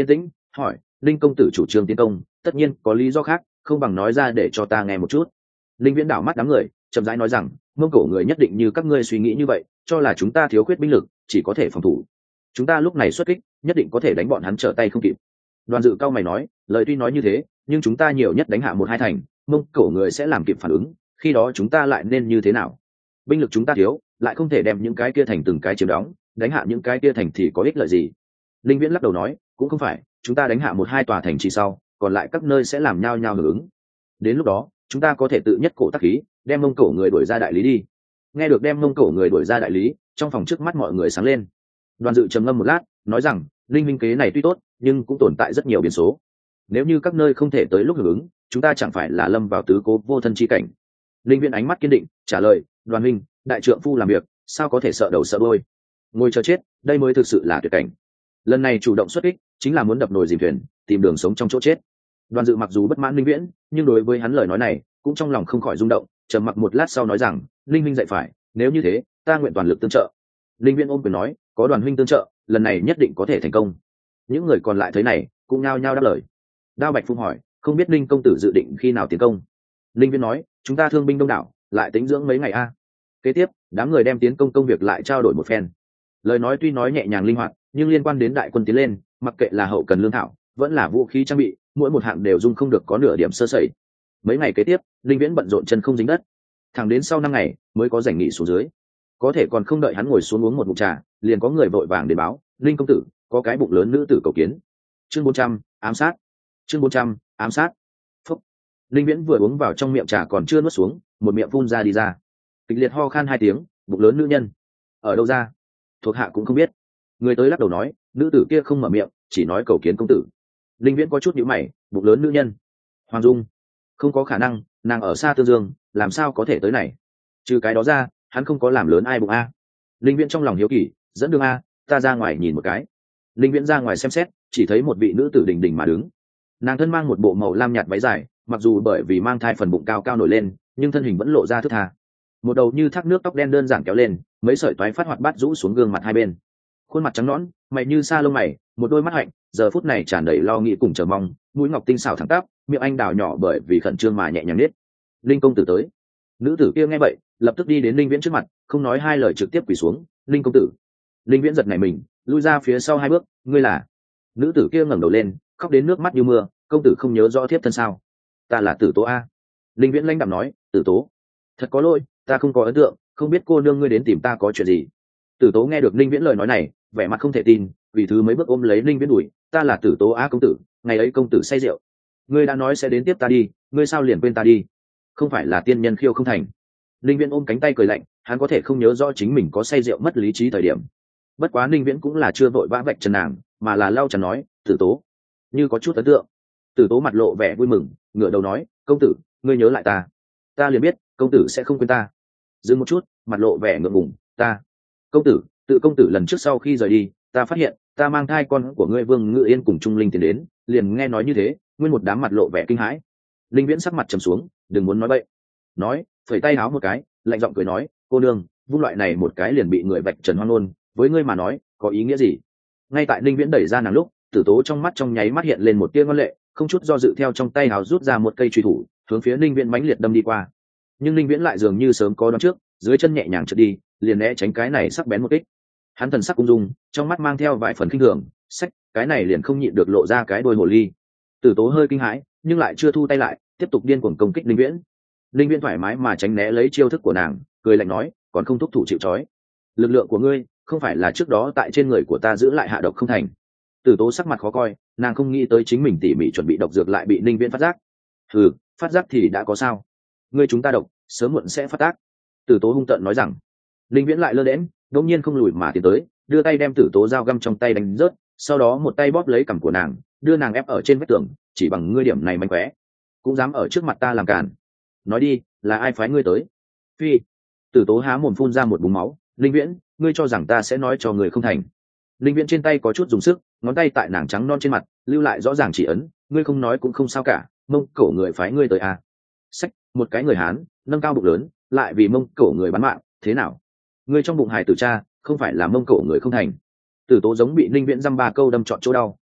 hỏi linh công tử chủ trương tiến công tất nhiên có lý do khác, không bằng nói ra để cho ta nghe một chút. Linh Viễn đảo mắt đám người chậm rãi nói rằng, mông cổ người nhất định như các ngươi suy nghĩ như vậy, cho là chúng ta thiếu khuyết binh lực, chỉ có thể phòng thủ. Chúng ta lúc này xuất kích, nhất định có thể đánh bọn hắn trở tay không kịp. Đoàn Dự cao mày nói, lời tuy nói như thế, nhưng chúng ta nhiều nhất đánh hạ một hai thành, mông cổ người sẽ làm kịp phản ứng, khi đó chúng ta lại nên như thế nào? Binh lực chúng ta thiếu, lại không thể đem những cái kia thành từng cái chiếm đóng, đánh hạ những cái kia thành thì có ích lợi gì? Linh Viễn lắc đầu nói, cũng không phải, chúng ta đánh hạ một hai tòa thành trì sau, còn lại các nơi sẽ làm nhao nhao hưởng ứng. Đến lúc đó, chúng ta có thể tự nhất cổ tác khí, đem mông cổ người đuổi ra đại lý đi. Nghe được đem mông cổ người đuổi ra đại lý, trong phòng trước mắt mọi người sáng lên. Đoàn Dự trầm ngâm một lát, nói rằng, linh minh kế này tuy tốt, nhưng cũng tồn tại rất nhiều biến số. Nếu như các nơi không thể tới lúc hưởng ứng, chúng ta chẳng phải là lâm vào tứ cố vô thân chi cảnh. Linh Viễn ánh mắt kiên định, trả lời, Đoàn huynh, đại trượng phu làm việc, sao có thể sợ đầu sợ đuôi? Ngồi chờ chết, đây mới thực sự là tuyệt cảnh. Lần này chủ động xuất kích, chính là muốn đập nồi dìm thuyền, tìm đường sống trong chỗ chết. Đoàn Dự mặc dù bất mãn Linh Viễn, nhưng đối với hắn lời nói này, cũng trong lòng không khỏi rung động, trầm mặc một lát sau nói rằng, Linh huynh dạy phải, nếu như thế, ta nguyện toàn lực tương trợ. Linh Viễn ôm quyền nói, có Đoàn huynh tương trợ, lần này nhất định có thể thành công. Những người còn lại thấy này, cũng nhao nhao đáp lời. Đao Bạch Phung hỏi, không biết Linh công tử dự định khi nào tiến công? Linh Viễn nói, chúng ta thương binh đông đảo, lại tính dưỡng mấy ngày a. Kế tiếp, đám người đem tiến công công việc lại trao đổi một phen. Lời nói tuy nói nhẹ nhàng linh hoạt, nhưng liên quan đến đại quân tiến lên, mặc kệ là hậu cần lương thảo, vẫn là vũ khí trang bị, mỗi một hạng đều dung không được có nửa điểm sơ sẩy. Mấy ngày kế tiếp, Linh Viễn bận rộn chân không dính đất, thẳng đến sau 5 ngày mới có rảnh nghỉ xuống dưới. Có thể còn không đợi hắn ngồi xuống uống một ngụm trà, liền có người vội vàng đến báo, Linh công tử, có cái bụng lớn nữ tử cầu kiến. Chương 400, ám sát. Chương 400, ám sát. Phúc. Linh Viễn vừa uống vào trong miệng trà còn chưa nuốt xuống, một miệng phun ra đi ra. Kịch liệt ho khan 2 tiếng, bụng lớn nữ nhân. Ở đâu ra? Thuộc hạ cũng không biết. Người tới lắc đầu nói, nữ tử kia không mở miệng, chỉ nói cầu kiến công tử. Linh Viễn có chút nhíu mày, bụng lớn nữ nhân. Hoàng Dung. Không có khả năng, nàng ở xa Tương Dương, làm sao có thể tới này? Trừ cái đó ra, hắn không có làm lớn ai bụng a. Linh Viễn trong lòng hiếu kỳ, dẫn đường a, ta ra ngoài nhìn một cái. Linh Viễn ra ngoài xem xét, chỉ thấy một vị nữ tử đỉnh đỉnh mà đứng. Nàng thân mang một bộ màu lam nhạt váy dài, mặc dù bởi vì mang thai phần bụng cao cao nổi lên, nhưng thân hình vẫn lộ ra thướt tha. Một đầu như thác nước tóc đen đơn giản kéo lên, mấy sợi toái phát hoạt bát rũ xuống gương mặt hai bên. Khuôn mặt trắng nõn, mày như sa lông mày, một đôi mắt hạnh, giờ phút này tràn đầy lo nghĩ cùng chờ mong, mũi ngọc tinh xảo thẳng tắp, miệng anh đào nhỏ bởi vì khẩn trương mà nhẹ nhàng nết. Linh công tử tới. Nữ tử kia nghe vậy, lập tức đi đến Linh Viễn trước mặt, không nói hai lời trực tiếp quỳ xuống. Linh công tử. Linh Viễn giật nảy mình, lui ra phía sau 2 bước, ngươi là? Nữ tử kia ngẩng đầu lên, khóc đến nước mắt như mưa, công tử không nhớ rõ thiếp thân sao? Ta là Tử Tố a. Linh Viễn lãnh đạm nói, Tử Tố. Thật có lỗi, ta không có ấn tượng, không biết cô nương ngươi đến tìm ta có chuyện gì. Tử Tố nghe được Linh Viễn lời nói này, vẻ mặt không thể tin, vì thứ mấy bước ôm lấy Linh Viễn đùi, ta là Tử Tố a công tử, ngày ấy công tử say rượu, ngươi đã nói sẽ đến tiếp ta đi, ngươi sao liền quên ta đi? Không phải là tiên nhân khiêu không thành? Linh Viễn ôm cánh tay cười lạnh, hắn có thể không nhớ rõ chính mình có say rượu mất lý trí thời điểm. Bất quá Linh Viễn cũng là chưa vội vã vạch trần nàng, mà là lau chắn nói, Tử Tố, như có chút ấn tượng. Tử Tố mặt lộ vẻ vui mừng, ngửa đầu nói, công tử, ngươi nhớ lại ta. Ta liền biết, công tử sẽ không quên ta. Dừng một chút, mặt lộ vẻ ngượng ngùng, ta. Công tử, tự công tử lần trước sau khi rời đi, ta phát hiện, ta mang thai con của ngươi Vương Ngự Yên cùng Trung Linh tiến đến, liền nghe nói như thế, nguyên một đám mặt lộ vẻ kinh hãi. Linh Viễn sắc mặt trầm xuống, đừng muốn nói bậy. Nói, phẩy tay háo một cái, lạnh giọng cười nói, cô nương, vung loại này một cái liền bị người vạch trần hoang nôn, với ngươi mà nói, có ý nghĩa gì? Ngay tại Linh Viễn đẩy ra nàng lúc, Tử Tố trong mắt trong nháy mắt hiện lên một tia ngoan lệ, không chút do dự theo trong tay háo rút ra một cây truy thủ, hướng phía Linh Viễn mãnh liệt đâm đi qua. Nhưng Linh Viễn lại dường như sớm có đoán trước, dưới chân nhẹ nhàng trượt đi, liền né tránh cái này sắc bén một kích. Hắn thần sắc ung dung, trong mắt mang theo vài phần khinh thường, sách, cái này liền không nhịn được lộ ra cái đôi hồ ly. Tử Tố hơi kinh hãi, nhưng lại chưa thu tay lại, tiếp tục điên cuồng công kích Linh Viễn. Linh Viễn thoải mái mà tránh né lấy chiêu thức của nàng, cười lạnh nói, còn không thúc thủ chịu trói. Lực lượng của ngươi, không phải là trước đó tại trên người của ta giữ lại hạ độc không thành. Tử Tố sắc mặt khó coi, nàng không nghĩ tới chính mình tỉ mỉ chuẩn bị độc dược lại bị Linh Viễn phát giác. Ừ, phát giác thì đã có sao? Ngươi chúng ta độc, sớm muộn sẽ phát tác. Tử Tố hung tợn nói rằng. Linh Viễn lại lơ đễnh, đột nhiên không lùi mà tiến tới, đưa tay đem Tử Tố dao găm trong tay đánh rớt, sau đó một tay bóp lấy cằm của nàng, đưa nàng ép ở trên vách tường, chỉ bằng ngươi điểm này manh khóe, cũng dám ở trước mặt ta làm cản. Nói đi, là ai phái ngươi tới? Phi. Tử Tố há mồm phun ra một búng máu. Linh Viễn, ngươi cho rằng ta sẽ nói cho người không thành? Linh Viễn trên tay có chút dùng sức, ngón tay tại nàng trắng non trên mặt lưu lại rõ ràng chỉ ấn, ngươi không nói cũng không sao cả, Mông Cổ người phái ngươi tới à? Sách, một cái người Hán, nâng cao bụng lớn, lại vì Mông Cổ người bán mạng, thế nào? Ngươi trong bụng hài tử cha, không phải là Mông Cổ người không thành? Tử Tố giống bị Linh Viễn dăm ba câu đâm trọn chỗ đau,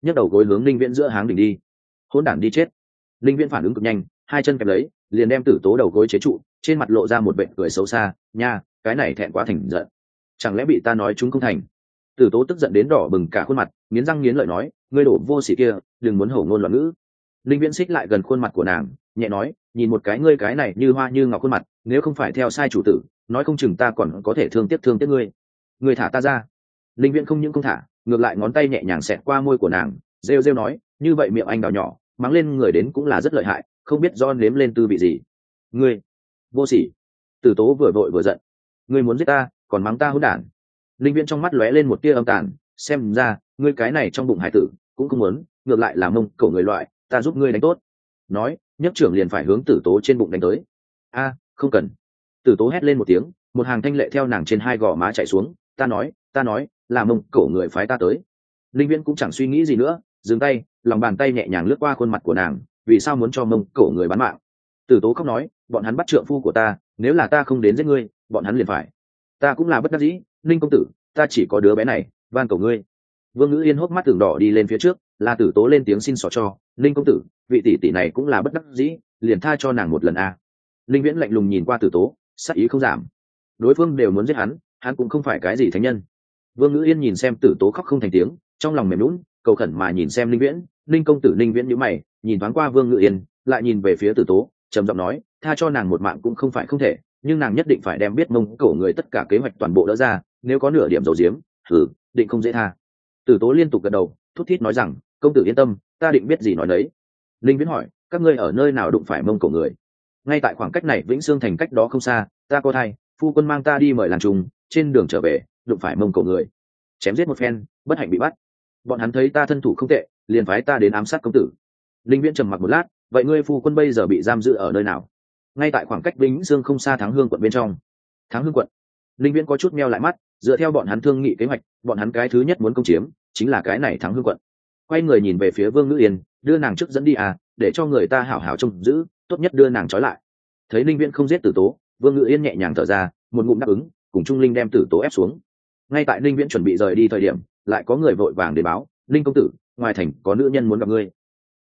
nhấc đầu gối hướng linh viễn giữa háng đỉnh đi. Hỗn đản đi chết. Linh viễn phản ứng cực nhanh, hai chân kẹp lấy liền đem tử tố đầu gối chế trụ, trên mặt lộ ra một vệt cười xấu xa. Nha, cái này thẹn quá thành giận, chẳng lẽ bị ta nói chúng không thành? Tử tố tức giận đến đỏ bừng cả khuôn mặt, nghiến răng nghiến lợi nói, ngươi đổ vô sỉ kia, đừng muốn hổ ngôn loạn ngữ. Linh viễn xích lại gần khuôn mặt của nàng, nhẹ nói, nhìn một cái ngươi cái này như hoa như ngọc khuôn mặt, nếu không phải theo sai chủ tử, nói không chừng ta còn có thể thương tiếc ngươi. Ngươi thả ta ra. Linh viễn không những không thả, ngược lại ngón tay nhẹ nhàng xẹt qua môi của nàng, rêu rêu nói, như vậy miệng anh đào nhỏ, mắng lên người đến cũng là rất lợi hại, không biết do nếm lên tư vị gì. Ngươi vô sỉ. Tử tố vừa vội vừa giận, ngươi muốn giết ta, còn mắng ta hỗn đản. Linh viễn trong mắt lóe lên một tia âm tàn, xem ra ngươi cái này trong bụng hải tử cũng không muốn, ngược lại là mông cổ người loại, ta giúp ngươi đánh tốt. Nói, nhấc trưởng liền phải hướng tử tố trên bụng đánh tới. A, không cần. Tử tố hét lên một tiếng, một hàng thanh lệ theo nàng trên hai gò má chạy xuống. Ta nói, là mông cổ người phái ta tới. Linh viễn cũng chẳng suy nghĩ gì nữa, dừng tay, lòng bàn tay nhẹ nhàng lướt qua khuôn mặt của nàng. Vì sao muốn cho mông cổ người bán mạng? Tử tố khóc nói, bọn hắn bắt trượng phu của ta, nếu là ta không đến giết ngươi, bọn hắn liền phải. Ta cũng là bất đắc dĩ, Linh công tử, ta chỉ có đứa bé này, van cầu ngươi. Vương Ngữ Yên hốc mắt tưởng đỏ đi lên phía trước, là tử tố lên tiếng xin xỏ cho, Linh công tử, vị tỷ tỷ này cũng là bất đắc dĩ, liền tha cho nàng một lần a. Linh viễn lạnh lùng nhìn qua tử tố, sắc ý không giảm. Đối phương đều muốn giết hắn cũng không phải cái gì thánh nhân. Vương Ngữ Yên nhìn xem tử tố khóc không thành tiếng, trong lòng mềm lún, cầu khẩn mà nhìn xem Linh viễn. Linh công tử. Linh viễn nhíu mày, nhìn thoáng qua Vương Ngữ Yên, lại nhìn về phía tử tố, trầm giọng nói, tha cho nàng một mạng cũng không phải không thể, nhưng nàng nhất định phải đem biết mông cổ người tất cả kế hoạch toàn bộ đỡ ra, nếu có nửa điểm dầu diếm, định không dễ tha. Tử tố liên tục gật đầu, thút thít nói rằng, công tử yên tâm, ta định biết gì nói đấy. Linh viễn hỏi, các ngươi ở nơi nào đụng phải mông cổ người? Ngay tại khoảng cách này Vĩnh Sương thành cách đó không xa, ta có thai, phu quân mang ta đi mời làng trùng, trên đường trở về đụng phải mông cổ người, chém giết một phen, bất hạnh bị bắt. Bọn hắn thấy ta thân thủ không tệ, liền phái ta đến ám sát công tử. Linh viễn trầm mặc một lát, vậy ngươi phu quân bây giờ bị giam giữ ở nơi nào? Ngay tại khoảng cách Vĩnh Sương không xa Thắng Hương quận bên trong. Thắng Hương quận. Linh viễn có chút meo lại mắt, dựa theo bọn hắn thương nghị kế hoạch, bọn hắn cái thứ nhất muốn công chiếm chính là cái này Thắng Hương quận. Quay người nhìn về phía Vương Ngữ Yên, đưa nàng trước dẫn đi à, để cho người ta hảo hảo trông giữ, tốt nhất đưa nàng trói lại. Thấy Linh viễn không giết tử tố, Vương Ngữ Yên nhẹ nhàng thở ra, một ngụm đáp ứng, cùng Trung Linh đem tử tố ép xuống. Ngay tại Linh viễn chuẩn bị rời đi thời điểm, lại có người vội vàng để báo, Linh công tử, ngoài thành có nữ nhân muốn gặp ngươi.